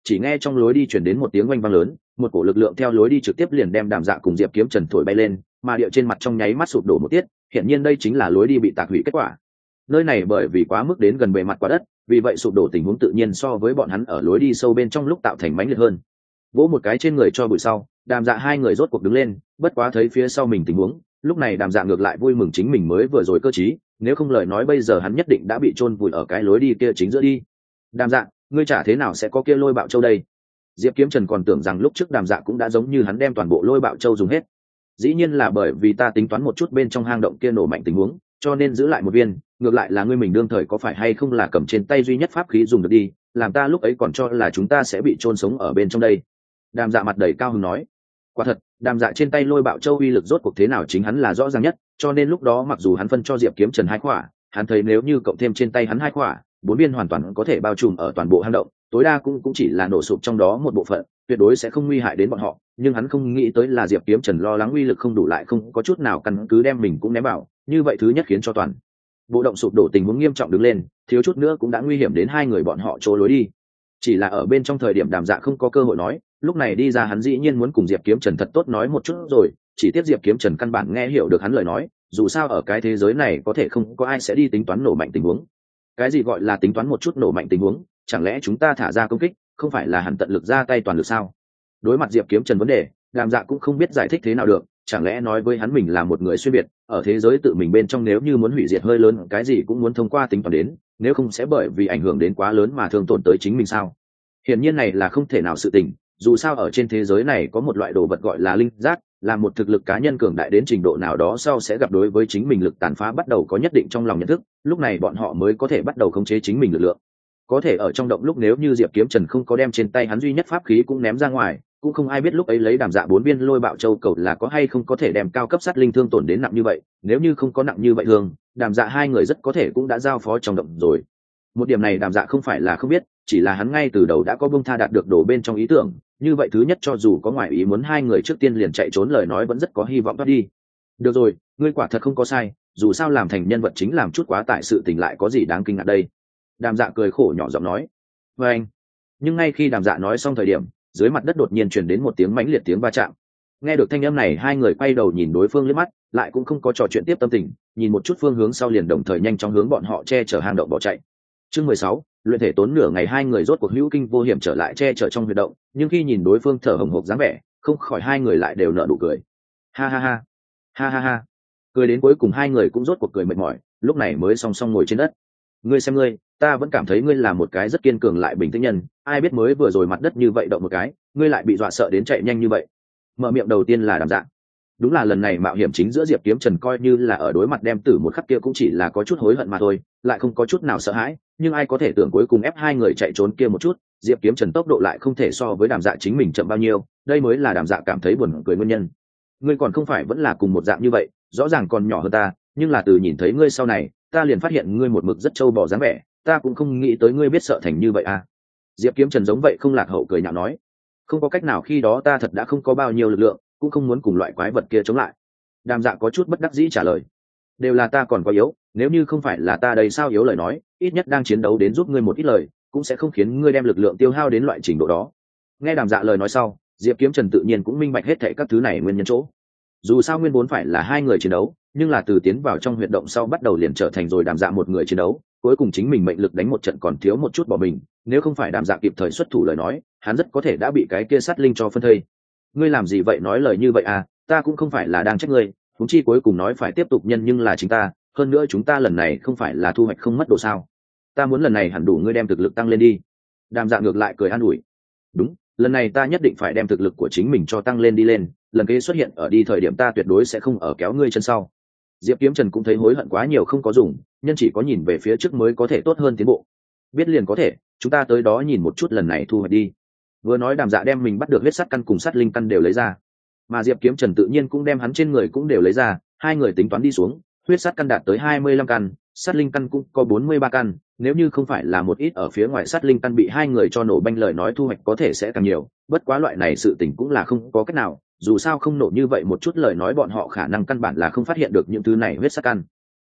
chỉ nghe trong lối đi chuyển đến một tiếng oanh vang lớn, một cổ lực lượng theo lối đi trực tiếp liền đem Đàm Dạ cùng Diệp Kiếm Trần thổi bay lên, mà địa trên mặt trong nháy mắt sụp đổ một tiết, hiện nhiên đây chính là lối đi bị tạc hủy kết quả. Nơi này bởi vì quá mức đến gần bề mặt quả đất, vì vậy sụp đổ tình huống tự nhiên so với bọn hắn ở lối đi sâu bên trong lúc tạo thành mãnh liệt hơn. Vỗ một cái trên người cho bụi sau, Đàm Dạ hai người rốt cuộc đứng lên, bất quá thấy phía sau mình tình huống, lúc này Đàm Dạ ngược lại vui mừng chính mình mới vừa rồi cơ trí, nếu không lời nói bây giờ hắn nhất định đã bị chôn vùi ở cái lối đi kia chính giữa đi. Đàm Dạ, ngươi chả thế nào sẽ có kia lôi bạo châu đây? Diệp Kiếm Trần còn tưởng rằng lúc trước Đàm Dạ cũng đã giống như hắn đem toàn bộ lôi bạo châu dùng hết. Dĩ nhiên là bởi vì ta tính toán một chút bên trong hang động kia nổ mạnh tình huống, cho nên giữ lại một viên, ngược lại là ngươi mình đương thời có phải hay không là cầm trên tay duy nhất pháp khí dùng được đi, làm ta lúc ấy còn cho là chúng ta sẽ bị chôn sống ở bên trong đây. Đàm Dạ mặt đầy cao hứng nói. Quả thật, Đàm Dạ trên tay lôi bạo châu uy lực rốt cuộc thế nào chính hắn là rõ ràng nhất, cho nên lúc đó mặc dù hắn phân cho Diệp Kiếm Trần 2 khỏa, hắn thấy nếu như cộng thêm trên tay hắn 2 khỏa, 4 viên hoàn toàn có thể bao trùm ở toàn bộ hang động, tối đa cũng chỉ là nổ sụp trong đó một bộ phận, tuyệt đối sẽ không nguy hại đến bọn họ, nhưng hắn không nghĩ tới là Diệp Kiếm Trần lo lắng uy lực không đủ lại không có chút nào căn cứ đem mình cũng ném vào, như vậy thứ nhất khiến cho toàn bộ động sụp đổ tình huống nghiêm trọng đứng lên, thiếu chút nữa cũng đã nguy hiểm đến hai người bọn họ chỗ lối đi. Chỉ là ở bên trong thời điểm Đàm Dạ không có cơ hội nói, lúc này đi ra hắn dĩ nhiên muốn cùng Diệp Kiếm Trần thật tốt nói một chút rồi, chỉ tiếc Diệp Kiếm Trần căn bản nghe hiểu được hắn lời nói, dù sao ở cái thế giới này có thể không có ai sẽ đi tính toán nổ mạnh tình huống. Cái gì gọi là tính toán một chút nổ mạnh tình huống, chẳng lẽ chúng ta thả ra công kích, không phải là hẳn tận lực ra tay toàn lực sao? Đối mặt Diệp Kiếm Trần vấn đề, Đàm Dạ cũng không biết giải thích thế nào được, chẳng lẽ nói với hắn mình là một người xuyên biệt, ở thế giới tự mình bên trong nếu như muốn hủy diệt hơi lớn cái gì cũng muốn thông qua tính toán đến, nếu không sẽ bởi vì ảnh hưởng đến quá lớn mà thương tổn tới chính mình sao? Hiển nhiên này là không thể nào sự tình, dù sao ở trên thế giới này có một loại đồ vật gọi là linh giác, là một thực lực cá nhân cường đại đến trình độ nào đó sau sẽ gặp đối với chính mình lực tàn phá bắt đầu có nhất định trong lòng nhận thức, lúc này bọn họ mới có thể bắt đầu khống chế chính mình lực lượng. Có thể ở trong động lúc nếu như Diệp Kiếm Trần không có đem trên tay hắn duy nhất pháp khí cũng ném ra ngoài, cũng không ai biết lúc ấy lấy Đàm Dạ 4 viên lôi bạo châu cầu là có hay không có thể đem cao cấp sát linh thương tổn đến nặng như vậy, nếu như không có nặng như vậy thường, Đàm Dạ hai người rất có thể cũng đã giao phó trong động rồi. Một điểm này Đàm Dạ không phải là không biết, chỉ là hắn ngay từ đầu đã có buông tha đạt được đổ bên trong ý tưởng, như vậy thứ nhất cho dù có ngoại ý muốn hai người trước tiên liền chạy trốn lời nói vẫn rất có hy vọng thoát đi. Được rồi, ngươi quả thật không có sai, dù sao làm thành nhân vật chính làm chút quá tại sự tình lại có gì đáng kinh ngạc đây. Đàm Dạ cười khổ nhỏ giọng nói. Và anh. Nhưng ngay khi Đàm Dạ nói xong thời điểm, dưới mặt đất đột nhiên truyền đến một tiếng mãnh liệt tiếng va chạm. Nghe được thanh âm này hai người quay đầu nhìn đối phương liếc mắt, lại cũng không có trò chuyện tiếp tâm tình, nhìn một chút phương hướng sau liền đồng thời nhanh chóng hướng bọn họ che chở hang động bỏ chạy. Chương 16, luyện thể tốn nửa ngày hai người rốt cuộc hữu kinh vô hiểm trở lại che chở trong huyệt động, nhưng khi nhìn đối phương thở hổn hộc dáng vẻ, không khỏi hai người lại đều nở nụ cười. Ha ha ha, ha ha ha. Cười đến cuối cùng hai người cũng rốt cuộc cười mệt mỏi, lúc này mới song song ngồi trên đất. Ngươi xem ngươi, ta vẫn cảm thấy ngươi là một cái rất kiên cường lại bình tĩnh nhân, ai biết mới vừa rồi mặt đất như vậy động một cái, ngươi lại bị dọa sợ đến chạy nhanh như vậy. Mở miệng đầu tiên là Đàm Dạ. Đúng là lần này mạo hiểm chính giữa Diệp Kiếm Trần coi như là ở đối mặt đem tử một khắc kia cũng chỉ là có chút hối hận mà thôi, lại không có chút nào sợ hãi, nhưng ai có thể tưởng cuối cùng ép hai người chạy trốn kia một chút, Diệp Kiếm Trần tốc độ lại không thể so với Đàm Dạ chính mình chậm bao nhiêu, đây mới là Đàm Dạ cảm thấy buồn cười nguyên nhân. Ngươi còn không phải vẫn là cùng một dạng như vậy, rõ ràng còn nhỏ hơn ta, nhưng là từ nhìn thấy ngươi sau này, ta liền phát hiện ngươi một mực rất trâu bò dáng vẻ, ta cũng không nghĩ tới ngươi biết sợ thành như vậy à. Diệp Kiếm Trần giống vậy không lạc hậu cười nhạo nói. Không có cách nào, khi đó ta thật đã không có bao nhiêu lực lượng, cũng không muốn cùng loại quái vật kia chống lại. Đàm Dạ có chút bất đắc dĩ trả lời. Đều là ta còn quá yếu, nếu như không phải là ta đây sao yếu lời nói, ít nhất đang chiến đấu đến giúp ngươi một ít lời, cũng sẽ không khiến ngươi đem lực lượng tiêu hao đến loại trình độ đó. Nghe Đàm Dạ lời nói sau, Diệp Kiếm Trần tự nhiên cũng minh bạch hết thảy các thứ này nguyên nhân chỗ. Dù sao nguyên vốn phải là hai người chiến đấu, nhưng là từ tiến vào trong huyệt động sau bắt đầu liền trở thành rồi Đàm Dạ một người chiến đấu, cuối cùng chính mình mệnh lực đánh một trận còn thiếu một chút bỏ mình, nếu không phải Đàm Dạ kịp thời xuất thủ lời nói, hắn rất có thể đã bị cái kia sát linh cho phân thây. Ngươi làm gì vậy nói lời như vậy à, ta cũng không phải là đang trách ngươi, huống chi cuối cùng nói phải tiếp tục nhân nhưng là chính ta, hơn nữa chúng ta lần này không phải là thu hoạch không mất đồ sao? Ta muốn lần này hẳn đủ ngươi đem thực lực tăng lên đi. Đàm Dạ ngược lại cười an ủi. Đúng, lần này ta nhất định phải đem thực lực của chính mình cho tăng lên đi lên, lần kế xuất hiện ở đi thời điểm ta tuyệt đối sẽ không ở kéo ngươi chân sau. Diệp Kiếm Trần cũng thấy hối hận quá nhiều không có dùng, nhân chỉ có nhìn về phía trước mới có thể tốt hơn tiến bộ. Biết liền có thể, chúng ta tới đó nhìn một chút lần này thu hoạch đi. Vừa nói Đàm Dạ đem mình bắt được huyết sắt căn cùng sát linh căn đều lấy ra, mà Diệp Kiếm Trần tự nhiên cũng đem hắn trên người cũng đều lấy ra, hai người tính toán đi xuống, huyết sắt căn đạt tới 25 căn, sát linh căn cũng có 43 căn, nếu như không phải là một ít ở phía ngoài sát linh căn bị hai người cho nổ banh lời nói thu hoạch có thể sẽ càng nhiều, bất quá loại này sự tình cũng là không có cách nào, dù sao không nổ như vậy một chút lời nói bọn họ khả năng căn bản là không phát hiện được những thứ này huyết sắt căn.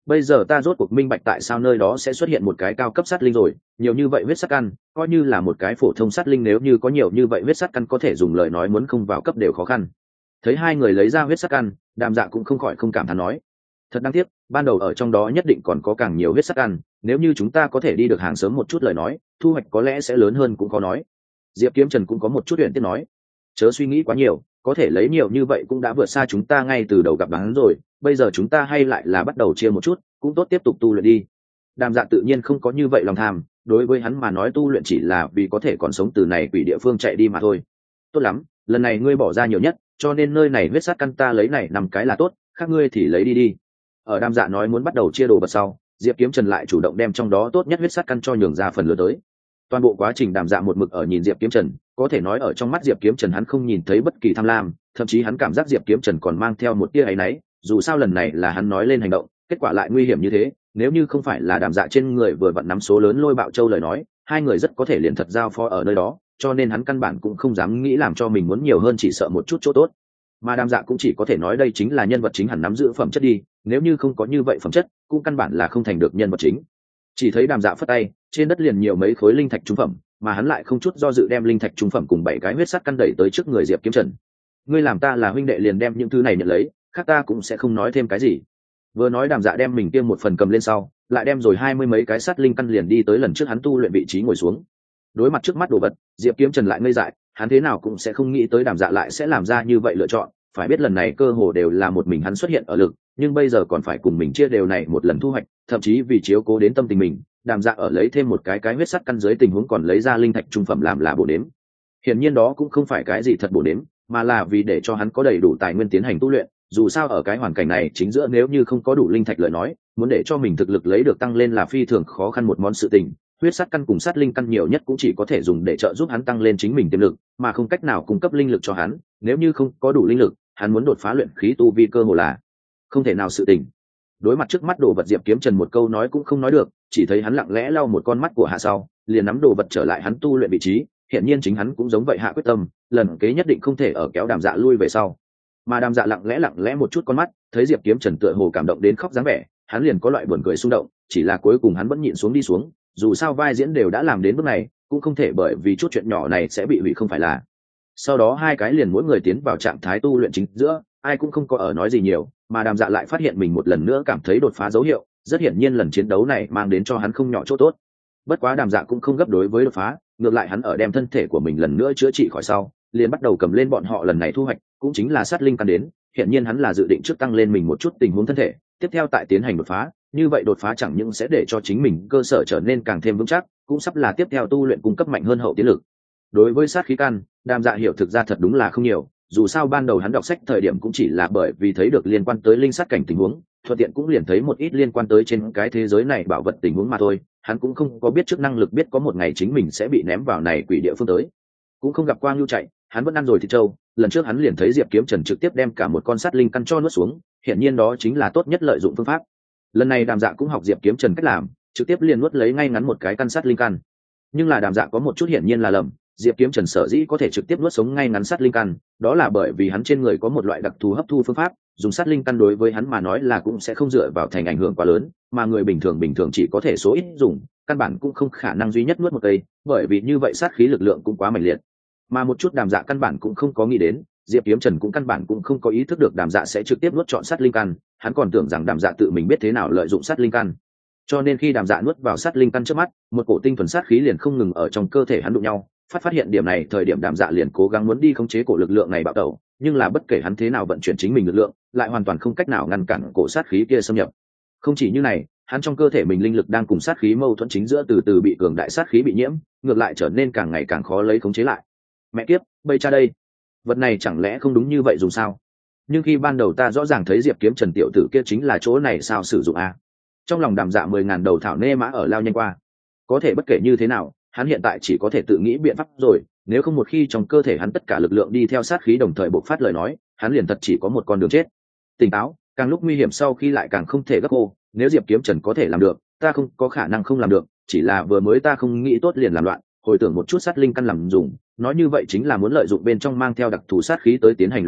bây giờ ta rốt cuộc minh bạch tại sao nơi đó sẽ xuất hiện một cái cao cấp sát linh rồi, nhiều như vậy huyết sắc căn coi như là một cái phổ thông sát linh nếu như có nhiều như vậy huyết sắc căn có thể dùng lời nói muốn không vào cấp đều khó khăn. Thấy hai người lấy ra huyết sắc căn, Đàm Dạ cũng không khỏi không cảm thán nói, thật đáng tiếc, ban đầu ở trong đó nhất định còn có càng nhiều huyết sắc căn, nếu như chúng ta có thể đi được hàng sớm một chút lời nói, thu hoạch có lẽ sẽ lớn hơn cũng khó nói. Diệp Kiếm Trần cũng có một chút huyền tiếc nói, chớ suy nghĩ quá nhiều, có thể lấy nhiều như vậy cũng đã vượt xa chúng ta ngay từ đầu gặp hắn rồi, bây giờ chúng ta hay lại là bắt đầu chia một chút, cũng tốt tiếp tục tu luyện đi. Đàm Dạ tự nhiên không có như vậy lòng tham, đối với hắn mà nói tu luyện chỉ là vì có thể còn sống từ này quỷ địa phương chạy đi mà thôi. Tốt lắm, lần này ngươi bỏ ra nhiều nhất, cho nên nơi này huyết sát căn ta lấy này 5 cái là tốt, khác ngươi thì lấy đi đi. Ở Đàm Dạ nói muốn bắt đầu chia đồ vật sau, Diệp Kiếm Trần lại chủ động đem trong đó tốt nhất huyết sát căn cho nhường ra phần lứa tới. Toàn bộ quá trình Đàm Dạ một mực ở nhìn Diệp Kiếm Trần, có thể nói ở trong mắt Diệp Kiếm Trần hắn không nhìn thấy bất kỳ tham lam, thậm chí hắn cảm giác Diệp Kiếm Trần còn mang theo một tia áy náy, dù sao lần này là hắn nói lên hành động, kết quả lại nguy hiểm như thế, nếu như không phải là Đàm Dạ trên người vừa vặn nắm số lớn lôi bạo châu lời nói, hai người rất có thể liền thật giao phó ở nơi đó, cho nên hắn căn bản cũng không dám nghĩ làm cho mình muốn nhiều hơn, chỉ sợ một chút chỗ tốt. Mà Đàm Dạ cũng chỉ có thể nói đây chính là nhân vật chính hẳn nắm giữ phẩm chất đi, nếu như không có như vậy phẩm chất, cũng căn bản là không thành được nhân vật chính. Chỉ thấy Đàm Dạ phất tay, trên đất liền nhiều mấy khối linh thạch trung phẩm, mà hắn lại không chút do dự đem linh thạch trung phẩm cùng 7 cái huyết sắt căn đẩy tới trước người Diệp Kiếm Trần. Ngươi làm ta là huynh đệ liền đem những thứ này nhận lấy, khác ta cũng sẽ không nói thêm cái gì. Vừa nói Đàm Dạ đem mình tiêm một phần cầm lên sau, lại đem rồi 20 mấy cái sắt linh căn liền đi tới lần trước hắn tu luyện vị trí ngồi xuống. Đối mặt trước mắt đồ vật, Diệp Kiếm Trần lại ngây dại, hắn thế nào cũng sẽ không nghĩ tới Đàm Dạ lại sẽ làm ra như vậy lựa chọn, phải biết lần này cơ hồ đều là một mình hắn xuất hiện ở lực, nhưng bây giờ còn phải cùng mình chia đều này một lần thu hoạch, thậm chí vì chiếu cố đến tâm tình mình, Đàm Dạ ở lấy thêm một cái huyết sắt căn dưới tình huống còn lấy ra linh thạch trung phẩm làm là bổ đếm. Hiển nhiên đó cũng không phải cái gì thật bổ đếm, mà là vì để cho hắn có đầy đủ tài nguyên tiến hành tu luyện, dù sao ở cái hoàn cảnh này chính giữa nếu như không có đủ linh thạch lời nói, muốn để cho mình thực lực lấy được tăng lên là phi thường khó khăn một món sự tình. Huyết sắt căn cùng sát linh căn nhiều nhất cũng chỉ có thể dùng để trợ giúp hắn tăng lên chính mình tiềm lực, mà không cách nào cung cấp linh lực cho hắn, nếu như không có đủ linh lực, hắn muốn đột phá luyện khí tu vi cơ hồ là không thể nào sự tình. Đối mặt trước mắt đồ vật Diệp Kiếm Trần một câu nói cũng không nói được, chỉ thấy hắn lặng lẽ lau một con mắt của hạ sau, liền nắm đồ vật trở lại hắn tu luyện vị trí, hiện nhiên chính hắn cũng giống vậy hạ quyết tâm, lần kế nhất định không thể ở kéo Đàm Dạ lui về sau. Mà Đàm Dạ lặng lẽ một chút con mắt, thấy Diệp Kiếm Trần tựa hồ cảm động đến khóc dáng vẻ, hắn liền có loại buồn cười xung động, chỉ là cuối cùng hắn vẫn nhịn xuống đi xuống, dù sao vai diễn đều đã làm đến bước này, cũng không thể bởi vì chút chuyện nhỏ này sẽ bị hủy không phải là. Sau đó hai cái liền mỗi người tiến vào trạng thái tu luyện chính giữa, ai cũng không có ở nói gì nhiều, mà Đàm Dạ lại phát hiện mình một lần nữa cảm thấy đột phá dấu hiệu, rất hiển nhiên lần chiến đấu này mang đến cho hắn không nhỏ chỗ tốt. Bất quá Đàm Dạ cũng không gấp đối với đột phá, ngược lại hắn ở đem thân thể của mình lần nữa chữa trị khỏi sau, liền bắt đầu cầm lên bọn họ lần này thu hoạch, cũng chính là sát linh căn đến, hiển nhiên hắn là dự định trước tăng lên mình một chút tình huống thân thể, tiếp theo tại tiến hành đột phá, như vậy đột phá chẳng những sẽ để cho chính mình cơ sở trở nên càng thêm vững chắc, cũng sắp là tiếp theo tu luyện cung cấp mạnh hơn hậu tiến lực. Đối với sát khí căn, Đàm Dạ hiểu thực ra thật đúng là không nhiều, dù sao ban đầu hắn đọc sách thời điểm cũng chỉ là bởi vì thấy được liên quan tới linh sát cảnh tình huống, thuận tiện cũng liền thấy một ít liên quan tới trên cái thế giới này bảo vật tình huống mà thôi, hắn cũng không có biết trước năng lực biết có một ngày chính mình sẽ bị ném vào này quỷ địa phương tới, cũng không gặp quang lưu chạy, hắn vẫn ăn rồi thịt trâu, lần trước hắn liền thấy Diệp Kiếm Trần trực tiếp đem cả một con sát linh căn cho nuốt xuống, hiển nhiên đó chính là tốt nhất lợi dụng phương pháp. Lần này Đàm Dạ cũng học Diệp Kiếm Trần cách làm, trực tiếp liền nuốt lấy ngay ngắn một cái căn sát linh căn. Nhưng là Đàm Dạ có một chút hiển nhiên là lầm, Diệp Kiếm Trần sở dĩ có thể trực tiếp nuốt sống ngay ngắn sát linh căn, đó là bởi vì hắn trên người có một loại đặc thù hấp thu phương pháp, dùng sát linh căn đối với hắn mà nói là cũng sẽ không dựa vào thành ảnh hưởng quá lớn, mà người bình thường chỉ có thể số ít dùng, căn bản cũng không khả năng duy nhất nuốt một cây, bởi vì như vậy sát khí lực lượng cũng quá mạnh liệt. Mà một chút Đàm Dạ căn bản cũng không có nghĩ đến, Diệp Kiếm Trần cũng căn bản cũng không có ý thức được Đàm Dạ sẽ trực tiếp nuốt chọn sát linh căn, hắn còn tưởng rằng Đàm Dạ tự mình biết thế nào lợi dụng sát linh căn. Cho nên khi Đàm Dạ nuốt vào sát linh căn trước mắt, một cổ tinh thuần sát khí liền không ngừng ở trong cơ thể hắn đụng nhau, phát hiện điểm này thời điểm Đàm Dạ liền cố gắng muốn đi khống chế cổ lực lượng này bạo tẩu, nhưng là bất kể hắn thế nào vận chuyển chính mình lực lượng, lại hoàn toàn không cách nào ngăn cản cổ sát khí kia xâm nhập. Không chỉ như này, hắn trong cơ thể mình linh lực đang cùng sát khí mâu thuẫn chính giữa từ từ bị cường đại sát khí bị nhiễm, ngược lại trở nên càng ngày càng khó lấy khống chế lại. Mẹ kiếp, bây cha đây, vật này chẳng lẽ không đúng như vậy dùng sao? Nhưng khi ban đầu ta rõ ràng thấy Diệp Kiếm Trần tiểu tử kia chính là chỗ này sao sử dụng a? Trong lòng Đàm Dạ 10.000 đầu thảo nê mã ở lao nhanh qua. Có thể bất kể như thế nào, hắn hiện tại chỉ có thể tự nghĩ biện pháp rồi, nếu không một khi trong cơ thể hắn tất cả lực lượng đi theo sát khí đồng thời bộc phát lời nói, hắn liền thật chỉ có một con đường chết. Tỉnh táo, càng lúc nguy hiểm sau khi lại càng không thể gấp ô, nếu Diệp Kiếm Trần có thể làm được, ta không có khả năng không làm được, chỉ là vừa mới ta không nghĩ tốt liền làm loạn, hồi tưởng một chút sát linh căn làm dùng, nói như vậy chính là muốn lợi dụng bên trong mang theo đặc thù sát khí tới tiến hành luyện thể,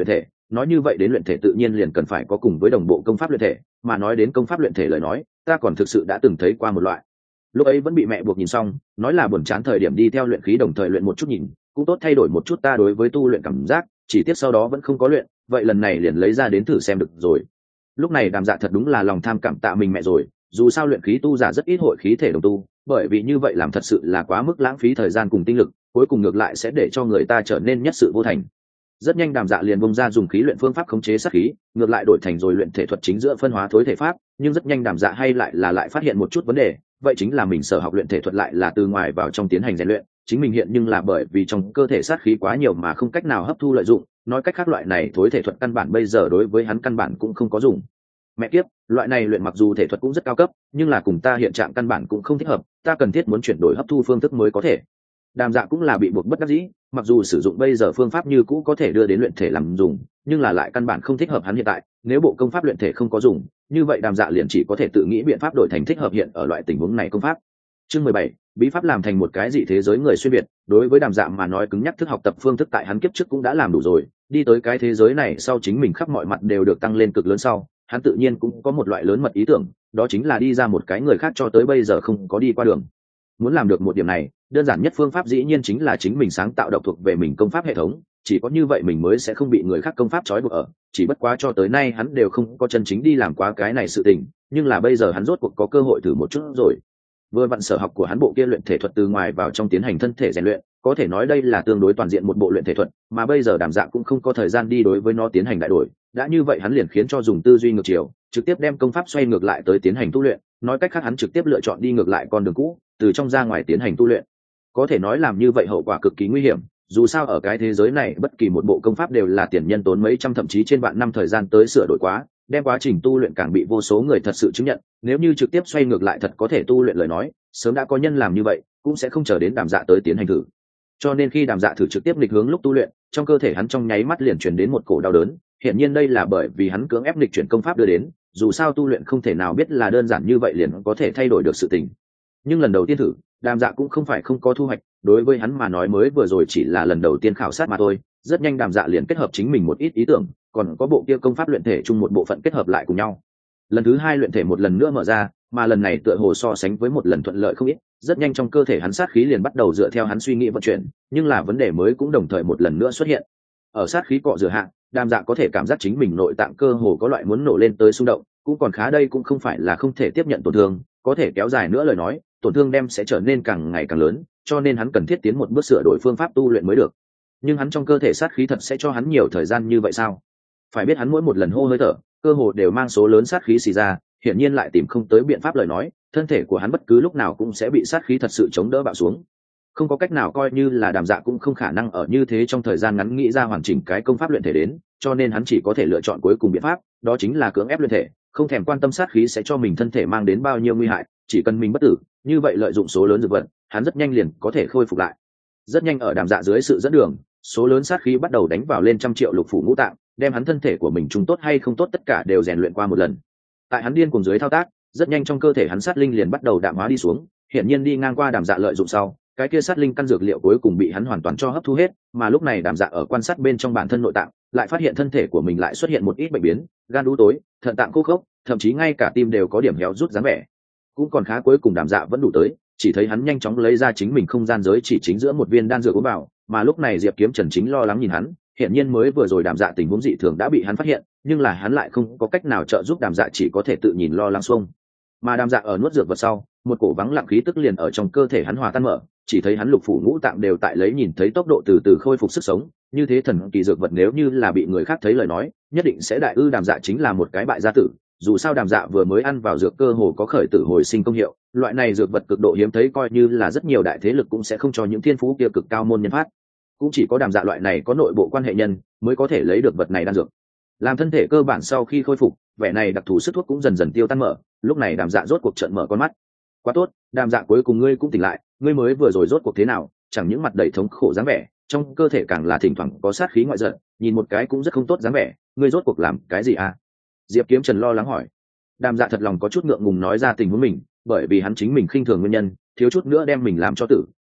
nói như vậy đến luyện thể tự nhiên liền cần phải có cùng với đồng bộ công pháp luyện thể, mà nói đến công pháp luyện thể lời nói ta còn thực sự đã từng thấy qua một loại. Lúc ấy vẫn bị mẹ buộc nhìn xong, nói là buồn chán thời điểm đi theo luyện khí đồng thời luyện một chút nhìn cũng tốt thay đổi một chút ta đối với tu luyện cảm giác, chỉ tiếc sau đó vẫn không có luyện, vậy lần này liền lấy ra đến thử xem được rồi. Lúc này Đàm Dạ thật đúng là lòng tham cảm tạ mình mẹ rồi, dù sao luyện khí tu giả rất ít hội khí thể đồng tu, bởi vì như vậy làm thật sự là quá mức lãng phí thời gian cùng tinh lực, cuối cùng ngược lại sẽ để cho người ta trở nên nhất sự vô thành. Rất nhanh Đàm Dạ liền bung ra dùng khí luyện phương pháp khống chế sát khí, ngược lại đổi thành rồi luyện thể thuật chính giữa phân hóa thối thể pháp, nhưng rất nhanh Đàm Dạ hay lại phát hiện một chút vấn đề, vậy chính là mình sở học luyện thể thuật lại là từ ngoài vào trong tiến hành rèn luyện, chính mình hiện nhưng là bởi vì trong cơ thể sát khí quá nhiều mà không cách nào hấp thu lợi dụng, nói cách khác loại này thối thể thuật căn bản bây giờ đối với hắn căn bản cũng không có dùng. Mẹ kiếp, loại này luyện mặc dù thể thuật cũng rất cao cấp, nhưng là cùng ta hiện trạng căn bản cũng không thích hợp, ta cần thiết muốn chuyển đổi hấp thu phương thức mới có thể. Đàm Dạ cũng là bị buộc bất đắc dĩ, mặc dù sử dụng bây giờ phương pháp như cũ có thể đưa đến luyện thể làm dùng, nhưng là lại căn bản không thích hợp hắn hiện tại, nếu bộ công pháp luyện thể không có dùng, như vậy Đàm Dạ liền chỉ có thể tự nghĩ biện pháp đổi thành thích hợp hiện ở loại tình huống này công pháp. Chương 17, bí pháp làm thành một cái dị thế giới người xuyên việt, đối với Đàm Dạ mà nói cứng nhắc thức học tập phương thức tại hắn kiếp trước cũng đã làm đủ rồi, đi tới cái thế giới này sau chính mình khắp mọi mặt đều được tăng lên cực lớn sau, hắn tự nhiên cũng có một loại lớn mật ý tưởng, đó chính là đi ra một cái người khác cho tới bây giờ không có đi qua đường. Muốn làm được một điểm này, đơn giản nhất phương pháp dĩ nhiên chính là chính mình sáng tạo độc thuộc về mình công pháp hệ thống, chỉ có như vậy mình mới sẽ không bị người khác công pháp trói buộc ở, chỉ bất quá cho tới nay hắn đều không có chân chính đi làm quá cái này sự tình, nhưng là bây giờ hắn rốt cuộc có cơ hội thử một chút rồi. Vừa vặn sở học của hắn bộ kia luyện thể thuật từ ngoài vào trong tiến hành thân thể rèn luyện, có thể nói đây là tương đối toàn diện một bộ luyện thể thuật, mà bây giờ Đàm Dạ cũng không có thời gian đi đối với nó tiến hành đại đổi, đã như vậy hắn liền khiến cho dùng tư duy ngược chiều, trực tiếp đem công pháp xoay ngược lại tới tiến hành tu luyện, nói cách khác hắn trực tiếp lựa chọn đi ngược lại con đường cũ, từ trong ra ngoài tiến hành tu luyện. Có thể nói làm như vậy hậu quả cực kỳ nguy hiểm, dù sao ở cái thế giới này bất kỳ một bộ công pháp đều là tiền nhân tốn mấy trăm thậm chí trên vạn năm thời gian tới sửa đổi quá, đem quá trình tu luyện càng bị vô số người thật sự chứng nhận, nếu như trực tiếp xoay ngược lại thật có thể tu luyện lời nói, sớm đã có nhân làm như vậy, cũng sẽ không chờ đến Đàm Dạ tới tiến hành thử. Cho nên khi Đàm Dạ thử trực tiếp nghịch hướng lúc tu luyện, trong cơ thể hắn trong nháy mắt liền truyền đến một cổ đau đớn, hiển nhiên đây là bởi vì hắn cưỡng ép nghịch chuyển công pháp đưa đến, dù sao tu luyện không thể nào biết là đơn giản như vậy liền có thể thay đổi được sự tình. Nhưng lần đầu tiên thử, Đàm Dạ cũng không phải không có thu hoạch, đối với hắn mà nói mới vừa rồi chỉ là lần đầu tiên khảo sát mà thôi, rất nhanh Đàm Dạ liền kết hợp chính mình một ít ý tưởng, còn có bộ kia công pháp luyện thể chung một bộ phận kết hợp lại cùng nhau. Lần thứ hai luyện thể một lần nữa mở ra, mà lần này tựa hồ so sánh với một lần thuận lợi không ít, rất nhanh trong cơ thể hắn sát khí liền bắt đầu dựa theo hắn suy nghĩ vận chuyển, nhưng là vấn đề mới cũng đồng thời một lần nữa xuất hiện. Ở sát khí cọ rửa hạ, Đàm Dạ có thể cảm giác chính mình nội tạng cơ hồ có loại muốn nổ lên tới xung động, cũng còn khá, đây cũng không phải là không thể tiếp nhận tổn thương, có thể kéo dài nữa lời nói, tổn thương đem sẽ trở nên càng ngày càng lớn, cho nên hắn cần thiết tiến một bước sửa đổi phương pháp tu luyện mới được. Nhưng hắn trong cơ thể sát khí thật sẽ cho hắn nhiều thời gian như vậy sao? Phải biết hắn mỗi một lần hô hơi thở, cơ hồ đều mang số lớn sát khí xì ra, hiển nhiên lại tìm không tới biện pháp lời nói, thân thể của hắn bất cứ lúc nào cũng sẽ bị sát khí thật sự chống đỡ bạo xuống. Không có cách nào, coi như là Đàm Dạ cũng không khả năng ở như thế trong thời gian ngắn nghĩ ra hoàn chỉnh cái công pháp luyện thể đến, cho nên hắn chỉ có thể lựa chọn cuối cùng biện pháp, đó chính là cưỡng ép luyện thể, không thèm quan tâm sát khí sẽ cho mình thân thể mang đến bao nhiêu nguy hại, chỉ cần mình bất tử, như vậy lợi dụng số lớn dược vật, hắn rất nhanh liền có thể khôi phục lại. Rất nhanh ở Đàm Dạ dưới sự dẫn đường, số lớn sát khí bắt đầu đánh vào lên trăm triệu lục phủ ngũ tạng, đem hắn thân thể của mình trung tốt hay không tốt tất cả đều rèn luyện qua một lần. Tại hắn điên cuồng dưới thao tác, rất nhanh trong cơ thể hắn sát linh liền bắt đầu đạm hóa đi xuống, hiển nhiên đi ngang qua Đàm Dạ lợi dụng sau, cái kia sát linh căn dược liệu cuối cùng bị hắn hoàn toàn cho hấp thu hết, mà lúc này Đàm Dạ ở quan sát bên trong bản thân nội tạng, lại phát hiện thân thể của mình lại xuất hiện một ít bệnh biến, gan đú tối, thận tạng khô khốc, thậm chí ngay cả tim đều có điểm héo rút dáng vẻ. Cũng còn khá, cuối cùng Đàm Dạ vẫn đủ tới, chỉ thấy hắn nhanh chóng lấy ra chính mình không gian giới chỉ chính giữa một viên đan dược uống vào, mà lúc này Diệp Kiếm Trần chính lo lắng nhìn hắn, hiển nhiên mới vừa rồi Đàm Dạ tình huống dị thường đã bị hắn phát hiện, nhưng là hắn lại không có cách nào trợ giúp Đàm Dạ, chỉ có thể tự nhìn lo lắng xuông. Mà Đàm Dạ ở nuốt dược vật sau, một cổ vắng lặng khí tức liền ở trong cơ thể hắn hòa tan mở, chỉ thấy hắn lục phủ ngũ tạng đều tại lấy nhìn thấy tốc độ từ từ khôi phục sức sống, như thế thần kỳ dược vật nếu như là bị người khác thấy lời nói, nhất định sẽ đại ư Đàm Dạ chính là một cái bại gia tử, dù sao Đàm Dạ vừa mới ăn vào dược cơ hồ có khởi tử hồi sinh công hiệu, loại này dược vật cực độ hiếm thấy, coi như là rất nhiều đại thế lực cũng sẽ không cho những thiên phú kia cực cao môn nhân phát, cũng chỉ có Đàm Dạ loại này có nội bộ quan hệ nhân mới có thể lấy được vật này đan dược. Làm thân thể cơ bản sau khi khôi phục, vẻ này đặc thù sức thuốc cũng dần dần tiêu tan mở, lúc này Đàm Dạ rốt cuộc trợn mở con mắt. Quá tốt, Đàm Dạ cuối cùng ngươi cũng tỉnh lại, ngươi mới vừa rồi rốt cuộc thế nào? Chẳng những mặt đầy thống khổ dáng vẻ, trong cơ thể càng là thỉnh thoảng có sát khí ngoại giận, nhìn một cái cũng rất không tốt dáng vẻ, ngươi rốt cuộc làm cái gì à? Diệp Kiếm Trần lo lắng hỏi. Đàm Dạ thật lòng có chút ngượng ngùng nói ra tình huống mình, bởi vì hắn chính mình khinh thường nguyên nhân, thiếu chút nữa đem mình làm cho tử,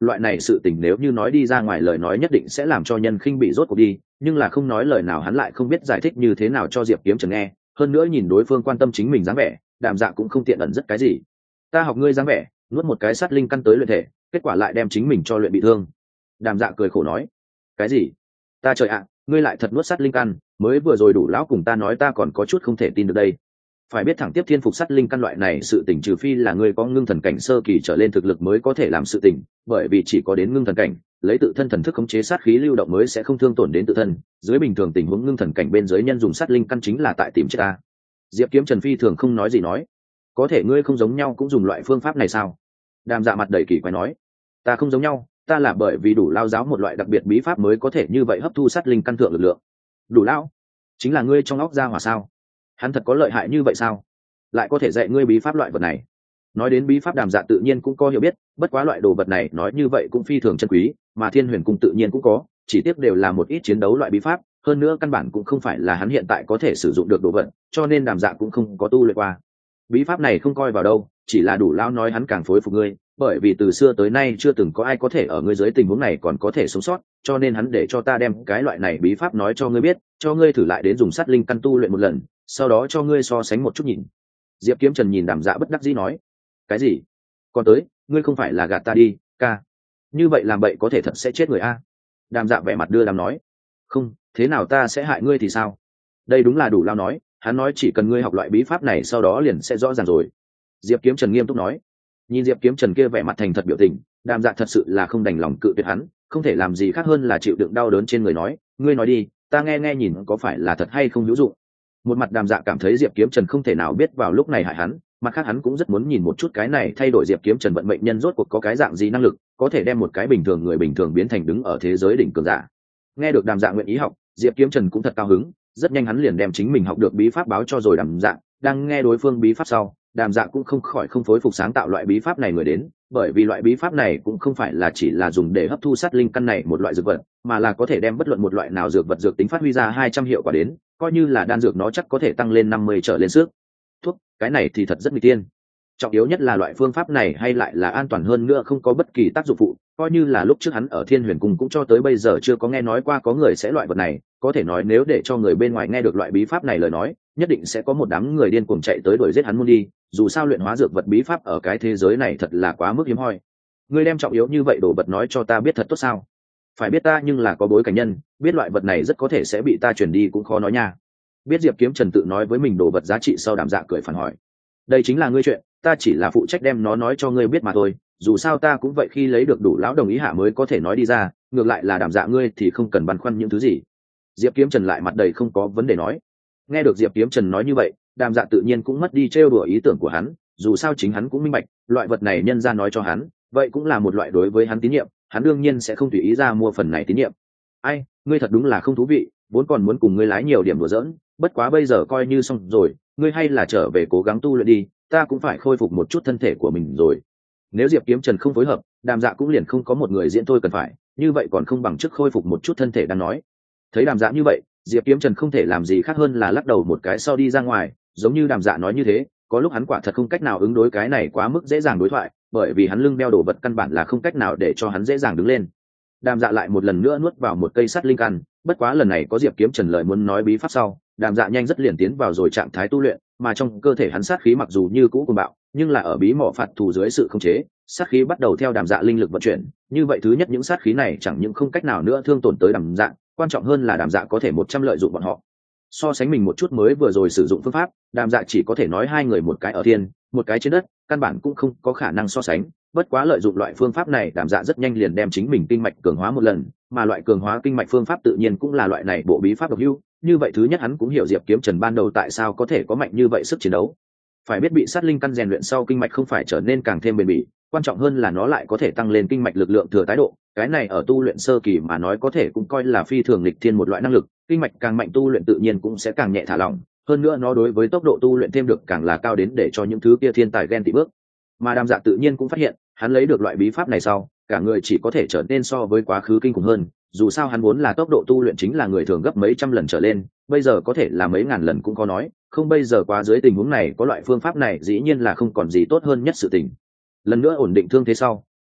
loại này sự tình nếu như nói đi ra ngoài lời nói nhất định sẽ làm cho nhân khinh bị rốt cuộc đi, nhưng là không nói lời nào hắn lại không biết giải thích như thế nào cho Diệp Kiếm Trần nghe, hơn nữa nhìn đối phương quan tâm chính mình dáng vẻ, Đàm Dạ cũng không tiện ẩn rất cái gì. Ta học ngươi dáng vẻ, nuốt một cái sát linh căn tới luyện thể, kết quả lại đem chính mình cho luyện bị thương. Đàm Dạ cười khổ nói, cái gì? Ta trời ạ, ngươi lại thật nuốt sát linh căn, mới vừa rồi đủ lão cùng ta nói ta còn có chút không thể tin được đây. Phải biết thẳng tiếp thiên phục sát linh căn loại này sự tình trừ phi là ngươi có ngưng thần cảnh sơ kỳ trở lên thực lực mới có thể làm sự tình, bởi vì chỉ có đến ngưng thần cảnh, lấy tự thân thần thức khống chế sát khí lưu động mới sẽ không thương tổn đến tự thân, dưới bình thường tình huống ngưng thần cảnh bên dưới nhân dùng sát linh căn chính là tại tìm chết ta. Diệp Kiếm Trần phi thường không nói gì nói, có thể ngươi không giống nhau cũng dùng loại phương pháp này sao? Đàm Dạ mặt đầy kỳ quái nói, ta không giống nhau, ta là bởi vì đủ lao giáo một loại đặc biệt bí pháp mới có thể như vậy hấp thu sát linh căn thượng lực lượng. Đủ lão chính là ngươi trong óc ra hỏa sao? Hắn thật có lợi hại như vậy sao? Lại có thể dạy ngươi bí pháp loại vật này? Nói đến bí pháp Đàm Dạ tự nhiên cũng có hiểu biết, bất quá loại đồ vật này nói như vậy cũng phi thường chân quý, mà Thiên Huyền Cung tự nhiên cũng có, chỉ tiếc đều là một ít chiến đấu loại bí pháp, hơn nữa căn bản cũng không phải là hắn hiện tại có thể sử dụng được đồ vật, cho nên Đàm Dạ cũng không có tu luyện qua. Bí pháp này không coi vào đâu, chỉ là đủ lão nói hắn càng phối phục ngươi, bởi vì từ xưa tới nay chưa từng có ai có thể ở ngươi dưới tình huống này còn có thể sống sót, cho nên hắn để cho ta đem cái loại này bí pháp nói cho ngươi biết, cho ngươi thử lại đến dùng sát linh căn tu luyện một lần, sau đó cho ngươi so sánh một chút nhìn. Diệp Kiếm Trần nhìn Đàm Dạ bất đắc dĩ nói, cái gì? Còn tới, ngươi không phải là gạt ta đi, ca? Như vậy làm bậy có thể thật sẽ chết người a. Đàm Dạ vẻ mặt đưa đàm nói, không, thế nào ta sẽ hại ngươi thì sao? Đây đúng là đủ lao nói, hắn nói chỉ cần ngươi học loại bí pháp này sau đó liền sẽ rõ ràng rồi. Diệp Kiếm Trần nghiêm túc nói. Nhìn Diệp Kiếm Trần kia vẻ mặt thành thật biểu tình, Đàm Dạ thật sự là không đành lòng cự tuyệt hắn, không thể làm gì khác hơn là chịu đựng đau đớn trên người nói, ngươi nói đi, ta nghe nghe nhìn có phải là thật hay không hữu dụng. Một mặt Đàm Dạ cảm thấy Diệp Kiếm Trần không thể nào biết vào lúc này hại hắn, mặt khác hắn cũng rất muốn nhìn một chút cái này thay đổi Diệp Kiếm Trần vận mệnh nhân rốt cuộc có cái dạng gì năng lực, có thể đem một cái bình thường người bình thường biến thành đứng ở thế giới đỉnh cường giả. Nghe được Đàm Dạ nguyện ý học, Diệp Kiếm Trần cũng thật cao hứng, rất nhanh hắn liền đem chính mình học được bí pháp báo cho rồi Đàm Dạ, đang nghe đối phương bí pháp sau, Đàm Dạ cũng không khỏi không phối phục sáng tạo loại bí pháp này người đến, bởi vì loại bí pháp này cũng không phải là chỉ là dùng để hấp thu sát linh căn này một loại dược vật, mà là có thể đem bất luận một loại nào dược vật dược tính phát huy ra 200 hiệu quả đến, coi như là đan dược nó chắc có thể tăng lên 50 trở lên sức. Thuốc, cái này thì thật rất nguy tiên. Trọng yếu nhất là loại phương pháp này hay lại là an toàn hơn nữa không có bất kỳ tác dụng phụ, coi như là lúc trước hắn ở Thiên Huyền Cung cũng cho tới bây giờ chưa có nghe nói qua có người sẽ loại vật này, có thể nói nếu để cho người bên ngoài nghe được loại bí pháp này lời nói, nhất định sẽ có một đám người điên cuồng chạy tới đuổi giết hắn muốn đi, dù sao luyện hóa dược vật bí pháp ở cái thế giới này thật là quá mức hiếm hoi. Ngươi đem trọng yếu như vậy đồ vật nói cho ta biết thật tốt sao? Phải biết ta nhưng là có bối cảnh nhân, biết loại vật này rất có thể sẽ bị ta truyền đi cũng khó nói nha. Biết Diệp Kiếm Trần tự nói với mình đồ vật giá trị sau Đàm Dạ cười phản hỏi, đây chính là ngươi chuyện, ta chỉ là phụ trách đem nó nói cho ngươi biết mà thôi, dù sao ta cũng vậy khi lấy được đủ lão đồng ý hạ mới có thể nói đi ra, ngược lại là Đàm Dạ ngươi thì không cần băn khoăn những thứ gì. Diệp Kiếm Trần lại mặt đầy không có vấn đề nói. Nghe được Diệp Kiếm Trần nói như vậy, Đàm Dạ tự nhiên cũng mất đi trêu đùa ý tưởng của hắn, dù sao chính hắn cũng minh bạch, loại vật này nhân ra nói cho hắn, vậy cũng là một loại đối với hắn tín nhiệm, hắn đương nhiên sẽ không tùy ý ra mua phần này tín nhiệm. Ai, ngươi thật đúng là không thú vị, vốn còn muốn cùng ngươi lái nhiều điểm đùa giỡn, bất quá bây giờ coi như xong rồi, ngươi hay là trở về cố gắng tu luyện đi, ta cũng phải khôi phục một chút thân thể của mình rồi. Nếu Diệp Kiếm Trần không phối hợp, Đàm Dạ cũng liền không có một người diễn thôi cần phải, như vậy còn không bằng trước khôi phục một chút thân thể đang nói. Thấy Đàm Dạ như vậy, Diệp Kiếm Trần không thể làm gì khác hơn là lắc đầu một cái sau đi ra ngoài, giống như Đàm Dạ nói như thế, có lúc hắn quả thật không cách nào ứng đối cái này quá mức dễ dàng đối thoại, bởi vì hắn lưng đeo đồ vật căn bản là không cách nào để cho hắn dễ dàng đứng lên. Đàm Dạ lại một lần nữa nuốt vào một cây sắt linh căn, bất quá lần này có Diệp Kiếm Trần lời muốn nói bí pháp sau, Đàm Dạ nhanh rất liền tiến vào rồi trạng thái tu luyện, mà trong cơ thể hắn sát khí mặc dù như cũ cuồng bạo, nhưng là ở bí mỏ phạt thù dưới sự khống chế, sát khí bắt đầu theo Đàm Dạ linh lực vận chuyển, như vậy thứ nhất những sát khí này chẳng những không cách nào nữa thương tổn tới Đàm Dạ, quan trọng hơn là Đàm Dạ có thể 100 lợi dụng bọn họ. So sánh mình một chút mới vừa rồi sử dụng phương pháp, Đàm Dạ chỉ có thể nói hai người một cái ở thiên, một cái trên đất, căn bản cũng không có khả năng so sánh, bất quá lợi dụng loại phương pháp này Đàm Dạ rất nhanh liền đem chính mình kinh mạch cường hóa một lần, mà loại cường hóa kinh mạch phương pháp tự nhiên cũng là loại này bộ bí pháp độc hữu, như vậy thứ nhất hắn cũng hiểu Diệp Kiếm Trần ban đầu tại sao có thể có mạnh như vậy sức chiến đấu. Phải biết bị sát linh căn rèn luyện sau kinh mạch không phải trở nên càng thêm bền bỉ, quan trọng hơn là nó lại có thể tăng lên kinh mạch lực lượng thừa tái độ, cái này ở tu luyện sơ kỳ mà nói có thể cũng coi là phi thường nghịch thiên một loại năng lực, kinh mạch càng mạnh tu luyện tự nhiên cũng sẽ càng nhẹ thả lỏng, hơn nữa nó đối với tốc độ tu luyện thêm được càng là cao đến để cho những thứ kia thiên tài ghen tị bước. Mà Đàm Dạ tự nhiên cũng phát hiện, hắn lấy được loại bí pháp này sau, cả người chỉ có thể trở nên so với quá khứ kinh khủng hơn, dù sao hắn vốn là tốc độ tu luyện chính là người thường gấp mấy trăm lần trở lên, bây giờ có thể là mấy ngàn lần cũng có nói, không bây giờ quá dưới tình huống này có loại phương pháp này dĩ nhiên là không còn gì tốt hơn nhất sự tình. Lần nữa ổn định thương thế sau,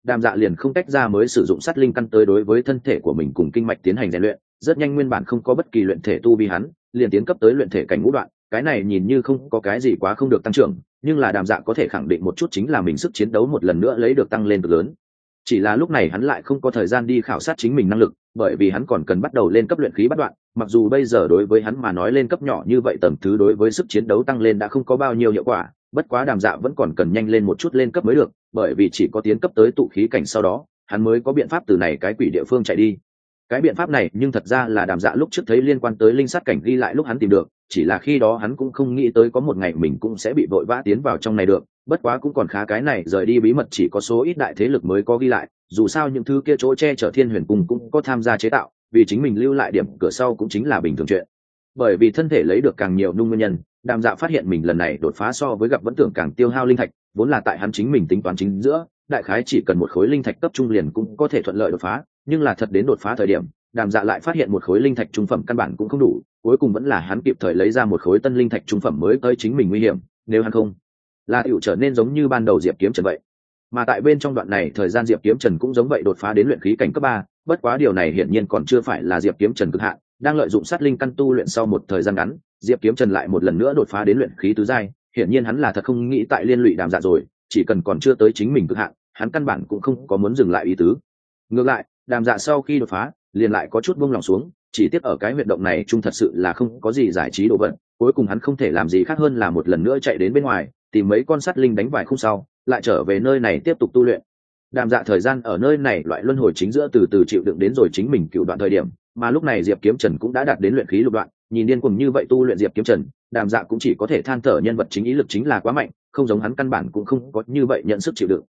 Đàm Dạ liền không tách ra mới sử dụng sát linh căn tới đối với thân thể của mình cùng kinh mạch tiến hành rèn luyện, rất nhanh nguyên bản không có bất kỳ luyện thể tu vi hắn liền tiến cấp tới luyện thể cảnh ngũ đoạn. Cái này nhìn như không có cái gì quá không được tăng trưởng, nhưng là Đàm Dạ có thể khẳng định một chút chính là mình sức chiến đấu một lần nữa lấy được tăng lên cực lớn. Chỉ là lúc này hắn lại không có thời gian đi khảo sát chính mình năng lực, bởi vì hắn còn cần bắt đầu lên cấp luyện khí bát đoạn. Mặc dù bây giờ đối với hắn mà nói lên cấp nhỏ như vậy tầm thứ đối với sức chiến đấu tăng lên đã không có bao nhiêu hiệu quả, bất quá Đàm Dạ vẫn còn cần nhanh lên một chút lên cấp mới được, bởi vì chỉ có tiến cấp tới tụ khí cảnh sau đó hắn mới có biện pháp từ này cái quỷ địa phương chạy đi. Cái biện pháp này nhưng thật ra là Đàm Dạ lúc trước thấy liên quan tới linh sát cảnh ghi lại lúc hắn tìm được, chỉ là khi đó hắn cũng không nghĩ tới có một ngày mình cũng sẽ bị vội vã tiến vào trong này được. Bất quá cũng còn khá, cái này rời đi bí mật chỉ có số ít đại thế lực mới có ghi lại, dù sao những thứ kia chỗ che chở Thiên Huyền Cung cũng có tham gia chế tạo, vì chính mình lưu lại điểm cửa sau cũng chính là bình thường chuyện. Bởi vì thân thể lấy được càng nhiều nung nguyên nhân, Đàm Dạ phát hiện mình lần này đột phá so với gặp vẫn tưởng càng tiêu hao linh thạch, vốn là tại hắn chính mình tính toán chính giữa, đại khái chỉ cần một khối linh thạch cấp trung liền cũng có thể thuận lợi đột phá, nhưng là thật đến đột phá thời điểm, Đàm Dạ lại phát hiện một khối linh thạch trung phẩm căn bản cũng không đủ, cuối cùng vẫn là hắn kịp thời lấy ra một khối tân linh thạch trung phẩm mới tới chính mình nguy hiểm, nếu hắn không là tiểu trở nên giống như ban đầu Diệp Kiếm Trần vậy. Mà tại bên trong đoạn này thời gian Diệp Kiếm Trần cũng giống vậy đột phá đến luyện khí cảnh cấp 3, bất quá điều này hiển nhiên còn chưa phải là Diệp Kiếm Trần cực hạn, đang lợi dụng sát linh căn tu luyện sau một thời gian ngắn, Diệp Kiếm Trần lại một lần nữa đột phá đến luyện khí tứ giai, hiển nhiên hắn là thật không nghĩ tại liên lụy Đàm Dạ rồi, chỉ cần còn chưa tới chính mình cực hạn, hắn căn bản cũng không có muốn dừng lại ý tứ. Ngược lại, Đàm Dạ sau khi đột phá, liền lại có chút buông lòng xuống, chỉ tiếc ở cái huyệt động này chung thật sự là không có gì giải trí đồ vật, cuối cùng hắn không thể làm gì khác hơn là một lần nữa chạy đến bên ngoài, tìm mấy con sắt linh đánh vài khung sau, lại trở về nơi này tiếp tục tu luyện. Đàm Dạ thời gian ở nơi này loại luân hồi chính giữa từ từ chịu đựng đến rồi chính mình cựu đoạn thời điểm, mà lúc này Diệp Kiếm Trần cũng đã đạt đến luyện khí lục đoạn, nhìn điên cuồng như vậy tu luyện Diệp Kiếm Trần, Đàm Dạ cũng chỉ có thể than thở nhân vật chính ý lực chính là quá mạnh, không giống hắn căn bản cũng không có như vậy nhận sức chịu đựng.